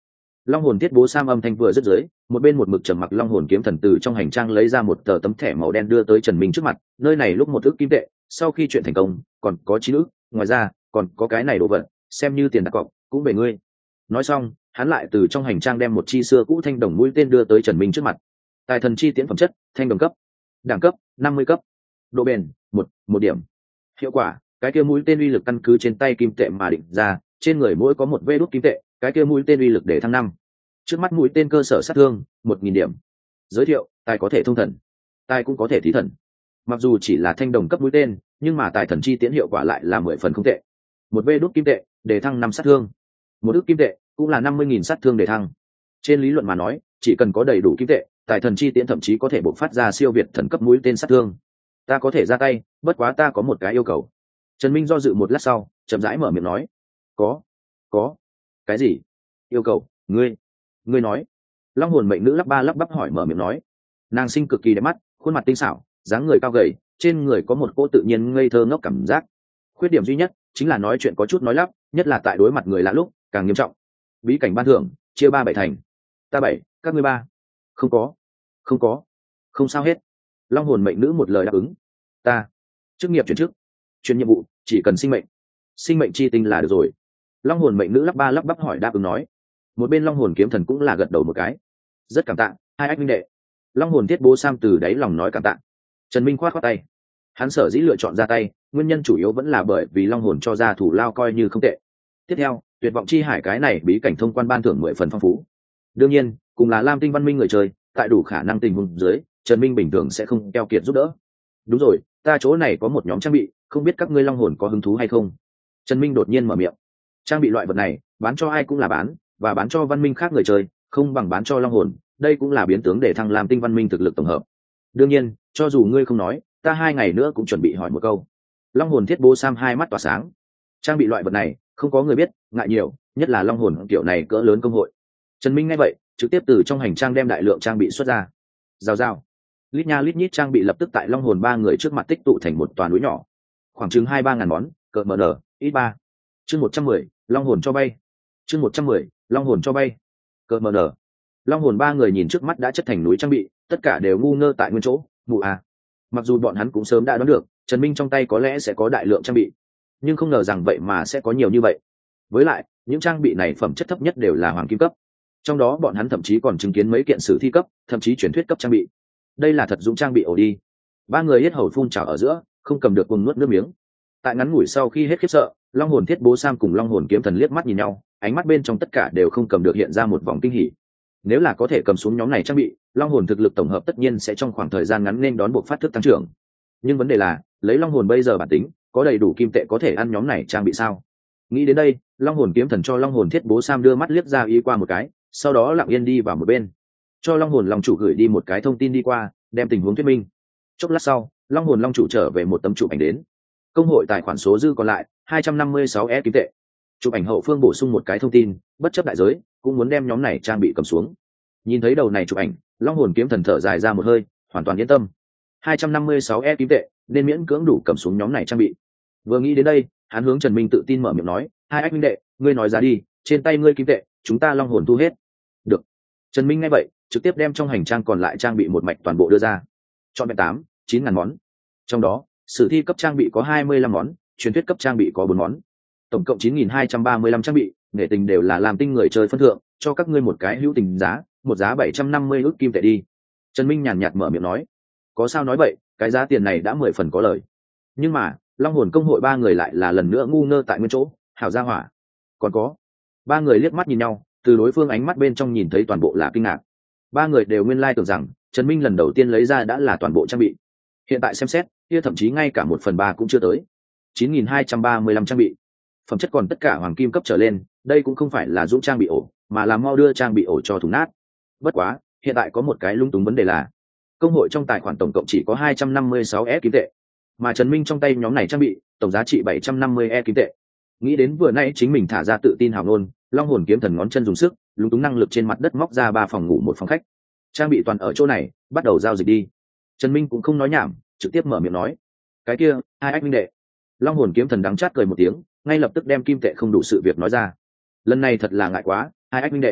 Speaker 1: Long hồn thiết bố sam âm thanh vừa dứt dưới, một bên một mực trầm mặc long hồn kiếm thần từ trong hành trang lấy ra một tờ tấm thẻ màu đen đưa tới Trần Minh trước mặt, nơi này lúc một ức kim tệ, sau khi chuyện thành công, còn có chín ức, ngoài ra, còn có cái này đồ vật, xem như tiền đặt cọc, cũng về ngươi. Nói xong, hắn lại từ trong hành trang đem một chi xưa cũ thanh đồng mũi tên đưa tới Trần Minh trước mặt. Tài thần chi tiễn phẩm chất, thanh đồng cấp, đẳng cấp năm mươi cấp, độ bền một, một điểm. Hiệu quả, cái kia mũi tên uy lực căn cứ trên tay kim tệ mà định ra, trên người mỗi có một vê đốt kim tệ, cái kia mũi tên uy lực để thăng năm. Trước mắt mũi tên cơ sở sát thương một nghìn điểm. Giới thiệu, tài có thể thông thần, tài cũng có thể thí thần. Mặc dù chỉ là thanh đồng cấp mũi tên, nhưng mà tài thần chi tiễn hiệu quả lại là mười phần không tệ. Một vê đốt kim tệ để thăng năm sát thương, một ức kim tệ cũng là năm mươi nghìn sát thương để thăng. Trên lý luận mà nói, chỉ cần có đầy đủ kim tệ, tài thần chi tiễn thậm chí có thể bộc phát ra siêu việt thần cấp mũi tên sát thương. Ta có thể ra tay, bất quá ta có một cái yêu cầu. Trần Minh do dự một lát sau, chậm rãi mở miệng nói. Có, có. Cái gì? Yêu cầu? Ngươi, ngươi nói. Long hồn mệnh nữ lắp ba lắp bắp hỏi mở miệng nói. Nàng sinh cực kỳ đẹp mắt, khuôn mặt tinh xảo, dáng người cao gầy, trên người có một cỗ tự nhiên ngây thơ ngốc cảm giác. Khuyết điểm duy nhất chính là nói chuyện có chút nói lắp, nhất là tại đối mặt người lạ lúc càng nghiêm trọng. Bí cảnh ban thưởng chia ba bảy thành. Ta bảy, các ngươi ba. Không có, không có, không sao hết. Long hồn mệnh nữ một lời đáp ứng. Ta chức nghiệp chuyển chức, chuyển nhiệm vụ, chỉ cần sinh mệnh, sinh mệnh chi tinh là được rồi. Long hồn mệnh nữ lắp ba lắp bắp hỏi đáp ứng nói. Một bên long hồn kiếm thần cũng là gật đầu một cái. Rất cảm tạ hai ách minh đệ. Long hồn thiết bố sam từ đáy lòng nói cảm tạ. Trần Minh khoát khoát tay. Hắn sở dĩ lựa chọn ra tay, nguyên nhân chủ yếu vẫn là bởi vì long hồn cho ra thủ lao coi như không tệ. Tiếp theo, tuyệt vọng chi hải cái này bí cảnh thông quan ban thưởng mười phần phong phú. Đương nhiên, cùng là lam tinh văn minh người chơi, tại đủ khả năng tình huống dưới, Trần Minh bình thường sẽ không keo kiệt giúp đỡ. Đúng rồi, ta chỗ này có một nhóm trang bị, không biết các ngươi long hồn có hứng thú hay không? Trần Minh đột nhiên mở miệng. Trang bị loại vật này, bán cho ai cũng là bán, và bán cho văn minh khác người chơi, không bằng bán cho long hồn, đây cũng là biến tướng để thăng lam tinh văn minh thực lực tổng hợp. Đương nhiên, cho dù ngươi không nói, ta hai ngày nữa cũng chuẩn bị hỏi một câu. Long hồn thiết bố sam hai mắt tỏa sáng. Trang bị loại vật này, không có người biết, ngại nhiều, nhất là long hồn kiểu này cỡ lớn công hội. Trần Minh nghe vậy, trực tiếp từ trong hành trang đem đại lượng trang bị xuất ra. Rào rào, lít nha lít nhít trang bị lập tức tại long hồn ba người trước mặt tích tụ thành một toàn núi nhỏ, khoảng chừng hai ba ngàn món, cỡ mờ nở, ít ba. Chương một trăm mười, long hồn cho bay. Chương một trăm mười, long hồn cho bay. Cỡ mờ nở. Long hồn ba người nhìn trước mắt đã chất thành núi trang bị, tất cả đều ngu ngơ tại nguyên chỗ, mụ à. Mặc dù bọn hắn cũng sớm đã đoán được, Trần Minh trong tay có lẽ sẽ có đại lượng trang bị, nhưng không ngờ rằng vậy mà sẽ có nhiều như vậy. Với lại, những trang bị này phẩm chất thấp nhất đều là hoàng kim cấp. Trong đó bọn hắn thậm chí còn chứng kiến mấy kiện sử thi cấp, thậm chí truyền thuyết cấp trang bị. Đây là thật dũng trang bị ổ đi. Ba người hết hầu phun trào ở giữa, không cầm được cùng nuốt nước miếng. Tại ngắn ngủi sau khi hết khiếp sợ, long hồn thiết bố sam cùng long hồn kiếm thần liếc mắt nhìn nhau, ánh mắt bên trong tất cả đều không cầm được hiện ra một vòng kinh hỉ. Nếu là có thể cầm xuống nhóm này trang bị, long hồn thực lực tổng hợp tất nhiên sẽ trong khoảng thời gian ngắn nên đón buộc phát thức tăng trưởng. Nhưng vấn đề là, lấy long hồn bây giờ bản tính, có đầy đủ kim tệ có thể ăn nhóm này trang bị sao? Nghĩ đến đây, long hồn kiếm thần cho long hồn thiết bố sam đưa mắt liếc ra ý qua một cái, sau đó lặng yên đi vào một bên, cho long hồn long chủ gửi đi một cái thông tin đi qua, đem tình huống thuyết minh. Chốc lát sau, long hồn long chủ trở về một tấm chụp ảnh đến. Công hội tài khoản số dư còn lại hai trăm năm mươi sáu e kim tệ. Chụp ảnh hậu phương bổ sung một cái thông tin, bất chấp đại giới cũng muốn đem nhóm này trang bị cầm xuống. Nhìn thấy đầu này chụp ảnh, long hồn kiếm thần thở dài ra một hơi, hoàn toàn yên tâm. hai trăm năm mươi sáu e kim tệ nên miễn cưỡng đủ cầm xuống nhóm này trang bị. Vừa nghĩ đến đây, hắn hướng Trần Minh tự tin mở miệng nói, hai ách minh đệ, ngươi nói ra đi, trên tay ngươi kim tệ chúng ta long hồn thu hết. Được. Trần Minh nghe vậy, trực tiếp đem trong hành trang còn lại trang bị một mạch toàn bộ đưa ra. Chọn vẹn tám, chín ngàn món. Trong đó, sử thi cấp trang bị có hai mươi lăm món, truyền thuyết cấp trang bị có bốn món. Tổng cộng chín nghìn hai trăm ba mươi lăm trang bị, nghệ tình đều là làm tinh người chơi phân thượng, cho các ngươi một cái hữu tình giá, một giá bảy trăm năm mươi ức kim tệ đi. Trần Minh nhàn nhạt mở miệng nói, có sao nói vậy, cái giá tiền này đã mười phần có lời. Nhưng mà, long hồn công hội ba người lại là lần nữa ngu ngơ tại nguyên chỗ, hảo gia hỏa. Còn có, ba người liếc mắt nhìn nhau, từ đối phương ánh mắt bên trong nhìn thấy toàn bộ là kinh ngạc. Ba người đều nguyên lai tưởng rằng Trần Minh lần đầu tiên lấy ra đã là toàn bộ trang bị, hiện tại xem xét kia thậm chí ngay cả một phần ba cũng chưa tới. Chín nghìn hai trăm ba mươi lăm trang bị, phẩm chất còn tất cả hoàng kim cấp trở lên, đây cũng không phải là dũng trang bị ổ, mà là mau đưa trang bị ổ cho thùng nát. Bất quá, hiện tại có một cái lung túng vấn đề là, công hội trong tài khoản tổng cộng chỉ có hai trăm năm mươi sáu e kim tệ, mà Trần Minh trong tay nhóm này trang bị tổng giá trị bảy trăm năm mươi e kim tệ. Nghĩ đến vừa nãy chính mình thả ra tự tin hào ngôn, long hồn kiếm thần ngón chân dùng sức, lúng túng năng lực trên mặt đất móc ra ba phòng ngủ một phòng khách. Trang bị toàn ở chỗ này, bắt đầu giao dịch đi. Trần Minh cũng không nói nhảm, trực tiếp mở miệng nói, cái kia hai ách minh đệ. Long hồn kiếm thần đắng chát cười một tiếng, ngay lập tức đem kim tệ không đủ sự việc nói ra. Lần này thật là ngại quá, hai ách minh đệ,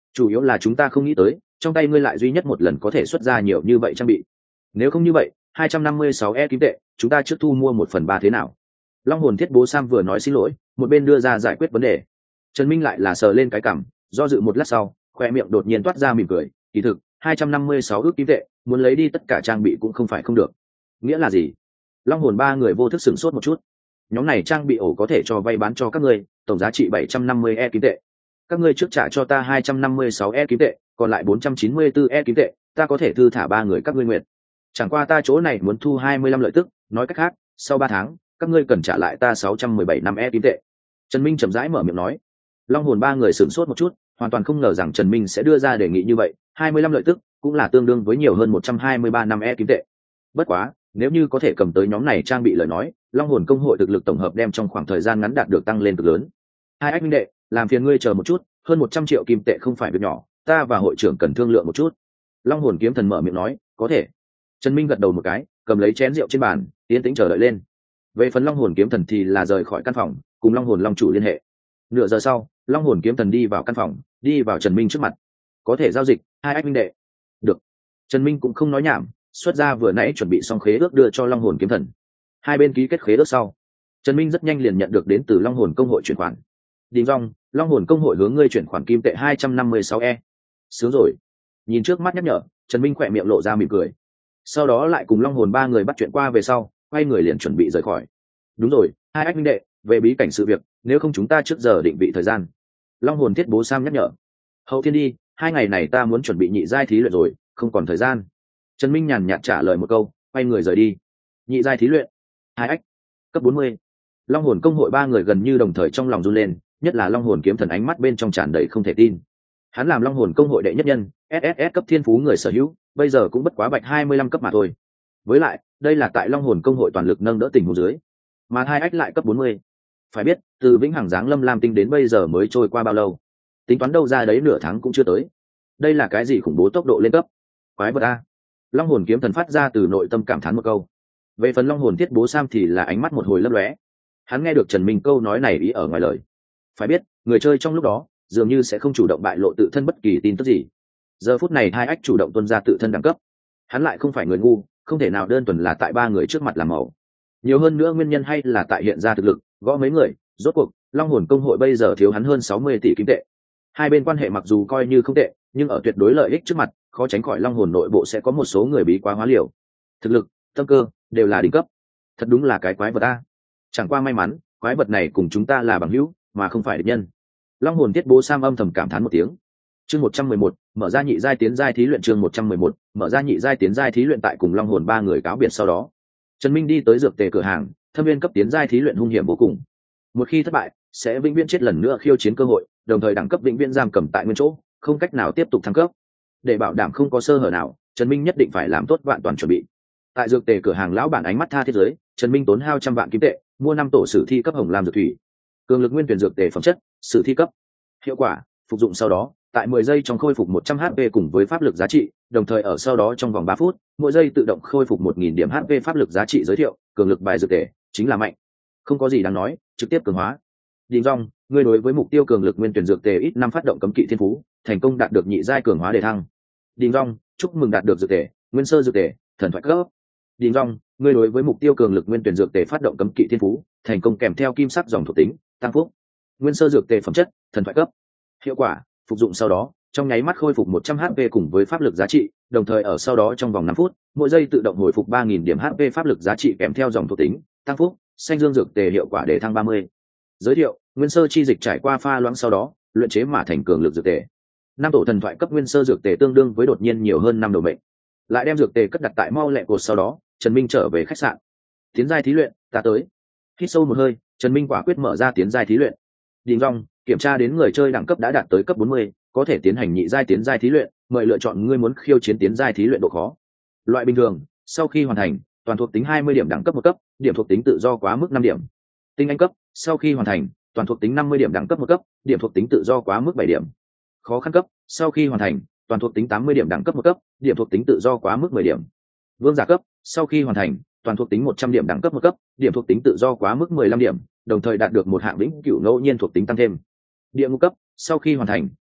Speaker 1: Chủ yếu là chúng ta không nghĩ tới trong tay ngươi lại duy nhất một lần có thể xuất ra nhiều như vậy trang bị. Nếu không như vậy hai trăm năm mươi sáu e kim tệ chúng ta trước thu mua một phần ba thế nào? Long hồn thiết bố Sam vừa nói xin lỗi một bên đưa ra giải quyết vấn đề. Trần Minh lại là sờ lên cái cằm, do dự một lát sau khoe miệng đột nhiên toát ra mỉm cười. Kỳ thực hai trăm năm mươi sáu ước kim tệ muốn lấy đi tất cả trang bị cũng không phải không được. Nghĩa là gì? Long hồn ba người vô thức sửng sốt một chút. Nhóm này trang bị ổ có thể cho vay bán cho các ngươi, tổng giá trị bảy trăm năm mươi e kim tệ. Các ngươi trước trả cho ta hai trăm năm mươi sáu e kim tệ, còn lại bốn trăm chín mươi tư e kim tệ ta có thể thư thả ba người các ngươi nguyện. Chẳng qua ta chỗ này muốn thu hai mươi lăm lợi tức, nói cách khác sau ba tháng các ngươi cần trả lại ta sáu trăm mười bảy năm e kim tệ. Trần Minh chậm rãi mở miệng nói. Long hồn ba người sửng sốt một chút, hoàn toàn không ngờ rằng Trần Minh sẽ đưa ra đề nghị như vậy. Hai mươi lăm lợi tức cũng là tương đương với nhiều hơn một trăm hai mươi ba năm e kim tệ. Bất quá nếu như có thể cầm tới nhóm này trang bị lời nói, Long hồn công hội thực lực tổng hợp đem trong khoảng thời gian ngắn đạt được tăng lên cực lớn. Hai ách minh đệ, làm phiền ngươi chờ một chút, hơn một trăm triệu kim tệ không phải việc nhỏ, ta và hội trưởng cần thương lượng một chút. Long hồn kiếm thần mở miệng nói. Có thể. Trần Minh gật đầu một cái, cầm lấy chén rượu trên bàn, yên tĩnh chờ đợi lên. Về phần Long hồn kiếm thần thì là rời khỏi căn phòng, cùng Long hồn long chủ liên hệ. Nửa giờ sau, Long hồn kiếm thần đi vào căn phòng, đi vào Trần Minh trước mặt. Có thể giao dịch, hai ách minh đệ. Được. Trần Minh cũng không nói nhảm, xuất ra vừa nãy chuẩn bị xong khế ước đưa cho Long hồn kiếm thần. Hai bên ký kết khế ước sau, Trần Minh rất nhanh liền nhận được đến từ Long hồn công hội chuyển khoản. Đình Dung, Long hồn công hội hướng ngươi chuyển khoản kim tệ hai trăm năm mươi sáu e. Sướng rồi. Nhìn trước mắt nhắc nhở, Trần Minh khỏe miệng lộ ra mỉm cười. Sau đó lại cùng Long hồn ba người bắt chuyện qua về sau, quay người liền chuẩn bị rời khỏi. Đúng rồi, hai ách minh đệ, về bí cảnh sự việc, nếu không chúng ta trước giờ định vị thời gian. Long hồn thiết bố Sam nhắc nhở. Hậu thiên đi, hai ngày này ta muốn chuẩn bị nhị giai thí luyện rồi, không còn thời gian. Trần Minh nhàn nhạt trả lời một câu, quay người rời đi. Nhị giai thí luyện, hai ách, cấp bốn mươi. Long hồn công hội ba người gần như đồng thời trong lòng run lên, nhất là Long hồn kiếm thần ánh mắt bên trong tràn đầy không thể tin. Hắn làm Long hồn công hội đệ nhất nhân, ét ét ét cấp thiên phú người sở hữu, bây giờ cũng bất quá bạch hai mươi lăm cấp mà thôi. Với lại, đây là tại Long hồn công hội toàn lực nâng đỡ tình huống dưới, mà hai ách lại cấp bốn mươi. Phải biết, từ vĩnh hằng giáng lâm lam tinh đến bây giờ mới trôi qua bao lâu? Tính toán đâu ra đấy nửa tháng cũng chưa tới. Đây là cái gì khủng bố tốc độ lên cấp? Quái vật a. Long hồn kiếm thần phát ra từ nội tâm cảm thán một câu. Về phần Long hồn thiết bố Sam thì là ánh mắt một hồi lấp lóe. Hắn nghe được Trần Minh câu nói này ý ở ngoài lời. Phải biết, người chơi trong lúc đó dường như sẽ không chủ động bại lộ tự thân bất kỳ tin tức gì. Giờ phút này hai ách chủ động tuân ra tự thân đẳng cấp. Hắn lại không phải người ngu, không thể nào đơn thuần là tại ba người trước mặt làm mẫu. Nhiều hơn nữa nguyên nhân hay là tại hiện ra thực lực, gõ mấy người, rốt cuộc Long hồn công hội bây giờ thiếu hắn hơn sáu mươi tỷ kim tệ. Hai bên quan hệ mặc dù coi như không tệ, nhưng ở tuyệt đối lợi ích trước mặt, khó tránh khỏi Long hồn nội bộ sẽ có một số người bí quá hóa liều. Thực lực, tâm cơ đều là đỉnh cấp. Thật đúng là cái quái vật a. Chẳng qua may mắn, quái vật này cùng chúng ta là bằng hữu, mà không phải địch nhân. Long hồn thiết bố Sam âm thầm cảm thán một tiếng. Chương một trăm mười một, mở ra nhị giai tiến giai thí luyện. Chương một trăm mười một, mở ra nhị giai tiến giai thí luyện. Tại cùng Long hồn ba người cáo biệt sau đó, Trần Minh đi tới dược tề cửa hàng, thâm viên cấp tiến giai thí luyện hung hiểm vô cùng. Một khi thất bại, sẽ vĩnh viễn chết lần nữa khiêu chiến cơ hội, đồng thời đẳng cấp vĩnh viễn giam cầm tại nguyên chỗ, không cách nào tiếp tục thăng cấp. Để bảo đảm không có sơ hở nào, Trần Minh nhất định phải làm tốt vạn toàn chuẩn bị. Tại dược tề cửa hàng lão bản ánh mắt tha thiết giới, Trần Minh tốn hao trăm vạn kim tệ, mua năm tổ sử thi cấp hồng lam dược thủy. Cường lực nguyên tuyển dược tề phẩm chất, sử thi cấp. Hiệu quả, phục dụng sau đó, tại mười giây trong khôi phục một trăm H P cùng với pháp lực giá trị, đồng thời ở sau đó trong vòng ba phút, mỗi giây tự động khôi phục một nghìn điểm H P pháp lực giá trị. Giới thiệu, cường lực bài dược tề, chính là mạnh. Không có gì đáng nói, trực tiếp cường hóa. Đình Dung, ngươi đối với mục tiêu cường lực nguyên tuyển dược tề ít năm phát động cấm kỵ thiên phú, thành công đạt được nhị giai cường hóa đề thăng. Đình Dung, chúc mừng đạt được dược tề, nguyên sơ dược tề, thần thoại cấp. Đình Dung, ngươi đối với mục tiêu cường lực nguyên tuyển dược tề phát động cấm kỵ thiên phú, thành công kèm theo kim sắc dòng thuộc tính, tăng phúc. Nguyên sơ dược tề phẩm chất, thần thoại cấp. Hiệu quả, phục dụng sau đó, trong nháy mắt khôi phục một trăm H P cùng với pháp lực giá trị, đồng thời ở sau đó trong vòng năm phút, mỗi giây tự động hồi phục ba nghìn điểm H P pháp lực giá trị kèm theo dòng thuộc tính, tăng phúc. Xanh dương dược tề hiệu quả để thăng ba mươi. Giới thiệu, nguyên sơ chi dịch trải qua pha loãng sau đó, luyện chế mà thành cường lực dược tề. Năm tổ thần thoại cấp nguyên sơ dược tề tương đương với đột nhiên nhiều hơn năm đầu mệnh. Lại đem dược tề cất đặt tại mau lẹ cột sau đó, Trần Minh trở về khách sạn. Tiến giai thí luyện, ta tới. Hít sâu một hơi, Trần Minh quả quyết mở ra tiến giai thí luyện. Đình Dung, kiểm tra đến người chơi đẳng cấp đã đạt tới cấp bốn mươi, có thể tiến hành nhị giai tiến giai thí luyện, mời lựa chọn ngươi muốn khiêu chiến tiến giai thí luyện độ khó. Loại bình thường, sau khi hoàn thành, toàn thuộc tính hai mươi điểm đẳng cấp một cấp, điểm thuộc tính tự do quá mức năm điểm. Tinh anh cấp, sau khi hoàn thành, toàn thuộc tính năm mươi điểm đẳng cấp một cấp, điểm thuộc tính tự do quá mức bảy điểm. Khó khăn cấp, sau khi hoàn thành, toàn thuộc tính tám mươi điểm đẳng cấp một cấp, điểm thuộc tính tự do quá mức mười điểm. Vương giả cấp, sau khi hoàn thành, toàn thuộc tính một trăm điểm đẳng cấp một cấp, điểm thuộc tính tự do quá mức mười lăm điểm, đồng thời đạt được một hạng vĩnh cửu ngẫu nhiên thuộc tính tăng thêm. Địa ngục cấp, sau khi hoàn thành,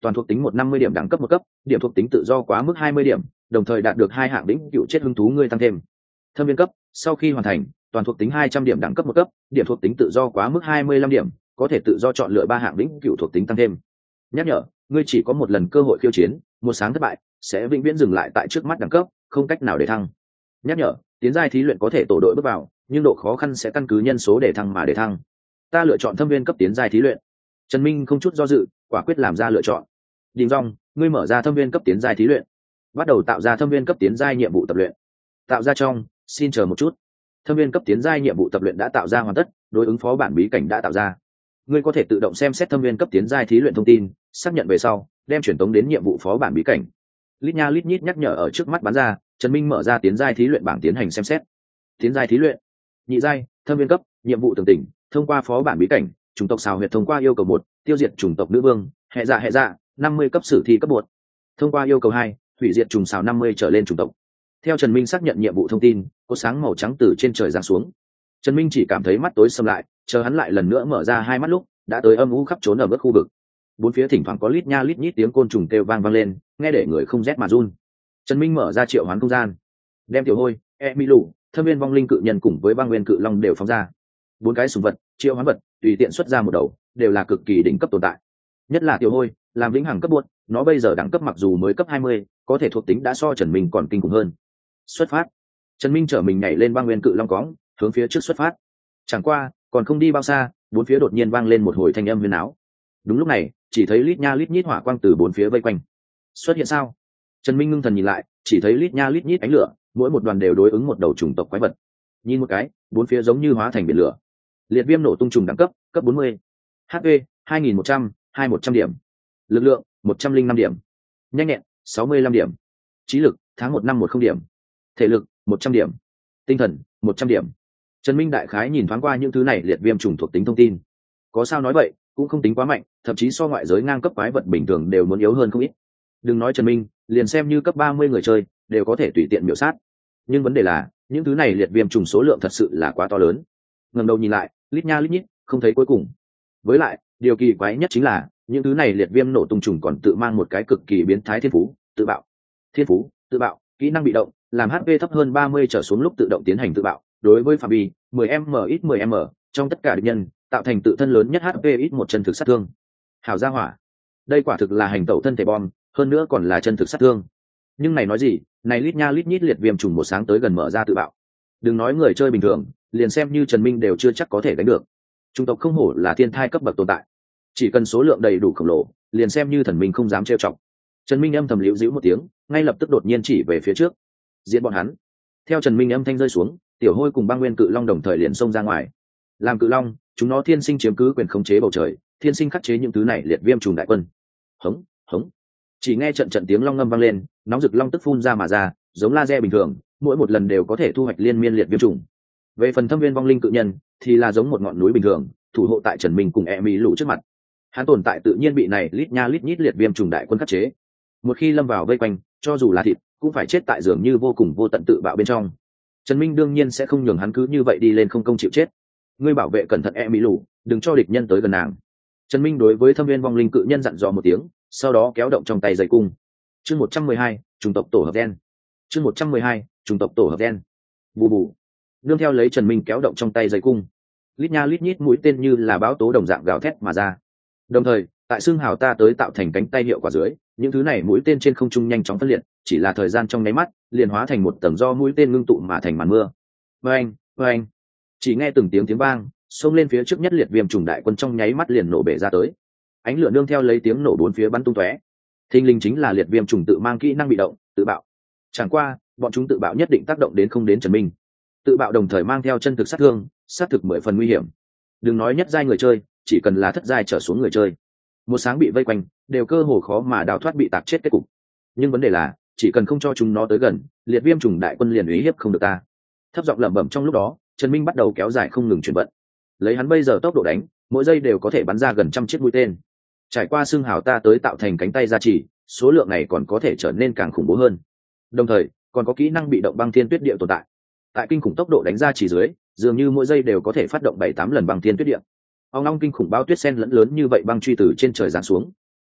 Speaker 1: toàn thuộc tính một năm mươi điểm đẳng cấp một cấp, điểm thuộc tính tự do quá mức hai mươi điểm, đồng thời đạt được hai hạng đỉnh cựu chết hứng thú ngươi tăng thêm. Thâm viên cấp, sau khi hoàn thành, toàn thuộc tính hai trăm điểm đẳng cấp một cấp, điểm thuộc tính tự do quá mức hai mươi lăm điểm, có thể tự do chọn lựa ba hạng đỉnh cựu thuộc tính tăng thêm. Nhắc nhở, ngươi chỉ có một lần cơ hội khiêu chiến, một sáng thất bại sẽ vĩnh viễn dừng lại tại trước mắt đẳng cấp, không cách nào để thăng. Nhắc nhở, tiến giai thí luyện có thể tổ đội bước vào, nhưng độ khó khăn sẽ căn cứ nhân số để thăng mà để thăng. Ta lựa chọn thâm viên cấp tiến giai thí luyện. Trần Minh không chút do dự, quả quyết làm ra lựa chọn. Đình Dung, ngươi mở ra thâm viên cấp tiến giai thí luyện, bắt đầu tạo ra thâm viên cấp tiến giai nhiệm vụ tập luyện. Tạo ra trong, xin chờ một chút. Thâm viên cấp tiến giai nhiệm vụ tập luyện đã tạo ra hoàn tất, đối ứng phó bản bí cảnh đã tạo ra. Ngươi có thể tự động xem xét thâm viên cấp tiến giai thí luyện thông tin, xác nhận về sau, đem truyền tống đến nhiệm vụ phó bản bí cảnh. Lít nha lít nhít nhắc nhở ở trước mắt bắn ra, Trần Minh mở ra tiến giai thí luyện bảng tiến hành xem xét. Tiến giai thí luyện, nhị giai, thâm viên cấp, nhiệm vụ tường tỉnh, thông qua phó bản bí cảnh, chủng tộc xào huyệt thông qua yêu cầu một, tiêu diệt chủng tộc nữ vương, hệ dạ hệ dạ, năm mươi cấp sử thi cấp một. Thông qua yêu cầu hai, hủy diệt trùng xào năm mươi trở lên chủng tộc. Theo Trần Minh xác nhận nhiệm vụ thông tin, có sáng màu trắng từ trên trời giáng xuống. Trần Minh chỉ cảm thấy mắt tối sầm lại, chờ hắn lại lần nữa mở ra hai mắt lúc, đã tới âm u khắp trốn ở mức khu vực. Bốn phía thỉnh thoảng có lít nha lít nhít tiếng côn trùng kêu vang vang lên, nghe để người không rét mà run. Trần Minh mở ra triệu hoán không gian, đem tiểu hôi, Emilu, thâm viên vong linh cự nhân cùng với băng nguyên cự long đều phóng ra. Bốn cái sùng vật, triệu hoán vật, tùy tiện xuất ra một đầu, đều là cực kỳ đỉnh cấp tồn tại. Nhất là tiểu hôi, làm vĩnh hằng cấp buốt, nó bây giờ đẳng cấp mặc dù mới cấp hai mươi, có thể thuộc tính đã so Trần Minh còn kinh khủng hơn. Xuất phát. Trần Minh chở mình nhảy lên băng nguyên cự long cóng, hướng phía trước xuất phát. Chẳng qua, còn không đi bao xa, bốn phía đột nhiên vang lên một hồi thanh âm huyền áo. Đúng lúc này, chỉ thấy lít nha lít nhít hỏa quang từ bốn phía vây quanh. Xuất hiện sao? Trần Minh ngưng thần nhìn lại, chỉ thấy lít nha lít nhít ánh lửa, mỗi một đoàn đều đối ứng một đầu chủng tộc quái vật. Nhìn một cái, bốn phía giống như hóa thành biển lửa. Liệt viêm nổ tung trùng đẳng cấp, cấp bốn mươi. hát pê hai nghìn một trăm, hai một trăm điểm. Lực lượng một trăm linh năm điểm. Nhanh nhẹn sáu mươi lăm điểm. Trí lực tháng một năm một không điểm. Thể lực một trăm điểm. Tinh thần một trăm điểm. Trần Minh đại khái nhìn thoáng qua những thứ này liệt viêm trùng thuộc tính thông tin. Có sao nói vậy, cũng không tính quá mạnh, thậm chí so ngoại giới ngang cấp quái vật bình thường đều muốn yếu hơn không ít. Đừng nói Trần Minh, liền xem như cấp ba mươi người chơi, đều có thể tùy tiện miểu sát. Nhưng vấn đề là, những thứ này liệt viêm trùng số lượng thật sự là quá to lớn. Ngẩng đầu nhìn lại, lít nha lít nhít, không thấy cuối cùng. Với lại, điều kỳ quái nhất chính là, những thứ này liệt viêm nổ tung trùng còn tự mang một cái cực kỳ biến thái thiên phú, tự bạo. Thiên phú, tự bạo, kỹ năng bị động, làm hát pê thấp hơn ba mươi trở xuống lúc tự động tiến hành tự bạo, đối với phạm vi mười m ít mười m, trong tất cả địch nhân, tạo thành tự thân lớn nhất hát pê ít một chân thực sát thương. Hảo gia hỏa. Đây quả thực là hành tẩu thân thể bom, hơn nữa còn là chân thực sát thương. Nhưng này nói gì, này lít nha lít nhít liệt viêm trùng một sáng tới gần mở ra tự bạo. Đừng nói người chơi bình thường, liền xem như Trần Minh đều chưa chắc có thể đánh được. Chủng tộc không hổ là thiên thai cấp bậc tồn tại. Chỉ cần số lượng đầy đủ khổng lồ, liền xem như thần minh không dám trêu chọc. Trần Minh âm thầm liễu dĩu một tiếng, ngay lập tức đột nhiên chỉ về phía trước. Diễn bọn hắn. Theo Trần Minh âm thanh rơi xuống, tiểu hôi cùng băng nguyên cự long đồng thời liền xông ra ngoài. Làm cự long, chúng nó thiên sinh chiếm cứ quyền khống chế bầu trời, thiên sinh khắc chế những thứ này liệt viêm trùng đại quân. Hống, hống. Chỉ nghe trận trận tiếng long ngâm vang lên, nóng rực long tức phun ra mà ra, giống laser bình thường, mỗi một lần đều có thể thu hoạch liên miên liệt viêm trùng. Về phần thâm viên vong linh cự nhân, thì là giống một ngọn núi bình thường, thủ hộ tại Trần Minh cùng e mỹ lũ trước mặt. Hắn tồn tại tự nhiên bị này lít nha lít nhít liệt viêm trùng đại quân khắc chế. Một khi lâm vào vây quanh, cho dù là thịt, cũng phải chết tại giường như vô cùng vô tận tự bạo bên trong. Trần Minh đương nhiên sẽ không nhường hắn cứ như vậy đi lên không công chịu chết. Ngươi bảo vệ cẩn thận e mỹ lũ, đừng cho địch nhân tới gần nàng. Trần Minh đối với thâm viên vong linh cự nhân dặn dò một tiếng, sau đó kéo động trong tay dây cung. Chương một trăm mười hai, chủng tộc tổ hợp đen. Chương một trăm mười hai, chủng tộc tổ hợp đen. Bù bù. Nương theo lấy Trần Minh kéo động trong tay dây cung, lít nha lít nhít mũi tên như là báo tố đồng dạng gào thét mà ra. Đồng thời, tại xương hào ta tới tạo thành cánh tay hiệu quả dưới, những thứ này mũi tên trên không trung nhanh chóng phân liệt, chỉ là thời gian trong nháy mắt, liền hóa thành một tầng do mũi tên ngưng tụ mà thành màn mưa. Oeng, oeng. Chỉ nghe từng tiếng tiếng vang, xông lên phía trước nhất liệt viêm trùng đại quân trong nháy mắt liền nổ bể ra tới. Ánh lửa nương theo lấy tiếng nổ bốn phía bắn tung tóe. Thinh linh chính là liệt viêm trùng tự mang kỹ năng bị động, tự bạo. Chẳng qua, bọn chúng tự bạo nhất định tác động đến không đến Trần Minh. Tự bạo đồng thời mang theo chân thực sát thương, sát thực mười phần nguy hiểm. Đừng nói nhất giai người chơi, chỉ cần là thất giai trở xuống người chơi, một sáng bị vây quanh, đều cơ hồ khó mà đào thoát bị tạc chết kết cục. Nhưng vấn đề là, chỉ cần không cho chúng nó tới gần, liệt viêm trùng đại quân liền uy hiếp không được ta. Thấp giọng lẩm bẩm trong lúc đó, Trần Minh bắt đầu kéo dài không ngừng chuyển vận. Lấy hắn bây giờ tốc độ đánh, mỗi giây đều có thể bắn ra gần trăm chiếc mũi tên. Trải qua xương hào ta tới tạo thành cánh tay gia trì, số lượng này còn có thể trở nên càng khủng bố hơn. Đồng thời, còn có kỹ năng bị động băng thiên tuyết địa tồn tại. Tại kinh khủng tốc độ đánh ra chỉ dưới, dường như mỗi giây đều có thể phát động bảy tám lần băng thiên tuyết địa. Ông long kinh khủng bao tuyết sen lẫn lớn như vậy băng truy từ trên trời giáng xuống.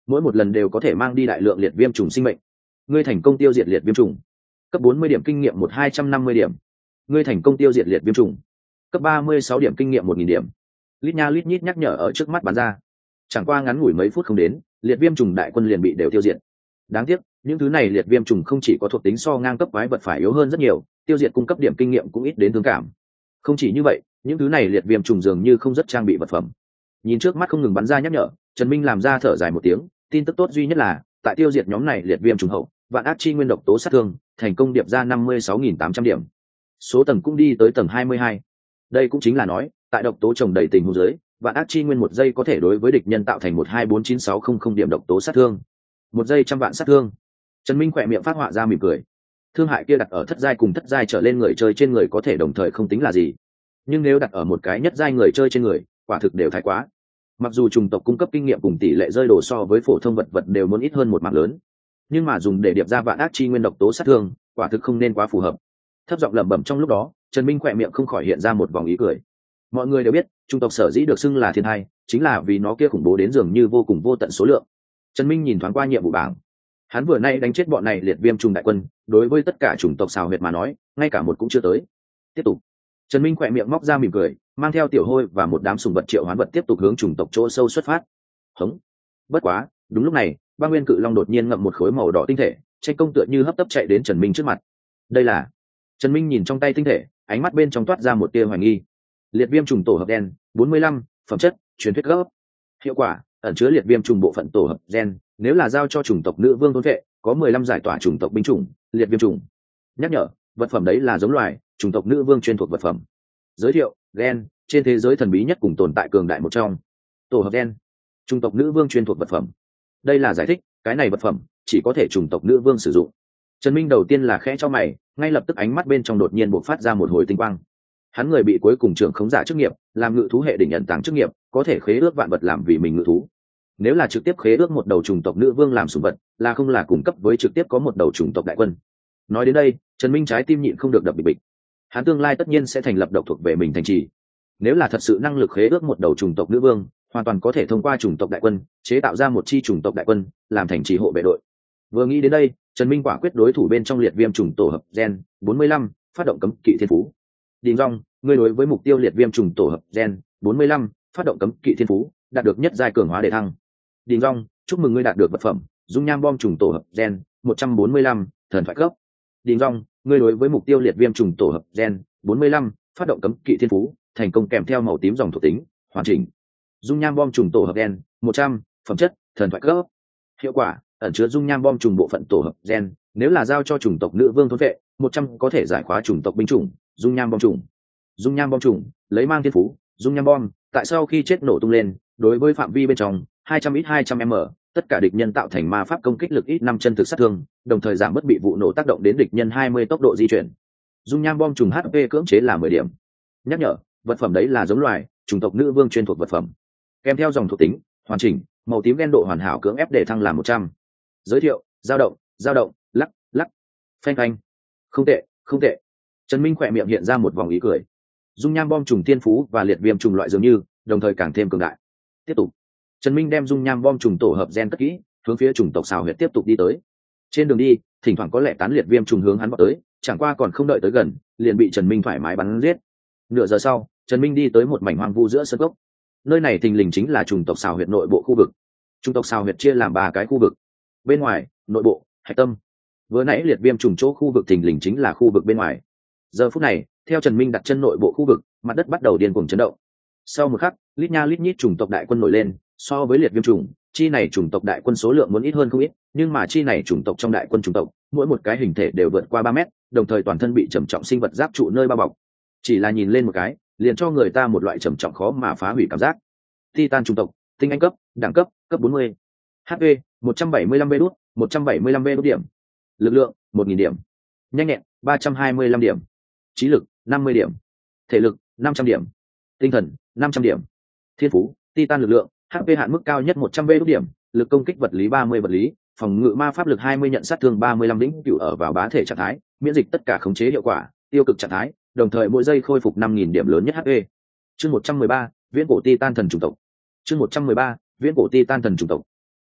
Speaker 1: mỗi một lần đều có thể mang đi đại lượng liệt viêm trùng sinh mệnh. Ngươi thành công tiêu diệt liệt viêm trùng, cấp bốn mươi điểm kinh nghiệm một hai trăm năm mươi điểm. Ngươi thành công tiêu diệt liệt viêm trùng, cấp ba mươi sáu điểm kinh nghiệm một nghìn điểm. Lít nha lít nhít nhắc nhở ở trước mắt bắn ra. Chẳng qua ngắn ngủi mấy phút không đến, liệt viêm trùng đại quân liền bị đều tiêu diệt. Đáng tiếc, những thứ này liệt viêm trùng không chỉ có thuộc tính so ngang cấp quái vật phải yếu hơn rất nhiều, tiêu diệt cung cấp điểm kinh nghiệm cũng ít đến thương cảm. Không chỉ như vậy, những thứ này liệt viêm trùng dường như không rất trang bị vật phẩm. Nhìn trước mắt không ngừng bắn ra nhắc nhở, Trần Minh làm ra thở dài một tiếng, tin tức tốt duy nhất là, tại tiêu diệt nhóm này liệt viêm trùng hậu, vạn ác chi nguyên độc tố sát thương, thành công điệp ra năm mươi sáu nghìn tám trăm điểm. Số tầng cũng đi tới tầng hai mươi hai. Đây cũng chính là nói, tại độc tố trồng đầy tình huống dưới, vạn ác chi nguyên một giây có thể đối với địch nhân tạo thành một hai bốn chín sáu không không điểm độc tố sát thương. Một giây trăm vạn sát thương. Trần Minh khỏe miệng phát họa ra mỉm cười. Thương hại kia đặt ở thất giai cùng thất giai trở lên người chơi trên người có thể đồng thời không tính là gì, nhưng nếu đặt ở một cái nhất giai người chơi trên người, quả thực đều thái quá. Mặc dù chủng tộc cung cấp kinh nghiệm cùng tỷ lệ rơi đồ so với phổ thông vật vật đều muốn ít hơn một mảng lớn, nhưng mà dùng để điệp ra vạn ác chi nguyên độc tố sát thương, quả thực không nên quá phù hợp. Thấp giọng lẩm bẩm trong lúc đó, Trần Minh khỏe miệng không khỏi hiện ra một vòng ý cười. Mọi người đều biết, chủng tộc sở dĩ được xưng là thiên hai, chính là vì nó kia khủng bố đến dường như vô cùng vô tận số lượng. Trần Minh nhìn thoáng qua nhiệm vụ bảng, hắn vừa nay đánh chết bọn này liệt viêm trùng đại quân, đối với tất cả chủng tộc xào huyệt mà nói, ngay cả một cũng chưa tới. Tiếp tục. Trần Minh khỏe miệng móc ra mỉm cười, mang theo tiểu hôi và một đám sùng vật triệu hoán vật tiếp tục hướng chủng tộc chỗ sâu xuất phát. Hống. Bất quá, đúng lúc này, Ba Nguyên Cự Long đột nhiên ngậm một khối màu đỏ tinh thể, tranh công tựa như hấp tấp chạy đến Trần Minh trước mặt. Đây là? Trần Minh nhìn trong tay tinh thể, ánh mắt bên trong toát ra một tia hoài nghi. Liệt viêm trùng tổ hợp đen, bốn mươi lăm, phẩm chất, truyền thuyết gốc. Hiệu quả, ẩn chứa liệt viêm trùng bộ phận tổ hợp gen, nếu là giao cho chủng tộc nữ vương thôn vệ, có mười lăm giải tỏa chủng tộc binh chủng, liệt viêm trùng. Nhắc nhở, vật phẩm đấy là giống loài, chủng tộc nữ vương chuyên thuộc vật phẩm. Giới thiệu, gen, trên thế giới thần bí nhất cùng tồn tại cường đại một trong. Tổ hợp gen, chủng tộc nữ vương chuyên thuộc vật phẩm. Đây là giải thích, cái này vật phẩm chỉ có thể chủng tộc nữ vương sử dụng. Trần Minh đầu tiên là khẽ cho mày, ngay lập tức ánh mắt bên trong đột nhiên bộc phát ra một hồi tinh quang. Hắn người bị cuối cùng trưởng khống giả chức nghiệp, làm ngự thú hệ đỉnh nhận tàng chức nghiệp, có thể khế ước vạn vật làm vì mình ngự thú. Nếu là trực tiếp khế ước một đầu chủng tộc nữ vương làm sủng vật, là không là cung cấp với trực tiếp có một đầu chủng tộc đại quân. Nói đến đây, Trần Minh trái tim nhịn không được đập bịch bịch. Hắn tương lai tất nhiên sẽ thành lập độc thuộc về mình thành trì. Nếu là thật sự năng lực khế ước một đầu chủng tộc nữ vương, hoàn toàn có thể thông qua chủng tộc đại quân chế tạo ra một chi chủng tộc đại quân, làm thành trì hộ vệ đội. Vừa nghĩ đến đây, Trần Minh quả quyết đối thủ bên trong liệt viêm trùng tổ hợp gen bốn mươi lăm, phát động cấm kỵ thiên phú. Đình Dung, ngươi đối với mục tiêu liệt viêm trùng tổ hợp gen bốn mươi lăm, phát động cấm kỵ thiên phú, đạt được nhất giai cường hóa đề thăng. Đình Dung, chúc mừng ngươi đạt được vật phẩm dung nham bom trùng tổ hợp gen một trăm bốn mươi lăm, thần thoại cấp. Đình Dung, ngươi đối với mục tiêu liệt viêm trùng tổ hợp gen bốn mươi lăm, phát động cấm kỵ thiên phú, thành công kèm theo màu tím dòng thuộc tính, hoàn chỉnh. Dung nham bom trùng tổ hợp gen một trăm, phẩm chất, thần thoại cấp. Hiệu quả, ẩn chứa dung nham bom trùng bộ phận tổ hợp gen, nếu là giao cho chủng tộc nữ vương thôn vệ, một trăm có thể giải khóa chủng tộc binh chủng, dung nham bom trùng. Dung nham bom trùng, lấy mang thiên phú, dung nham bom, tại sau khi chết nổ tung lên, đối với phạm vi bên trong hai trăm ít hai trăm m, tất cả địch nhân tạo thành ma pháp công kích lực ít năm chân thực sát thương, đồng thời giảm bớt bị vụ nổ tác động đến địch nhân hai mươi tốc độ di chuyển. Dung nham bom trùng hát pê cưỡng chế là mười điểm. Nhắc nhở, vật phẩm đấy là giống loài, chủng tộc nữ vương chuyên thuộc vật phẩm. Kèm theo dòng thuộc tính, hoàn chỉnh, màu tím đen độ hoàn hảo cưỡng ép để thăng làm một trăm. Giới thiệu, dao động, dao động, lắc, lắc, phanh phanh. Không tệ, không tệ. Trần Minh khỏe miệng hiện ra một vòng ý cười. Dung nham bom trùng thiên phú và liệt viêm trùng loại dường như, đồng thời càng thêm cường đại. Tiếp tục. Trần Minh đem dung nham bom trùng tổ hợp gen cất kỹ, hướng phía chủng tộc xào huyệt tiếp tục đi tới. Trên đường đi, thỉnh thoảng có lẽ tán liệt viêm trùng hướng hắn vọt tới, chẳng qua còn không đợi tới gần, liền bị Trần Minh thoải mái bắn giết. Nửa giờ sau, Trần Minh đi tới một mảnh hoang vu giữa sơn cốc. Nơi này thình lình chính là chủng tộc xào huyệt nội bộ khu vực. Chủng tộc xào huyệt chia làm ba cái khu vực. Bên ngoài, nội bộ, hạch tâm. Vừa nãy liệt viêm trùng chỗ khu vực thình lình chính là khu vực bên ngoài. Giờ phút này, theo Trần Minh đặt chân nội bộ khu vực, mặt đất bắt đầu điên cuồng chấn động. Sau một khắc, lít nha lít nhít chủng tộc đại quân nổi lên, so với liệt viêm trùng, chi này chủng tộc đại quân số lượng muốn ít hơn không ít, nhưng mà chi này chủng tộc trong đại quân chủng tộc, mỗi một cái hình thể đều vượt qua ba mét, đồng thời toàn thân bị trầm trọng sinh vật giáp trụ nơi bao bọc. Chỉ là nhìn lên một cái, liền cho người ta một loại trầm trọng khó mà phá hủy cảm giác. Titan chủng tộc, tinh anh cấp, đẳng cấp, cấp bốn mươi. hát pê, một trăm bảy mươi lăm vê đút, một trăm bảy mươi lăm vê đút điểm. Lực lượng, một nghìn điểm. Nhanh nhẹn, ba trăm hai mươi lăm điểm. Trí lực, năm mươi điểm. Thể lực, năm trăm điểm. Tinh thần, năm trăm điểm. Thiên phú, Titan lực lượng, hát pê hạn mức cao nhất một trăm vê đút điểm, lực công kích vật lý ba mươi vật lý, phòng ngự ma pháp lực hai mươi nhận sát thương ba mươi lăm đỉnh cửu ở vào bá thể trạng thái, miễn dịch tất cả khống chế hiệu quả, tiêu cực trạng thái, đồng thời mỗi giây khôi phục năm nghìn điểm lớn nhất hát pê. Chương một trăm mười ba, Viễn cổ Titan thần chủng tộc. Chương một trăm mười ba, Viễn cổ Titan thần chủng tộc.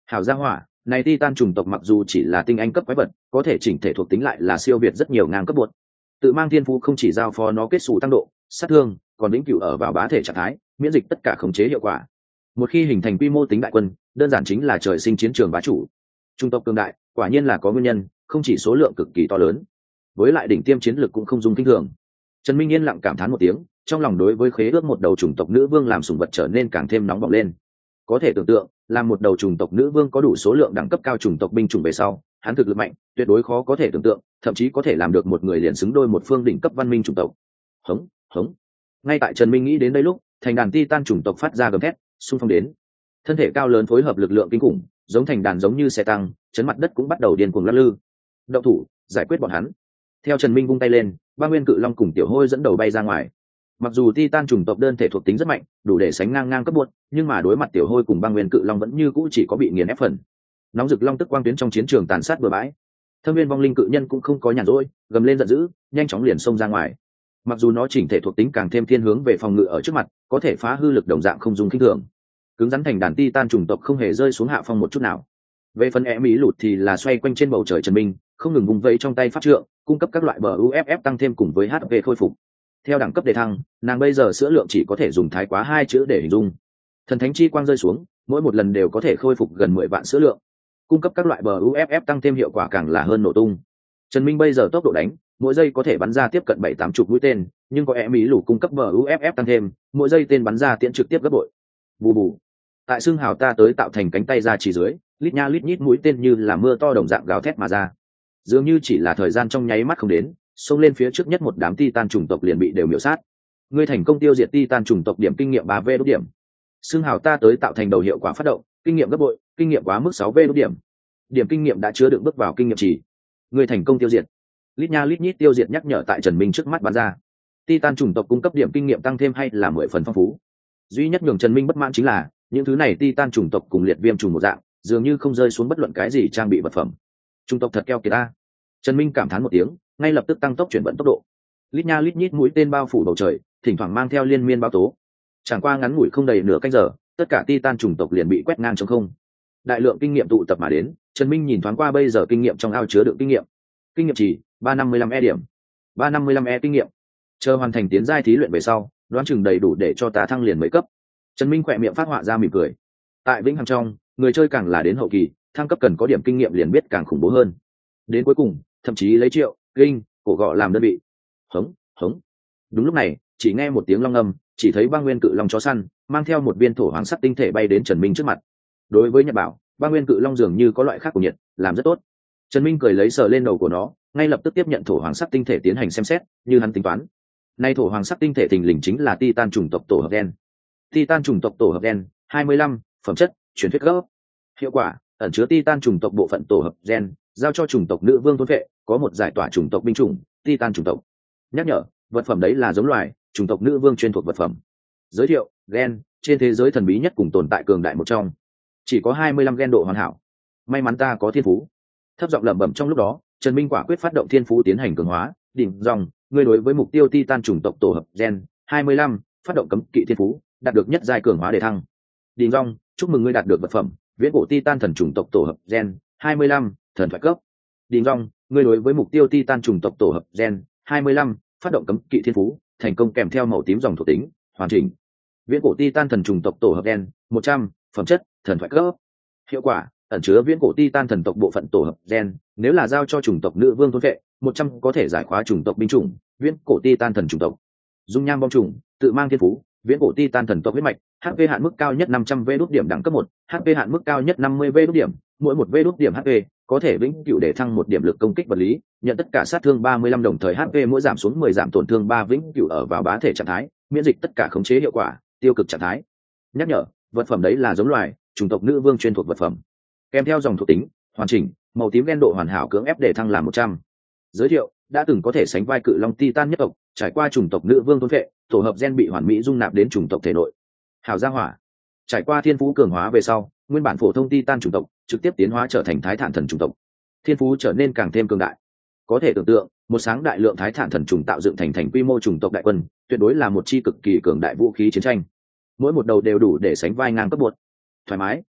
Speaker 1: Hảo gia hỏa, này Titan chủng tộc mặc dù chỉ là tinh anh cấp quái vật, có thể chỉnh thể thuộc tính lại là siêu việt rất nhiều ngang cấp bột. Tự mang thiên phú không chỉ giao phó nó kết xù tăng độ, sát thương, còn vĩnh cửu ở vào bá thể trạng thái, miễn dịch tất cả khống chế hiệu quả. Một khi hình thành quy mô tính đại quân, đơn giản chính là trời sinh chiến trường bá chủ. Trung tộc cường đại, quả nhiên là có nguyên nhân, không chỉ số lượng cực kỳ to lớn, với lại đỉnh tiêm chiến lực cũng không dung kinh thường. Trần Minh yên lặng cảm thán một tiếng, trong lòng đối với khế ước một đầu chủng tộc nữ vương làm sủng vật trở nên càng thêm nóng bỏng lên. Có thể tưởng tượng, làm một đầu chủng tộc nữ vương có đủ số lượng đẳng cấp cao chủng tộc binh chủng về sau, hắn thực lực mạnh, tuyệt đối khó có thể tưởng tượng, thậm chí có thể làm được một người liền xứng đôi một phương đỉnh cấp văn minh chủng tộc. Hống, hống. Ngay tại Trần Minh nghĩ đến đây lúc, thành đàn Titan chủng tộc phát ra gầm thét, xung phong đến. Thân thể cao lớn phối hợp lực lượng kinh khủng, giống thành đàn giống như xe tăng, chấn mặt đất cũng bắt đầu điên cuồng lắc lư. Động thủ, giải quyết bọn hắn. Theo Trần Minh vung tay lên, Ba Nguyên Cự Long cùng Tiểu Hôi dẫn đầu bay ra ngoài. Mặc dù Titan chủng tộc đơn thể thuộc tính rất mạnh, đủ để sánh ngang ngang cấp buột, nhưng mà đối mặt Tiểu Hôi cùng Ba Nguyên Cự Long vẫn như cũ chỉ có bị nghiền ép phần. Nóng rực long tức quang tuyến trong chiến trường tàn sát bừa bãi. Thâm Viên Vong Linh Cự Nhân cũng không có nhàn rỗi, gầm lên giận dữ, nhanh chóng liền xông ra ngoài. Mặc dù nó chỉnh thể thuộc tính càng thêm thiên hướng về phòng ngự ở trước mặt, có thể phá hư lực đồng dạng không dùng kinh thường. Cứng rắn thành đàn Titan chủng tộc không hề rơi xuống hạ phong một chút nào. Về phần e mỹ lụt thì là xoay quanh trên bầu trời Trần Minh, không ngừng vùng vẫy trong tay pháp trượng, cung cấp các loại bờ u ép ép tăng thêm cùng với hát pê khôi phục. Theo đẳng cấp đề thăng, nàng bây giờ sữa lượng chỉ có thể dùng thái quá hai chữ để hình dung. Thần thánh chi quang rơi xuống, mỗi một lần đều có thể khôi phục gần mười vạn sữa lượng. Cung cấp các loại bờ u ép ép tăng thêm hiệu quả càng là hơn nổ tung. Trần Minh bây giờ tốc độ đánh, mỗi giây có thể bắn ra tiếp cận bảy tám chục mũi tên, nhưng có e mỹ lụt cung cấp bờ u ép ép tăng thêm, mỗi giây tên bắn ra tiễn trực tiếp gấp bội. Bù bù. Tại xương hào ta tới tạo thành cánh tay ra chỉ dưới, lít nha lít nhít mũi tên như là mưa to đồng dạng gào thét mà ra. Dường như chỉ là thời gian trong nháy mắt không đến, xông lên phía trước nhất một đám Titan chủng tộc liền bị đều miểu sát. Ngươi thành công tiêu diệt Titan chủng tộc, điểm kinh nghiệm ba v đốt điểm. Xương hào ta tới tạo thành đầu hiệu quả phát động, kinh nghiệm gấp bội, kinh nghiệm quá mức sáu v đốt điểm. Điểm kinh nghiệm đã chứa đựng bước vào kinh nghiệm trì. Ngươi thành công tiêu diệt. Lít nha lít nhít tiêu diệt nhắc nhở tại Trần Minh trước mắt bắn ra. Titan chủng tộc cung cấp điểm kinh nghiệm tăng thêm hay là mười phần phong phú. Duy nhất nhường Trần Minh bất mãn chính là, những thứ này Titan chủng tộc cùng liệt viêm trùng một dạng, dường như không rơi xuống bất luận cái gì trang bị vật phẩm. Chủng tộc thật keo kiệt ta. Trần Minh cảm thán một tiếng, ngay lập tức tăng tốc chuyển vận tốc độ. Lít nha lít nhít mũi tên bao phủ bầu trời, thỉnh thoảng mang theo liên miên báo tố. Chẳng qua ngắn ngủi không đầy nửa canh giờ, tất cả Titan chủng tộc liền bị quét ngang trống không. Đại lượng kinh nghiệm tụ tập mà đến, Trần Minh nhìn thoáng qua bây giờ kinh nghiệm trong ao chứa đựng kinh nghiệm. Kinh nghiệm chỉ ba trăm năm mươi lăm e điểm, ba trăm năm mươi lăm e kinh nghiệm. Chờ hoàn thành tiến giai thí luyện về sau, đoán chừng đầy đủ để cho ta thăng liền mấy cấp. Trần Minh khỏe miệng phát họa ra mỉm cười. Tại Vĩnh Hằng trong, người chơi càng là đến hậu kỳ, thăng cấp cần có điểm kinh nghiệm liền biết càng khủng bố hơn. Đến cuối cùng, thậm chí lấy triệu, kinh, cổ gọ làm đơn vị. Hống, hống. Đúng lúc này, chỉ nghe một tiếng long âm, chỉ thấy Ba Nguyên Cự Long chó săn mang theo một viên thổ hoàng sắc tinh thể bay đến Trần Minh trước mặt. Đối với Nhật Bảo, Ba Nguyên Cự Long dường như có loại khác của nhiệt, làm rất tốt. Trần Minh cười lấy sờ lên đầu của nó, ngay lập tức tiếp nhận thổ hoàng sắc tinh thể tiến hành xem xét, như hắn tính toán. Nay thổ hoàng sắc tinh thể thình lình chính là Titan chủng tộc tổ hợp đen. Titan chủng tộc tổ hợp đen, hai mươi lăm, phẩm chất, truyền thuyết gốc. Hiệu quả, ẩn chứa Titan chủng tộc bộ phận tổ hợp gen, giao cho chủng tộc nữ vương thôn vệ, có một giải tỏa chủng tộc binh chủng, Titan chủng tộc. Nhắc nhở, vật phẩm đấy là giống loài, chủng tộc nữ vương chuyên thuộc vật phẩm. Giới thiệu, gen, trên thế giới thần bí nhất cùng tồn tại cường đại một trong. Chỉ có hai mươi lăm gen độ hoàn hảo. May mắn ta có thiên phú. Thấp giọng lẩm bẩm trong lúc đó, Trần Minh quả quyết phát động thiên phú tiến hành cường hóa, đỉnh dòng, ngươi đối với mục tiêu Titan chủng tộc tổ hợp gen hai mươi lăm, phát động cấm kỵ thiên phú, đạt được nhất giai cường hóa để thăng. Đỉnh dòng, chúc mừng ngươi đạt được vật phẩm, viễn cổ Titan thần chủng tộc tổ hợp gen hai mươi lăm, thần thoại cấp. Đỉnh dòng, ngươi đối với mục tiêu Titan chủng tộc tổ hợp gen hai mươi lăm, phát động cấm kỵ thiên phú, thành công kèm theo màu tím dòng thuộc tính, hoàn chỉnh. Viễn cổ Titan thần chủng tộc tổ hợp gen một trăm, phẩm chất, thần thoại cấp. Hiệu quả, ẩn chứa viễn cổ Titan thần tộc bộ phận tổ hợp gen, nếu là giao cho chủng tộc nữ vương thôn vệ, một trăm có thể giải khóa chủng tộc binh chủng, viễn cổ Titan thần chủng tộc. Dung nham bom chủng, tự mang thiên phú, viễn cổ Titan thần tộc huyết mạch, hát pê hạn mức cao nhất năm trăm V đốt điểm đẳng cấp một, hát pê hạn mức cao nhất năm mươi V đốt điểm, mỗi một V đốt điểm hát pê có thể vĩnh cửu để thăng một điểm lực công kích vật lý, nhận tất cả sát thương ba mươi lăm đồng thời hát pê mỗi giảm xuống mười giảm tổn thương ba vĩnh cửu ở vào bá thể trạng thái, miễn dịch tất cả khống chế hiệu quả, tiêu cực trạng thái. Nhắc nhở, vật phẩm đấy là giống loài, chủng tộc nữ vương chuyên thuộc vật phẩm. Kèm theo dòng thuộc tính, hoàn chỉnh, màu tím đen độ hoàn hảo cưỡng ép để thăng làm một trăm. Giới thiệu, đã từng có thể sánh vai cự long Titan nhất tộc, trải qua chủng tộc nữ vương thôn vệ, tổ hợp gen bị hoàn mỹ dung nạp đến chủng tộc thể nội. Hảo gia hỏa, trải qua thiên phú cường hóa về sau, nguyên bản phổ thông Titan chủng tộc trực tiếp tiến hóa trở thành thái thản thần chủng tộc, thiên phú trở nên càng thêm cường đại. Có thể tưởng tượng, một sáng đại lượng thái thản thần trùng tạo dựng thành thành quy mô chủng tộc đại quân, tuyệt đối là một chi cực kỳ cường đại vũ khí chiến tranh. Mỗi một đầu đều đủ để sánh vai ngang cấp bột. Thoải mái.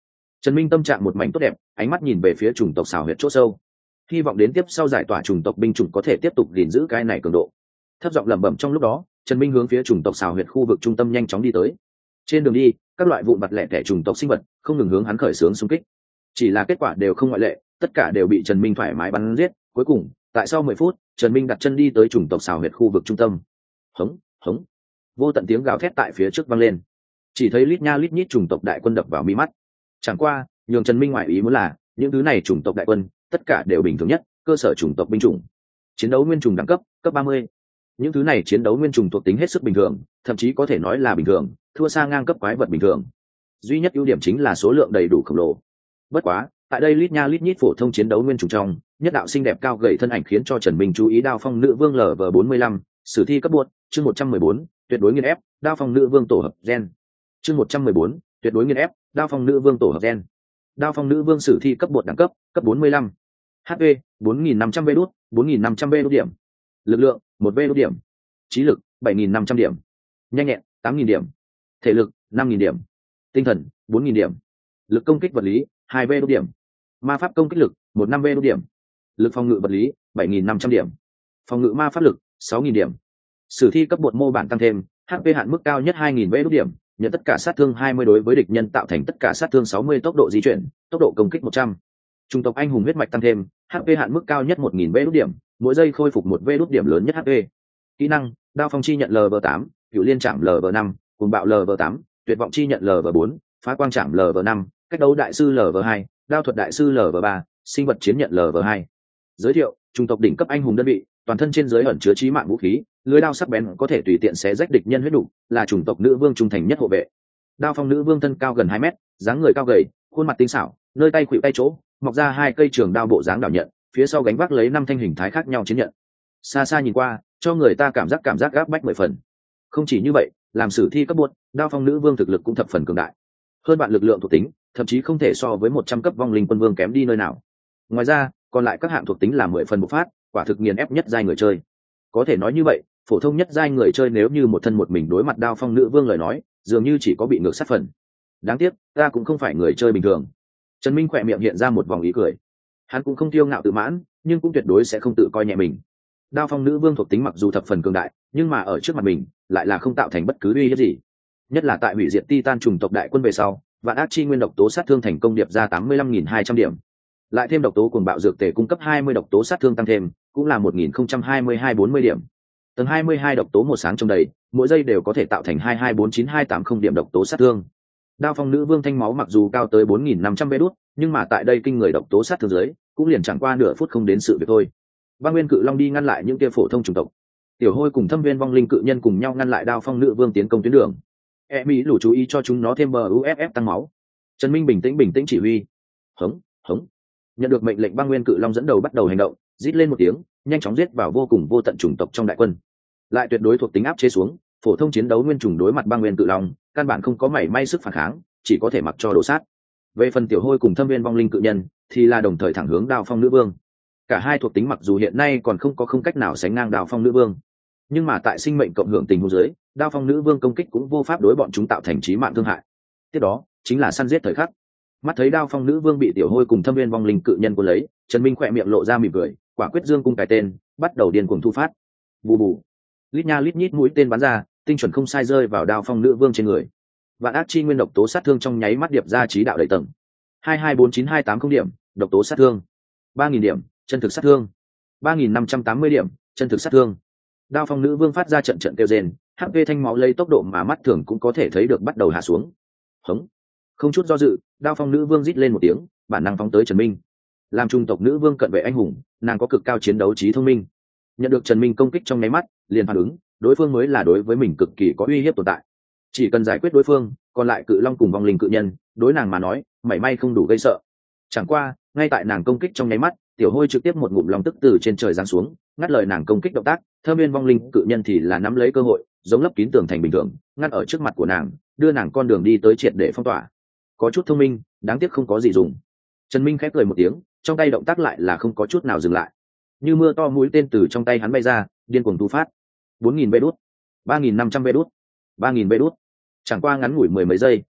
Speaker 1: Trần Minh tâm trạng một mảnh tốt đẹp, ánh mắt nhìn về phía chủng tộc xào huyệt chỗ sâu, hy vọng đến tiếp sau giải tỏa chủng tộc binh chủng có thể tiếp tục gìn giữ cái này cường độ. Thấp giọng lẩm bẩm trong lúc đó, Trần Minh hướng phía chủng tộc xào huyệt khu vực trung tâm nhanh chóng đi tới. Trên đường đi, các loại vụn vặt lẻ tẻ chủng tộc sinh vật không ngừng hướng hắn khởi xướng xung kích, chỉ là kết quả đều không ngoại lệ, tất cả đều bị Trần Minh thoải mái bắn giết. Cuối cùng, tại sau mười phút, Trần Minh đặt chân đi tới chủng tộc xào huyệt khu vực trung tâm. Hống, hống, vô tận tiếng gào thét tại phía trước vang lên, chỉ thấy lít nha lít nhít chủng tộc đại quân đập vào mi mắt. Chẳng qua, nhường Trần Minh ngoại ý muốn là những thứ này chủng tộc đại quân tất cả đều bình thường nhất cơ sở chủng tộc binh chủng, chiến đấu nguyên chủng đẳng cấp cấp ba mươi. Những thứ này chiến đấu nguyên chủng thuộc tính hết sức bình thường, thậm chí có thể nói là bình thường, thua xa ngang cấp quái vật bình thường. Duy nhất ưu điểm chính là số lượng đầy đủ khổng lồ. Bất quá, tại đây lít nha lít nhít phổ thông chiến đấu nguyên chủng trong, nhất đạo xinh đẹp cao gầy thân ảnh khiến cho Trần Minh chú ý. Đao phong nữ vương L V bốn mươi lăm, sử thi cấp buộc, chương một trăm mười bốn, tuyệt đối nghiền ép, đao phong nữ vương tổ hợp gen. Chương một trăm mười bốn, tuyệt đối nghiền ép, đao phong nữ vương tổ hợp gen. Đao phong nữ vương sử thi cấp bột đẳng cấp cấp bốn mươi lăm, H P bốn nghìn năm trăm V đút, bốn nghìn năm trăm V đút điểm, lực lượng một V đút điểm, trí lực bảy nghìn năm trăm điểm, nhanh nhẹn tám nghìn điểm, thể lực năm nghìn điểm, tinh thần bốn nghìn điểm, lực công kích vật lý hai V đút điểm, ma pháp công kích lực một năm V đút điểm, lực phòng ngự vật lý bảy nghìn năm trăm điểm, phòng ngự ma pháp lực sáu nghìn điểm. Sử thi cấp bột mô bản tăng thêm, H P hạn mức cao nhất hai nghìn V đút điểm, nhận tất cả sát thương hai mươi đối với địch nhân tạo thành tất cả sát thương sáu mươi, tốc độ di chuyển, tốc độ công kích một trăm. Chủng tộc anh hùng huyết mạch tăng thêm, H P hạn mức cao nhất một nghìn V đút điểm, mỗi giây khôi phục một V đút điểm lớn nhất H P. Kỹ năng: Đao phong chi nhận L V tám, Cửu liên trảm L V năm, Cuồng bạo L V tám, Tuyệt vọng chi nhận L V bốn, Phá quang trảm L V năm, Cách đấu đại sư L V hai, Đao thuật đại sư L V ba, Sinh vật chiến nhận L V hai. Giới thiệu: chủng tộc đỉnh cấp anh hùng đơn vị, toàn thân trên dưới ẩn chứa chí mạng vũ khí, lưỡi đao sắc bén có thể tùy tiện xé rách địch nhân huyết đủ, là chủng tộc nữ vương trung thành nhất hộ vệ. Đao phong nữ vương thân cao gần hai mét, dáng người cao gầy, khuôn mặt tinh xảo, nơi tay khuỷu tay chỗ mọc ra hai cây trường đao bộ dáng đảo nhận, phía sau gánh vác lấy năm thanh hình thái khác nhau chiến nhận. Xa xa nhìn qua, cho người ta cảm giác cảm giác gáp bách mười phần. Không chỉ như vậy, làm sử thi cấp buộc, đao phong nữ vương thực lực cũng thập phần cường đại, hơn bạn lực lượng thuộc tính, thậm chí không thể so với một trăm cấp vong linh quân vương kém đi nơi nào. Ngoài ra, còn lại các hạng thuộc tính là mười phần bộc phát, quả thực nghiền ép nhất giai người chơi. Có thể nói như vậy, phổ thông nhất giai người chơi nếu như một thân một mình đối mặt đao phong nữ vương lời nói, dường như chỉ có bị ngược sát phần. Đáng tiếc, ta cũng không phải người chơi bình thường. Trần Minh khỏe miệng hiện ra một vòng ý cười. Hắn cũng không kiêu ngạo tự mãn, nhưng cũng tuyệt đối sẽ không tự coi nhẹ mình. Đao phong nữ vương thuộc tính mặc dù thập phần cường đại, nhưng mà ở trước mặt mình lại là không tạo thành bất cứ uy hiếp gì. Nhất là tại hủy diệt Titan chủng tộc đại quân về sau, vạn ác chi nguyên độc tố sát thương thành công điệp ra tám mươi lăm nghìn hai trăm điểm. Lại thêm độc tố cuồng bạo dược tề cung cấp hai mươi độc tố sát thương tăng thêm, cũng là một nghìn không trăm hai mươi hai bốn mươi điểm. Tầng hai mươi hai độc tố một sáng trong đầy, mỗi giây đều có thể tạo thành hai hai bốn chín hai tám không điểm độc tố sát thương. Đao phong nữ vương thanh máu mặc dù cao tới bốn nghìn năm trăm vé đút, nhưng mà tại đây kinh người độc tố sát thương dưới, cũng liền chẳng qua nửa phút không đến sự việc thôi. Băng Nguyên Cự Long đi ngăn lại những kia phổ thông chủng tộc. Tiểu Hôi cùng Thâm Viên Vong Linh cự nhân cùng nhau ngăn lại Đao phong nữ vương tiến công tuyến đường. E Mỹ lũ chú ý cho chúng nó thêm bờ u ép ép tăng máu. Trần Minh bình tĩnh bình tĩnh chỉ huy. Hống, hống. Nhận được mệnh lệnh, Băng Nguyên Cự Long dẫn đầu bắt đầu hành động, rít lên một tiếng, nhanh chóng giết vào vô cùng vô tận chủng tộc trong đại quân. Lại tuyệt đối thuộc tính áp chế xuống, phổ thông chiến đấu nguyên chủng đối mặt Băng Nguyên Cự Long, căn bản không có mảy may sức phản kháng, chỉ có thể mặc cho đổ sát. Về phần Tiểu Hôi cùng Thâm Viên Vong Linh cự nhân, thì là đồng thời thẳng hướng Đao phong nữ vương. Cả hai thuộc tính mặc dù hiện nay còn không có không cách nào sánh ngang Đao phong nữ vương, nhưng mà tại sinh mệnh cộng hưởng tình huống dưới, Đao phong nữ vương công kích cũng vô pháp đối bọn chúng tạo thành chí mạng thương hại. Tiếp đó chính là săn giết thời khắc. Mắt thấy Đao phong nữ vương bị Tiểu Hôi cùng Thâm Viên Vong Linh cự nhân cuốn lấy, Trần Minh khỏe miệng lộ ra mỉm cười, quả quyết dương cung cái tên, bắt đầu điên cuồng thu phát. Bù bù, lít nha lít nhít mũi tên bắn ra, tinh chuẩn không sai rơi vào Đao phong nữ vương trên người. Vạn ác chi nguyên độc tố sát thương trong nháy mắt điệp ra chí đạo đầy tầng. hai hai bốn chín hai tám không điểm, độc tố sát thương. ba nghìn điểm, chân thực sát thương. ba nghìn năm trăm tám mươi điểm, chân thực sát thương. Đao phong nữ vương phát ra trận trận kêu rên, hát pê thanh máu lấy tốc độ mà mắt thường cũng có thể thấy được bắt đầu hạ xuống. Hống. Không chút do dự, Đao phong nữ vương rít lên một tiếng, bản năng phóng tới Trần Minh. Làm trung tộc nữ vương cận vệ anh hùng, nàng có cực cao chiến đấu trí thông minh. Nhận được Trần Minh công kích trong nháy mắt, liền phản ứng, đối phương mới là đối với mình cực kỳ có uy hiếp tồn tại. Chỉ cần giải quyết đối phương, còn lại cự long cùng vong linh cự nhân, đối nàng mà nói, mảy may không đủ gây sợ. Chẳng qua, ngay tại nàng công kích trong nháy mắt, Tiểu Hôi trực tiếp một ngụm long tức từ trên trời giáng xuống, ngắt lời nàng công kích động tác. Thâm Viên Vong Linh cự nhân thì là nắm lấy cơ hội, giống lấp kín tường thành bình thường, ngăn ở trước mặt của nàng, đưa nàng con đường đi tới triệt để phong tỏa. Có chút thông minh, đáng tiếc không có gì dùng. Trần Minh khép cười một tiếng, trong tay động tác lại là không có chút nào dừng lại. Như mưa to mũi tên từ trong tay hắn bay ra, điên cuồng thu phát. bốn nghìn bê đút, ba nghìn năm trăm bê đút, ba nghìn bê đút. Chẳng qua ngắn ngủi mười mấy giây,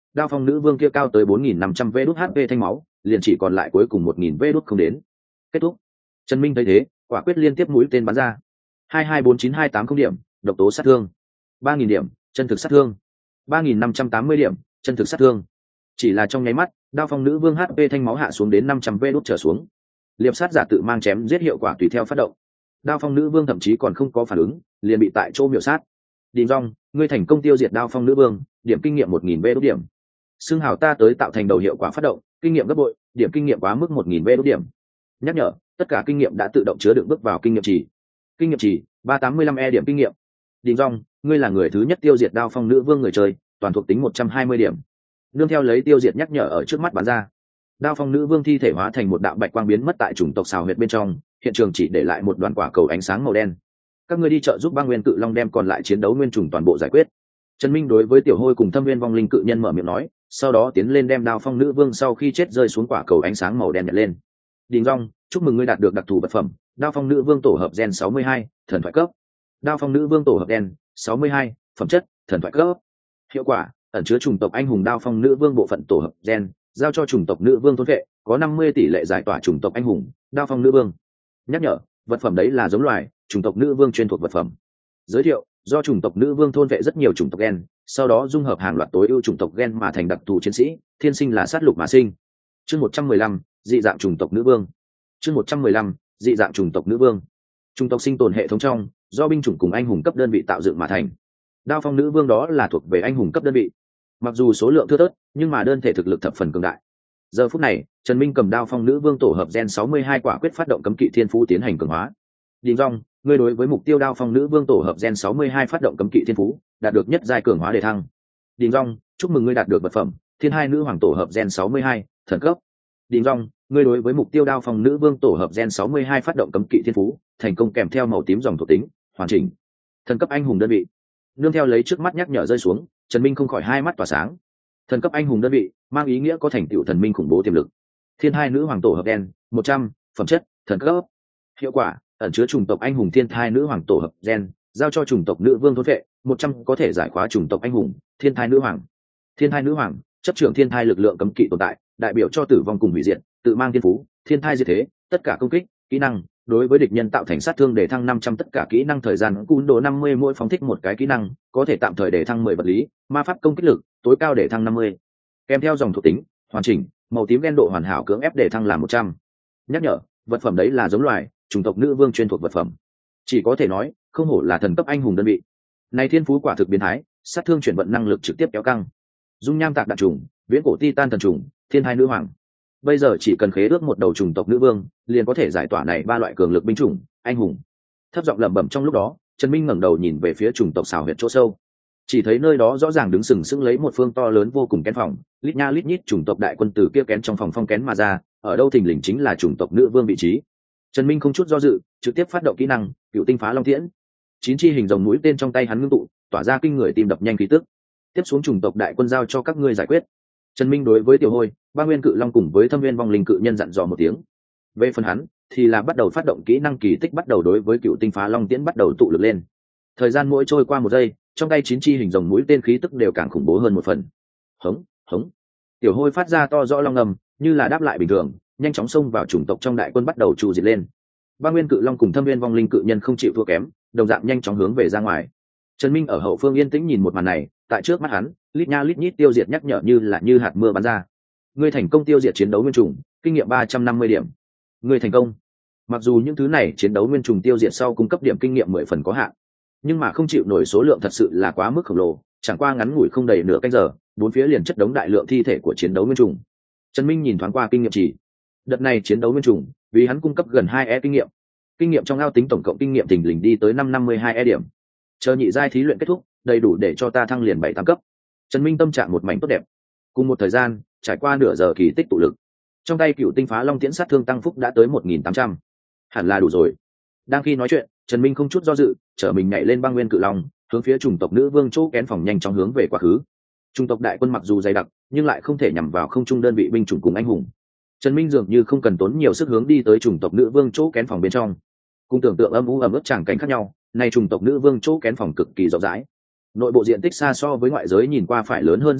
Speaker 1: đao phong nữ vương kia cao tới bốn nghìn năm trăm vê đốt hp thanh máu liền chỉ còn lại cuối cùng một nghìn vê đốt không đến. Kết thúc. Trần Minh thấy thế quả quyết liên tiếp mũi tên bắn ra. Hai hai bốn chín hai tám không điểm độc tố sát thương, ba nghìn điểm chân thực sát thương, ba nghìn năm trăm tám mươi điểm chân thực sát thương. Chỉ là trong nháy mắt đao phong nữ vương hp thanh máu hạ xuống đến năm trăm vê đốt trở xuống. Liệp sát giả tự mang chém giết hiệu quả tùy theo phát động. Đao phong nữ vương thậm chí còn không có phản ứng liền bị tại chỗ miểu sát. Đình Dung, ngươi thành công tiêu diệt đao phong nữ vương, điểm kinh nghiệm một nghìn vê đốt điểm. Xưng hào ta tới tạo thành đầu hiệu quả phát động, kinh nghiệm gấp bội, điểm kinh nghiệm quá mức một nghìn vê đốt điểm. Nhắc nhở, tất cả kinh nghiệm đã tự động chứa đựng bước vào kinh nghiệm trì. Kinh nghiệm trì ba trăm tám mươi lăm e điểm kinh nghiệm. Đình Dung, ngươi là người thứ nhất tiêu diệt đao phong nữ vương người chơi, toàn thuộc tính một trăm hai mươi điểm. Nương theo lấy tiêu diệt nhắc nhở ở trước mắt bắn ra. Đao phong nữ vương thi thể hóa thành một đạo bạch quang biến mất tại chủng tộc xào huyệt bên trong, hiện trường chỉ để lại một đoàn quả cầu ánh sáng màu đen. Các ngươi đi chợ giúp băng nguyên cự long đem còn lại chiến đấu nguyên trùng toàn bộ giải quyết. Trần Minh đối với tiểu hôi cùng thâm viên vong linh cự nhân mở miệng nói, sau đó tiến lên đem đao phong nữ vương sau khi chết rơi xuống quả cầu ánh sáng màu đen nhặt lên. Đình Dung, chúc mừng ngươi đạt được đặc thù vật phẩm, đao phong nữ vương tổ hợp gen sáu mươi hai, thần thoại cấp. Đao phong nữ vương tổ hợp gen sáu mươi hai, phẩm chất thần thoại cấp. Hiệu quả ẩn chứa chủng tộc anh hùng đao phong nữ vương bộ phận tổ hợp gen, giao cho chủng tộc nữ vương thôn vệ, có năm mươi tỷ lệ giải tỏa chủng tộc anh hùng đao phong nữ vương. Nhắc nhở, vật phẩm đấy là giống loài chủng tộc nữ vương chuyên thuộc vật phẩm. Giới thiệu, do chủng tộc nữ vương thôn vệ rất nhiều chủng tộc gen, sau đó dung hợp hàng loạt tối ưu chủng tộc gen mà thành đặc thù chiến sĩ, thiên sinh là sát lục mà sinh. Chương một trăm mười lăm, dị dạng chủng tộc nữ vương. Chương một trăm mười lăm, dị dạng chủng tộc nữ vương. Chủng tộc sinh tồn hệ thống trong, do binh chủng cùng anh hùng cấp đơn vị tạo dựng mà thành. Đao phong nữ vương đó là thuộc về anh hùng cấp đơn vị. Mặc dù số lượng thưa thớt, nhưng mà đơn thể thực lực thập phần cường đại. Giờ phút này, Trần Minh cầm đao phong nữ vương tổ hợp gen sáu mươi hai quả quyết phát động cấm kỵ thiên phú tiến hành cường hóa. Đình Dung, ngươi đối với mục tiêu đao phong nữ vương tổ hợp gen sáu mươi hai phát động cấm kỵ thiên phú, đạt được nhất giai cường hóa đề thăng. Đình Dung, chúc mừng ngươi đạt được vật phẩm, thiên hai nữ hoàng tổ hợp gen sáu mươi hai, thần cấp. Đình Dung, ngươi đối với mục tiêu đao phong nữ vương tổ hợp gen sáu mươi hai phát động cấm kỵ thiên phú, thành công kèm theo màu tím dòng thuộc tính, hoàn chỉnh. Thần cấp anh hùng đơn vị. Nương theo lấy trước mắt nhắc nhở rơi xuống, Trần Minh không khỏi hai mắt tỏa sáng. Thần cấp anh hùng đơn vị, mang ý nghĩa có thành tựu thần minh khủng bố tiềm lực. Thiên hai nữ hoàng tổ hợp gen một trăm, phẩm chất thần cấp. Hiệu quả ẩn chứa chủng tộc anh hùng thiên thai nữ hoàng tổ hợp gen, giao cho chủng tộc nữ vương thôn vệ, một trăm có thể giải khóa chủng tộc anh hùng thiên thai nữ hoàng. Thiên thai nữ hoàng chấp trưởng thiên thai lực lượng cấm kỵ tồn tại, đại biểu cho tử vong cùng hủy diệt, tự mang thiên phú thiên thai diệt thế, tất cả công kích kỹ năng đối với địch nhân tạo thành sát thương để thăng năm trăm, tất cả kỹ năng thời gian cún đồ năm mươi, mỗi phóng thích một cái kỹ năng có thể tạm thời để thăng mười vật lý ma pháp công kích lực tối cao để thăng năm mươi, kèm theo dòng thuộc tính hoàn chỉnh màu tím đen độ hoàn hảo cưỡng ép để thăng là một trăm. Nhắc nhở, vật phẩm đấy là giống loài chủng tộc nữ vương chuyên thuộc vật phẩm. Chỉ có thể nói không hổ là thần cấp anh hùng đơn vị này, thiên phú quả thực biến thái, sát thương chuyển vận năng lực trực tiếp kéo căng. Dung nham tạc đạn trùng, viễn cổ titan thần trùng, thiên hai nữ hoàng. Bây giờ chỉ cần khế ước một đầu chủng tộc nữ vương liền có thể giải tỏa này ba loại cường lực binh chủng anh hùng. Thấp giọng lẩm bẩm trong lúc đó, Trần Minh ngẩng đầu nhìn về phía chủng tộc xào huyệt chỗ sâu, chỉ thấy nơi đó rõ ràng đứng sừng sững lấy một phương to lớn vô cùng kén phòng, lít nha lít nhít chủng tộc đại quân từ kia kén trong phòng phong kén mà ra, ở đâu thình lình chính là chủng tộc nữ vương vị trí. Trần Minh không chút do dự, trực tiếp phát động kỹ năng cựu tinh phá long tiễn. Chín chi hình rồng mũi tên trong tay hắn ngưng tụ, tỏa ra kinh người tim đập nhanh khí tức. Tiếp xuống chủng tộc đại quân giao cho các ngươi giải quyết. Trần Minh đối với Tiểu Hôi, Ba Nguyên Cự Long cùng với Thâm Viên Vong Linh Cự Nhân dặn dò một tiếng. Về phần hắn, thì là bắt đầu phát động kỹ năng kỳ tích, bắt đầu đối với cựu tinh phá long tiễn bắt đầu tụ lực lên. Thời gian mỗi trôi qua một giây, trong tay chín chi hình rồng mũi tên khí tức đều càng khủng bố hơn một phần. Hống, hống. Tiểu Hôi phát ra to rõ long ngầm, như là đáp lại bình thường, nhanh chóng xông vào chủng tộc trong đại quân bắt đầu trụ diệt lên. Ba Nguyên Cự Long cùng Thâm Viên Vong Linh Cự Nhân không chịu thua kém, đồng dạng nhanh chóng hướng về ra ngoài. Trần Minh ở hậu phương yên tĩnh nhìn một màn này, tại trước mắt hắn, lít nha lít nhít tiêu diệt nhắc nhở như là như hạt mưa bắn ra. Ngươi thành công tiêu diệt chiến đấu nguyên trùng, kinh nghiệm ba trăm năm mươi điểm. Ngươi thành công. Mặc dù những thứ này chiến đấu nguyên trùng tiêu diệt sau cung cấp điểm kinh nghiệm mười phần có hạn, nhưng mà không chịu nổi số lượng thật sự là quá mức khổng lồ, chẳng qua ngắn ngủi không đầy nửa canh giờ, bốn phía liền chất đống đại lượng thi thể của chiến đấu nguyên trùng. Trần Minh nhìn thoáng qua kinh nghiệm chỉ, đợt này chiến đấu nguyên trùng, vì hắn cung cấp gần hai e kinh nghiệm. Kinh nghiệm trong ao tính tổng cộng kinh nghiệm thình lình đi tới năm trăm năm mươi hai e điểm. Chờ nhị giai thí luyện kết thúc, đầy đủ để cho ta thăng liền bảy tam cấp. Trần Minh tâm trạng một mảnh tốt đẹp. Cùng một thời gian, trải qua nửa giờ kỳ tích tụ lực, trong tay cựu tinh phá long tiễn sát thương tăng phúc đã tới một nghìn tám trăm, hẳn là đủ rồi. Đang khi nói chuyện, Trần Minh không chút do dự, chở mình nhảy lên băng nguyên cự long, hướng phía chủng tộc nữ vương chỗ kén phòng nhanh chóng hướng về quá khứ. Chủng tộc đại quân mặc dù dày đặc, nhưng lại không thể nhằm vào không trung đơn vị binh chủng cùng anh hùng. Trần Minh dường như không cần tốn nhiều sức hướng đi tới chủng tộc nữ vương chỗ kén phòng bên trong. Cùng tưởng tượng âm u ẩm ướt tràng cảnh khác nhau, này chủng tộc nữ vương chỗ kén phòng cực kỳ rộng rãi. Nội bộ diện tích xa so với ngoại giới nhìn qua phải lớn hơn rất nhiều,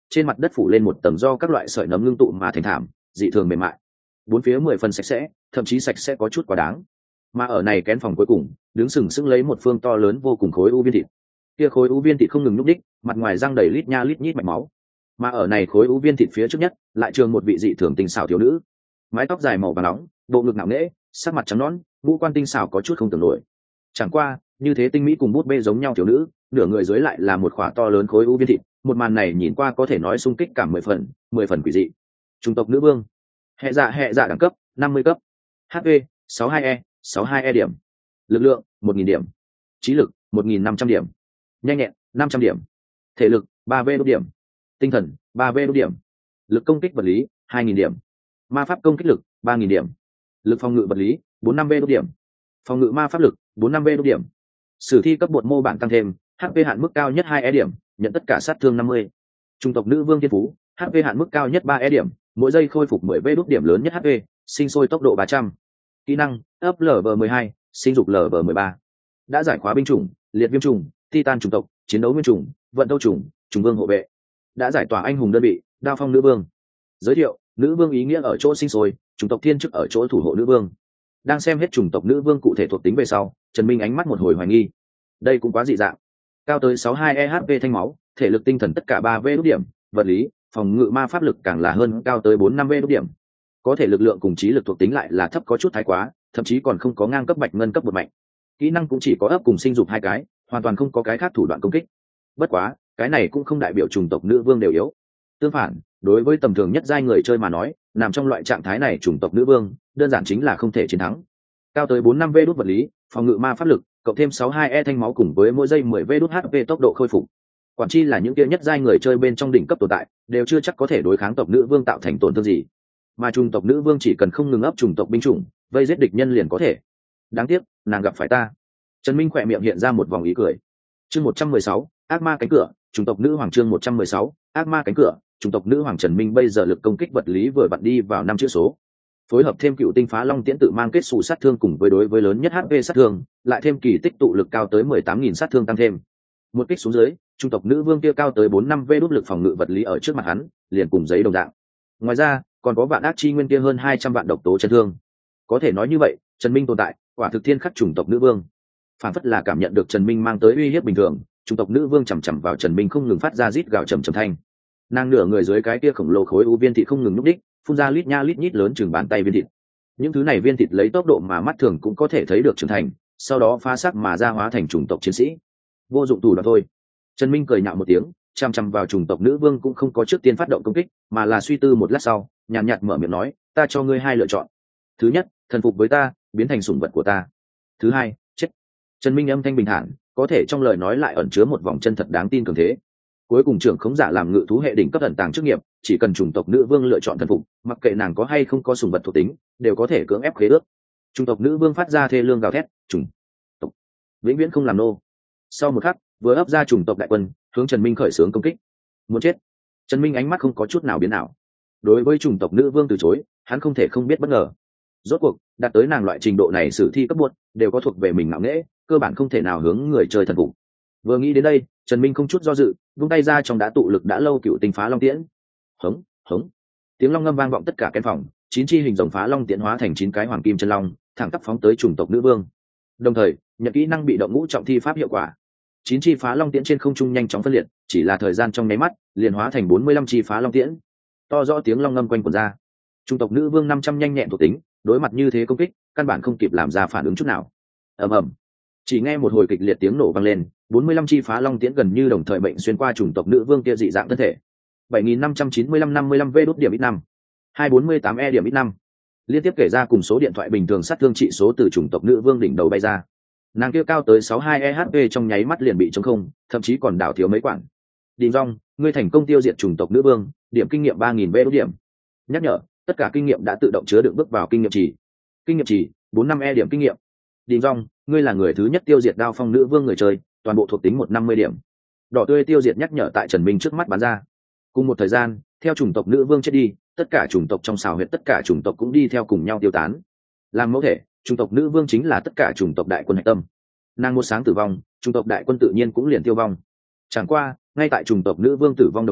Speaker 1: trên mặt đất phủ lên một tầng do các loại sợi nấm ngưng tụ mà thành thảm, dị thường mềm mại. Bốn phía mười phần sạch sẽ, thậm chí sạch sẽ có chút quá đáng. Mà ở này kén phòng cuối cùng, đứng sừng sững lấy một phương to lớn vô cùng khối u viên thịt. Kia khối u viên thịt không ngừng nhúc đích, mặt ngoài răng đầy lít nha lít nhít mạch máu. Mà ở này khối u viên thịt phía trước nhất, lại trường một vị dị thường tinh xảo thiếu nữ, mái tóc dài màu vàng nóng, bộ ngực nặng nễ, sắc mặt trắng nõn, ngũ quan tinh xảo có chút không tưởng nổi. Chẳng qua, như thế tinh mỹ cùng bút bê giống nhau thiếu nữ, nửa người dưới lại là một khỏa to lớn khối u viên thịt, một màn này nhìn qua có thể nói xung kích cả mười phần, mười phần quỷ dị. Chủng tộc nữ vương, hệ dạ hệ dạ đẳng cấp năm mươi cấp, hát pê sáu mươi hai e sáu mươi hai e điểm, lực lượng một nghìn điểm, trí lực một nghìn năm trăm điểm, nhanh nhẹn năm trăm điểm, thể lực ba v đốt điểm, tinh thần ba v đốt điểm, lực công kích vật lý hai nghìn điểm, ma pháp công kích lực ba nghìn điểm, lực phòng ngự vật lý bốn năm v đốt điểm, phòng ngự ma pháp lực bốn năm v đốt điểm. Sử thi cấp bột mô bản tăng thêm, hát pê hạn mức cao nhất hai e điểm, nhận tất cả sát thương năm mươi. Chủng tộc nữ vương thiên phú, hát pê hạn mức cao nhất ba e điểm, mỗi giây khôi phục mười v đốt điểm lớn nhất hát pê, sinh sôi tốc độ ba trăm. Kỹ năng, ấp lở vờ mười hai, sinh dục lở vờ mười ba. Đã giải khóa binh chủng, liệt viêm chủng, titan chủng tộc, chiến đấu nguyên chủng, vận đâu chủng, chủng vương hộ vệ. Đã giải tỏa anh hùng đơn vị, đao phong nữ vương. Giới thiệu, nữ vương ý nghĩa ở chỗ sinh sôi, chủng tộc thiên chức ở chỗ thủ hộ nữ vương. Đang xem hết chủng tộc nữ vương cụ thể thuộc tính về sau, Trần Minh ánh mắt một hồi hoài nghi. Đây cũng quá dị dạng. Cao tới sáu mươi hai e hát pê thanh máu, thể lực tinh thần tất cả ba v đốt điểm, vật lý, phòng ngự ma pháp lực càng là hơn, cao tới bốn năm v đốt điểm. Có thể lực lượng cùng trí lực thuộc tính lại là thấp có chút thái quá, thậm chí còn không có ngang cấp bạch ngân cấp một mạnh. Kỹ năng cũng chỉ có ấp cùng sinh dục hai cái, hoàn toàn không có cái khác thủ đoạn công kích. Bất quá, cái này cũng không đại biểu chủng tộc nữ vương đều yếu. Tương phản, đối với tầm thường nhất giai người chơi mà nói, nằm trong loại trạng thái này chủng tộc nữ vương, đơn giản chính là không thể chiến thắng. Cao tới bốn năm v đốt vật lý, phòng ngự ma pháp lực, cộng thêm sáu mươi hai e thanh máu cùng với mỗi giây mười v đốt hát pê tốc độ khôi phục. Quản chi là những kia nhất giai người chơi bên trong đỉnh cấp tồn tại, đều chưa chắc có thể đối kháng tộc nữ vương tạo thành tổn thương gì. Mà chủng tộc nữ vương chỉ cần không ngừng ấp chủng tộc binh chủng, vây giết địch nhân liền có thể. Đáng tiếc, nàng gặp phải ta. Trần Minh khỏe miệng hiện ra một vòng ý cười. Chương một trăm mười sáu, ác ma cánh cửa, chủng tộc nữ hoàng. Chương một trăm mười sáu, ác ma cánh cửa, chủng tộc nữ hoàng. Trần Minh bây giờ lực công kích vật lý vừa vặn đi vào năm chữ số. Phối hợp thêm cựu tinh phá long tiễn tự mang kết xù sát thương cùng với đối với lớn nhất hát pê sát thương, lại thêm kỳ tích tụ lực cao tới mười tám nghìn sát thương tăng thêm. Một kích xuống dưới, chủng tộc nữ vương kia cao tới bốn năm v đốt lực phòng ngự vật lý ở trước mặt hắn, liền cùng giấy đồng dạng. Ngoài ra, còn có vạn ác chi nguyên kia hơn hai trăm vạn độc tố chấn thương. Có thể nói như vậy, Trần Minh tồn tại, quả thực thiên khắc chủng tộc nữ vương. Phản phất là cảm nhận được Trần Minh mang tới uy hiếp bình thường, chủng tộc nữ vương chầm chậm vào Trần Minh không ngừng phát ra rít gào trầm trầm thanh. Nàng nửa người dưới cái kia khổng lồ khối u viên thịt không ngừng nhúc đích, phun ra lít nha lít nhít lớn chừng bàn tay viên thịt. Những thứ này viên thịt lấy tốc độ mà mắt thường cũng có thể thấy được trưởng thành, sau đó phá xác mà ra hóa thành chủng tộc chiến sĩ. Vô dụng thủ đoạn thôi. Trần Minh cười nhạo một tiếng, chăm chăm vào chủng tộc nữ vương cũng không có trước tiên phát động công kích, mà là suy tư một lát sau, nhàn nhạt mở miệng nói, ta cho ngươi hai lựa chọn. Thứ nhất, thần phục với ta, biến thành sủng vật của ta. Thứ hai, chết. Trần Minh âm thanh bình thản, có thể trong lời nói lại ẩn chứa một vòng chân thật đáng tin cường thế. Cuối cùng trưởng khống giả làm ngự thú hệ đỉnh cấp ẩn tàng chức nghiệp, chỉ cần chủng tộc nữ vương lựa chọn thần phục, mặc kệ nàng có hay không có sủng vật thuộc tính, đều có thể cưỡng ép khế ước. Chủng tộc nữ vương phát ra thê lương gào thét, chủng tộc vĩnh viễn không làm nô. Sau một khắc, vừa ấp ra chủng tộc đại quân, hướng Trần Minh khởi xướng công kích. Muốn chết. Trần Minh ánh mắt không có chút nào biến nào. Đối với chủng tộc nữ vương từ chối, hắn không thể không biết bất ngờ. Rốt cuộc, đạt tới nàng loại trình độ này sử thi cấp buộc, đều có thuộc về mình ngạo nghễ, cơ bản không thể nào hướng người chơi thần phục. Vừa nghĩ đến đây, Trần Minh không chút do dự, vung tay ra trong đã tụ lực đã lâu cựu tinh phá long tiễn. Hống, hống. Tiếng long ngâm vang vọng tất cả căn phòng, chín chi hình rồng phá long tiễn hóa thành chín cái hoàng kim chân long, thẳng tắp phóng tới chủng tộc nữ vương. Đồng thời, nhận kỹ năng bị động ngũ trọng thi pháp hiệu quả. Chín chi phá long tiễn trên không trung nhanh chóng phân liệt, chỉ là thời gian trong nháy mắt, liền hóa thành bốn mươi lăm chi phá long tiễn. To rõ tiếng long ngâm quanh quẩn ra. Chủng tộc nữ vương năm trăm nhanh nhẹn thuộc tính, đối mặt như thế công kích, căn bản không kịp làm ra phản ứng chút nào. Ầm ầm. Chỉ nghe một hồi kịch liệt tiếng nổ vang lên, bốn mươi lăm chi phá long tiễn gần như đồng thời bệnh xuyên qua chủng tộc nữ vương kia dị dạng thân thể. bảy nghìn năm trăm chín mươi lăm năm mươi lăm v đốt điểm ít năm, hai bốn mươi tám e điểm ít năm. Liên tiếp kể ra cùng số điện thoại bình thường sát thương trị số từ chủng tộc nữ vương đỉnh đầu bay ra. Nàng kia cao tới sáu mươi hai e hát pê trong nháy mắt liền bị trống không, thậm chí còn đảo thiếu mấy quản. Đình Dung, ngươi thành công tiêu diệt chủng tộc nữ vương, điểm kinh nghiệm ba nghìn v đốt điểm. Nhắc nhở, tất cả kinh nghiệm đã tự động chứa đựng bước vào kinh nghiệm trì. Kinh nghiệm trì, bốn mươi lăm e điểm kinh nghiệm. Đình Dung, ngươi là người thứ nhất tiêu diệt đao phong nữ vương người chơi, toàn bộ thuộc tính một trăm năm mươi điểm. Đỏ tươi tiêu diệt nhắc nhở tại Trần Minh trước mắt bắn ra. Cùng một thời gian, theo chủng tộc nữ vương chết đi, tất cả chủng tộc trong xào huyệt tất cả chủng tộc cũng đi theo cùng nhau tiêu tán. Làm mẫu thể, chủng tộc nữ vương chính là tất cả chủng tộc đại quân hạch tâm. Nàng một sáng tử vong, chủng tộc đại quân tự nhiên cũng liền tiêu vong. Chẳng qua, ngay tại chủng tộc nữ vương tử vong đồng thời,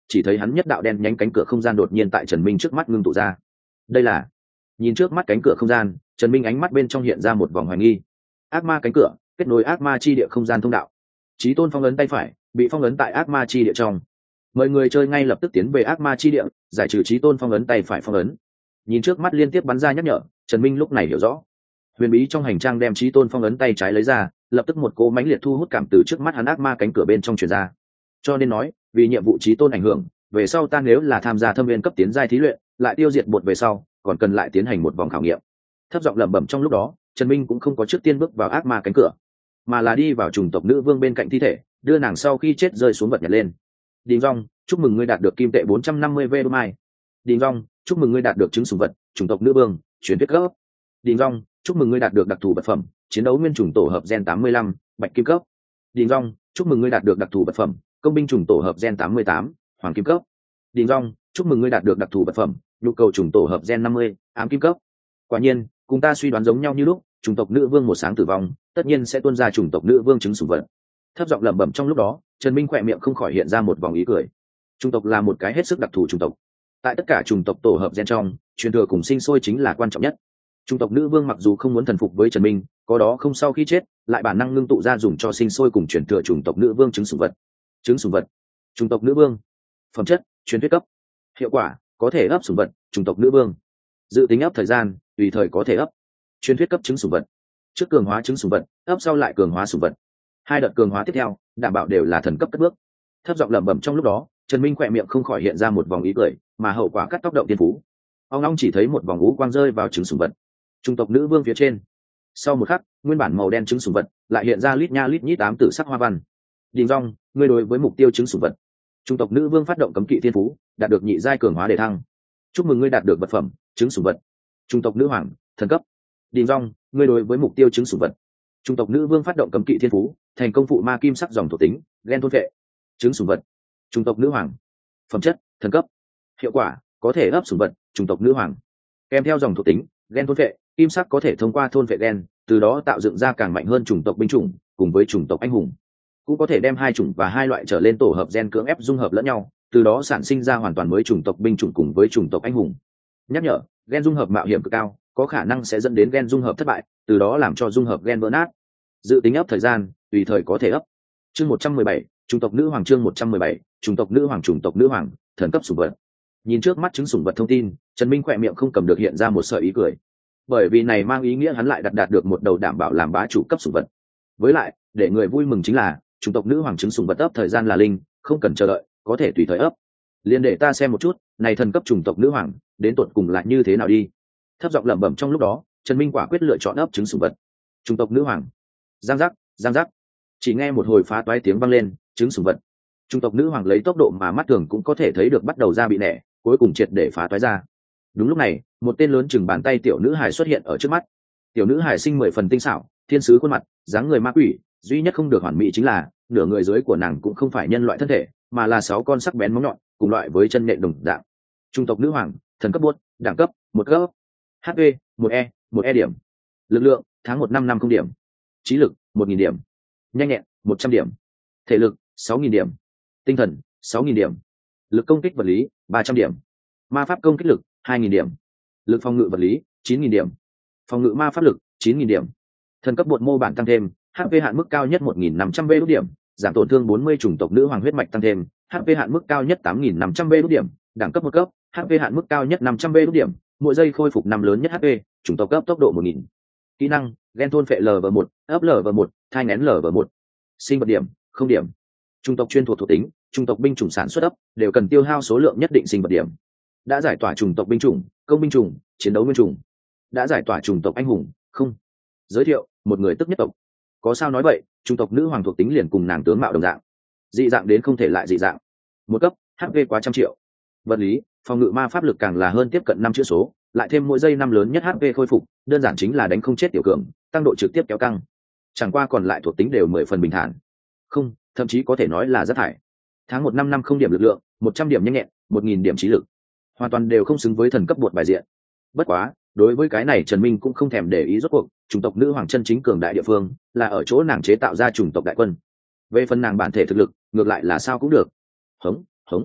Speaker 1: chỉ thấy hắn nhất đạo đen nhánh cánh cửa không gian đột nhiên tại Trần Minh trước mắt ngưng tụ ra. Đây là nhìn trước mắt cánh cửa không gian, Trần Minh ánh mắt bên trong hiện ra một vòng hoài nghi. Ác ma cánh cửa kết nối ác ma chi địa không gian thông đạo. Chí tôn phong ấn tay phải bị phong ấn tại ác ma chi địa trong, mời người chơi ngay lập tức tiến về ác ma chi địa giải trừ chí tôn phong ấn tay phải phong ấn. Nhìn trước mắt liên tiếp bắn ra nhắc nhở, Trần Minh lúc này hiểu rõ. Huyền bí trong hành trang đem chí tôn phong ấn tay trái lấy ra, lập tức một cỗ mãnh liệt thu hút cảm từ trước mắt hắn ác ma cánh cửa bên trong truyền ra. Cho nên nói, vì nhiệm vụ chí tôn ảnh hưởng, về sau ta nếu là tham gia thâm viên cấp tiến giai thí luyện, lại tiêu diệt bột về sau, còn cần lại tiến hành một vòng khảo nghiệm. Thấp giọng lẩm bẩm trong lúc đó, Trần Minh cũng không có trước tiên bước vào ác ma cánh cửa, mà là đi vào chủng tộc nữ vương bên cạnh thi thể, đưa nàng sau khi chết rơi xuống vật nhặt lên. Đình Dung, chúc mừng ngươi đạt được kim tệ bốn trăm năm mươi vê đô mai. Đình Dung, chúc mừng ngươi đạt được trứng sủng vật, chủng tộc nữ vương, truyền thuyết cấp. Đình Dung, chúc mừng ngươi đạt được đặc thù vật phẩm, chiến đấu nguyên chủng tổ hợp gen tám mươi lăm, bạch kim cấp. Đình Dung, chúc mừng ngươi đạt được đặc thù vật phẩm, công binh chủng tổ hợp gen tám mươi tám, hoàng kim cấp. Đình Dung, chúc mừng ngươi đạt được đặc thù vật phẩm, nhu cầu chủng tổ hợp gen năm mươi, ám kim cấp. Quả nhiên, cùng ta suy đoán giống nhau như lúc, chủng tộc nữ vương một sáng tử vong, tất nhiên sẽ tuôn ra chủng tộc nữ vương trứng sủng vật. Thấp giọng lẩm bẩm trong lúc đó, Trần Minh khỏe miệng không khỏi hiện ra một vòng ý cười. Chủng tộc là một cái hết sức đặc thù chủng tộc. Tại tất cả chủng tộc tổ hợp gen trong, truyền thừa cùng sinh sôi chính là quan trọng nhất. Chủng tộc nữ vương mặc dù không muốn thần phục với Trần Minh, có đó không sau khi chết, lại bản năng ngưng tụ ra dùng cho sinh sôi cùng truyền thừa chủng tộc nữ vương trứng sủng vật. Trứng sủng vật, chủng tộc nữ vương. Phẩm chất, truyền thuyết cấp. Hiệu quả, có thể ấp sủng vật, chủng tộc nữ vương. Dự tính ấp thời gian, tùy thời có thể ấp. Truyền thuyết cấp trứng sủng vật. Trước cường hóa trứng sủng vật, ấp sau lại cường hóa sủng vật. Hai đợt cường hóa tiếp theo, đảm bảo đều là thần cấp cất bước. Thấp giọng lẩm bẩm trong lúc đó, Trần Minh khỏe miệng không khỏi hiện ra một vòng ý cười, mà hậu quả cắt tóc động tiên phú. Ông long chỉ thấy một vòng ngũ quang rơi vào trứng sủng vật. Trung tộc nữ vương phía trên. Sau một khắc, nguyên bản màu đen trứng sủng vật lại hiện ra lít nha lít nhít tám tử sắc hoa văn. Đình Dung, ngươi đối với mục tiêu trứng sủng vật. Trung tộc nữ vương phát động cấm kỵ thiên phú, đạt được nhị giai cường hóa đề thăng. Chúc mừng ngươi đạt được vật phẩm, trứng sủng vật. Trung tộc nữ hoàng, thần cấp. Đình Dung, ngươi đối với mục tiêu trứng sủng vật. Trung tộc nữ vương phát động cấm kỵ thiên phú, thành công phụ ma kim sắc dòng thuộc tính, gen thôn vệ. Trứng sủng vật. Trung tộc nữ hoàng. Phẩm chất, thần cấp. Hiệu quả, có thể ấp sủng vật, trung tộc nữ hoàng. Kèm theo dòng thuộc tính, gen thôn vệ, kim sắc có thể thông qua thôn vệ gen, từ đó tạo dựng ra càng mạnh hơn chủng tộc binh chủng, cùng với chủng tộc anh hùng. Cũng có thể đem hai chủng và hai loại trở lên tổ hợp gen cưỡng ép dung hợp lẫn nhau, từ đó sản sinh ra hoàn toàn mới chủng tộc binh chủng cùng với chủng tộc anh hùng. Nhắc nhở, gen dung hợp mạo hiểm cực cao, có khả năng sẽ dẫn đến gen dung hợp thất bại, từ đó làm cho dung hợp gen vỡ nát. Dự tính ấp thời gian, tùy thời có thể ấp. Chương một trăm mười bảy, chủng tộc nữ hoàng chương một trăm mười bảy, chủng tộc nữ hoàng chủng tộc nữ hoàng, thần cấp sủng vật. Nhìn trước mắt chứng sủng vật thông tin, Trần Minh khỏe miệng không cầm được hiện ra một sợi ý cười. Bởi vì này mang ý nghĩa hắn lại đạt đạt được một đầu đảm bảo làm bá chủ cấp sủng vật. Với lại, để người vui mừng chính là, chủng tộc nữ hoàng chứng sủng vật ấp thời gian là linh, không cần chờ đợi, có thể tùy thời ấp. Liên để ta xem một chút, này thần cấp chủng tộc nữ hoàng, đến tuột cùng là như thế nào đi. Thấp giọng lẩm bẩm trong lúc đó, Trần Minh quả quyết lựa chọn ấp trứng sủng vật. Chủng tộc nữ hoàng. Giang giác, giang giác. Chỉ nghe một hồi phá toái tiếng vang lên, trứng sủng vật. Chủng tộc nữ hoàng lấy tốc độ mà mắt thường cũng có thể thấy được bắt đầu ra bị nẻ, cuối cùng triệt để phá toái ra. Đúng lúc này, một tên lớn chừng bàn tay tiểu nữ hải xuất hiện ở trước mắt. Tiểu nữ hải sinh mười phần tinh xảo, thiên sứ khuôn mặt, dáng người ma quỷ, duy nhất không được hoàn mỹ chính là nửa người dưới của nàng cũng không phải nhân loại thân thể, mà là sáu con sắc bén móng nhọn, cùng loại với chân nện đồng dạng. Chủng tộc nữ hoàng, thần cấp buốt, đẳng cấp một cấp. hát pê một e, một e điểm. Lực lượng tháng một năm năm không điểm. Trí lực một nghìn điểm. Nhanh nhẹn một trăm điểm. Thể lực sáu nghìn điểm. Tinh thần sáu nghìn điểm. Lực công kích vật lý ba trăm điểm. Ma pháp công kích lực hai nghìn điểm. Lực phòng ngự vật lý chín nghìn điểm. Phòng ngự ma pháp lực chín nghìn điểm. Thần cấp bột mô bản tăng thêm, hát pê hạn mức cao nhất một nghìn năm trăm vê đốt điểm, giảm tổn thương bốn mươi chủng tộc nữ hoàng huyết mạch tăng thêm, hát pê hạn mức cao nhất tám nghìn năm trăm vê đốt điểm, đẳng cấp một cấp, hát pê hạn mức cao nhất năm trăm vê đốt điểm, mỗi giây khôi phục năm lớn nhất hát pê, chủng tộc cấp tốc độ một nghìn. Kỹ năng, gen thôn phệ lv một, ấp lv một, thai nghén lv một. Sinh vật điểm, không điểm. Chủng tộc chuyên thuộc thuộc tính, chủng tộc binh chủng sản xuất ấp đều cần tiêu hao số lượng nhất định sinh vật điểm. Đã giải tỏa chủng tộc binh chủng, công binh chủng, chiến đấu nguyên chủng. Đã giải tỏa chủng tộc anh hùng, không. Giới thiệu, một người tức nhất tộc. Có sao nói vậy, chủng tộc nữ hoàng thuộc tính liền cùng nàng tướng mạo đồng dạng. Dị dạng đến không thể lại dị dạng. Một cấp, hát pê quá trăm triệu. Vật lý, phòng ngự ma pháp lực càng là hơn tiếp cận năm chữ số, lại thêm mỗi giây năm lớn nhất hát pê khôi phục, đơn giản chính là đánh không chết tiểu cường, tăng độ trực tiếp kéo căng. Chẳng qua còn lại thuộc tính đều mười phần bình thản. Không, thậm chí có thể nói là rất thải. Tháng một năm năm không điểm lực lượng, một trăm điểm nhanh nhẹn, một nghìn điểm trí lực. Hoàn toàn đều không xứng với thần cấp bột bài diện. Bất quá, đối với cái này Trần Minh cũng không thèm để ý rốt cuộc, chủng tộc nữ hoàng chân chính cường đại địa phương, là ở chỗ nàng chế tạo ra chủng tộc đại quân. Về phần nàng bản thể thực lực, ngược lại là sao cũng được. Hống, hống.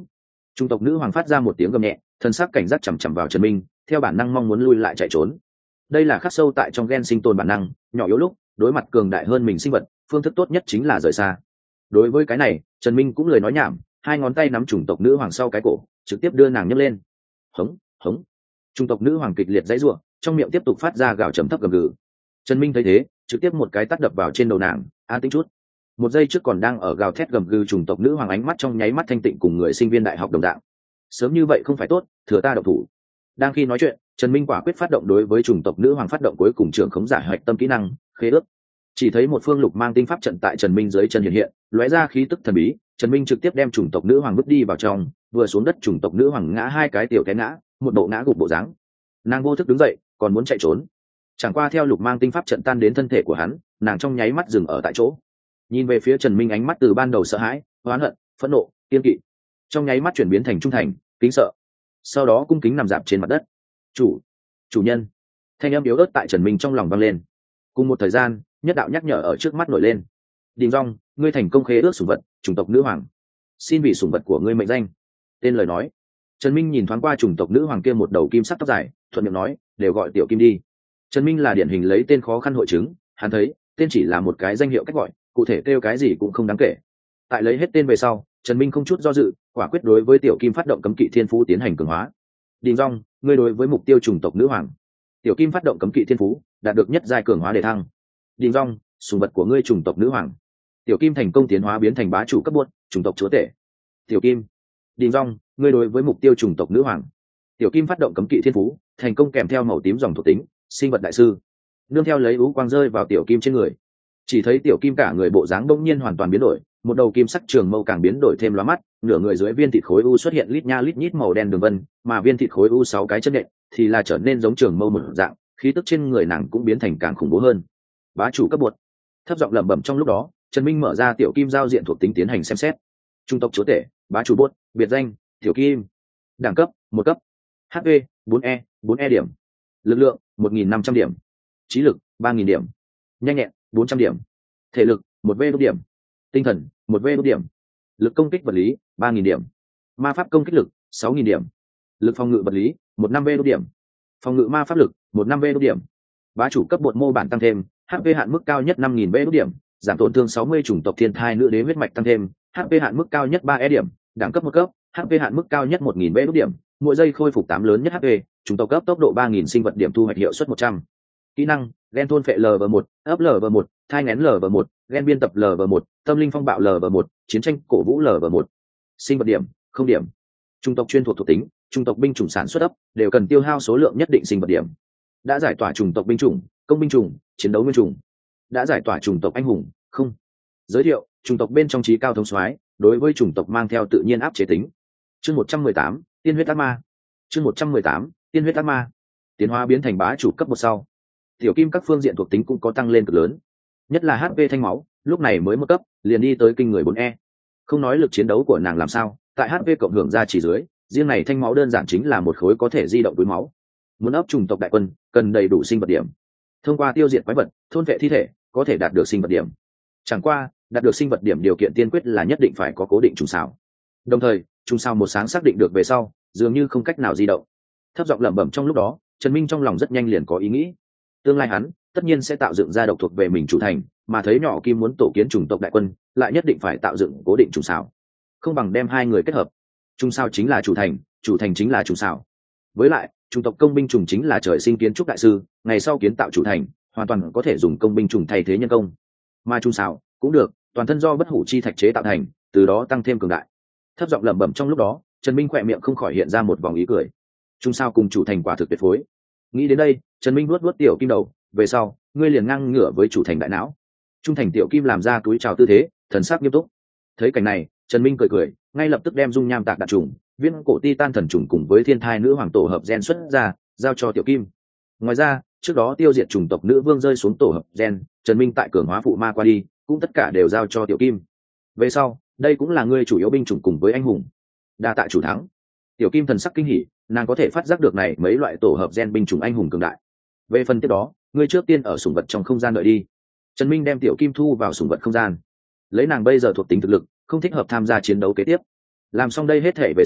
Speaker 1: Trung tộc nữ hoàng phát ra một tiếng gầm nhẹ, thân xác cảnh giác chằm chằm vào Trần Minh, theo bản năng mong muốn lui lại chạy trốn. Đây là khắc sâu tại trong gen sinh tồn bản năng, nhỏ yếu lúc đối mặt cường đại hơn mình sinh vật, phương thức tốt nhất chính là rời xa. Đối với cái này, Trần Minh cũng lời nói nhảm, hai ngón tay nắm chủng tộc nữ hoàng sau cái cổ, trực tiếp đưa nàng nhấc lên. Hống, hống. Chủng tộc nữ hoàng kịch liệt giãy giụa, trong miệng tiếp tục phát ra gào trầm thấp gầm gừ. Trần Minh thấy thế, trực tiếp một cái tát đập vào trên đầu nàng, an tĩnh chút. Một giây trước còn đang ở gào thét gầm gừ chủng tộc nữ hoàng ánh mắt trong nháy mắt thanh tịnh cùng người sinh viên đại học đồng dạng. Sớm như vậy không phải tốt, thừa ta động thủ. Đang khi nói chuyện, Trần Minh quả quyết phát động đối với chủng tộc nữ hoàng phát động cuối cùng trưởng khống giả hạch tâm kỹ năng, khế ước. Chỉ thấy một phương lục mang tinh pháp trận tại Trần Minh dưới chân hiện hiện, lóe ra khí tức thần bí, Trần Minh trực tiếp đem chủng tộc nữ hoàng vứt đi vào trong, vừa xuống đất chủng tộc nữ hoàng ngã hai cái tiểu té ngã, một bộ ngã gục bộ dáng. Nàng vô thức đứng dậy, còn muốn chạy trốn. Chẳng qua theo lục mang tinh pháp trận tan đến thân thể của hắn, nàng trong nháy mắt dừng ở tại chỗ. Nhìn về phía Trần Minh ánh mắt từ ban đầu sợ hãi, oán hận, phẫn nộ, kiên kỵ, trong nháy mắt chuyển biến thành trung thành, kính sợ. Sau đó cung kính nằm dạp trên mặt đất. "Chủ, chủ nhân." Thanh âm yếu ớt tại Trần Minh trong lòng vang lên. Cùng một thời gian, nhất đạo nhắc nhở ở trước mắt nổi lên. "Đình Dung, ngươi thành công khế ước sủng vật, chủng tộc nữ hoàng. Xin vì sủng vật của ngươi mệnh danh." Tên lời nói. Trần Minh nhìn thoáng qua chủng tộc nữ hoàng kia một đầu kim sắc tóc dài, thuận miệng nói, "Đều gọi tiểu kim đi." Trần Minh là điển hình lấy tên khó khăn hội chứng, hắn thấy, tên chỉ là một cái danh hiệu cách gọi, cụ thể kêu cái gì cũng không đáng kể. Tại lấy hết tên về sau, Trần Minh không chút do dự, quả quyết đối với tiểu kim phát động cấm kỵ thiên phú tiến hành cường hóa. "Đình Dung, ngươi đối với mục tiêu chủng tộc nữ hoàng." Tiểu kim phát động cấm kỵ thiên phú, đạt được nhất giai cường hóa để thăng. "Đình Dung, sủng vật của ngươi chủng tộc nữ hoàng." Tiểu kim thành công tiến hóa biến thành bá chủ cấp buốt, chủng tộc chúa tể. "Tiểu kim." "Đình Dung, ngươi đối với mục tiêu chủng tộc nữ hoàng." Tiểu kim phát động cấm kỵ thiên phú, thành công kèm theo màu tím dòng thuộc tính, sinh vật đại sư. Nương theo lấy ú quang rơi vào tiểu kim trên người, chỉ thấy tiểu kim cả người bộ dáng đông nhiên hoàn toàn biến đổi, một đầu kim sắc trường mâu càng biến đổi thêm lóa mắt, nửa người dưới viên thịt khối u xuất hiện lít nha lít nhít màu đen đường vân, mà viên thịt khối u sáu cái chân nện thì là trở nên giống trường mâu một dạng, khí tức trên người nàng cũng biến thành càng khủng bố hơn. Bá chủ cấp bột. Thấp giọng lẩm bẩm trong lúc đó, Trần Minh mở ra tiểu kim giao diện thuộc tính tiến hành xem xét. Trung tộc chúa tể, bá chủ bốt, biệt danh tiểu kim. Đẳng cấp một cấp. hát pê bốn e bốn e điểm. Lực lượng một nghìn năm trăm điểm. Trí lực ba nghìn điểm. Nhanh nhẹn bốn trăm điểm. Thể lực một v điểm. Tinh thần một v điểm. Lực công kích vật lý ba nghìn điểm. Ma pháp công kích lực sáu nghìn điểm. Lực phòng ngự vật lý một năm v điểm. Phòng ngự ma pháp lực một năm v điểm. Bá chủ cấp bột mô bản tăng thêm, hát pê hạn mức cao nhất năm nghìn v điểm, giảm tổn thương sáu mươi chủng tộc thiên thai nữ đế huyết mạch tăng thêm, hát pê hạn mức cao nhất ba e điểm, đẳng cấp một cấp, hát pê hạn mức cao nhất một nghìn v điểm, mỗi giây khôi phục tám lớn nhất hát pê, chủng tộc cấp tốc độ ba nghìn sinh vật điểm thu hoạch hiệu suất một trăm. Kỹ năng: Gen thôn phệ lv một, ấp lv một, thai nghén lv một, Gen biên tập lv một, tâm linh phong bạo lv một, chiến tranh cổ vũ lv một. Sinh vật điểm không điểm. Chủng tộc chuyên thuộc thuộc tính, chủng tộc binh chủng sản xuất ấp đều cần tiêu hao số lượng nhất định sinh vật điểm. Đã giải tỏa chủng tộc binh chủng, công binh chủng, chiến đấu nguyên chủng. Đã giải tỏa chủng tộc anh hùng, không. Giới thiệu: chủng tộc bên trong trí cao thống soái, đối với chủng tộc mang theo tự nhiên áp chế tính. Chương một trăm mười tám, tiên huyết ác ma. Chương một trăm mười tám, tiên huyết ác ma. Tiến hóa biến thành bá chủ cấp một sau, tiểu kim các phương diện thuộc tính cũng có tăng lên cực lớn, nhất là hát pê thanh máu, lúc này mới một cấp, liền đi tới kinh người bốn e. Không nói lực chiến đấu của nàng làm sao, tại hát pê cộng hưởng ra chỉ dưới, riêng này thanh máu đơn giản chính là một khối có thể di động túi máu. Muốn ấp chủng tộc đại quân, cần đầy đủ sinh vật điểm. Thông qua tiêu diệt quái vật, thôn vệ thi thể, có thể đạt được sinh vật điểm. Chẳng qua, đạt được sinh vật điểm điều kiện tiên quyết là nhất định phải có cố định trùng xào. Đồng thời, trùng xào một sáng xác định được về sau, dường như không cách nào di động. Thấp giọng lẩm bẩm trong lúc đó, Trần Minh trong lòng rất nhanh liền có ý nghĩ. Tương lai hắn tất nhiên sẽ tạo dựng ra độc thuộc về mình chủ thành, mà thấy nhỏ kim muốn tổ kiến chủng tộc đại quân, lại nhất định phải tạo dựng cố định trùng xào. Không bằng đem hai người kết hợp. Trùng xào chính là chủ thành, chủ thành chính là trùng xào. Với lại, chủng tộc công binh trùng chính là trời sinh kiến trúc đại sư, ngày sau kiến tạo chủ thành, hoàn toàn có thể dùng công binh trùng thay thế nhân công. Mà trùng xào cũng được, toàn thân do bất hủ chi thạch chế tạo thành, từ đó tăng thêm cường đại. Thấp giọng lẩm bẩm trong lúc đó, Trần Minh khỏe miệng không khỏi hiện ra một vòng ý cười. Trùng xào cùng chủ thành quả thực tuyệt phối. Nghĩ đến đây, Trần Minh nuốt nuốt tiểu kim đầu, về sau, ngươi liền ngang ngửa với chủ thành đại não. Trung thành tiểu kim làm ra túi chào tư thế, thần sắc nghiêm túc. Thấy cảnh này, Trần Minh cười cười, ngay lập tức đem dung nham tạc đạn trùng, viên cổ titan thần trùng cùng với thiên thai nữ hoàng tổ hợp gen xuất ra, giao cho tiểu kim. Ngoài ra, trước đó tiêu diệt chủng tộc nữ vương rơi xuống tổ hợp gen, Trần Minh tại cường hóa phụ ma qua đi, cũng tất cả đều giao cho tiểu kim. Về sau, đây cũng là ngươi chủ yếu binh chủng cùng với anh hùng. Đa tạ chủ thắng. Tiểu kim thần sắc kinh hỉ, nàng có thể phát giác được này mấy loại tổ hợp gen binh chủng anh hùng cường đại. Về phần tiếp đó, ngươi trước tiên ở sủng vật trong không gian đợi đi. Trần Minh đem tiểu kim thu vào sủng vật không gian. Lấy nàng bây giờ thuộc tính thực lực, không thích hợp tham gia chiến đấu kế tiếp. Làm xong đây hết thể về sau,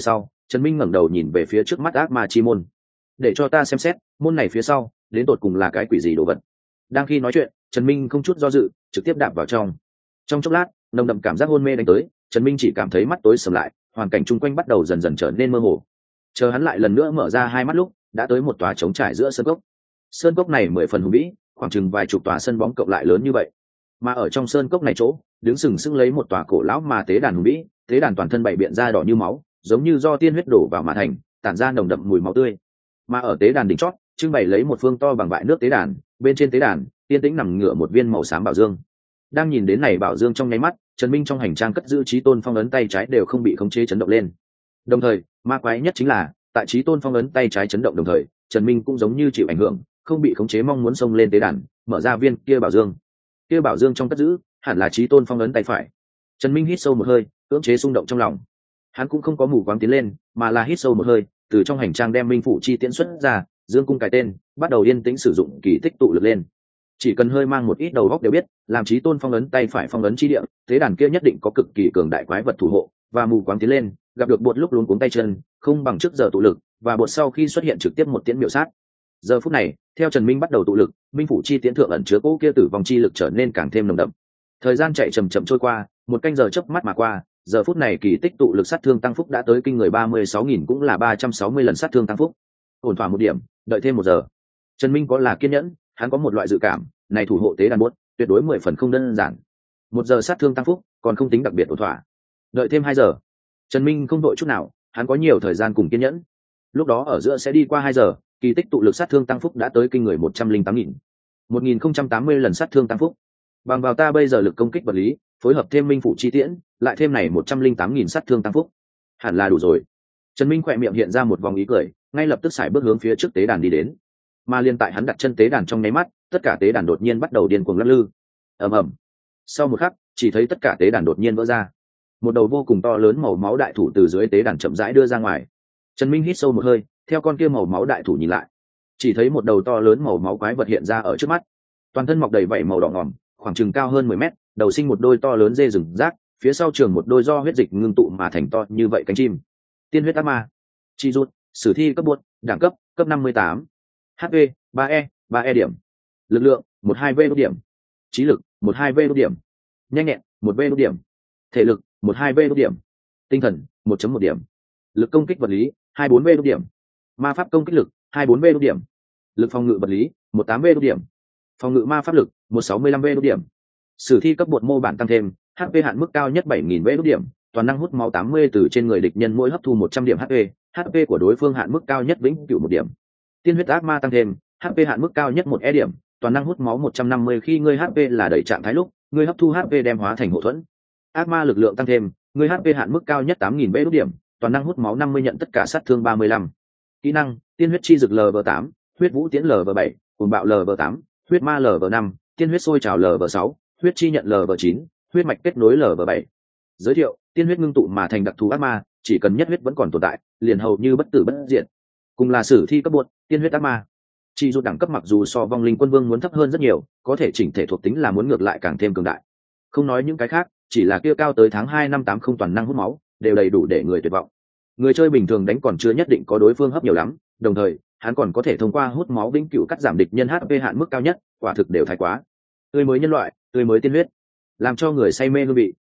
Speaker 1: Trần Minh ngẩng đầu nhìn về phía trước mắt ác ma chi môn. Để cho ta xem xét, môn này phía sau, đến tột cùng là cái quỷ gì đồ vật. Đang khi nói chuyện, Trần Minh không chút do dự, trực tiếp đạp vào trong. Trong chốc lát, nồng đậm cảm giác hôn mê đánh tới, Trần Minh chỉ cảm thấy mắt tối sầm lại, hoàn cảnh chung quanh bắt đầu dần dần trở nên mơ hồ. Chờ hắn lại lần nữa mở ra hai mắt lúc, đã tới một tòa trống trải giữa sơn cốc. Sơn cốc này mười phần hùng vĩ, khoảng chừng vài chục tòa sân bóng cộng lại lớn như vậy. Mà ở trong sơn cốc này chỗ, đứng sừng sững lấy một tòa cổ lão mà tế đàn hùng vĩ, tế đàn toàn thân bảy biện da đỏ như máu, giống như do tiên huyết đổ vào mà thành, tản ra nồng đậm mùi máu tươi. Mà ở tế đàn đỉnh chót, trưng bày lấy một phương to bằng bãi nước tế đàn, bên trên tế đàn, tiên tĩnh nằm ngửa một viên màu xám bảo dương. Đang nhìn đến này bảo dương trong nháy mắt, Trần Minh trong hành trang cất giữ chí tôn phong ấn tay trái đều không bị khống chế chấn động lên. Đồng thời, ma quái nhất chính là, tại chí tôn phong ấn tay trái chấn động đồng thời, Trần Minh cũng giống như chịu ảnh hưởng, không bị khống chế mong muốn xông lên tế đàn, mở ra viên kia bảo dương. Kia bảo dương trong cất giữ, hẳn là chí tôn phong ấn tay phải. Trần Minh hít sâu một hơi, cưỡng chế xung động trong lòng. Hắn cũng không có mù quáng tiến lên, mà là hít sâu một hơi, từ trong hành trang đem minh phủ chi tiễn xuất ra, dương cung cái tên, bắt đầu yên tĩnh sử dụng kỳ tích tụ lực lên. Chỉ cần hơi mang một ít đầu góc đều biết, làm chí tôn phong ấn tay phải phong ấn chi địa, tế đàn kia nhất định có cực kỳ cường đại quái vật thủ hộ, và mù quáng tiến lên, gặp được bột lúc luống cuống tay chân, không bằng trước giờ tụ lực, và bột sau khi xuất hiện trực tiếp một tiễn miểu sát. Giờ phút này, theo Trần Minh bắt đầu tụ lực, minh phủ chi tiễn thượng ẩn chứa cỗ kia tử vong chi lực trở nên càng thêm nồng đậm. Thời gian chạy chậm chậm trôi qua, một canh giờ chớp mắt mà qua, giờ phút này kỳ tích tụ lực sát thương tăng phúc đã tới kinh người ba mươi sáu nghìn cũng là ba trăm sáu mươi lần sát thương tăng phúc. Ổn thỏa một điểm, đợi thêm một giờ. Trần Minh có là kiên nhẫn, hắn có một loại dự cảm, này thủ hộ tế đàn buốt, tuyệt đối mười phần không đơn giản. Một giờ sát thương tăng phúc, còn không tính đặc biệt ổn thỏa. Đợi thêm hai giờ. Trần Minh không đội chút nào, hắn có nhiều thời gian cùng kiên nhẫn. Lúc đó ở giữa sẽ đi qua hai giờ, kỳ tích tụ lực sát thương tăng phúc đã tới kinh người một trăm linh tám nghìn. một nghìn không trăm tám mươi lần sát thương tăng phúc. Bằng vào ta bây giờ lực công kích vật lý, phối hợp thêm minh phủ chi tiễn, lại thêm này một trăm linh tám nghìn sát thương tăng phúc. Hẳn là đủ rồi. Trần Minh khỏe miệng hiện ra một vòng ý cười, ngay lập tức xài bước hướng phía trước tế đàn đi đến. Mà liên tại hắn đặt chân tế đàn trong nháy mắt, tất cả tế đàn đột nhiên bắt đầu điên cuồng lắc lư. Ầm ầm. Sau một khắc, chỉ thấy tất cả tế đàn đột nhiên vỡ ra. Một đầu vô cùng to lớn màu máu đại thủ từ dưới tế đàn chậm rãi đưa ra ngoài. Trần Minh hít sâu một hơi, theo con kia màu máu đại thủ nhìn lại, chỉ thấy một đầu to lớn màu máu quái vật hiện ra ở trước mắt. Toàn thân mọc đầy vảy màu đỏ ngòm, khoảng chừng cao hơn mười mét, đầu sinh một đôi to lớn dê rừng rác, phía sau trường một đôi do huyết dịch ngưng tụ mà thành to như vậy cánh chim. Tiên huyết ác ma. Chi rút, sử thi cấp buốt, đẳng cấp, cấp năm mươi tám. hát pê, ba e, ba e điểm. Lực lượng, một hai v đốt điểm. Trí lực, một hai v đốt điểm. Nhanh nhẹn, một v đốt điểm. Thể lực, một hai v đốt điểm. Tinh thần, một chấm một điểm. Lực công kích vật lý, hai bốn v đốt điểm. Ma pháp công kích lực, hai bốn v đốt điểm. Lực phòng ngự vật lý, một tám v đốt điểm. Phòng ngự ma pháp lực, một sáu mươi lăm v đốt điểm. Sử thi cấp bột mô bản tăng thêm, hát pê hạn mức cao nhất bảy nghìn v đốt điểm, toàn năng hút máu tám mươi từ trên người địch nhân mỗi hấp thu một trăm điểm hát pê, hát pê của đối phương hạn mức cao nhất vĩnh cửu một điểm. Tiên huyết ác ma tăng thêm, hát pê hạn mức cao nhất một e điểm, toàn năng hút máu một trăm năm mươi khi ngươi hát pê là đầy trạng thái lúc, ngươi hấp thu hát pê đem hóa thành hộ thuẫn. Ác ma lực lượng tăng thêm, ngươi hát pê hạn mức cao nhất tám nghìn v đốt điểm, toàn năng hút máu năm mươi nhận tất cả sát thương ba mươi lăm. Kỹ năng, tiên huyết chi dực L V tám, huyết vũ tiễn L V bảy, cuồng bạo L V tám, huyết ma L V năm, tiên huyết sôi trào L V sáu, huyết chi nhận L V chín, huyết mạch kết nối L V bảy. Giới thiệu, tiên huyết ngưng tụ mà thành đặc thù ác ma, chỉ cần nhất huyết vẫn còn tồn tại, liền hầu như bất tử bất diệt. Cùng là sử thi cấp buốt, tiên huyết ác ma. Chỉ rút đẳng cấp mặc dù so vong linh quân vương muốn thấp hơn rất nhiều, có thể chỉnh thể thuộc tính là muốn ngược lại càng thêm cường đại. Không nói những cái khác, chỉ là kia cao tới tháng hai năm tám không toàn năng hút máu, đều đầy đủ để người tuyệt vọng. Người chơi bình thường đánh còn chưa nhất định có đối phương hấp nhiều lắm, đồng thời, hắn còn có thể thông qua hút máu vĩnh cửu cắt giảm địch nhân hát pê hạn mức cao nhất, quả thực đều thái quá. Tươi mới nhân loại, tươi mới tiên huyết, làm cho người say mê hương vị.